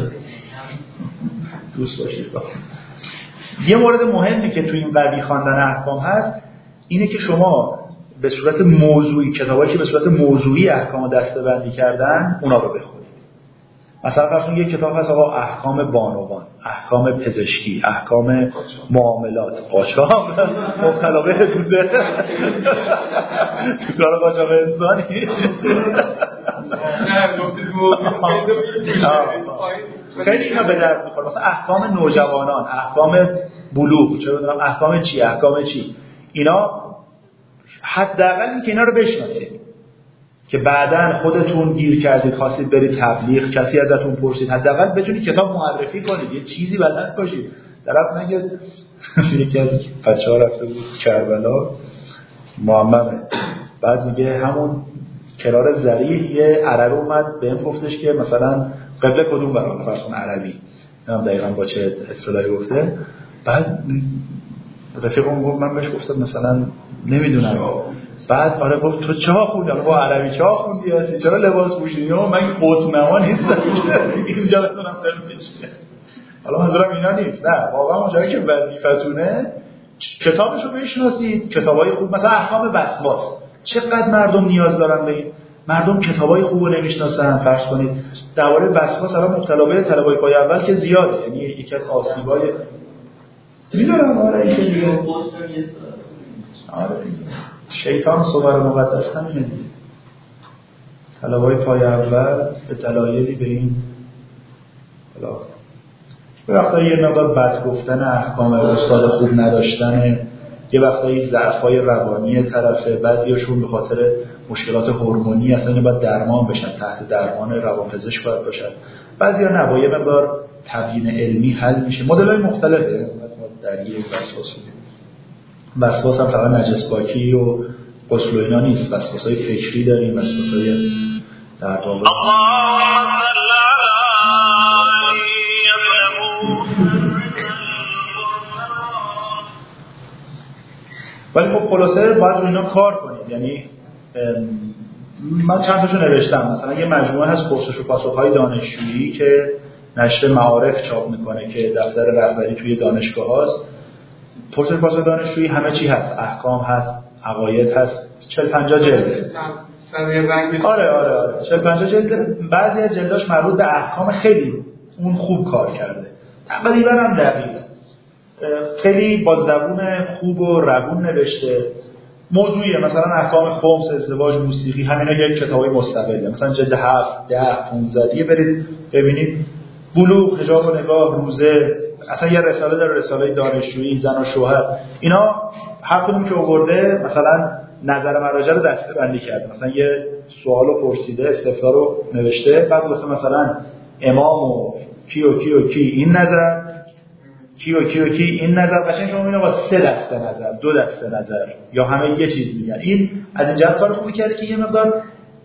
دوست باشید. یه مورد مهمی که تو این قوی خواندن احکام هست اینه که شما به صورت موضوعی کتابایی که به صورت موضوعی احکام دسته‌بندی کردن اونا رو بخونید. مثلا فرض کنید یک کتاب هست آقا احکام بانوان، احکام پزشکی، احکام معاملات، قاچاق مبتلا به حدوده تو کار قاچاق انسانی خیلی اینا به درد میخوره. مثلا احکام نوجوانان، احکام بلوغ، چه بدونم احکام چی احکام چی اینا، حداقل اینکه اینا رو بشناسید که بعداً خودتون گیر کردید خواستید برید تبلیغ، کسی ازتون پرسید، حداقل بتونید کتاب معرفی کنید، یه چیزی بلد باشید. طرف نگه یکی از بچه‌ها رفته بود کربلا محمد، بعد میگه همون کرار زریح یه عربی اومد بهم گفتش که مثلا قبله کدوم برام فرض کن عربی، نمیدونم دقیقاً با چه اصطلاحی گفته. بعد رفیقم گفت من بهش گفتم مثلا نمیدونم، بعد آره گفت تو چه خوندی؟ حالا با عربی چه خوندی هستی؟ چرا لباس پوشیدی؟ من قطنما نیستم اینجا بدونم دارم چیه. حالا منظورم اینا نیست، نه واقعا اونجایی که وظیفتونه کتابشو بشناسید، کتابای خوب مثلا احکام وسواس. چقدر مردم نیاز دارن به این؟ مردم کتابای خوبو نمیشناسن. فرض کنید درباره وسواس الان مبتلا به طلبای پای اول که زیاده، یعنی یکی از آسیبای میدونم آره این که دیگه آره شیطان صور مقدس همینه دیگه. طلبای پای اول به دلایلی به این حالا به وقتایی یه مقدار بد گفتن احکام استاد خوب نداشتن، یه وقتایی ضعف‌های روانی طرفه، بعضیاشون به خاطر مشکلات هورمونی اصلا باید درمان بشن، تحت درمان روانپزشک باید باشن، بعضیا نه با یه مقدار تبیین علمی حل میشه. مدل‌های مختلفه در یک وسواس. وسواس هم فقط نجس پاکی و غسل و اینا نیست، وسواس‌های فکری داریم، وسواس‌های در واقع ولی خب خلاصه باید رو اینا کار کنید. یعنی من چند تاشو نوشتم، مثلا یه مجموعه هست پرسش و پاسخ‌های دانشجویی که نشر معارف چاپ میکنه که دفتر رهبری توی دانشگاه هست. پرسش و پاسخ دانشجویی همه چی هست، احکام هست، عقاید هست، چهل پنجاه جلده. آره آره آره چهل پنجاه جلد. بعضی از جلداش مربوط به احکام خیلی اون خوب کار کرده، تقریبا هم دقیق، خیلی با زبون خوب و روون نوشته. موضوعیه مثلا احکام خمس، ازدواج، موسیقی، همینا یک کتابای مستقله، مثلا جلد هفت، ده، پانزده دیگه برید ببینید. بلوغ، حجاب و نگاه، روزه، اصلا یه رساله داره، رساله دانشجویی، زن و شوهر، اینا هر کدوم که آورده مثلا نظر مراجع رو دسته‌بندی کرده، مثلا یه سوالو پرسیده، استفسار رو نوشته، بعد گفته مثلا امام و کی و کی و کی این نظر، کی و کی و کی این نظر. قشنگ شما میبینید با سه دسته نظر، دو دسته نظر یا همه یه چیز میگن. این از این جهت کار خوبی کرده که یه مقدار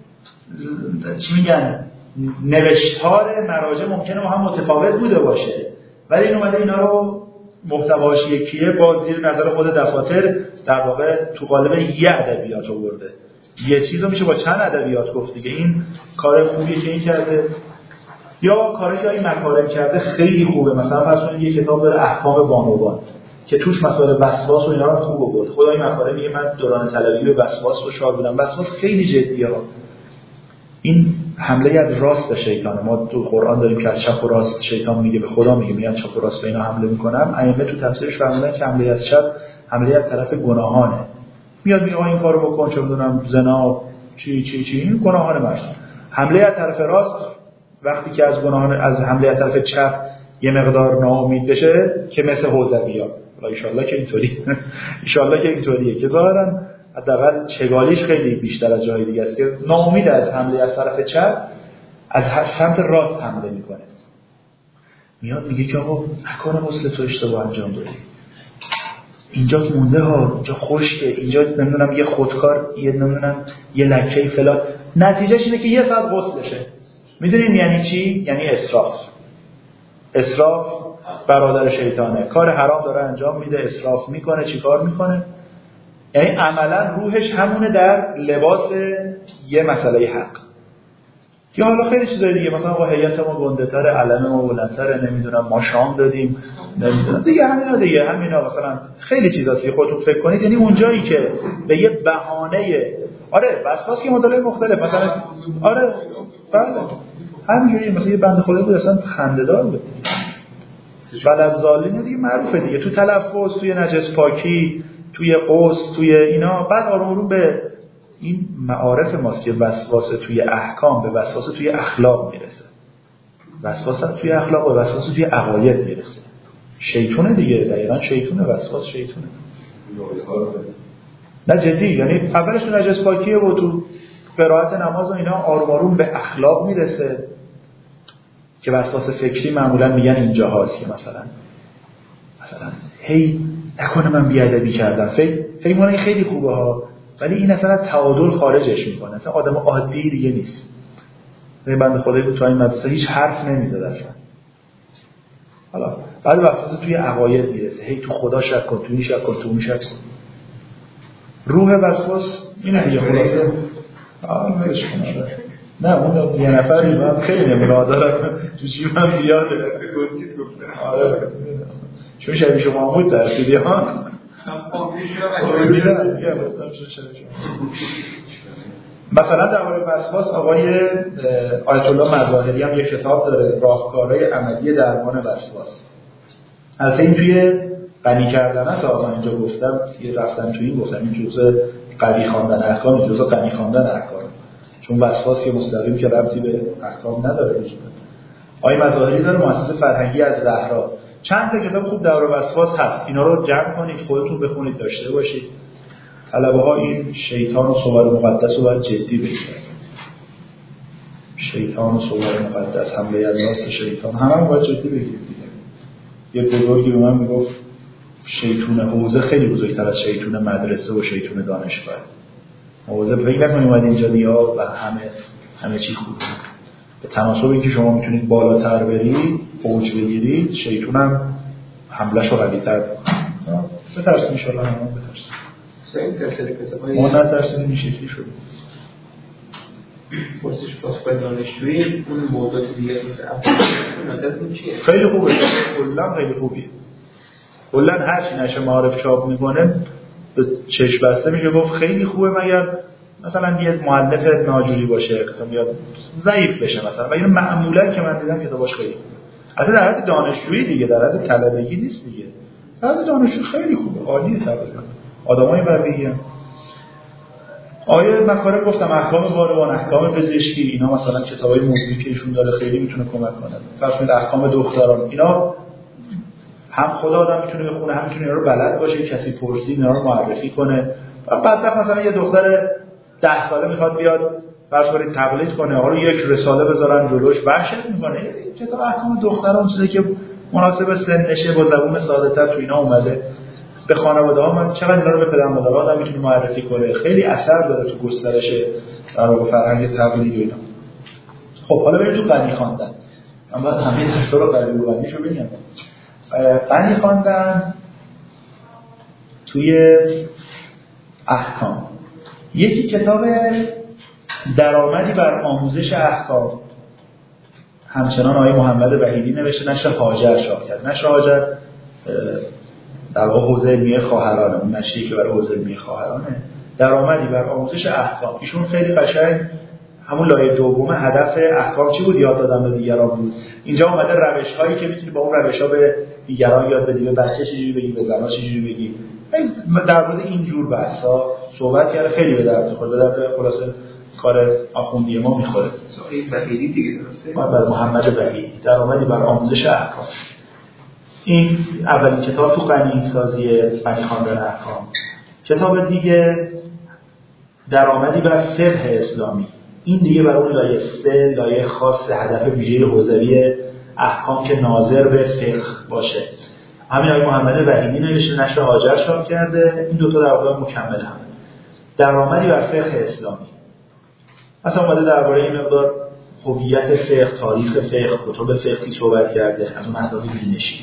چی میگن نوشتار مراجع ممکنه با هم متفاوت بوده باشه، ولی این اومده اینا رو محتواش یکیه با زیر نظر خود دفاتر در واقع تو قالب یه ادبیات آورده. یه چیز رو میشه با چند ادبیات گفت دیگه. این کار خوبیه که این کرده. یا کاری که این مکارم کرده خیلی خوبه، مثلا فرض کنید یه کتاب داره احکام بانوان که توش مسائل وسواس و اینا رو خوب آورد. خدای مکارم میگه من دوران طلبی به وسواس دچار بودم. وسواس خیلی جدیه. این حمله از راست شیطانه. ما تو قرآن داریم که از چپ و راست شیطان میگه به خدا میگه میاد چپ و راست به اینا حمله میکنم. ائمه تو تفسیرش فرمودن که حمله از چپ حمله از طرف گناهانه. میاد میگه این کارو بکن، چه میدونم زنا چی چی چی، این گناهان مرد. حمله از طرف راست وقتی که از گناهان از حمله از طرف چپ یه مقدار ناامید بشه که مثل حوزوی‌ها. ان شاءالله که اینطوری ان شاءالله که اینطوریه که ظاهرا حداقل چگالیش خیلی بیشتر از جای دیگه است که ناامید از حمله از طرف چپ از سمت راست حمله میکنه. میاد میگه که آقا نکنه غسل تو اشتباه انجام دادی، اینجا مونده ها، اینجا خشکه، اینجا نمیدونم یه خودکار، یه نمیدونم یه لکه فلان. نتیجهش اینه که یه ساعت غسلشه. میدونین یعنی چی؟ یعنی اسراف. اسراف برادر شیطانه، کار حرام داره انجام میده، اسراف میکنه. چی کار میکنه؟ یعنی عملا روحش همونه در لباس یه مسئله حق. یا حالا خیلی چیزای دیگه، مثلا با هیئت ما گنده تره، علم ما بلندتره، نمیدونم ما شام دادیم، نمیدونم دیگه همینا دیگه همینا مثلا خیلی چیزاست که خودتون فکر کنید. یعنی اونجایی که به یه بهانه آره وسواس که مدل مختلف مثلا آره بله همینجوری مثلا یه بنده خدا بود اصلا خنده‌دار بود ولی از ظالم دیگه معروفه دیگه، تو تلفظ، توی نجس پاکی، توی قصد، توی اینا. بعد آروم آروم به این معارف ماست که وسواس توی احکام به وسواس توی اخلاق میرسه، وسواس توی اخلاق و وسواس توی عقاید میرسه. شیطونه دیگه، دقیقاً شیطونه، وسواس شیطونه. نه جدی، یعنی اولش تو نجس پاکیه و تو قرائت نماز و اینا آروم آروم به اخلاق میرسه که وسواس فکری معمولا میگن اینجا هاست که مثلا مثلا هی نکنه من بیادبی کردم، فکر فکر می‌کنه خیلی خوبه ها، ولی این اصلا تعادل خارجش میکنه. اصلا آدم عادی دیگه نیست. این بنده خدایی بود تو این مدرسه هیچ حرف نمیزد اصلا. حالا بعد وسواس توی عقاید میرسه، هی تو خدا شک کن، تو این شک کن، تو اون شک کن. روح وسواس اینه دیگه خلاصه. آه نمیش کنم. نه اون یه نفری من خیلی نمونه دارم تو جیبم زیاده. گفتید گفتم. آره. چون شبیه شما محمود درسیدی ها. مثلا درباره وسواس آقای آیت الله مظاهری هم یک کتاب داره، راهکارهای عملی درمان وسواس. البته این توی غنی کردن است، آقا اینجا گفتم یه رفتن توی این گفتم این جزء قوی خواندن احکام، این جزء غنی خواندن احکام، چون وسواس که مستقیم که ربطی به احکام نداره. آقای مظاهری داره مؤسسه فرهنگی از زهرا، چند تا کتاب خوب درباره وسواس هست، اینا رو جمع کنید خودتون بخونید داشته باشید. طلبه ها این شیطان و صور مقدس رو باید جدی بگیرن. شیطان و صور مقدس، حمله از راست شیطان، همه هم باید جدی بگیرید. یه بزرگی به من میگفت شیطون حوزه خیلی بزرگتر از شیطون مدرسه و شیطون دانشگاه. حوزه فکر نکنید اومد اینجا دیا و همه همه چی خوبه. به تناسب اینکه شما میتونید بالاتر برید، اوج بگیرید، شیطون هم حمله‌شو قوی‌تر کنه. بترسید ان شاءالله، همه بترسید. این سلسله کتابای ما نترسید این شکلی شده. پرسش پاسخ دانشجویی اون موضوعات دیگه مثل نظرتون چیه؟ خیلی خوبه، کلا خیلی خوبیه. کلا هر چی نشه معارف چاپ میکنه به چشم بسته میشه گفت خیلی خوبه، مگر مثلا یه مؤلف ناجوری باشه کتاب بیاد ضعیف بشه مثلا. و این معمولا که من دیدم کتاباش خیلی خوبه. البته در حد دانشجویی دیگه، در حد طلبگی نیست دیگه. در حد دانشجو خیلی خوبه، عالیه. تقریبا آدمای قویه. آیه مکارم گفتم احکام باربان، احکام پزشکی، اینا مثلا کتابای موضوعی که ایشون داره خیلی میتونه کمک کنه. فرض کنید احکام دختران، اینا هم خدا آدم میتونه بخونه، هم میتونه اینا رو بلد باشه، کسی پرسید اینا رو معرفی کنه. و بعد مثلا یه دختر ده ساله میخواد بیاد فرض کنید تقلید کنه، حالا یک رساله بذارن جلوش وحشت میکنه. کتاب احکام دختران چیزی که مناسب سنشه با زبون ساده‌تر تو اینا اومده. به خانواده‌ها من چقدر اینا رو به پدر مادرها آدم میتونه معرفی کنه، خیلی اثر داره تو گسترش در واقع فرهنگ تقلید و اینا. خب حالا بریم تو غنی خواندن. من باید همه درس‌ها رو غنی و غنیشو بگم. غنی خواندن توی احکام، یکی کتاب درآمدی بر آموزش احکام، همچنان آقای محمد وحیدی نوشته، نشر هاجر چاپ کرد. نشر هاجر در واقع حوزه علمیه خواهرانه، اون نشری که برای حوزه علمیه خواهرانه، درآمدی بر آموزش احکام. ایشون خیلی قشنگ همون لایه دومه هدف احکام چی بود یاد دادن به دیگران بود. اینجا اومده روش‌هایی که میتونی با اون روش‌ها به دیگران یاد بدی، به بچه چجوری بگی، به زنا چجوری بگی. در مورد این جور بحثا صحبت کرده، خیلی به درد می‌خوره، به درد خلاصه کار آخوندی ما می‌خوره. این وحیدی دیگه درسته؟ بر محمد وحیدی، درآمدی بر آموزش احکام. این اولین کتاب تو غنی سازی غنی خواندن احکام. کتاب دیگه درآمدی بر فقه اسلامی، این دیگه برای اون لایه سه، لایه خاص هدف ویژه حوزوی احکام که ناظر به فقه باشه. همین آقای محمد وحیدی نوشته، نشر هاجر چاپ کرده. این دو تا در واقع مکمل هم. درآمدی بر فقه اسلامی مثلا اومده درباره این مقدار هویت فقه، تاریخ فقه، کتب فقهی صحبت کرده، از اون اهداف بینشی.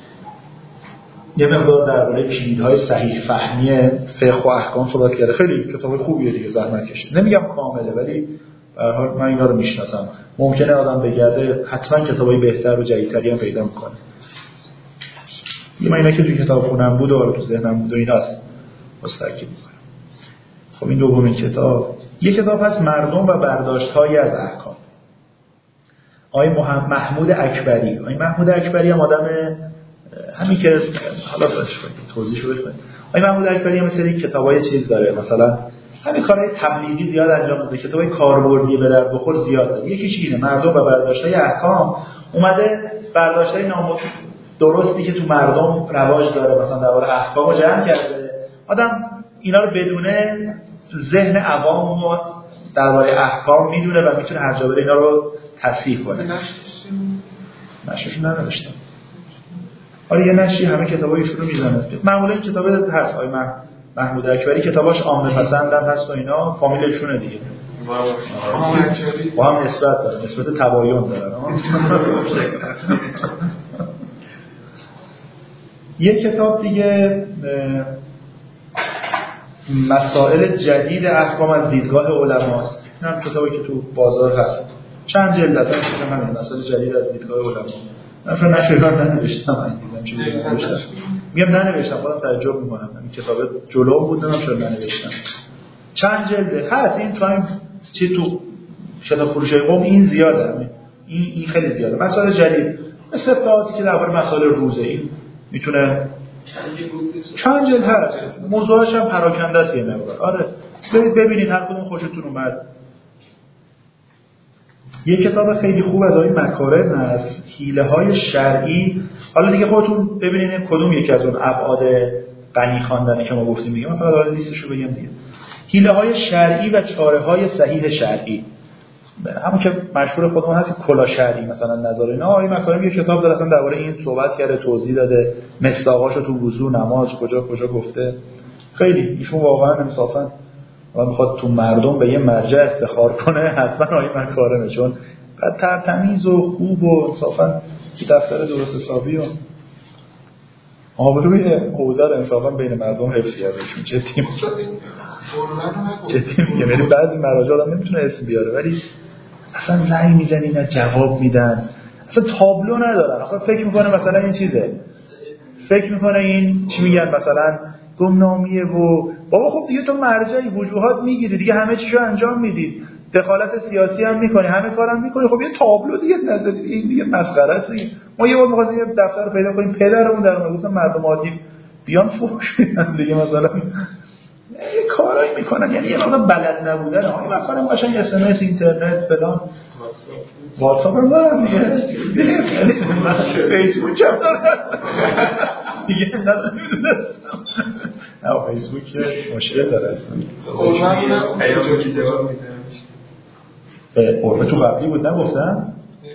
یه مقدار درباره کلیدهای صحیح فهمی فقه و احکام صحبت کرده. خیلی کتاب خوبیه دیگه، زحمت کشید. نمیگم کامله ولی به هر حال من اینا رو میشناسم. ممکنه آدم بگرده حتما کتابای بهتر و جدیدتری هم پیدا میکنه. من اینا که توی کتاب خونم بود و تو ذهنم بود و ایناست مسترکب میکنم. خب این دومین کتاب، یک کتاب هست مردم و برداشت‌هایی از احکام. آقای محمود اکبری. آقای محمود اکبری هم آدم همین که حالا توضیحشو بکنم. آقای محمود اکبری هم مثلا کتابای چیز داره، مثلا همین کارهای تبلیغی زیاد انجام میده، کتابای کاربردی به درد بخور زیاد داره. یکیش اینه مردم و برداشت‌های احکام. اومده برداشت‌های نام درستی که تو مردم رواج داره مثلا درباره احکامو جمع کرده. آدم اینا رو بدونه ذهن عوام رو درباره احکام میدونه و میتونه هر جا بره اینا رو تصحیح کنه. نشرشون ننوشتم. آره یه نشری همه کتابایشون رو میزنه. معمولا این کتابه هست. آقای محمود اکبری کتاباش عامه پسندم هست و اینا، فامیلشونه دیگه. با هم نسبت داره، نسبت تباین داره. یک کتاب دیگه مسائل جدید احکام از دیدگاه علماست. این هم کتابی که تو بازار هست، چند جلد اصلا میشه همین مسائل جدید از دیدگاه علما. من فکر نشریات ننوشتم، انگیزم چیزی ننوشتم. میگم ننوشتم، خودم تعجب میکنم این کتاب جلو بود نمیدونم چرا ننوشتم. چند جلده هست این تایم چی تو کتاب فروشای قم این زیاده، این این خیلی زیاده. مسائل جدید مثل اطلاعاتی که درباره مسائل روزه این میتونه چند جلد هست، موضوعش هم پراکنده است یه مقدار. آره برید ببینید هر کدوم خوشتون اومد. یه کتاب خیلی خوب از آقای مکارم هست، حیله‌های شرعی. حالا دیگه خودتون ببینید کدوم یکی از اون ابعاد غنی خواندنی که ما گفتیم میگم، من فقط حالا لیستشو بگم دیگه. حیله‌های شرعی و چاره‌های صحیح شرعی، همون که مشهور خودمون هست کلا شرعی مثلا نظر اینا. آقای مکارم یه کتاب داره اصلا درباره این صحبت کرده، توضیح داده، مصداقاشو تو وضو، نماز کجا کجا گفته. خیلی ایشون واقعا انصافا و میخواد تو مردم به یه مرجع افتخار کنه حتما آقای مکارمه، چون بعد ترتمیز و خوب و انصافا که دفتر درست حسابی و آبروی حوزه رو انصافا بین مردم حفظ کرده. چه تیم چه تیم میگم، یعنی بعضی مراجع آدم نمیتونه اسم بیاره ولی اصلا زنگ میزنی نه جواب میدن، اصلا تابلو ندارن. آخه فکر میکنه مثلا این چیزه، فکر میکنه این چی میگن مثلا گمنامیه و بابا خب دیگه تو مرجعی وجوهات میگیری دیگه، همه چیشو انجام میدید، دخالت سیاسی هم میکنی، همه کارم میکنی، خب یه تابلو دیگه نذارید، این دیگه مسخره است دیگه. ما یه بار می‌خواستیم یه دفتر رو پیدا کنیم پدرمون در اون گفتن مردم عادی بیان فروش میدن دیگه، مثلا یه کارایی میکنن، یعنی یه مقدار بلد نبودن. آقای مکارم قشنگ اس ام اس اینترنت فلان واتساپ هم دارن دیگه، فیسبوک هم دارن دیگه، ندارم میدونستم. نه فیسبوک مشکل داره اصلا. قربه تو قبلی بود نگفتن؟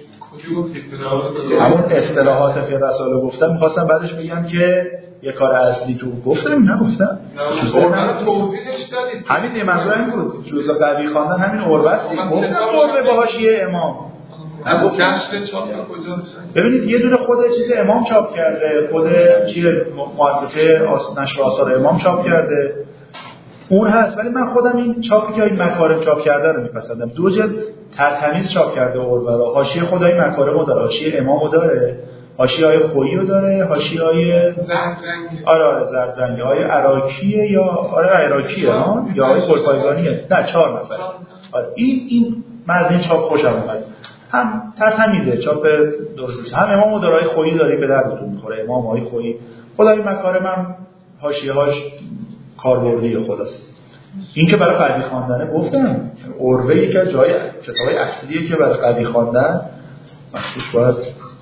همون اصطلاحات فی رساله گفتم، میخواستم بعدش بگم که یه کار اصلی تو گفتم نگفتم؟ نه توضیحش دادید. همین یه منظور این بود، جزء قوی خواندن همین قربه است. گفتم قربه به حاشیه امام. جشن چاپ کجا؟ ببینید یه دونه خود چیز امام چاپ کرده، خود چیه مؤسسه نشر آثار امام چاپ کرده، اون هست. ولی من خودم این چاپی که این مکارم چاپ کرده رو میپسندم. دو جلد ترتمیز چاپ کرده قربه رو. حاشیه خدای مکارم رو داره، حاشیه امام رو داره، حاشیه های خویی رو داره، حاشیه های زرد رنگ. آره آره زرد رنگی های عراقیه یا آره عراقیه ها یا های خودپایگانیه. نه چهار نفر. آره این این من از این چاپ خوشم اومد. هم ترتمیزه، چاپ درسته. هم امام و دارای خویی داره به دردتون میخوره. امام های خویی خدای مکارم هم حاشیه هاش کاربردی خداست. این که برای قوی خواندن گفتم عروه یکی از جای کتابای اصلیه که برای قوی خواندن مخصوص باید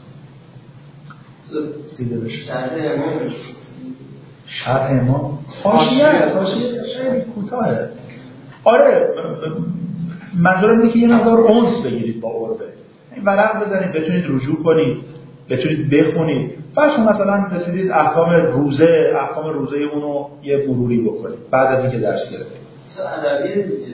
دیده بشه. شرح امام شرح امام حاشیه است، حاشیه خیلی کوتاهه. آره منظورم اینه که یه مقدار اونس بگیرید با عروه، این ورق بزنید بتونید رجوع کنید، بتونید بخونید. فرض مثلا رسیدید احکام روزه، احکام روزه اونو یه مروری بکنید بعد از اینکه درس گرفتید. چه عربیه دیگه.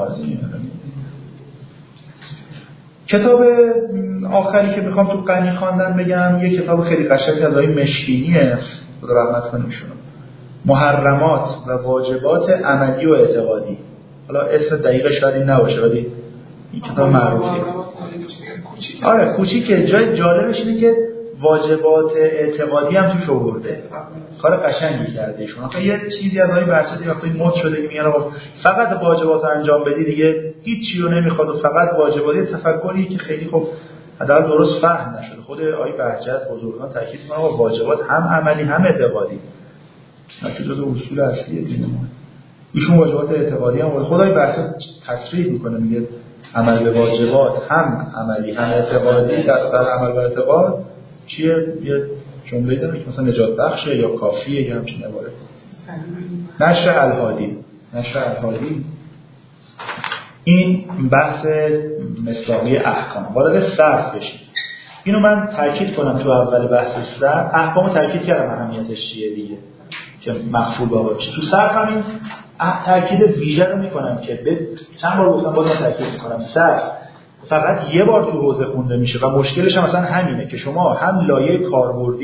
کتاب آخری که میخوام تو غنی خواندن بگم یه کتاب خیلی قشنگ از آقای مشکینیه، خدا رحمت کنه ایشونو، محرمات و واجبات عملی و اعتقادی. حالا اسم دقیقش شاید این نباشه ولی این کتاب معروفیه. آره کوچیکه. جای جالبش اینه که واجبات اعتقادی هم توش آورده، کار قشنگی کرده ایشون. آخه یه چیزی از آقای بچه‌ای وقتی مد شده که میگن آقا فقط واجبات انجام بدی دیگه هیچی رو نمیخواد و فقط واجبات، تفکری که خیلی خوب حداقل درست فهم نشده. خود آقای بهجت بزرگان تاکید می‌کنن آقا واجبات هم عملی هم اعتقادی، که جزء اصول اصلی دین ما. ایشون واجبات اعتقادی هم خدای بهجت تصریح میکنه، میگه عمل به واجبات هم عملی هم اعتقادی. در, در عمل به اعتقاد چیه؟ یه جمله‌ای داره که مثلا نجات بخشه یا کافیه یا همچین عبارت. نشر الهادی، نشر الهادی این بحث مصداقی احکام. وارد صرف بشید. اینو من تاکید کنم تو اول بحث صرف. احکامو تاکید کردم اهمیتش چیه دیگه که مخفول باشه. تو صرف همین تاکید ویژه رو میکنم که به چند بار گفتم باز تاکید میکنم صرف فقط یه بار تو حوزه خونده میشه و مشکلش هم مثلا همینه که شما هم لایه کاربردی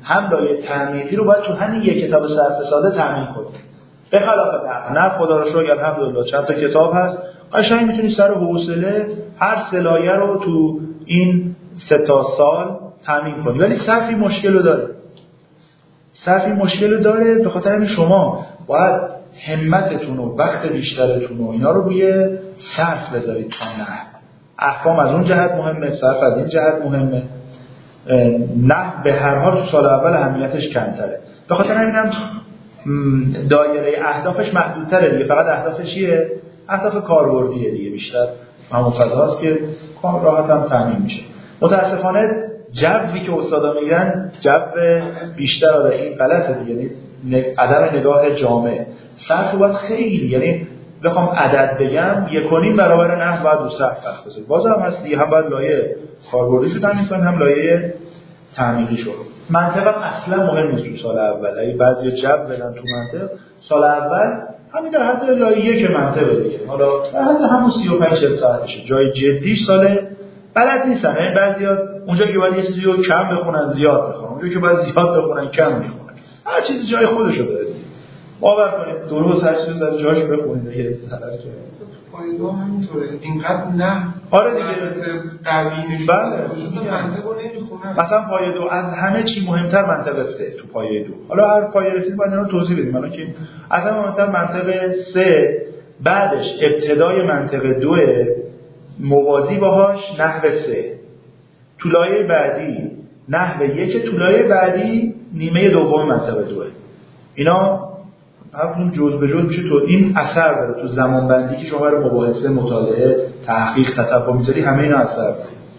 هم لایه تعمیقی رو باید تو همین یک کتاب صرف ساده تامین کنید. به خلاف نه نه خدا رو شکر الحمدلله چند تا کتاب هست قشنگ میتونید سر حوصله هر سه لایه رو تو این سه تا سال تامین کنید. ولی صرفی مشکل رو داره. صرفی مشکل رو داره به خاطر همین شما باید همتتون و وقت بیشترتون و اینا رو روی صرف بذارید تا نه. احکام از اون جهت مهمه، صرف از این جهت مهمه. نه به هر حال تو سال اول اهمیتش کمتره. به خاطر همینم دایره اهدافش محدودتره دیگه. فقط اهدافش چیه؟ اهداف کاربردیه دیگه بیشتر. همون فضاست که کار راحت هم تامین میشه. متاسفانه جوی که استادا میگن جو بیشتر داره این غلطه دیگه. یعنی عدم نگاه جامع. صرف باید خیلی یعنی بخوام عدد بگم یک و نیم برابر نحو باید رو صرف وقت بذارید. باز هم هست دیگه هم باید لایه کاربردیشو تامین کنید هم لایه تعمیقیشو. منطق هم اصلا مهم نیست تو سال اول. اگه بعضی جو بدن تو منطق سال اول همین در حد لایه یک منطقه دیگه. حالا در حد همون سی و پنج چهل ساعتشه. جای جدیش سال بلد نیستن. یعنی بعضیا اونجا که باید یه چیزی رو کم بخونن زیاد بخونن، اونجا که باید زیاد بخونن کم میخونن. هر چیزی جای خودشو داره. باور کنید درست هر چیزی سر جاش بخونید دیگه ضرر کرد. پایین دو همینطوره. اینقدر نه. آره دیگه قوی نشون. بله. منطقو نمیخونن. مثلا پایه دو از همه چی مهمتر منطقه سه تو پایه دو. حالا هر پایه رسید باید اینا رو توضیح بدیم. الان که اصلا مهمتر منطقه سه بعدش ابتدای منطقه دو موازی باهاش نحو سه. تو لایه بعدی نحو یک، تو لایه بعدی نیمه دوم منطقه دوه. اینا همون جزء به جزء میشه. تو این اثر داره تو زمان بندی که شما رو مباحثه، مطالعه، تحقیق، تتبع میذاری، همه اینا اثر داره.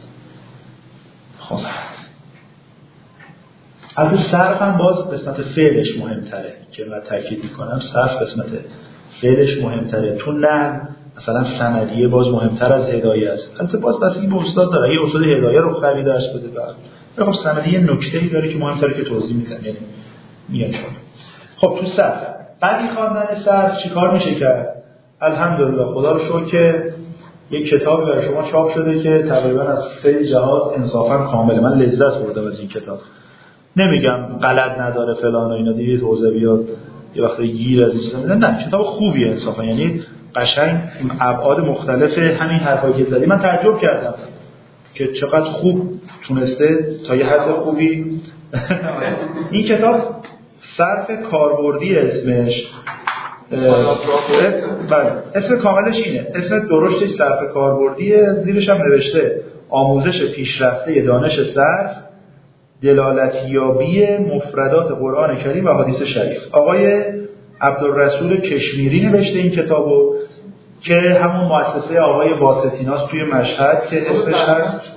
خب البته صرف هم باز قسمت فعلش مهمتره که من تاکید میکنم. صرف قسمت فعلش مهمتره. تو نه مثلا سندیه باز مهمتر از هدایه است. البته باز بسیاری به استاد داره. یه استاد هدایه رو خری درس بده بعد. خب سندیه نکته‌ای داره که مهمتره که توضیح میدم. یعنی میاد شد. خب تو صرف بعدی خواندن صرف چیکار میشه کرد؟ الحمدلله خدا رو شکر که یک کتابی برای شما چاپ شده که تقریبا از سه جهات انصافا کامله. من لذت بردم از این کتاب. نمیگم غلط نداره فلان و اینا دیدید حوزه بیاد یه وقتی گیر از این میدن. نه کتاب خوبیه انصافا. یعنی قشنگ ابعاد مختلف همین حرفایی که زدی من تعجب کردم که چقدر خوب تونسته تا یه حد خوبی. این کتاب صرف کاربردی اسمش. بله اسم کاملش اینه. اسم درشتش صرف کاربردیه. زیرش هم نوشته آموزش پیشرفته دانش صرف، دلالتیابی مفردات قرآن کریم و حدیث شریف. آقای عبدالرسول کشمیری نوشته این کتابو که همون مؤسسه آقای واسطیناست توی مشهد که اسمش هست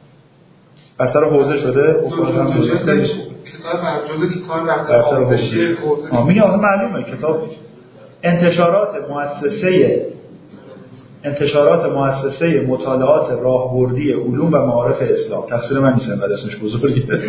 برتر حوزه شده. افتادم حوزه کتاب جزء کتاب برتر حوزه. آه میگه آقا معلومه کتاب انتشارات مؤسسه انتشارات مؤسسه مطالعات راهبردی علوم و معارف اسلام. تفسیر من نیست بعد اسمش بزرگه.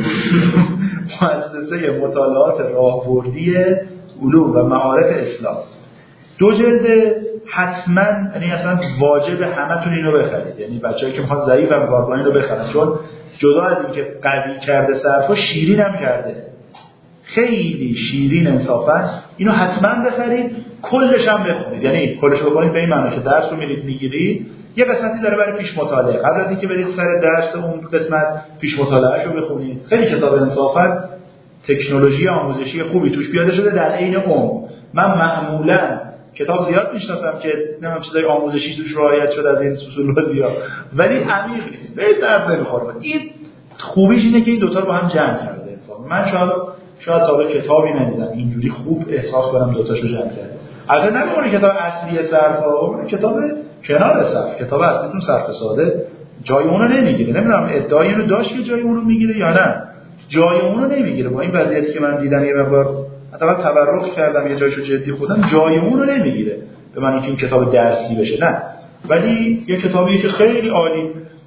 مؤسسه مطالعات راهبردی علوم و معارف اسلام. دو جلد حتما یعنی اصلا واجب همتون اینو بخرید. یعنی بچه‌ای که میخوان ضعیف هم واسه اینو بخرن چون جدا از این که قوی کرده صرفا شیرین هم کرده. خیلی شیرین انصافا. اینو حتما بخرید. کلش هم بخونید. یعنی کلش رو بخونید به این معنی که درس رو میرید میگیرید یه قسمتی داره برای پیش مطالعه. قبل از اینکه برید سر درس اون قسمت پیش مطالعه‌اش رو بخونید. خیلی کتاب انصافا تکنولوژی آموزشی خوبی توش پیاده شده در عین عمق. من معمولا کتاب زیاد میشناسم که نمیدونم چیزای آموزشی توش رعایت شده از این اصول زیاد ولی عمیق نیست. به درد نمیخوره. این خوبیش اینه که این دوتا رو با هم جمع کرده انسان. من شاید شاید تا کتابی ندیدم اینجوری خوب احساس کنم دو تاشو جمع کرده. البته نمیونه کتاب اصلی صرف ها، کتاب کنار صرف، کتاب اصلیتون صرف ساده جای اون رو نمیگیره. نمیدونم ادعای اینو داشت که جای اون رو میگیره یا نه. جای اون رو نمیگیره. با این وضعیتی که من دیدم یه مقدار حداقل تبرک کردم یه جایشو جدی خودم جای اون رو نمیگیره. به من اینکه این کتاب درسی بشه نه. ولی یه کتابیه که خیلی عالی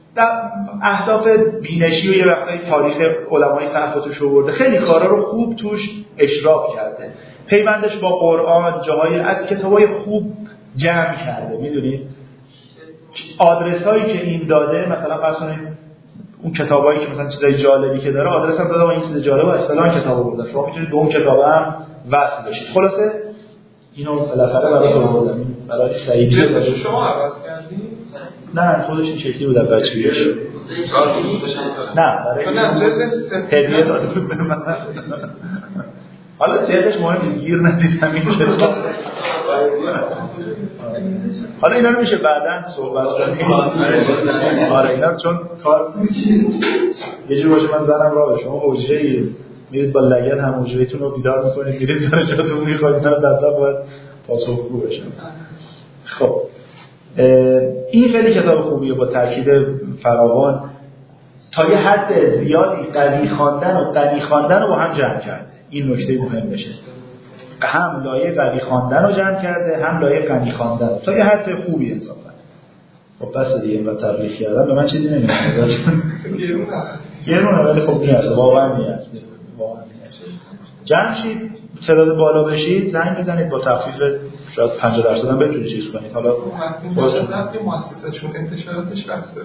اهداف بینشی و یه وقتایی تاریخ علمای صحفتش رو برده. خیلی کارا رو خوب توش اشراف کرده. پیوندش با قرآن جاهای از کتابای خوب جمع کرده. میدونید آدرسایی که این داده مثلا فرض کنید اون کتابایی که مثلا چیزای جالبی که داره آدرس هم دادم این چیز جالب از فلان کتاب آوردم، شما میتونید به اون کتاب هم وصل بشید. خلاصه اینو بالاخره براتون آوردم برای سعیدی رو شما عوض کردین؟ نه خودش این شکلی بود بچگیش. نه برای هدیه داده بود به من. حالا جلدش مهم نیست، گیر ندیدم این کتاب. حالا اینا رو میشه بعداً صحبت کنیم. آره اینا چون کار یه جور باشه من زنم راه شما حجره‌ای میرید با لگد هم حجره‌تون رو بیدار میکنید میرید زن جاتون میخواید اینا بعدا باید پاسخگو بشن. خب این خیلی کتاب خوبیه با تاکید فراوان، تا یه حد زیادی قوی خواندن و غنی خواندن رو با هم جمع کرده. این نکته مهم بشه، هم لایه قوی خواندن رو جمع کرده هم لایه غنی خواندن تا یه حد خوبی انصافا. خب بس دیگه اینقدر تبلیغ کردم به من چیزی نمیاد. گرونه ولی خب میارزه، واقعا میارزه، واقعا میارزه. جمع شید، تعداد بالا بشید، زنگ بزنید با تخفیف شاید پنجاه درصد هم بتونید چیز کنید. حالا خودتون که مؤسسه‌شون انتشاراتش بسته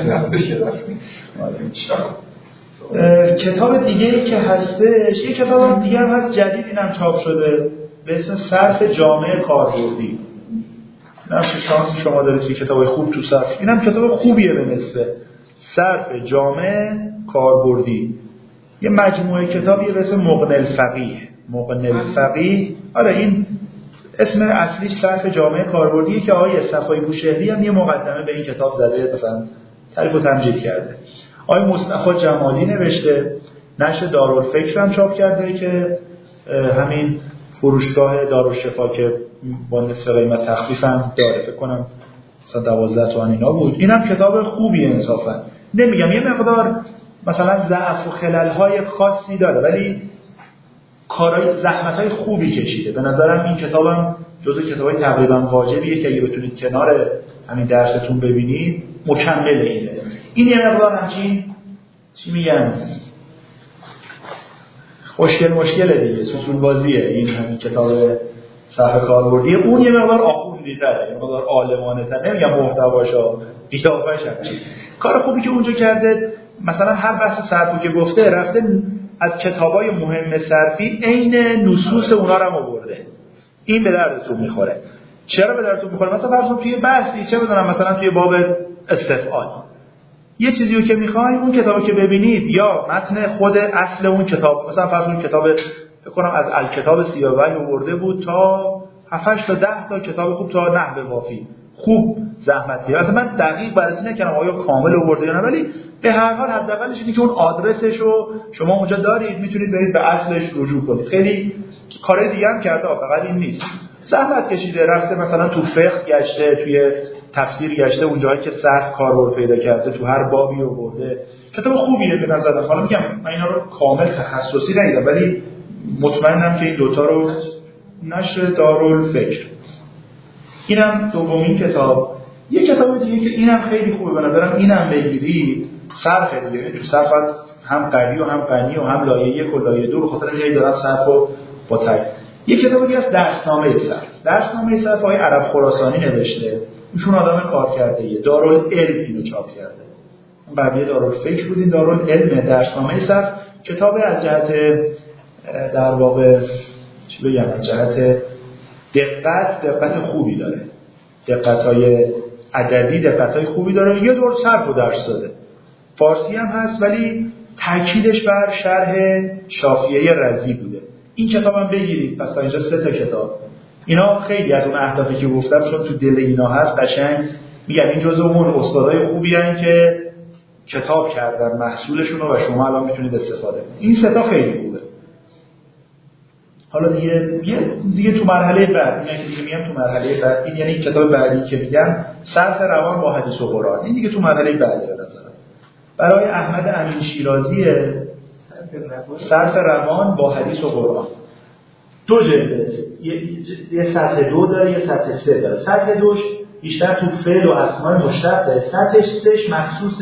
بود. کتاب دیگه‌ای که هستش، یک کتاب دیگه هم هست جدید، اینم چاپ شده به اسم صرف جامع کاربردی. اینم شانس شما دارید که کتابای خوب تو صرف، اینم کتاب خوبیه به نسبت صرف جامع کاربردی. یه مجموعه کتابیه به اسم مغنی الفقیه. مغنی الفقیه، آره این اسم اصلیش صرف جامع کاربردیه که آقای صفای بوشهری هم یه مقدمه به این کتاب زده، مثلا تعریف و تمجید کرده. آقای مصطفی جمالی نوشته، نشر دارالفکر هم چاپ کرده که همین فروشگاه دارالشفا که با نصف قیمت تخفیف هم داره، فکر کنم مثلا دوازده تومن اینا بود. اینم کتاب خوبیه انصافا. نمیگم یه مقدار مثلا ضعف و خلل‌های خاصی داره ولی کارهای زحمت‌های خوبی کشیده. به نظرم این کتابم جزو کتابای تقریبا واجبیه که اگه بتونید کنار همین درستون ببینید مکمل اینه. این یه مقدار همچین چی میگن خوشگل مشکله دیگه، سوسول بازیه این همین کتاب صفحه کاربردی. اون یه مقدار آخوندی‌تره، یه مقدار عالمانه‌تر، نمیگم محتواشو قیافش همچین. کار خوبی که اونجا کرده مثلا هر بحث صرفی که گفته رفته از کتابای مهم صرفی عین نصوص اونا رو هم آورده. این به دردتون میخوره. چرا به دردتون میخوره؟ مثلا فرض کنید توی بحثی چه بدونم مثلا توی باب استفعال یه چیزی رو که میخواین اون کتابو که ببینید یا متن خود اصل اون کتاب، مثلا فرض کنید کتاب فکر کنم از الکتاب سیاوی آورده بود تا هفت تا ده تا کتاب خوب تا نحو وافی خوب زحمت کشید. مثلا من دقیق بررسی نکردم آیا کامل آورده یا نه، ولی به هر حال حداقلش اینه که اون آدرسش رو شما اونجا دارید، میتونید برید به اصلش رجوع کنید. خیلی کارهای دیگه هم کرده، فقط این نیست. زحمت کشیده، رفته مثلا تو فقه گشته، توی تفسیر گشته، اونجایی که صرف کاربرد پیدا کرده تو هر بابی آورده. کتاب خوبیه به نظرم. حالا میگم من اینا رو کامل تخصصی ندیدم ولی مطمئنم که این دوتا رو نشر دارالفکر. اینم دومین کتاب. یه کتاب دیگه که اینم خیلی خوبه به نظرم، اینم بگیرید. صرف دیگه تو صرف هم قوی و هم غنی و هم لایه یک و لایه دو، به خاطر اینکه دارم صرف رو با تک. یه کتاب دیگه از درسنامه صرف. درسنامه صرف های عرب خراسانی نوشته. ایشون آدم کار کرده ایه. دارالعلم اینو چاپ کرده. اون قبلیه دارالفکر بود، این دارالعلم. درسنامه صرف کتاب از جهت در واقع چی بگم، از جهت دقت دقت خوبی داره. دقت‌های ادبی دقت‌های خوبی داره. یه دور صرف رو درس داده. فارسی هم هست ولی تاکیدش بر شرح شافعیه رضی بوده. این کتابم بگیرید. پس تا اینجا سه تا کتاب. اینا خیلی از اون اهدافی که گفتم چون تو دل اینا هست قشنگ میگم این جزء اون استادای خوبی ان که کتاب کردن محصولشون رو و شما الان میتونید استفاده کنید. این سه تا خیلی خوبه. حالا دیگه دیگه تو مرحله بعد اینا که دیگه میگم تو مرحله بعد این یعنی کتاب بعدی که میگم صرف روان با حدیث و قرآن. این دیگه تو مرحله بعدی به نظرم. برای احمد امین شیرازی صرف روان با حدیث و قرآن. دو جلده، یه, یه سطح دو داره یه سطح سه داره. سطح دوش بیشتر تو فعل و اسماء مشتق داره. سطح سهش مخصوص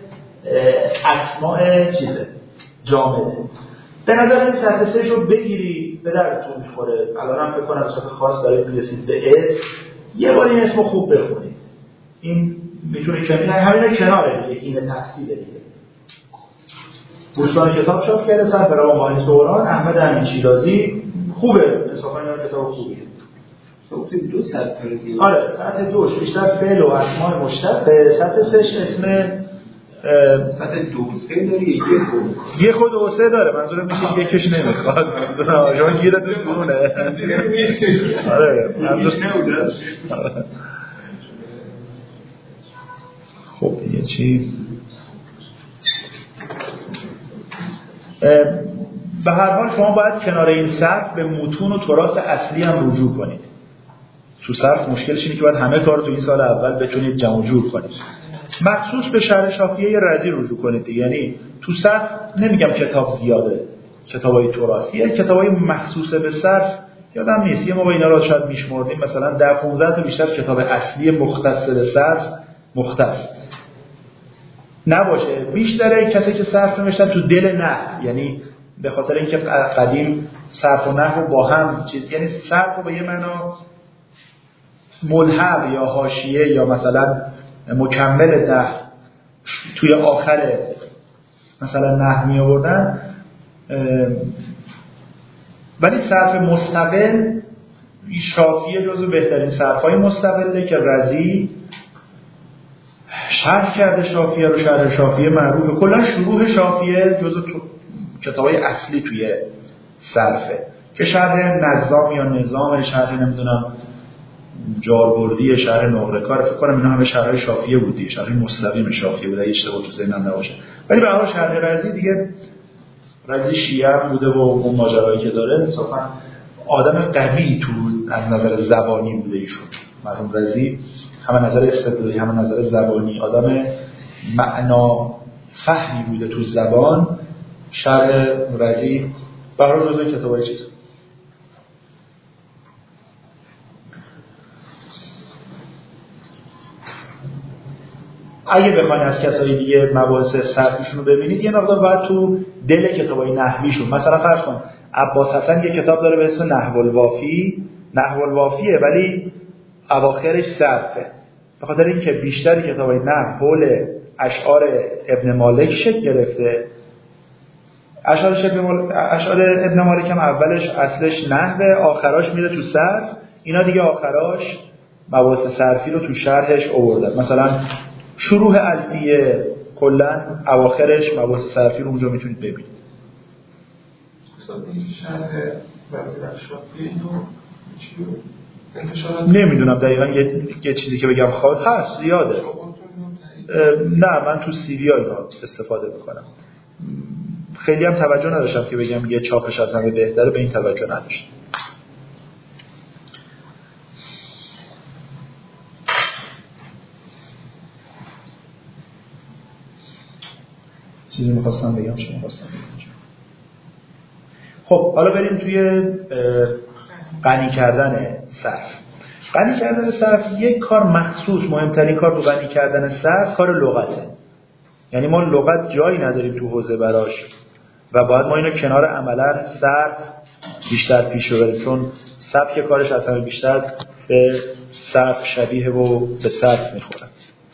اسماء چیزه جامده. به نظر این سطح سهش رو بگیری به دردتون میخوره. الان هم فکر کنم به صورت خاص دارید میرسید به اسم، یه بار این اسم خوب بخونید. این میتونه کنید همین کناره دیگه، این تحصیل دیگه. بوستان کتاب چاپ کرده، صرف روان واحد قرآن، احمد امین شیرازی. خوبه، انصافا این کتاب خوبیه. سطح دو سطح دیگه. آره سطح دوش بیشتر فعل و اسماء مشتق، به سطح سهش اسم سطح دو سه داری یکی خود یه خود و سه داره، منظورم میشه یکیش نمیخواد، منظورم آجان گیره تو تونه. آره منظور نبوده. خب دیگه چی؟ به هر حال شما باید کنار این صرف به متون و تراث اصلی هم رجوع کنید. تو صرف مشکلش اینه که باید همه کار تو این سال اول بتونید جمع جور کنید. مخصوص به شرح شافعی رضی رجوع کنید. یعنی تو صرف نمیگم کتاب زیاده، کتابای تراثیه، کتابای مخصوص به صرف یادم نیست، یه موقع اینا رو شاید میشمردیم، مثلا ده پانزده تا بیشتر کتاب اصلی مختص به صرف مختص نباشه. بیشتره کسی که صرف نوشتن تو دل نحو، یعنی به خاطر اینکه قدیم صرف و نحو با هم چیز، یعنی صرف رو به یه معنا ملحق یا حاشیه یا مثلا مکمل نحو توی آخر مثلا نحو می آوردن، ولی صرف مستقل شافعی جزو بهترین صرف‌های مستقله که رضی شرح کرده. شافعی رو شرح شافعی معروفه، کلا شروح شافعی جزو کتابای اصلی توی صرفه که شرح نظام یا نظام، شرح نمیدونم جاربردی، شرح نقره کار، فکر کنم اینا همه شرح شافعی بود دیگه، شرح مستقیم شافعی بود اگه اشتباه تو ذهنم نباشه. ولی به هر حال شرح رضی دیگه، رضی شیعه بوده و اون ماجرایی که داره، انصافا آدم قوی تو از نظر زبانی بوده ایشون. مرحوم رضی هم نظر استدلالی هم نظر زبانی آدم معنا فهمی بوده تو زبان. شرح رضی برای جزء کتابای چیز. اگه بخواید از کسای دیگه مباحث صرفیشون رو ببینید، یه مقدار باید تو دل کتابای نحویشون، مثلا فرض کن عباس حسن یه کتاب داره به اسم نحو الوافی، نحو الوافیه ولی اواخرش صرفه، به خاطر اینکه بیشتر کتابای نحو حول اشعار ابن مالک شکل گرفته. اشعار اشعار ابن مالک هم اولش اصلش نحوه، آخراش میره تو صرف. اینا دیگه آخراش مباحث صرفی رو تو شرحش آوردن. مثلا شروح الفیه کلا اواخرش مباحث صرفی رو اونجا میتونید ببینید. شرح وزیر اشرافی اینو چیو انتشارات نمیدونم دقیقاً، یه, یه چیزی که بگم خواهد هست زیاده. نه من تو سی وی اینا استفاده میکنم. خیلی هم توجه نداشتم که بگم یه چاپش از همه بهتره، به این توجه نداشتم. چیزی میخواستم بگم چون میخواستم بگم. خب حالا بریم توی غنی کردن صرف. غنی کردن صرف یک کار مخصوص، مهمترین کار تو غنی کردن صرف کار لغته. یعنی ما لغت جایی نداریم تو حوزه براش و باید ما اینو کنار عملا صرف بیشتر پیش ببریم، چون سبک کارش از همه بیشتر به صرف شبیه و به صرف میخوره.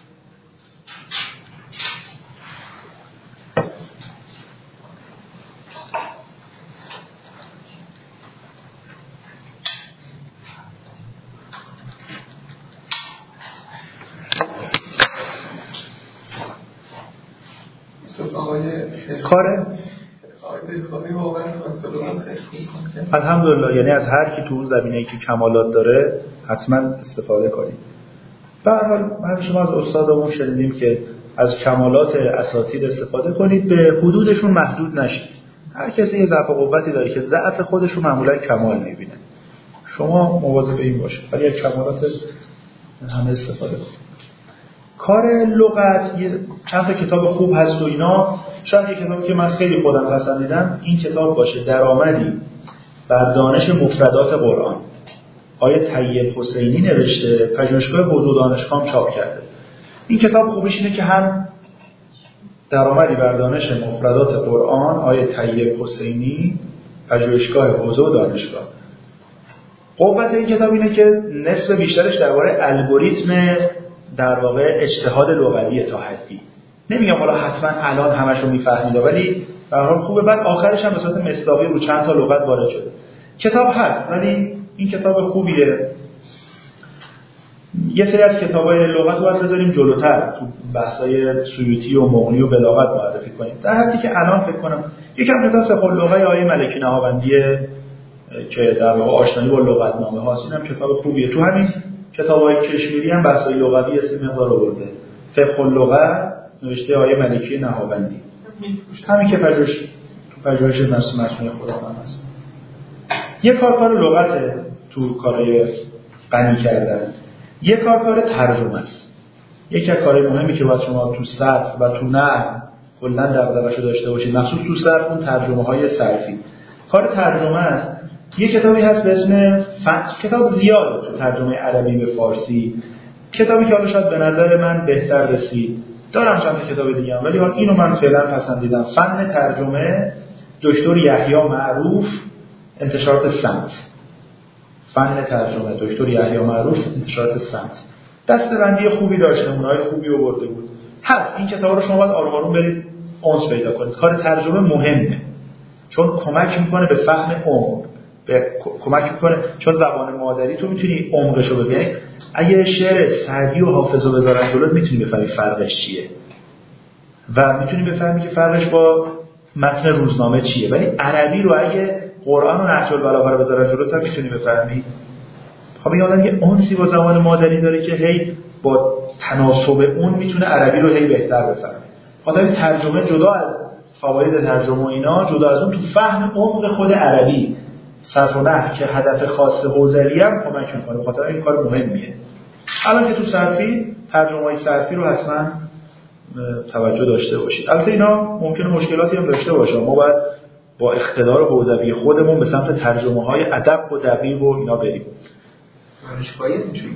کاره الحمدلله، یعنی از هر کی تو اون زمینه‌ای که کمالات داره حتما استفاده کنید. به هر حال من شما از استادمون شنیدیم که از کمالات اساتید استفاده کنید، به حدودشون محدود نشید. هر کسی یه ضعف و قوتی داره که ضعف خودش رو معمولا کمال می‌بینه، شما مواظب این باشید، ولی از کمالات همه استفاده کنید. کار لغت چند تا کتاب خوب هست و اینا. شاید یک کتابی که من خیلی خودم پسندیدم این کتاب باشه، درآمدی بر دانش مفردات قرآن. آیه طیب حسینی نوشته، پژوهشگاه حوزه دانشگاه چاپ کرده. این کتاب خوبیش اینه که هم درآمدی بر دانش مفردات قرآن، آیه طیب حسینی، پژوهشگاه حوزه دانشگاه. قوت این کتاب اینه که نصف بیشترش درباره الگوریتم در واقع اجتهاد لغوی تا حدی. نمیگم حالا حتما الان همش رو میفهمید، ولی در حال خوبه. بعد آخرش هم به صورت مصداقی رو چند تا لغت وارد شده. کتاب هست ولی این کتاب خوبیه. یه سری از کتابای لغت رو باید بذاریم جلوتر تو بحثای سیوطی و مغنی و بلاغت معرفی کنیم. در حدی که الان فکر کنم یکم کتاب فقه اللغه آیه ملکی نهاوندیه که در واقع آشنایی با لغتنامه هاست، اینم کتاب خوبیه. تو همین کتابای کشمیری هم بحثای لغوی یه سری مقدار آورده. فقه اللغه نوشته آیه ملکی نهاوندی، همین که پژوهش تو پژوهش مصنوعی خودم هست. یه کار کار لغته تو کارهای غنی کردن، یه کار کار ترجمه است. یکی از کارهای مهمی که باید شما تو صرف و تو نحو کلا دغدغه‌شو داشته باشید، مخصوص تو صرف اون ترجمه‌های صرفی. کار ترجمه است. یه کتابی هست به اسم فن... کتاب زیاده تو ترجمه عربی به فارسی، کتابی که حالا شاید به نظر من بهتر رسید. دارم چند تا کتاب دیگه هم، ولی حالا اینو من فعلا پسندیدم. فن ترجمه، دکتر یحیی معروف، انتشارات سمت. فن ترجمه، دکتر یحیی معروف، انتشارات سمت. دسته‌بندی خوبی داشته، نمونه‌های خوبی آورده بود. هست این کتابا رو شما باید آروم آروم برید اونس پیدا کنید. کار ترجمه مهمه، چون کمک میکنه به فهم عمق، به کمک میکنه چون زبان مادری تو میتونی عمقشو ببینی. اگه شعر سعدی و حافظ رو بذارن جلوت میتونی بفهمی فرقش چیه و میتونی بفهمی که فرقش با متن روزنامه چیه. ولی عربی رو اگه قرآن و نهج البلاغه رو بذارن جلوت هم میتونی بفهمی. خب این آدم یه انسی با زبان مادری داره که هی با تناسب اون میتونه عربی رو هی بهتر بفهمه. آدم ترجمه جدا از فواید ترجمه و اینا، جدا از اون تو فهم عمق خود عربی، صرف و نحو که هدف خاص حوزوی هم کمک میکنه. بخاطر این کار مهمیه. الان که تو صرفی، ترجمه‌های صرفی رو حتما توجه داشته باشید. البته اینا ممکنه مشکلاتی هم داشته باشه. ما باید با اقتدار حوزوی خودمون به سمت ترجمه‌های ادب و دقیق و اینا بریم. دانشگاهی اینجوریه.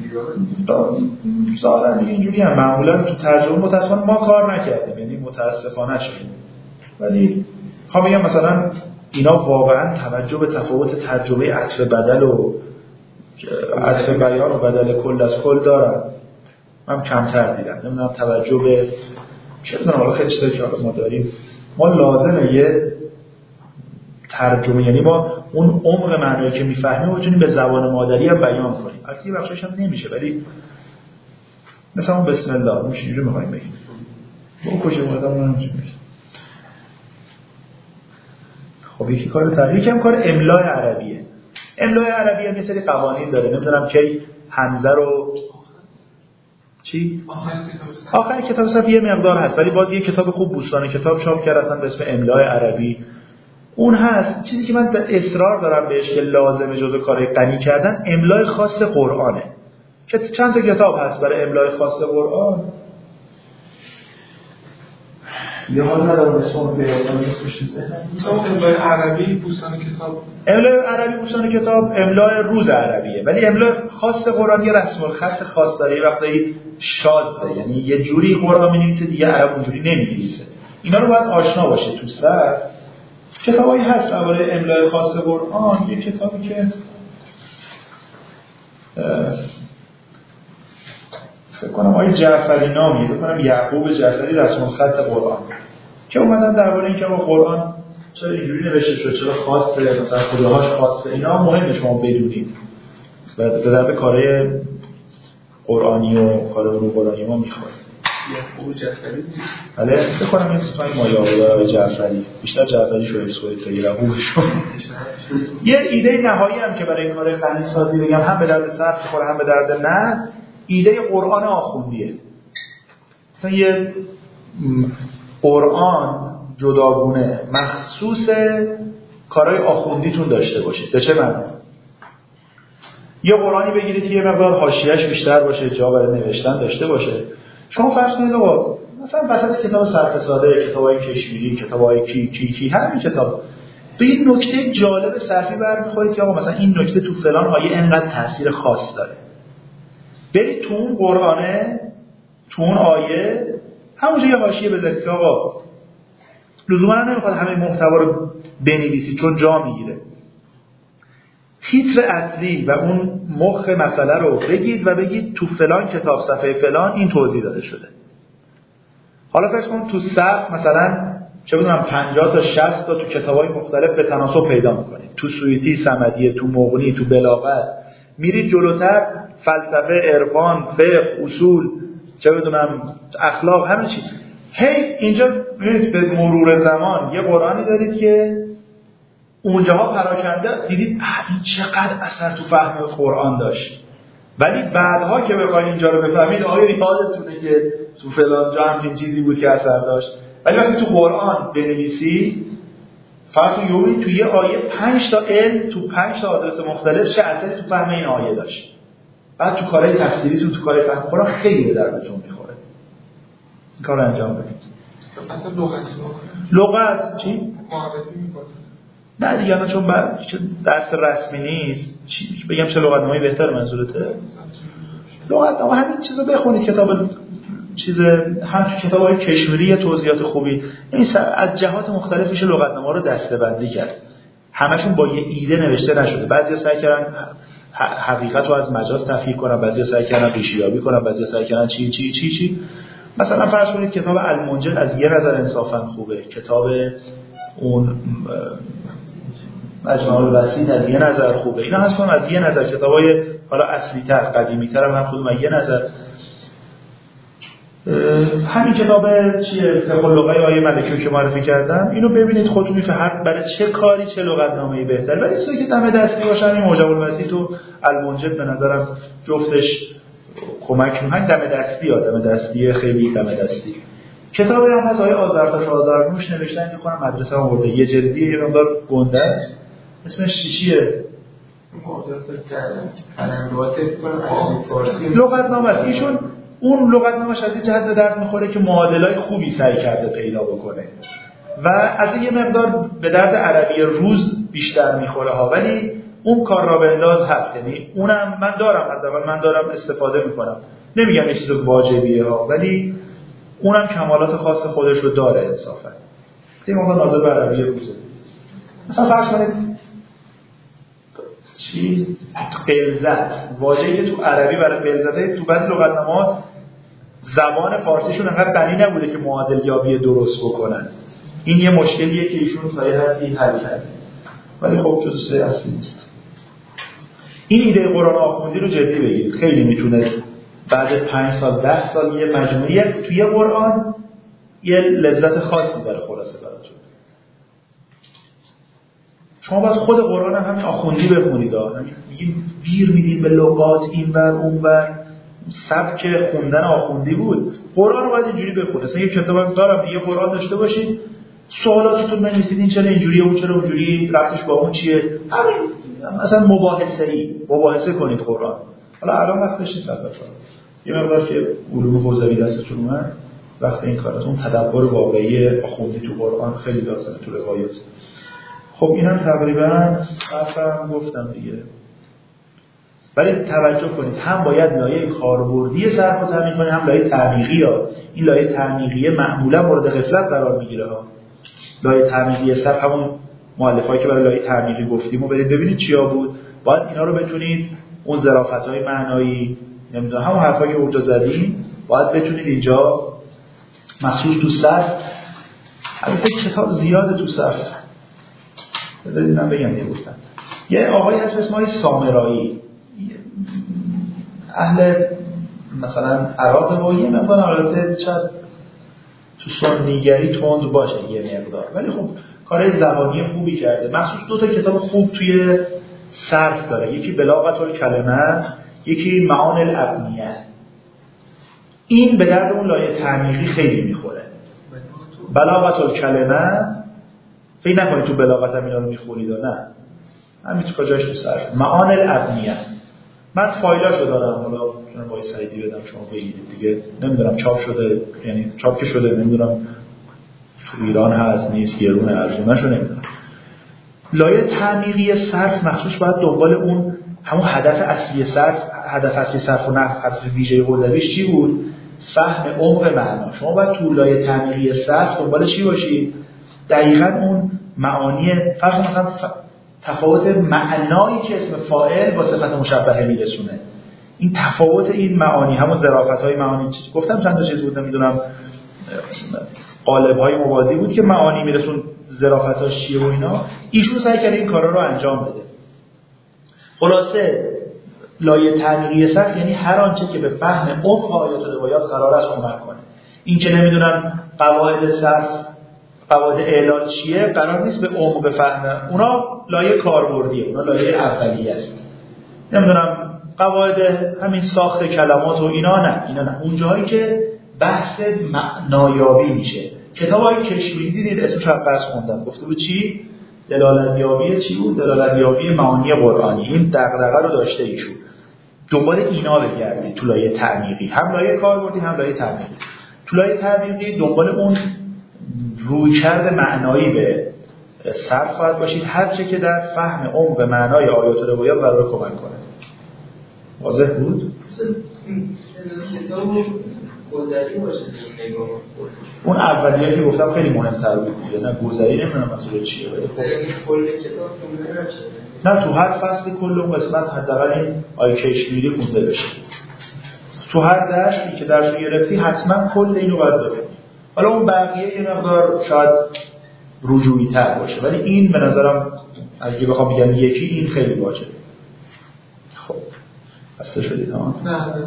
ظاهرا دیگه اینجوری هم معمولا تو ترجمه متأسفانه ما کار نکردیم، یعنی متأسفانه شدیم. ولی خب میگم مثلا اینا واقعا توجه به تفاوت ترجمه عطف بدل و عطف بیان و بدل کل از کل دارن. من کمتر دیدم. نمیدونم توجه به چه میدونم حالا خیلی چیزایی که ما داریم، ما لازمه یه ترجمه، یعنی ما اون عمق معنایی که میفهمیم رو بتونیم به زبان مادری هم بیان کنیم. البته یه بخشش هم نمیشه، ولی مثلا بسم الله اون چجوری می‌خوایم بگیم؟ با کجا مادام نمیشه. خب یکی کار ترجمه، یکی هم کار املای عربیه. املای عربی هم یه سری قوانین داره. نمیدونم کی حمزه رو چی؟ آخر کتاب صرف یه مقدار هست، ولی باز یه کتاب خوب بوستان کتاب چاپ کرد اصلا به اسم املای عربی. اون هست. چیزی که من اصرار دارم بهش که لازمه جزو کارهای غنی کردن، املای خاص قرآنه. که چند تا کتاب هست برای املای خاص قرآن. یه حال ندارم اسمون پیدا کنم اسمش چیزه. املای عربی بوستان کتاب. املای عربی بوستان کتاب املای روز عربیه، ولی املای خاص قرآن یه رسم الخط خاص داره. یه وقتی شاذه، یعنی یه جوری قرآن می‌نویسه دیگه عرب اونجوری نمی‌نویسه. اینا رو باید آشنا باشه. تو سر کتابایی هست درباره املای خاص قرآن. یه کتابی که فکر کنم آقای جعفری نامیه، فکر کنم یعقوب جعفری رسم الخط قرآن، که اومدن درباره اینکه با قرآن چرا اینجوری نوشته شده، چرا خاصه، مثلا خداهاش خاصه، اینا مهمه شما بدونید. به درد کارهای قرآنی و کار رو قرآنی ما میخوره. یعقوب جعفری بله فکر کنم این سوتای مایه داره جعفری، بیشتر جعفری شده اسکوی تگیره شون. یه ایده نهایی هم که برای این کار غنی سازی بگم، هم به درد سر بخوره هم به درد نه، ایده قرآن آخوندیه. مثلا یه قرآن جداگونه مخصوص کارهای آخوندیتون داشته باشید. به چه معنی؟ یه قرآنی بگیرید که یه مقدار حاشیه‌اش بیشتر باشه، جا برای نوشتن داشته باشه. شما فرض کنید آقا مثلا وسط کتاب صرف ساده، کتابای کشمیری، کتابای کی کی کی همین کتاب به این نکته جالب صرفی برمی‌خورید که آقا مثلا این نکته تو فلان آیه انقدر تاثیر خاص داره. برید تو اون قرآنه، تو اون آیه همونجا یه حاشیه بذارید که آقا لزوما نمیخواد همه محتوا رو بنویسید چون جا میگیره. تیتر اصلی و اون مخ مسئله رو بگید و بگید تو فلان کتاب صفحه فلان این توضیح داده شده. حالا فرض کن تو صف مثلا چه بدونم پنجاه تا شصت تا تو کتابای مختلف به تناسب پیدا میکنید. تو سویتی، صمدیه، تو مغنی، تو بلاغت. میرید جلوتر فلسفه، عرفان، فقه، اصول، چه بدونم اخلاق، همه چی. هی اینجا میرید به مرور زمان یه قرآنی دارید که اونجاها پراکنده دیدید این چقدر اثر تو فهم قرآن داشت، ولی بعدها که بخواید اینجا رو بفهمید آیا یادتونه که تو فلان جا همچین چیزی بود که اثر داشت. ولی وقتی تو قرآن بنویسی فرض کن یومی تو یه آیه پنج تا علم تو پنج تا آدرس مختلف چه اثری تو فهم این آیه داشت. بعد تو کارهای تفسیریتون تو کارهای فهم قرآن خیلی به دربتون میخوره. این کار رو انجام بدید. اصلا لغت لغت چی؟ معرفی میکنه. نه دیگه الان چون بر... درس رسمی نیست چی بگم چه لغتنامه‌ای بهتر منظورته؟ لغتنامه همین چیزو بخونید، کتاب چیز هم تو کتاب‌های کشوری توضیحات خوبی، یعنی از جهات مختلف میشه لغتنامه رو دسته‌بندی کرد. همشون با یه ایده نوشته نشده. بعضیا سعی کردن حقیقت رو از مجاز تفکیک کنن، بعضیا سعی کردن ریشه‌یابی کنن، بعضیا سعی کردن چی چی چی چی. مثلا فرض کنید کتاب المنجل از یه نظر انصافا خوبه، کتاب اون مجموع الوسیط از یه نظر خوبه. اینا هست کنم از یه نظر، کتابای حالا اصلی‌تر قدیمی‌تر هم خودم از یه نظر. همین کتاب چیه فقه اللغه آیه ملکی که معرفی کردم، اینو ببینید خودتون میفهمید برای چه کاری چه لغتنامه‌ای بهتر. ولی چیزی که دم دستی باشن این موجب الوسیط و المنجد به نظرم جفتش کمک می‌کنه. دم دستی ها دم دستی خیلی دم دستی. کتابی هم از آیه آذرتاش آذرنوش نوشتن که کنم مدرسه هم برده، یه جلدیه، یه مقدار گنده است، اسمش چیه؟ لغتنامه است. ایشون اون لغتنامه‌اش از این جهت به درد می‌خوره که معادلای خوبی سعی کرده پیدا بکنه و از این یه مقدار به درد عربی روز بیشتر می‌خوره ها، ولی اون کار را به انداز هست. یعنی اونم من دارم، حداقل من دارم استفاده می‌کنم. نمیگم یه چیز واجبیه ها، ولی اونم کمالات خاص خودش رو داره انصافا. این موقع ناظر به عربی روزه. مثلا فرض کنید چی؟ غلظت، واژه‌ای که تو عربی برای غلظت تو بعضی لغتنامه‌ها زبان فارسیشون انقدر غنی نبوده که معادل یابی درست بکنن. این یه مشکلیه که ایشون تا یه حدی حل کرده. ولی خب جزء اصلی نیست. این ایده قرآن آخوندی رو جدی بگیرید. خیلی میتونه بعد پنج سال ده سال یه مجموعه توی قرآن یه لذت خاصی داره خلاصه براتون. شما باید خود قرآن هم همین آخوندی بخونید. همین گیر میدید به لغات اینور اونور، سبک خوندن آخوندی بود. قرآن رو باید اینجوری بخونید. مثلا یه کتاب دارم یه قرآن داشته باشید، سوالاتتون بنویسید این چرا اینجوریه اون چرا اونجوری، ربطش با اون چیه، همین مثلا مباحثه‌ای مباحثه کنید قرآن. حالا الان وقتش نیست البته. یه مقدار که علوم حوزوی دستتون اومد وقت این کار است. اون تدبر واقعی آخوندی تو قرآن خیلی لازمه تو روایت. خب اینم تقریبا صرفم گفتم دیگه. ولی توجه کنید هم باید لایه کاربردی صرف رو تامین کنید، هم لایه تعمیقی ها. این لایه تعمیقیه معمولا مورد غفلت قرار میگیره ها. لایه تعمیقی صرف همون مؤلفه‌ای که برای لایه تعمیقی گفتیم و برید ببینید چیا بود. باید اینا رو بتونید اون ظرافت‌های معنایی نمیدونم همون حرفایی که اونجا زدیم باید بتونید اینجا مخصوص تو صرف. البته کتاب زیاده تو صرف. بذارید من بگم یه گفتم. یه آقایی هست اسمش آقای سامرایی، اهل مثلا عراق و یه مقدار البته شاید تو سنیگری تند باشه یه مقدار، ولی خب کارهای زبانی خوبی کرده. مخصوص دو تا کتاب خوب توی صرف داره، یکی بلاغت الکلمه، یکی معان الابنیه. این به درد اون لایه تعمیقی خیلی میخوره. بلاغت الکلمه فکر نکنید تو بلاغت هم اینا رو میخونید نه، همین تو کجاش تو صرف. معان الابنیه من فایلاشو دارم، حالا چون با سعیدی بدم شما بگیرید دیگه. نمیدونم چاپ شده، یعنی چاپ که شده نمیدونم تو ایران هست نیست، گرونه ارزونه شو نمیدونم. لایه تعمیقی صرف مخصوص باید دنبال اون همون هدف اصلی صرف، هدف اصلی صرف و نحو، هدف ویژه حوزویش چی بود؟ فهم عمق معنا. شما باید تو لایه تعمیقی صرف دنبال چی باشید؟ دقیقاً اون معانی فرض مثلا تفاوت معنایی که اسم فاعل با صفت مشبهه میرسونه. این تفاوت این معانی، همون ظرافت‌های معانی. گفتم چند تا چیز بود نمیدونم قالب‌های موازی بود که معانی میرسون، ظرافتاش چیه و اینا. ایشون سعی کرده این کارا رو انجام بده. خلاصه لایه تعمیقی صرف یعنی هر آنچه که به فهم عمق آیات و روایات قرار است کمک کنه. این که نمیدونم قواعد صرف، قواعد اعلال چیه، قرار نیست به عمق فهم اونا، لایه کاربردیه، اونا لایه اولیه است. نمیدونم قواعد همین ساخت کلمات و اینا نه، اینا نه. اون جایی که بحث معنایابی میشه. کتابای کشمیری دیدید اسمش رو بس خوندم، گفته بود چی؟ دلالت یابی چی بود؟ دلالت یابی معانی قرآنی. این دغدغه رو داشته ایشون. دنبال اینا بگردید تو لایه تعمیقی، هم لایه کاربردی هم لایه تعمیقی. تو لایه تعمیقی دنبال اون رویکرد معنایی به صرف خواهد باشید، هر چه که در فهم عمق معنای آیات و روایات قرار کمک کنه. واضح بود؟ کتاب گذری باشه این نگاه. اون اولیه که گفتم خیلی مهم‌تر بود دیگه. نه گذری نمیدونم منظور چیه، ولی خب یعنی کل کتاب خونده نشه. نه، تو هر فصل کل اون قسمت حداقل این آیه کشمیری خونده بشه. تو هر درسی که درس گرفتی حتما کل اینو باید بخونی. حالا اون بقیه یه مقدار شاید رجوعی تر باشه، ولی این به نظرم اگه بخوام بگم یکی، این خیلی واجبه. خب بسته شدید ها؟ نه نه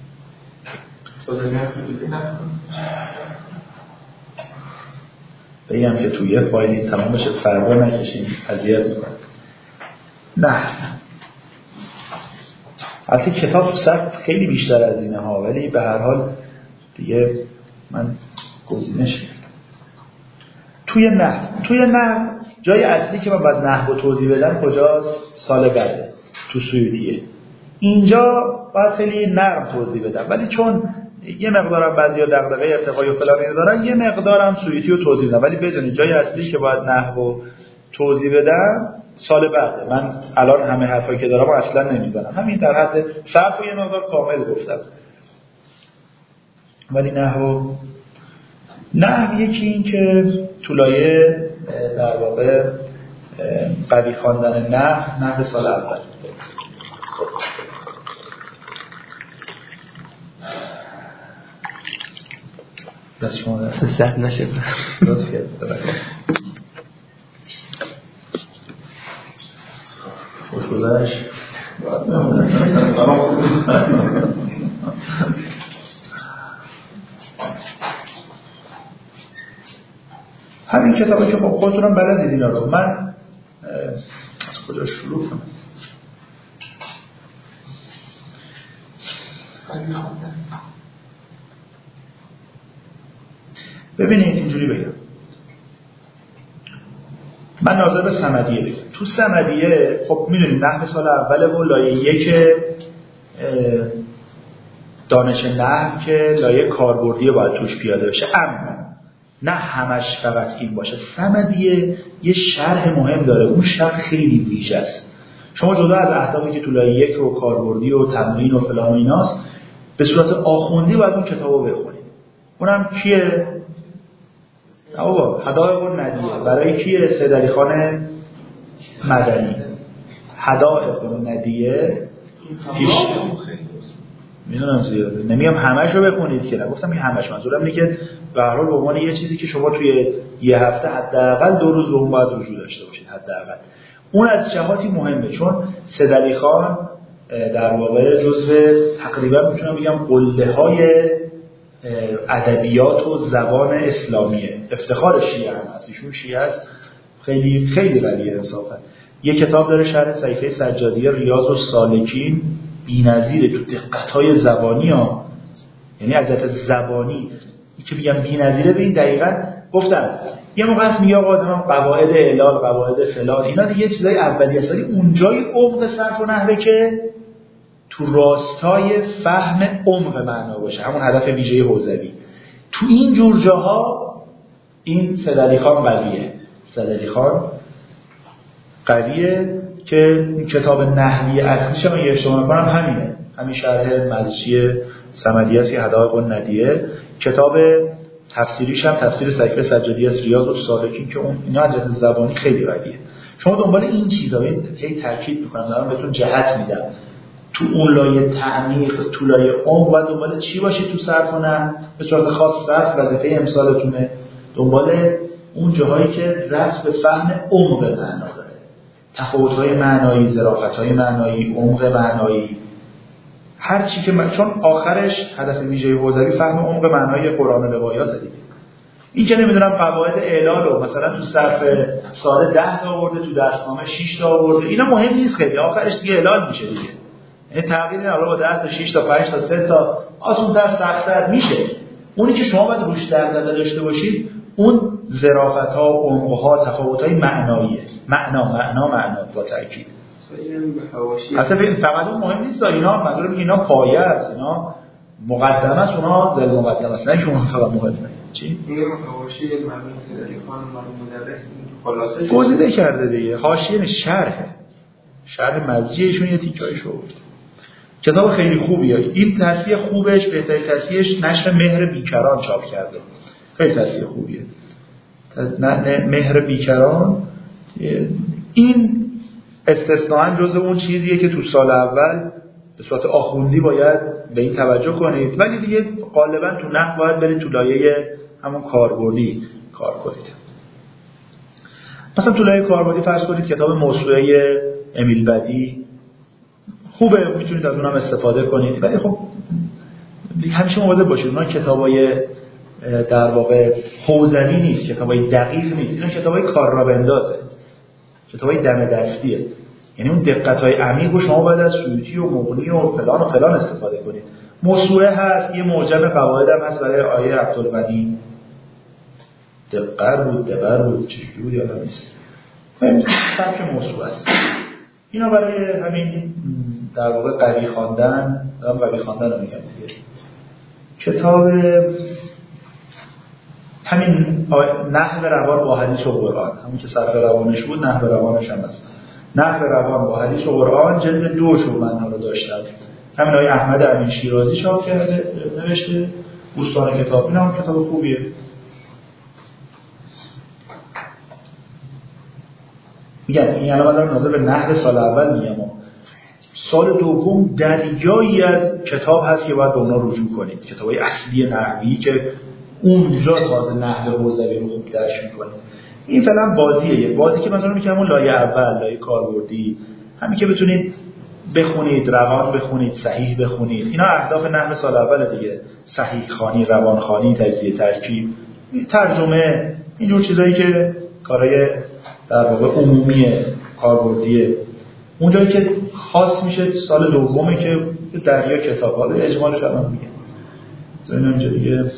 بگم که توی یه فایلی تمام بشه فردا نکشیم، اذیت میکنه. نه البته کتاب تو صرف خیلی بیشتر از اینه ها، ولی به هر حال دیگه من گزینش کردم. توی نحو توی نحو جای اصلی که من باید نحو رو توضیح بدم کجاست؟ سال بعده تو سیوطیه. اینجا باید خیلی نرم توضیح بدم، ولی چون یه مقدارم بعضیا دغدغه ارتقای و فلان اینو دارن، یه مقدارم سیوطی رو توضیح بدم، ولی بدونید جای اصلی که باید نحو رو توضیح بدم سال بعده. من الان همه حرفایی که دارم اصلا نمیزنم، همین در حد صرف و یه مقدار کامل گفتم. ولی نحو نحو یکی این که طولایه در واقع قوی خواندن نحو نحو سال اول. دست شما دست زد نشه لطف کرد. خوش گذشت. همین کتابی که خب خودتونم بلدید اینا رو، من از کجا شروع کنم؟ ببینید اینجوری بگم، من ناظر به صمدیه بگم. تو صمدیه خب میدونید نحو سال اوله و لایه یک دانش نحو که لایه کاربردی باید توش پیاده بشه، اما نه همش فقط این باشه. صمدیه یه شرح مهم داره، اون شرح خیلی ویژه است. شما جدا از اهدافی که تو لایه یک رو کاربردی و تمرین و فلان و ایناست، به صورت آخوندی باید اون کتابو بخونید. اونم کیه؟ آقا هدایق الندیه. برای کیه؟ سید علی خان مدنی. هدایق الندیه پیش میدونم زیاده، نمیام همش رو بخونید که، نگفتم این همش، منظورم اینه که به هر حال به عنوان یه چیزی که شما توی یه هفته حداقل دو روز به اون باید رجوع داشته باشید حداقل. اون از جهاتی مهمه، چون سید علی خان در واقع جزو تقریبا میتونم بگم قله‌های ادبیات و زبان اسلامیه. افتخار شیعه هم هست، ایشون شیعه است، خیلی خیلی ولیه انصافا. یه کتاب داره شرح صحیفه سجادیه، ریاض السالکین، بی‌نظیره تو دقت‌های زبانی ها، یعنی از جهت زبانی که میگم بی‌نظیره. ببین دقیقاً گفتم یه موقع هست میگه آقا آدم قواعد اعلال، قواعد فلان، اینا دیگه چیزای اولیه است، ولی اونجای عمق صرف و نحوه که تو راستای فهم عمق معنا باشه، همون هدف ویژه حوزوی. تو این جور جاها این سید علی خان قویه. سید علی خان قویه که کتاب نحوی اصلیش هم یه شما کنم همینه، همین شرح مزجی صمدیه هدایق الندیه. کتاب تفسیریش هم تفسیر صحیفه سجادیه است، ریاض السالکین، که اون اینا از جهت زبانی خیلی قویه. شما دنبال این چیزا هی تاکید می‌کنم، دارم بهتون جهت میدم. تو اون لایه تعمیق، تو لایه عمق باید دنبال چی باشید تو صرف و نحو؟ به صورت خاص صرف وظیفه امسالتونه، دنبال اون جاهایی که رفت به فهم عمق معنا داره، تفاوت‌های معنایی، ظرافت‌های معنایی، عمق معنایی، هر چی که من... چون آخرش هدف ویژه حوزوی فهم عمق معنای قرآن و روایات دیگه. این که نمیدونم قواعد اعلال رو مثلا تو صرف سال ده تا آورده، تو درسنامه شش تا آورده، اینا مهم نیست خیلی، آخرش دیگه اعلال میشه دیگه. یعنی تغییر نه، حالا با ده تا شش تا پنج تا سه تا آسان‌تر سخت‌تر میشه. اونی که شما باید روش دغدغه داشته باشید اون ظرافت‌ها، عمق‌ها، تفاوت‌های معناییه. معنا معنا معنا با تاکید. حتی فقط اون مهم نیست، اینا منظورم اینا پایه است، اینا مقدمه است، اونا ذل مقدمه است، نه که اون فقط مهمه. چی؟ میگم حواشی مرحوم سیدعلی خان مرحوم مدرس خلاصه گزیده کرده دیگه. حاشیه شرحه. شرح مزجی ایشون یه تیکایشو آورد. کتاب خیلی خوبیه. این تصحیح خوبش، بهترین تصحیحش نشر مهر بیکران چاپ کرده. خیلی تصحیح خوبیه. مهر بیکران این استثناءً جزء اون چیزیه که تو سال اول به صورت آخوندی باید به این توجه کنید، ولی دیگه غالبا تو نحو باید برید تو لایه همون کاربردی کار کنید. مثلا تو لایه کاربردی فرض کنید کتاب موسوعه امیل بدی خوبه، میتونید از اونم استفاده کنید، ولی خب همیشه مواظب باشید اونها کتابای در واقع حوزوی نیست، کتابای دقیق نیست، اینا کتابای کار را بندازه، کتابای دم دستیه. یعنی اون دقت‌های عمیق رو شما باید از سیوطی و مغنی و فلان و فلان استفاده کنید. موسوعه هست، یه معجم قواعد هم هست برای آیه عبدالغنی، دقر بود دقر بود چجوری بود یادم نیست، همین سبک موسوعه است. اینا برای همین در واقع قوی خواندن، دارم قوی خواندن رو میگم دیگه. کتاب همین نحو روان با حدیث و قرآن، همون که صرف روانش بود نحو روانش هم هست. نحو روان با حدیث و قرآن جلد دو شو من ها رو داشتم. همین آقای احمد امین شیرازی چاپ کرده، نوشته بوستان کتاب. این هم کتاب خوبیه. میگم این الان من دارم ناظر به نحو سال اول میگم، سال دوم دریایی از کتاب هست که باید به اونا رجوع کنید، کتابای اصلی نحوی که اونجا تازه نحو حوزوی رو خوب درک میکنید. این فعلا بازیه، یه بازی که مثلا میگم اون لایه اول، لایه کاربردی، همین که بتونید بخونید، روان بخونید، صحیح بخونید. اینا اهداف نحو سال اول دیگه، صحیح خوانی، روان خوانی، تجزیه ترکیب، ترجمه، اینجور چیزایی که کارهای در واقع عمومی کاربردیه. اونجایی که خاص میشه سال دومه که دریا کتاب، حالا اجمالش الان میگم. مثلا اینجا دیگه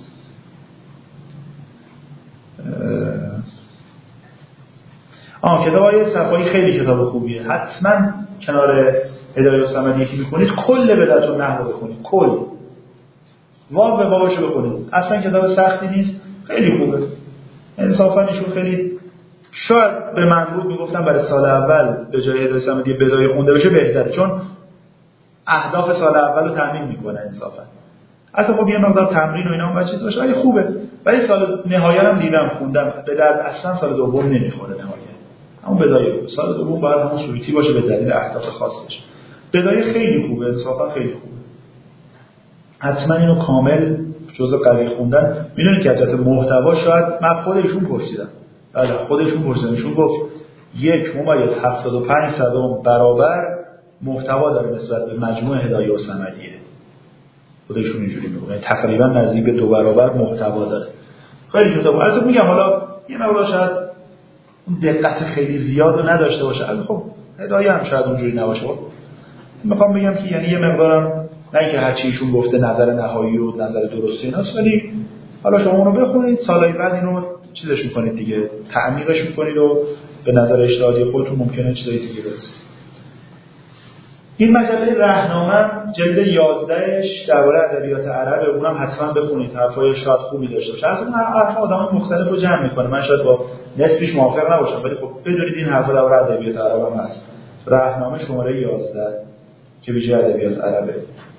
آه کتابای صفایی خیلی کتاب خوبیه، حتما کنار هدایت الصمدی یکی میکنید کل بدعت النحو بخونید، کل واو به واوشو بخونید. اصلا کتاب سختی نیست، خیلی خوبه. انصافا ایشون خیلی شاید به من بود میگفتم برای سال اول به جای هدایت الصمدی بزای خونده بشه بهتره، چون اهداف سال اول رو تامین میکنه انصافا. حتی خب یه مقدار تمرین و اینا هم چیز باشه ولی خوبه. ولی سال نهایت هم دیدم خوندم به درد اصلا سال دوم نمیخوره نهایت. همون بدایه سال دوم باید همون سویتی باشه به دلیل اهداف خاصش. بدایه خیلی خوبه، انصافا خیلی خوبه. حتما اینو کامل جزء قوی خوندن. میدونید که حضرت محتوا شاید من خود ایشون پرسیدم. بله خودشون پرسیدن. ایشون گفت یک ممیز هفتاد و پنج صدم برابر محتوا داره نسبت به مجموع هدایه و صمدیه. خودشون اینجوری میگن تقریبا نزدیک به دو برابر محتوا داره. خیلی کتاب. البته میگم حالا یه مقدار شاید اون دقت خیلی زیاد رو نداشته باشه. البته خب هدایه هم شاید اونجوری نباشه. میخوام بگم که یعنی یه مقدارم نه اینکه هر چی ایشون گفته نظر نهایی و نظر درستی ایناست، ولی حالا شما اونو بخونید سالهای بعد اینو چیزش می‌کنید دیگه، تعمیقش می‌کنید و به نظر اجتهادی خودتون ممکنه چیزای دیگه برسید. این مجله راهنامه جلد یازدهش درباره ادبیات عربه، اونم حتما بخونید، حرفای شاید خوبی داشته باشه. البته حرف آدمای مختلف رو جمع می‌کنه، من شاید با نصفش موافق نباشم، ولی خب بدونید این حرفا درباره ادبیات عرب هم هست. راهنامه شماره یازده که ویژه ادبیات عربه.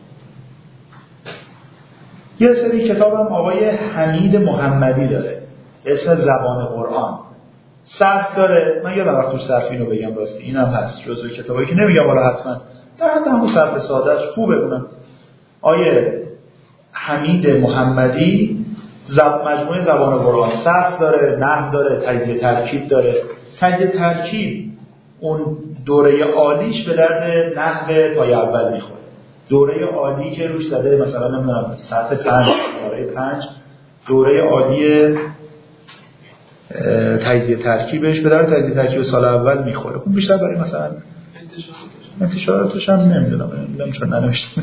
یه سری کتاب هم آقای حمید محمدی داره اسم زبان قرآن، صرف داره. من یادم وقت تو صرف اینو بگم، راستی اینم هست جزو کتابایی که نمیگم حالا حتما در حد همون صرف سادهش خوبه. اونم آیه حمید محمدی زب... مجموعه زبان قرآن صرف داره، نحو داره، تجزیه ترکیب داره. تجزیه ترکیب اون دوره عالیش به درد نحو پای اول میخوره. دوره عالی که روش زده مثلا نمیدونم سطح پنج، دوره پنج، دوره عالی تجزیه ترکیبش به درد تجزیه ترکیب سال اول میخوره. اون بیشتر برای مثلا انتشاراتش هم نمیدونم نمیدونم چون ننوشتم.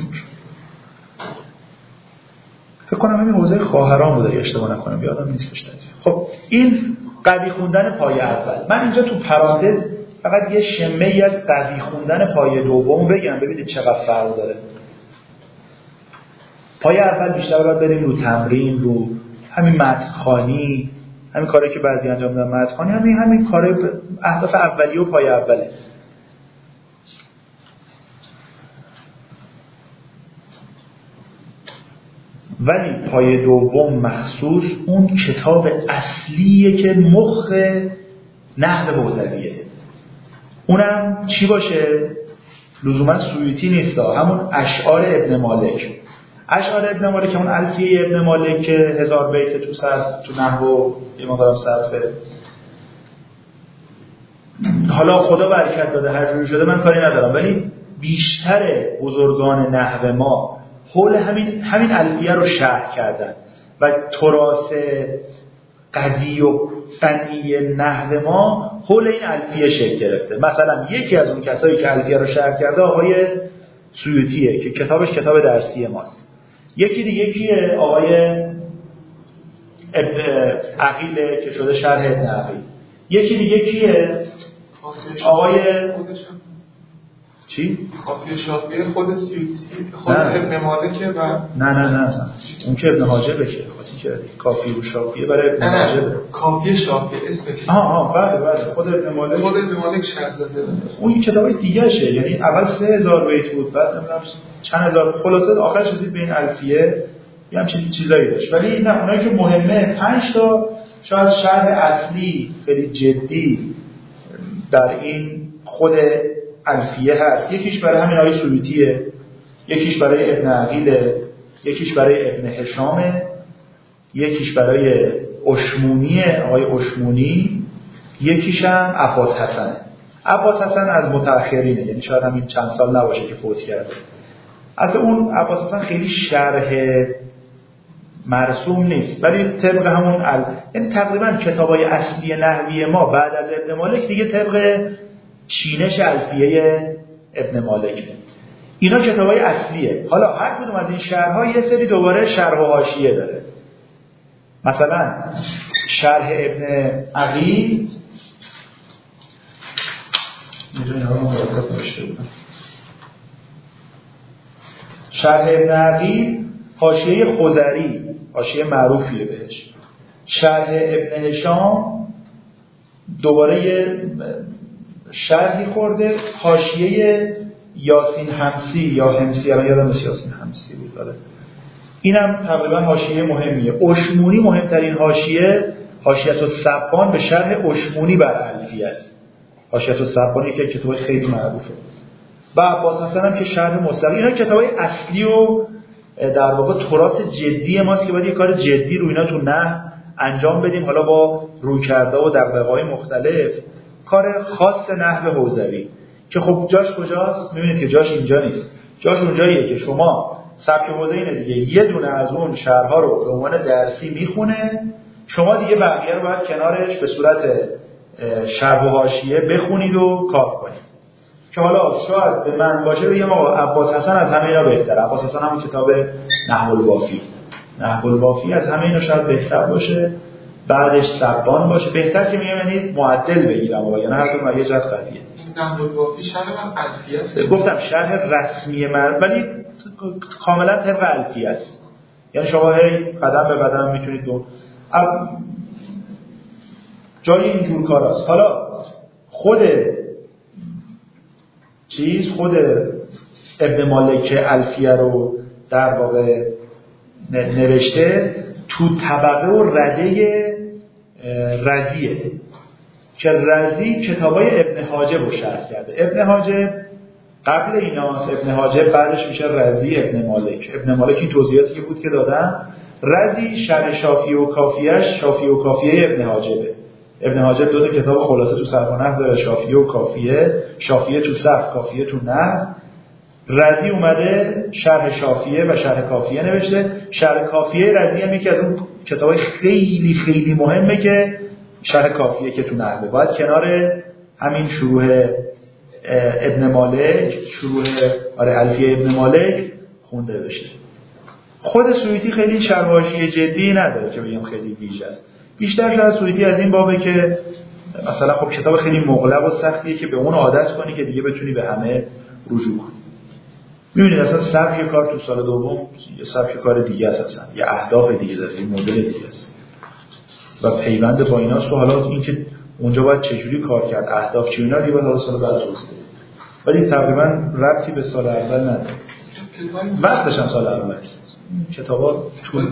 فکر کنم همین حوزه خواهران بود اگه اشتباه نکنم، یادم نیستش. خب این قوی خوندن پایه اول. من اینجا تو پرانتز فقط یه شمه‌ای از قوی خوندن پایه دوم بگم ببینید چقدر فرق داره. پایه اول بیشتر باید بریم رو تمرین، رو همین متن‌خوانی، همین کاری که بعضی انجام میدن متن‌خوانی، همین همین کارهای اهداف اولیه و پایه اوله. ولی پایه دوم مخصوص اون کتاب اصلیه که مخ نحو حوزویه. اونم چی باشه؟ لزوما سیوطی نیست، همون اشعار ابن مالک. اشعار ابن مالک همون الفیه ابن مالک که هزار بیت تو صرف تو نحو یه مقدارم صرفه. حالا خدا برکت داده هر جوری شده من کاری ندارم، ولی بیشتر بزرگان نحو ما حول همین همین الفیه رو شرح کردن و تراث قوی و فنی نحو ما حول این الفیه شکل گرفته. مثلا یکی از اون کسایی که الفیه رو شرح کرده آقای سیوطیه که کتابش کتاب درسی ماست. یکی دیگه کیه؟ آقای عقیله که شده شرح ابن عقیل. یکی دیگه کیه؟ آقای چی؟ کافی شافعی خود سیوطی خود ابن مالکه و نه نه نه اون که ابن حاجبه که خاطی که کافی و شافعی برای ابن حاجبه. کافی شافعی اسم کتاب آه آه بله بله خود ابن مالک خود ابن مالک شرح زده. اون کتاب دیگه شه، یعنی اول سه هزار بیت بود بعد نمیدونم چند هزار، خلاصه آخرش رسید به این الفیه یه همچین چیزایی داشت. ولی نه اونایی که مهمه پنج تا شاید شرح اصلی خیلی جدی در این خود الفیه هست. یکیش برای همین آقای سیوطیه، یکیش برای ابن عقیله، یکیش برای ابن هشامه، یکیش برای اشمونیه آقای اشمونی، یکیش هم عباس حسنه. عباس حسن از متأخرینه، یعنی شاید همین چند سال نباشه که فوت کرده. اصلا اون عباس حسن خیلی شرح مرسوم نیست، ولی طبق همون ال... یعنی تقریبا کتابای اصلی نحوی ما بعد از ابن مالک دیگه طبق چینش الفیه ابن مالک. اینا کتابای اصلیه. حالا هر کدوم از این شرح‌ها یه سری دوباره شرح و حاشیه داره. مثلا شرح ابن عقیل اینجا اینا رو مرتب نوشته بودم. شرح ابن عقیل حاشیه خضری، حاشیه معروفیه بهش. شرح ابن هشام دوباره یه شرحی خورده، حاشیه یاسین همسی یا همسی، الان یادم نیست یاسین همسی بود داره. اینم تقریبا حاشیه مهمیه. اشمونی مهمترین حاشیه، حاشیه السبان به شرح اشمونی بر الفیه است. حاشیه السبانی که کتاب خیلی معروفه. و عباس حسن هم که شرح مستقل. اینا کتابای اصلی و در واقع تراث جدی ماست که باید یه کار جدی رو اینا تو نحو انجام بدیم، حالا با رویکردها و دغدغه‌های مختلف. کار خاص نحو حوزوی که خب جاش کجاست؟ می‌بینید که جاش اینجا نیست. جاش اونجاییه که شما سبک حوزه اینه دیگه، یه دونه از اون شرح‌ها رو به عنوان درسی میخونه، شما دیگه بقیه رو باید کنارش به صورت شرح و حاشیه بخونید و کار کنید. که حالا شاید به من باشه بگم آقا عباس حسن از همه اینا بهتره. عباس حسن همون کتاب نحو الوافی، نحو الوافی از همه اینا شاید بهتر باشه، بعدش سبان باشه. بهتر که میگم یعنی معدل بگیرم آقا، یعنی هر کدوم یه جهت قویه. نحو الوافی شرح من الفیه است. گفتم شرح رسمی من، ولی کاملا طبق الفیه است. یعنی شما هی قدم به قدم میتونید دو اب... جای اینجور کار هست. حالا خود چیز خود ابن مالک الفیه رو در واقع نوشته تو طبقه و رده رزیه که رزی کتابای ابن حاجب رو شرح کرده. ابن حاجب قبل ایناست، ابن حاجب بعدش میشه رزی ابن مالک. ابن مالک این توضیحاتی که بود که دادن، رضی شرح شافیه و کافیهش شافیه و کافیه ابن حاجبه. ابن حاجب دو تا کتاب خلاصه تو صرف و نحو داره، شافیه و کافیه، شافیه تو صرف، کافیه تو نحو. رضی اومده شرح شافیه و شرح کافیه نوشته. شرح کافیه رضی هم یکی از اون کتابای خیلی خیلی مهمه که شرح کافیه که تو نحوه باید کنار همین شروح ابن مالک، شروح آره الفیه ابن مالک خونده بشه. خود سیوطی خیلی شرح حاشیه جدی نداره که بگم خیلی ویژه است. بیشتر شاید سیوطی از این بابه که مثلا خب کتاب خیلی مغلق و سختیه که به اون عادت کنی که دیگه بتونی به همه رجوع کنی. می‌بینید اصلا سبک کار تو سال دوم یه سبک کار دیگه است، اصلا یه اهداف دیگه داره، یه مدل دیگه است و پیوند با ایناست. و حالا اینکه اونجا باید چجوری کار کرد، اهداف چی اینا دیگه باید حالا سال بعد توضیح بدیم، ولی تقریبا ربطی به سال اول نداره. وقتش هم سال اول است. کتابا طول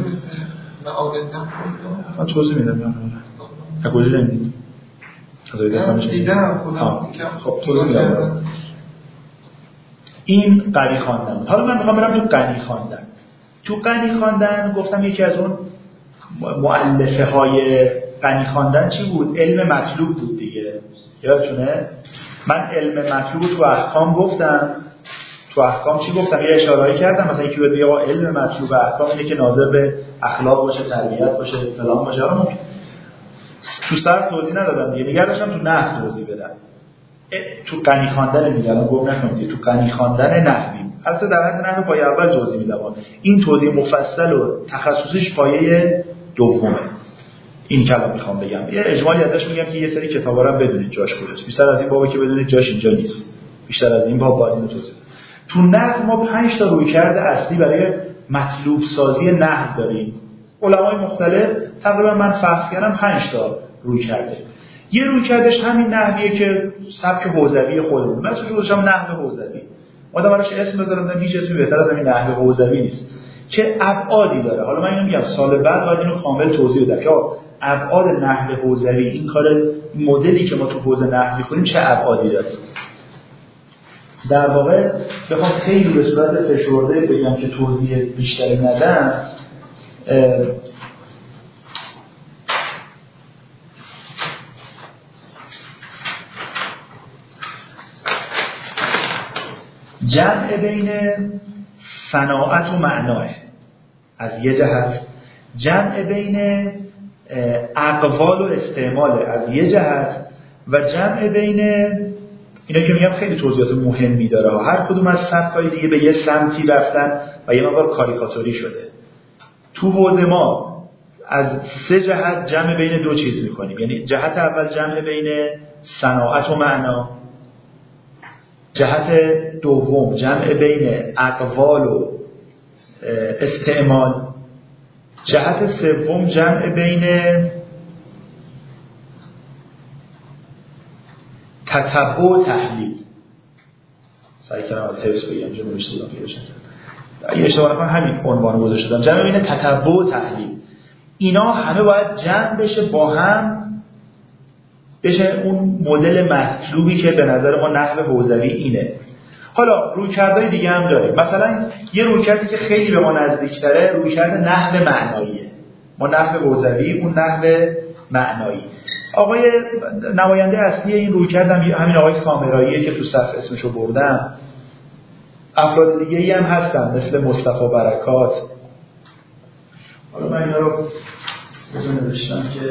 من توضیح میدم. نه توضیح نمیدید. از ایده دیدم خودم خب توضیح میدم. این قنی خواندن. حالا من میخوام برم تو قنی خواندن. تو قنی خواندن گفتم یکی از اون مؤلفه های قنی خواندن چی بود؟ علم مطلوب بود دیگه. یادتونه؟ من علم مطلوب تو احکام گفتم. تو احکام چی گفتم؟ یه اشاره‌ای کردم مثلا یکی بگه آقا علم مطلوب احکام اینه که ناظر به اخلاق باشه، تربیت باشه، فلان باشه. ممکن تو صرف توضیح ندادم دیگه. دیگه داشتم تو نحو توضیح بدم. تو قنی خواندن میگم گفت نکنید تو قنی خواندن نحوی البته در حد نحو پایه اول توضیح میدم. این توضیح مفصل و تخصصیش پایه دومه. این کلام میخوام بگم یه اجمالی ازش میگم که یه سری کتابا رو بدونید جاش کجاست. بیشتر از این بابا که بدونید جاش اینجا نیست. بیشتر از این باب باید اینو توضیح بدم. تو نحو ما پنج تا رویکرد اصلی برای مطلوب سازی نحو داریم. علمای مختلف تقریبا من فحص کردم پنج تا رویکرده. یه رویکردش همین نحویه که سبک حوزوی خودمون. من اسمش رو گذاشتم نحو حوزوی. آدم براش اسم بذارم، من هیچ اسمی بهتر از همین نحو حوزوی نیست که ابعادی داره. حالا من اینو میگم سال بعد باید اینو کامل توضیح بدم که ابعاد نحو حوزوی، این کار مدلی که ما تو حوزه نحو می‌کنیم چه ابعادی داره. در واقع بخوام خیلی به صورت فشرده بگم که توضیح بیشتری ندم، جمع بین صناعت و معناه از یه جهت، جمع بین اقوال و استعمال از یه جهت، و جمع بین اینا که میگم خیلی توضیحات مهمی داره. هر کدوم از سبکای دیگه به یه سمتی رفتن و یه مقدار کاریکاتوری شده. تو حوزه ما از سه جهت جمع بین دو چیز میکنیم، یعنی جهت اول جمع بین صناعت و معنا، جهت دوم جمع بین اقوال و استعمال، جهت سوم جمع بین تتبع و تحلیل. سعی کردم از حفظ بگم چون نوشته بودم پیداش نکردم. اگه اشتباه نکنم همین عنوان گذاشته بودم، جمع بین تتبع و تحلیل. اینا همه باید جمع بشه با هم، بشه اون مدل مطلوبی که به نظر ما نحو حوزوی اینه. حالا رویکردهای دیگه هم داریم. مثلا یه رویکردی که خیلی به ما نزدیک‌تره رویکرد نحو معناییه. ما نحو حوزوی، اون نحو معنایی. آقای نماینده اصلی این رویکرد هم همین آقای سامراییه که تو صف اسمشو بردم. افراد دیگه‌ای هم هستن مثل مصطفی برکات. حالا من اینا رو بزن نوشتم که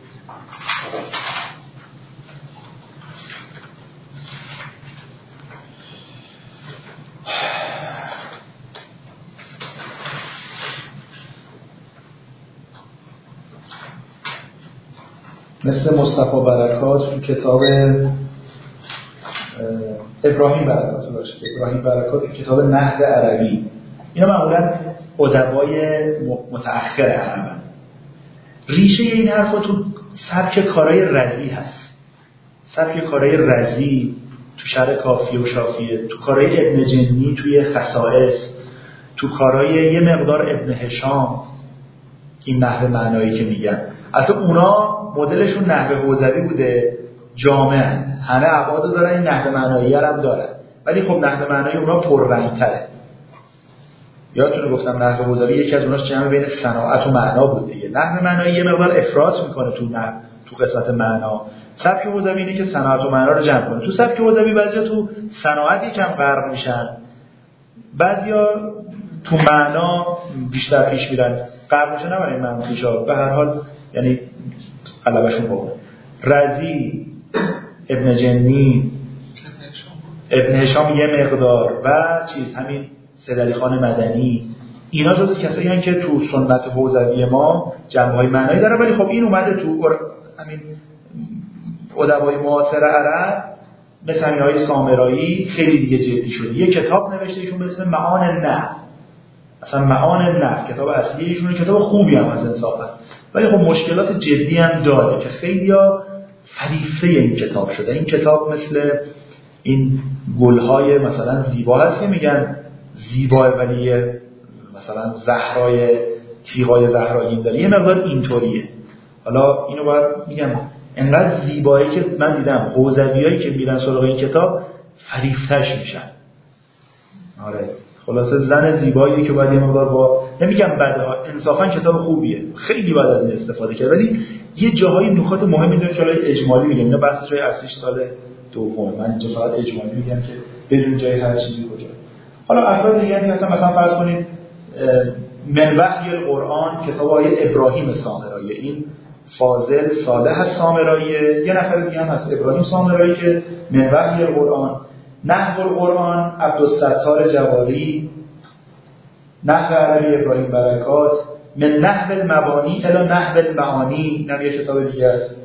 مثل مصطفی برکات تو کتاب ابراهیم برکات باشه ابراهیم برکات تو کتاب نحو عربی. اینا معمولا ادبای متأخر عربن. ریشه این حرفا تو سبک کارهای رزی هست. سبک کارهای رزی تو شرح کافیه و شافیه، تو کارهای ابن جنی توی خصائص، تو کارهای یه مقدار ابن هشام، این نحو معنایی که میگن. البته اونا مدلشون نحو حوزوی بوده، جامعن، همه ابعاد دارن، این نحو معنایی هم دارن، ولی خب نحو معنایی اونا پررنگ‌تره. یادتونه گفتم نحو حوزوی یکی از اوناش جمع بین صناعت و معنا بود دیگه. نحو معنایی یه مقدار افراط میکنه تو نحو، تو قسمت معنا. سبک حوزوی اینه که صناعت و معنا رو جمع کنه. تو سبک حوزوی بعضیا تو صناعت یکم غرق میشن، بعضیا تو معنا بیشتر پیش میرن. غرق میشن نه برای منفیشا، به هر حال یعنی غلبشون بکنه. رضی، ابن جنی، ابن هشام یه مقدار و چیز همین سیدعلی خان مدنی، اینا جزو کسایی هستن که تو سنت حوزوی ما جنبه‌های معنایی داره. ولی خب این اومده تو همین ادبای معاصر عرب مثل همین‌های سامرایی خیلی دیگه جدی شده. یه کتاب نوشته ایشون به اسم معان النحو، اصلا معان النحو کتاب اصلی ایشونه، کتاب خوبی هم از انصافا، ولی خب مشکلات جدی هم داره که خیلیا فریفته این کتاب شده. این کتاب مثل این گل‌های مثلا زیبا هست که میگن زیبا ولی مثلا زهرای تیغای زهراگین داره، یه مقدار اینطوریه. حالا اینو باید میگم انقدر زیبایی که من دیدم حوزویایی که میرن سراغ این کتاب فریفتش میشن. آره خلاصه زن زیبایی که باید یه مقدار با نمیگم بده ها، انصافا کتاب خوبیه، خیلی باید از این استفاده کرد، ولی یه جاهای نکات مهمی داره که الان اجمالی میگم. اینا بحث جای اصلیش سال دوم، من اینجا فقط اجمالی میگم که بدون جای هر چیزی کجا. حالا افراد دیگه که مثلا مثلا فرض کنید من وحی القرآن کتاب آقای ابراهیم سامرایی، این فاضل صالح سامرایی، یه نفر دیگه هم هست ابراهیم سامرایی که من وحی القرآن، نحو القرآن عبدالستار جواری، نحو عربی ابراهیم برکات، من نحو المبانی الی نحو المعانی، نم یه کتاب دیگه است.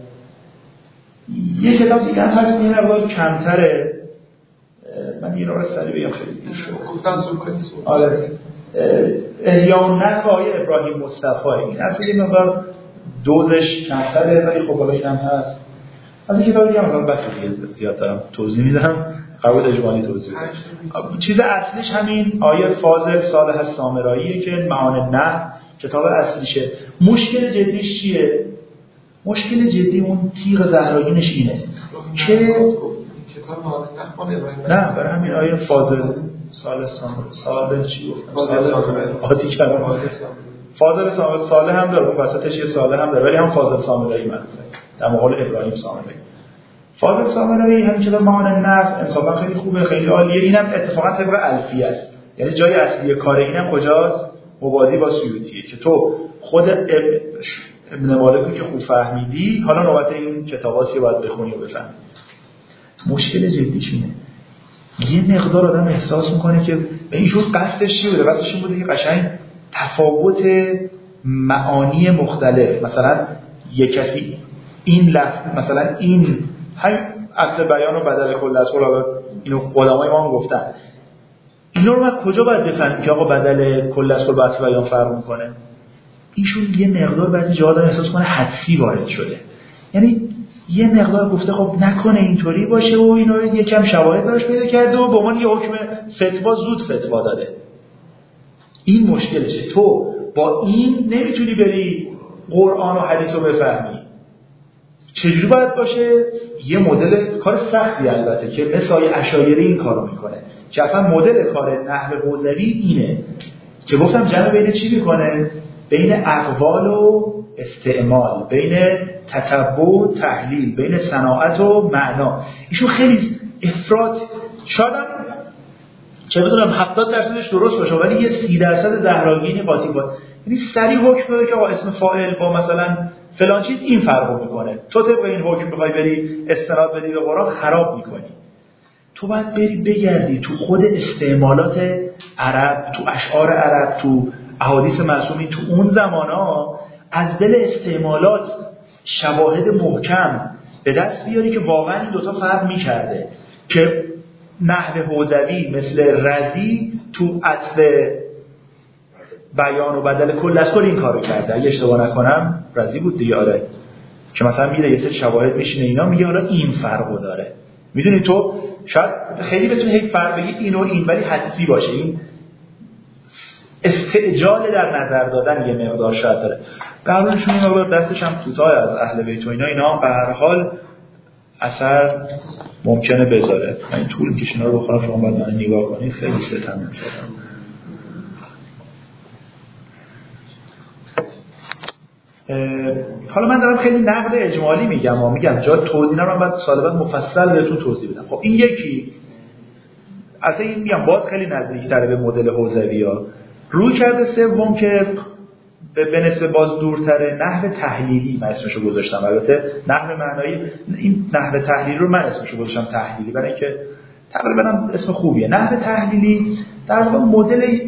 یه کتاب دیگه هم هست این مقدار کمتره، من این رو سریع بگم خیلی دیر شد. آره احیاء النحو آقای ابراهیم مصطفی، این حرف یه مقدار دوزش کمتره ولی خب حالا اینم هست. از این کتاب دیگه مثلا بحث دیگه زیاد دارم توضیح میدم، قواعد اجمالی توضیح میدم. چیز اصلیش همین آیه فاضل صالح سامراییه که معان نحو کتاب اصلیشه. مشکل جدیش چیه؟ مشکل جدی اون تیغ زهراگینش اینه که نه برای همین آیه فاضل صالح سامرایی صالح چی گفتم؟ صالح آتی کلام فاضل سامرایی صالح هم داره، اون وسطش یه صالح هم داره ولی هم فاضل سامرایی من در مقابل ابراهیم سامرایی. فاضل سامرایی همین کتاب معان نحو انصافا خیلی خوبه، خیلی عالیه. اینم اتفاقا طبق الفیه است، یعنی جای اصلی کار اینم کجاست؟ موازی با سیوطیه که تو خود ابن مالک که خوب فهمیدی، حالا نوبت این کتاباست که باید بخونی و بفهمی. مشکل جدیش اینه یه مقدار آدم احساس میکنه که به اینجور قصدش چی بوده؟ قصدش این بوده که قشنگ تفاوت معانی مختلف، مثلا یک کسی این لفظ مثلا این همین اصل بیان و بدل کل از کل، اینو قدمای ما هم گفتن، اینا رو من کجا باید بفهمیم که آقا بدل کل از کل با اصل بیان فرق میکنه؟ ایشون یه مقدار بعضی جاها داره احساس کنه حدسی وارد شده، یعنی یه مقدار گفته خب نکنه اینطوری باشه و اینو یکم شواهد براش پیدا کرده و به عنوان یه حکم فتوا زود فتوا داده. این مشکلشه، تو با این نمیتونی بری قرآن و حدیث رو بفهمی. چجوری باید باشه؟ یه مدل کار سختی البته که مثل اشاعره این کارو میکنه که اصلا مدل کار نحو حوزوی اینه که گفتم جمع بین چی میکنه؟ بین اقوال و استعمال، بین تتبع و تحلیل، بین صناعت و معنا. ایشون خیلی افراط، شاید هم چه بدونم هفتاد درصدش درست باشه ولی یه سی درصد زهراگینی قاطی باشه، یعنی سریع حکم بده که آقا اسم فاعل با مثلا فلان چیز این فرقو میکنه، تو طبق این حکم بخوای بری استناد بدی به قرآن خراب میکنی. تو باید بری بگردی تو خود استعمالات عرب، تو اشعار عرب، تو احادیث معصومی، تو اون زمانا از دل استعمالات شواهد محکم به دست بیاری که واقعا این دوتا فرق میکرده، که نحو حوزوی مثل رضی تو عطف بیان و بدل کل از کل این کارو کرده. اگه اشتباه نکنم رضی بود دیگه، آره، که مثلا میره یه سری شواهد میشینه اینا میگه حالا این فرقو داره. میدونی تو شاید خیلی بتونی هیچ فرق بگی این و این ولی حدسی باشه، این استعجال در نظر دادن یه مقدار شاید داره. به هر حالشون این مقدار دستش هم کوتاه از اهل بیت و اینا، اینا هم به هر حال اثر ممکنه بذاره. من این طول میکشه اینا رو بخونم، شما باید من نگاه کنید، خیلی ستم نسادم. حالا من دارم خیلی نقد اجمالی میگم و میگم جا توضیح رو بعد سال بعد مفصل بهتون توضیح بدم. خب این یکی اصلا این میگم باز خیلی نزدیک‌تره به مدل حوزوی‌ها. روی کرده سوم که به نسبت باز دورتره، نحو تحلیلی من اسمشو گذاشتم. البته نحو معنایی، این نحو تحلیلی رو من اسمشو گذاشتم تحلیلی برای اینکه تقریبا هم اسم خوبیه. نحو تحلیلی در واقع مدل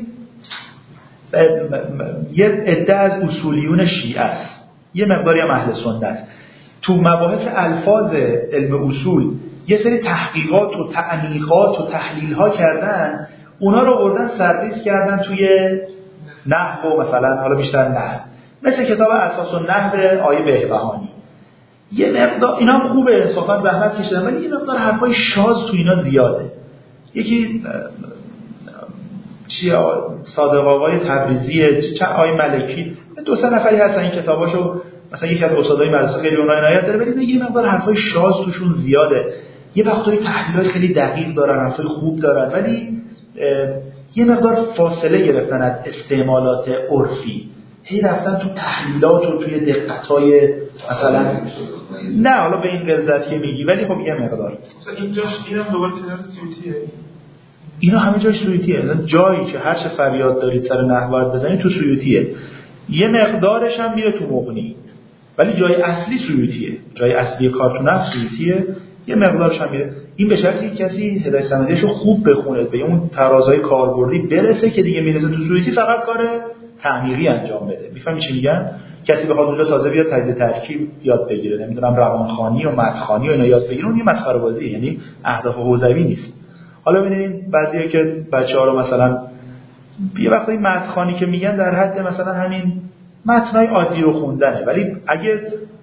یه عده از اصولیون شیعه است، یه مقداری هم اهل سنت. تو مباحث الفاظ علم اصول یه سری تحقیقات و تعمیقات و تحلیل ها کردن، اونا رو بردن سرریز کردن توی نحو، مثلا حالا بیشتر نحو، مثل کتاب اساس النحو آیه بهبهانی. یه مقدار اینا هم خوبه، انصافا زحمت کشیدن، ولی یه مقدار حرفای شاذ تو اینا زیاده. یکی چی صادق آقای تبریزی، چه آقای ملکی، دو سه نفری هستن این کتاباشو مثلا یکی از استادای مدرسه خیلی اونها عنایت داره، ولی یه مقدار حرفای شاذ توشون زیاده. یه وقتایی تحلیلات خیلی دقیق دارن، حرفای خوب دارن، ولی یه مقدار فاصله گرفتن از استعمالات عرفی. هی رفتن تو تحلیلات و توی دقت‌های مثلا نه حالا به این غلظت که میگی، ولی خب یه مقدار مثلا اینجاش اینم دوباره کنار سویتیه. اینا همه جاش سویتیه. جایی که هر چه فریاد دارید سر نحو بزنید تو سویتیه. یه مقدارش هم میره تو مغنی، ولی جای اصلی سویتیه. جای اصلی کار تو نحو سویتیه، یه مقدارش هم میره. این به شرطی کسی هدایت سندیشو خوب بخونه، به اون ترازهای کاربردی برسه که دیگه میرسه تو سویتی فقط کار تعمیقی انجام بده. میفهمی چی میگم؟ کسی بخواد اونجا تازه بیاد تجزیه ترکیب یاد بگیره، نمیدونم روانخوانی و متخوانی و اینا یاد بگیره، اون یه مسخره بازیه، یعنی اهداف حوزوی نیست. حالا ببینید بعضیا که بچه‌ها رو مثلا یه وقتی متخوانی که میگن در حد مثلا همین متنای عادی رو خوندنه، ولی اگه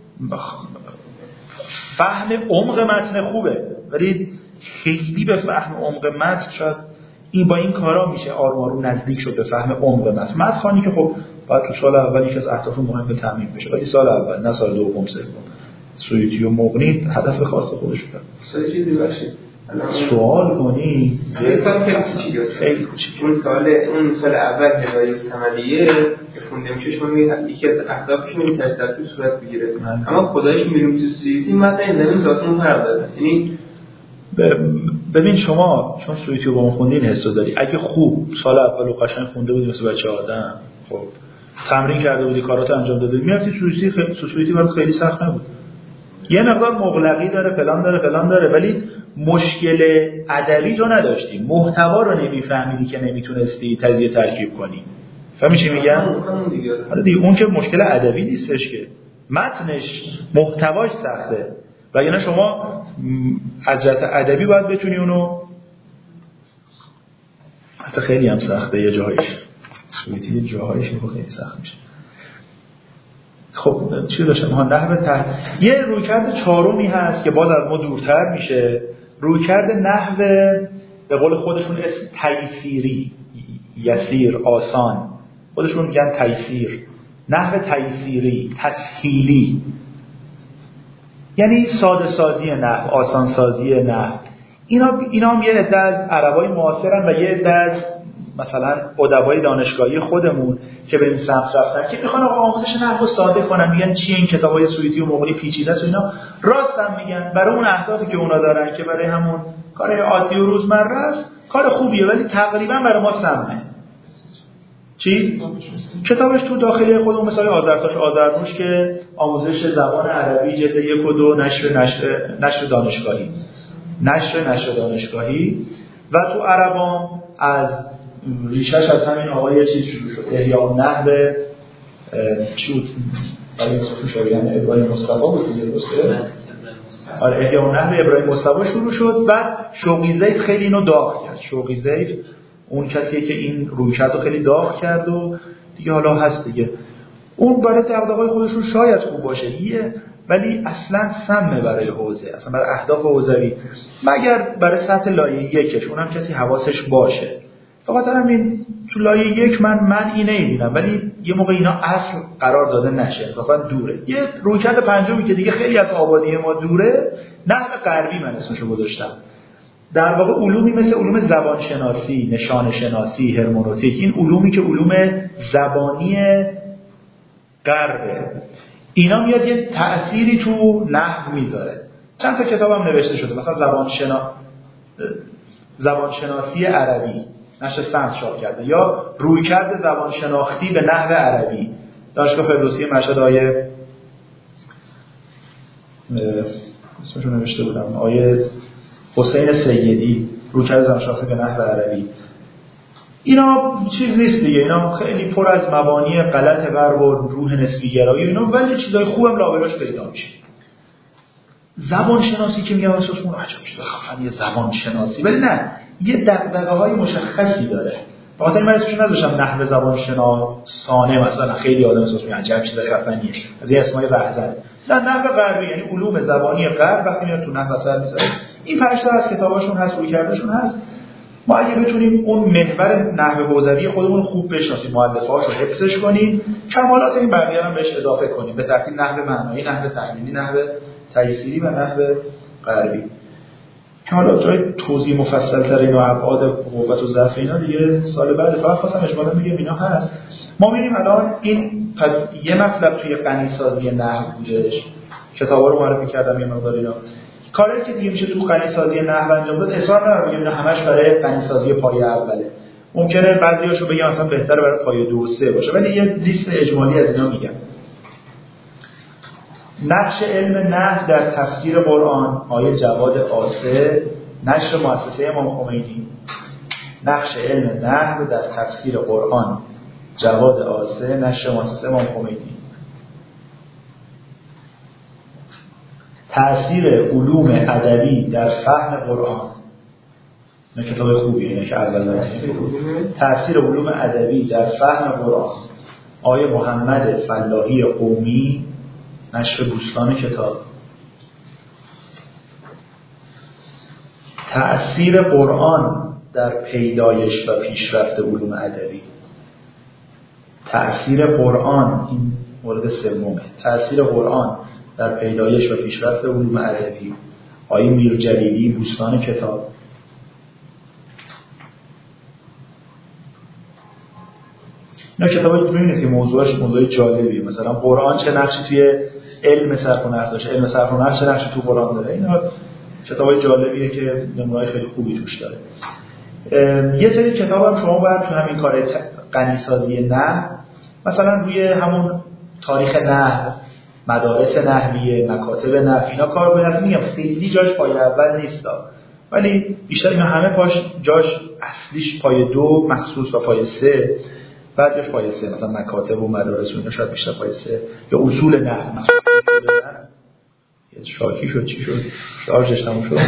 فهم عمق متن خوبه، ولی خیلی به فهم عمق متن شاید این با این کارا میشه آروم آروم نزدیک شد به فهم عمق متن. متخوانی که خب بعد تو سال اول یکی از اهداف مهم به تعمیم بشه، ولی سال اول نه سال دوم سوم. سویتی و مغنی هدف خاص خودش داره. سوال چیزی باشه سوال کنی یه سال خیلی کوچیکه، خیلی کوچیکه. اون سال اون سال اول هدایت سمدیه که خوندیم چش ما یکی از اهدافش اینه که تجدید صورت بگیره، اما خدایش میریم تو سویتی مثلا زمین داستان فرق داره. یعنی ببین شما چون سویتی رو با ما خوندین حسو داری، اگه خوب سال اول و قشنگ خونده بودی مثل بچه آدم، خب تمرین کرده بودی، کاراتو انجام داده بودی، میرفتی سویتی. خیلی سویتی برات خیلی سخت نبود. یه مقدار مغلقی داره، فلان داره فلان داره، ولی مشکل ادبی تو نداشتی، محتوا رو نمیفهمیدی که نمیتونستی تجزیه ترکیب کنی. فهمی چی میگم؟ حالا دیگه اون که مشکل ادبی نیستش، که متنش محتواش سخته، وگرنه شما از جهت ادبی باید بتونی اونو، حتی خیلی هم سخته یه جایش، سویتی یه جاهایش میگه خیلی سخت میشه. خب چی داشتم ها نحو ته... یه رویکرد چهارمی هست که باز از ما دورتر میشه، رویکرد نحو به قول خودشون اسم تیسیری، یسیر، آسان، خودشون میگن تیسیر، نحو تیسیری، تسهیلی، یعنی ساده سازی نحو، آسان سازی نحو. اینا اینا هم یه عده از عربای معاصرن و یه عده از مثلا ادبای دانشگاهی خودمون که به این سمت رفتن که میخوان آموزش نحو ساده کنن، میگن چیه این کتابای سویتی و مغنی پیچیده است و اینا. راست هم میگن، برای اون اهدافی که اونا دارن که برای همون کار عادی و روزمره است کار خوبیه، ولی تقریبا برای ما سمه. چی؟ کتابش تو داخلی خودمون مثلا آذرتاش آذرنوش که آموزش زبان عربی جلد یک و دو، نشر نشر نشر دانشگاهی، نشر نشر دانشگاهی و تو عربام از ریشش از همین آقای چیز شروع شد، احیاء النحو چی بود؟ برای اسمش شاگردان ابراهیم مصطفی بود دیگه، درسته؟ آره احیاء النحو ابراهیم مصطفی شروع شد. بعد شوقی ضیف خیلی اینو داغ کرد. شوقی ضیف اون کسیه که این رویکرد رو خیلی داغ کرد و دیگه حالا هست دیگه. اون برای دغدغه‌های خودشون شاید خوب باشه یه، ولی اصلا سمه برای حوزه، اصلا برای اهداف حوزوی، مگر برای سطح لایه یکش اونم کسی حواسش باشه. فقط همین تو لایه یک من من اینه میبینم، ولی یه موقع اینا اصل قرار داده نشه، اصلا دوره. یه رویکرد پنجمی که دیگه خیلی از آبادی ما دوره، نحو غربی من اسمشو گذاشتم. در واقع علومی مثل علوم زبانشناسی، نشان شناسی، هرمنوتیک، این علومی که علوم زبانی غربه. اینا میاد یه تأثیری تو نحو میذاره. چند تا کتابم نوشته شده، مثلا زبان شنا زبانشناسی عربی نشر سنت چاپ کرده، یا رویکرد زبان شناختی به نحو عربی دانشگاه فردوسی مشهد، آیه اسمشو نوشته بودم، آیه حسین سیدی، رویکرد زبان شناختی به نحو عربی. اینا چیز نیست دیگه، اینا خیلی پر از مبانی غلط غرب و روح نسبی گرایی اینا، ولی چیزای خوبم لابلاش پیدا میشه. زبان شناسی که میگم اساس اون عجب شده خفن یه زبان شناسی، ولی نه، یه دغدغه‌های مشخصی داره. بخاطر من اسمش نذاشتم نحو زبان شناسانه، مثلا خیلی آدم اساس میگن عجب چیز خفنیه از این اسمای رهزن. نه، نحو غربی یعنی علوم زبانی غرب وقتی میاد تو نحو اثر میذاره. این پنج تا از کتاباشون هست، روی کردشون هست. ما اگه بتونیم اون محور نحو حوزوی خودمون خوب بشناسیم، مؤلفه‌هاشو حفظش کنیم، کمالات این بقیه هم بهش اضافه کنیم، به ترتیب نحو معنایی، نحو تحلیلی، نحو تیسیری و نحو غربی، که حالا جای توضیح مفصل‌تر اینا ابعاد قوت و ضعف اینا دیگه سال بعد. فقط خواستم اجمالا میگم اینا هست. ما می‌بینیم الان این پس یه مطلب توی غنی‌سازی نحو بودش، کتابا رو معرفی کردم یه مقدار اینا. کاری که دیگه میشه تو غنی‌سازی نحو انجام داد، اصرار ندارم بگم اینا همش برای غنی‌سازی پایه اوله. ممکنه بعضیاشو بگم مثلا بهتره برای پایه دو و سه باشه، ولی یه لیست اجمالی از اینا میگم. نقش علم نحو در تفسیر قرآن، آیه جواد آسه، نشر مؤسسه امام خمینی. نقش علم نحو در تفسیر قرآن، جواد آسه، نشر مؤسسه امام خمینی. تأثیر علوم ادبی در فهم قرآن، این کتاب خوبیه، اینه که اول دارم. تأثیر علوم ادبی در فهم قرآن، آیه محمد فلاحی قومی، نشر بوستان کتاب. تأثیر قرآن در پیدایش و پیشرفت علوم ادبی. تأثیر قرآن، این مورد سومه، تأثیر قرآن در پیدایش و پیشرفت علوم ادبی، آیه میر جلیلی، بوستان کتاب. اینا کتابایی که می‌بینید که موضوعش موضوع جالبیه، مثلا قرآن چه نقشی توی علم صرف و نحو داشته، علم صرف و نحو چه نقشی تو قرآن داره. اینا کتابای جالبیه که نمونه‌های خیلی خوبی توش داره. یه سری کتاب هم شما باید تو همین کار غنی‌سازی نحو، مثلا روی همون تاریخ نحو، مدارس نحویه، مکاتب نحو، اینا کار کنید. میگم خیلی جاش پایه اول نیست، ولی بیشتر اینا همه پاش جاش اصلیش پایه دو مخصوص و پایه سه، بعدش پایه سه، مثلا مکاتب و مدارس و اینا شاید بیشتر پایه سه، یا اصول نحو مخصوص اصول نحو. یه شاکی شد، چی شد؟ شارژش تموم شد.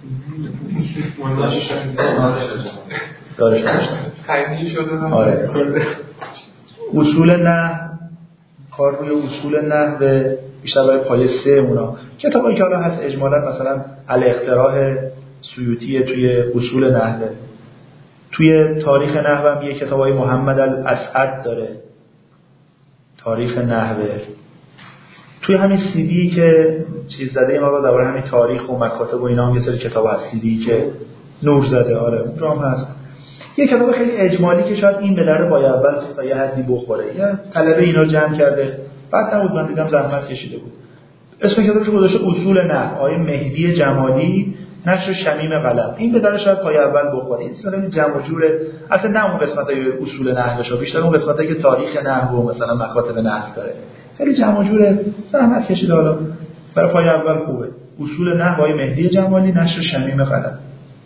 دارش داشتم خیلی شده. آره. اصول نحو، کار روی اصول نحو بیشتر برای پایه سه اونا. کتابایی که حالا هست اجمالا مثلا الاختراح سیوطی توی اصول نحو، توی تاریخ نحو هم یه کتابای محمد الاسعد داره، تاریخ نحو. توی همین سی دی که چیز زده ما درباره همین تاریخ و مکاتب و اینا هم یه سری کتاب هست، سی دی که نور زده، آره اونجا هم هست. یه کتاب خیلی اجمالی که شاید این بلره باید اول تا یه حدی بخوره، یه طلبه اینا جمع کرده، بعد نبود من دیدم زحمت کشیده بود. اسم کتابش گذاشته اصول نحو، آیه مهدی جمالی، نشر شمیم قلم. این به درش شاید پای اول بخوره. این مثلا جمع و جوره، اصلا نه اون قسمتای اصول نحوش، بیشتر اون قسمتایی که تاریخ نحو و مثلا مکاتب نحو داره. خیلی جمع و جوره، زحمت کشیده، حالا برای پای اول خوبه. اصول نحو آیه مهدی جمالی، نشر شمیم قلم.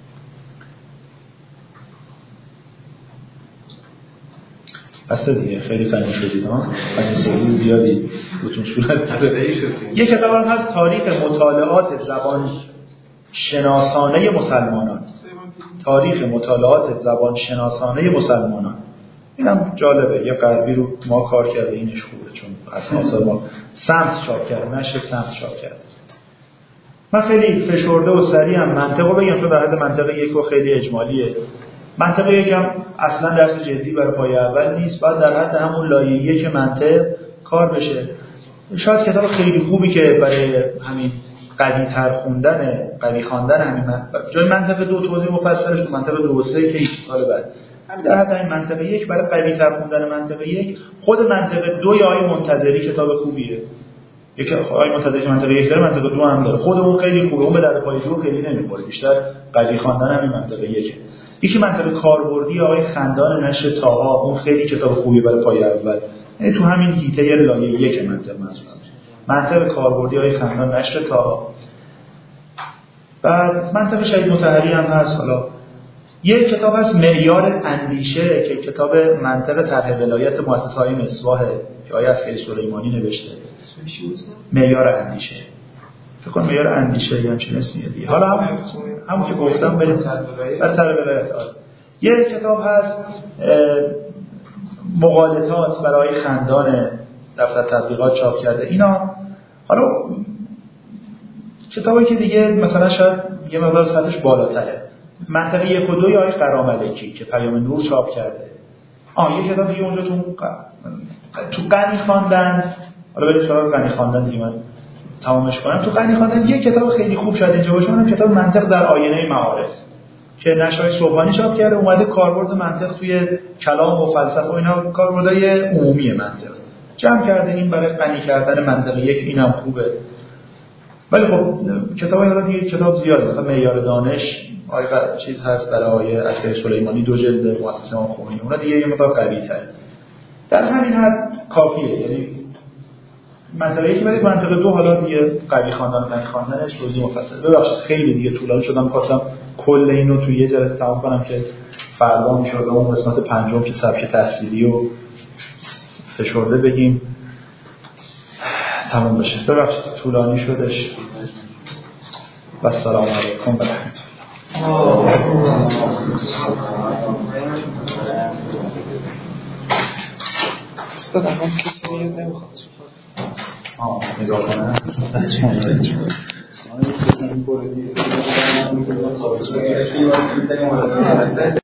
اصلا دیگه خیلی فنی شدید ها، فنی سازی زیادی بهتون صورت داده. یک کتاب هم هست تاریخ مطالعات زبان شناسانه مسلمانان، تاریخ مطالعات زبان شناسانه مسلمانان. اینم جالبه، یه غربی رو ما کار کرده، اینش خوبه چون اساس ما سمت چاپ کرده، نشر سمت چاپ کرده. من خیلی فشرده و سریع هم منطقو بگم چون در حد منطق یک و خیلی اجمالیه. منطق یکم اصلا درس جدی برای پایه اول نیست، بعد در حد همون لایه یک منطق کار بشه. شاید کتاب خیلی خوبی که برای همین قوی تر خوندن، قوی خواندن همین من... جای منطق دو توضیح مفصلش تو منطق دو و سه که یک سال بعد همین در حد این منطقه یک برای قوی تر خوندن منطقه یک. خود منطقه دو یا آقای منتظری کتاب خوبیه. یکی آقای منتظری منطقه یک داره، منطقه دو هم داره. خود اون خیلی خوبه، اون به درد پای دو خیلی نمیخوره، بیشتر قوی خواندن همین منطقه یکه. یکی منطقه کاربردی آقای خندان نشر طاها، اون خیلی کتاب خوبیه برای پای اول. یعنی تو همین هیته لایه یک منطقه منظورم. منطقه کاربردی آقای خندان نشر طاها. بعد منطقه شهید مطهری هم هست. حالا یک کتاب هست معیار اندیشه که کتاب منطق طرح ولایت مؤسسه‌های مصباح که آقای عسکری سلیمانی نوشته. معیار اندیشه. فکر کنم معیار اندیشه یا چه اسمیه دیگه. حالا هم همون که گفتم بریم بر طرح ولایت. یک کتاب هست مقالطات برای خندان دفتر تبلیغات چاپ کرده. اینا حالا کتابی که دیگه مثلا شاید یه مقدار سطحش بالاتره. منطقه یک و دو یا آقای قراملکی که پیام نور چاپ کرده. آه یه کتاب دیگه اونجا تو تو غنی خواندن. حالا بریم سراغ غنی خواندن دیگه، من تمامش کنم. تو غنی خواندن یه کتاب خیلی خوب شاید اینجا باشه، اونم کتاب منطق در آینه معارف که نشر صبحانی چاپ کرده. اومده کاربرد منطق توی کلام و فلسفه و اینا، کاربردهای عمومی منطق جمع کرده. این برای غنی کردن منطق یک اینم خوبه. ولی خب کتابای حالا دیگه کتاب زیاده، مثلا معیار دانش آقای چیز هست برای آقای عسکری سلیمانی دو جلد، مؤسسه امام خمینی، اونا دیگه یه مقدار قوی‌تر. در همین حد کافیه. یعنی منطقه یکی برای منطقه دو حالا دیگه قوی خواندن و غنی خواندنش توضیح مفصل. ببخشید خیلی دیگه طولانی شدم، خواستم کل اینو توی یه جلسه تمام کنم که فردا میشد اون قسمت پنجم که سبک تحصیلی و فشرده بگیم تمام بشه. ببخشید طولانی شدش. و السلام علیکم و رحمت الله. استاد اما کسی نمیخواد آه نگاه کنم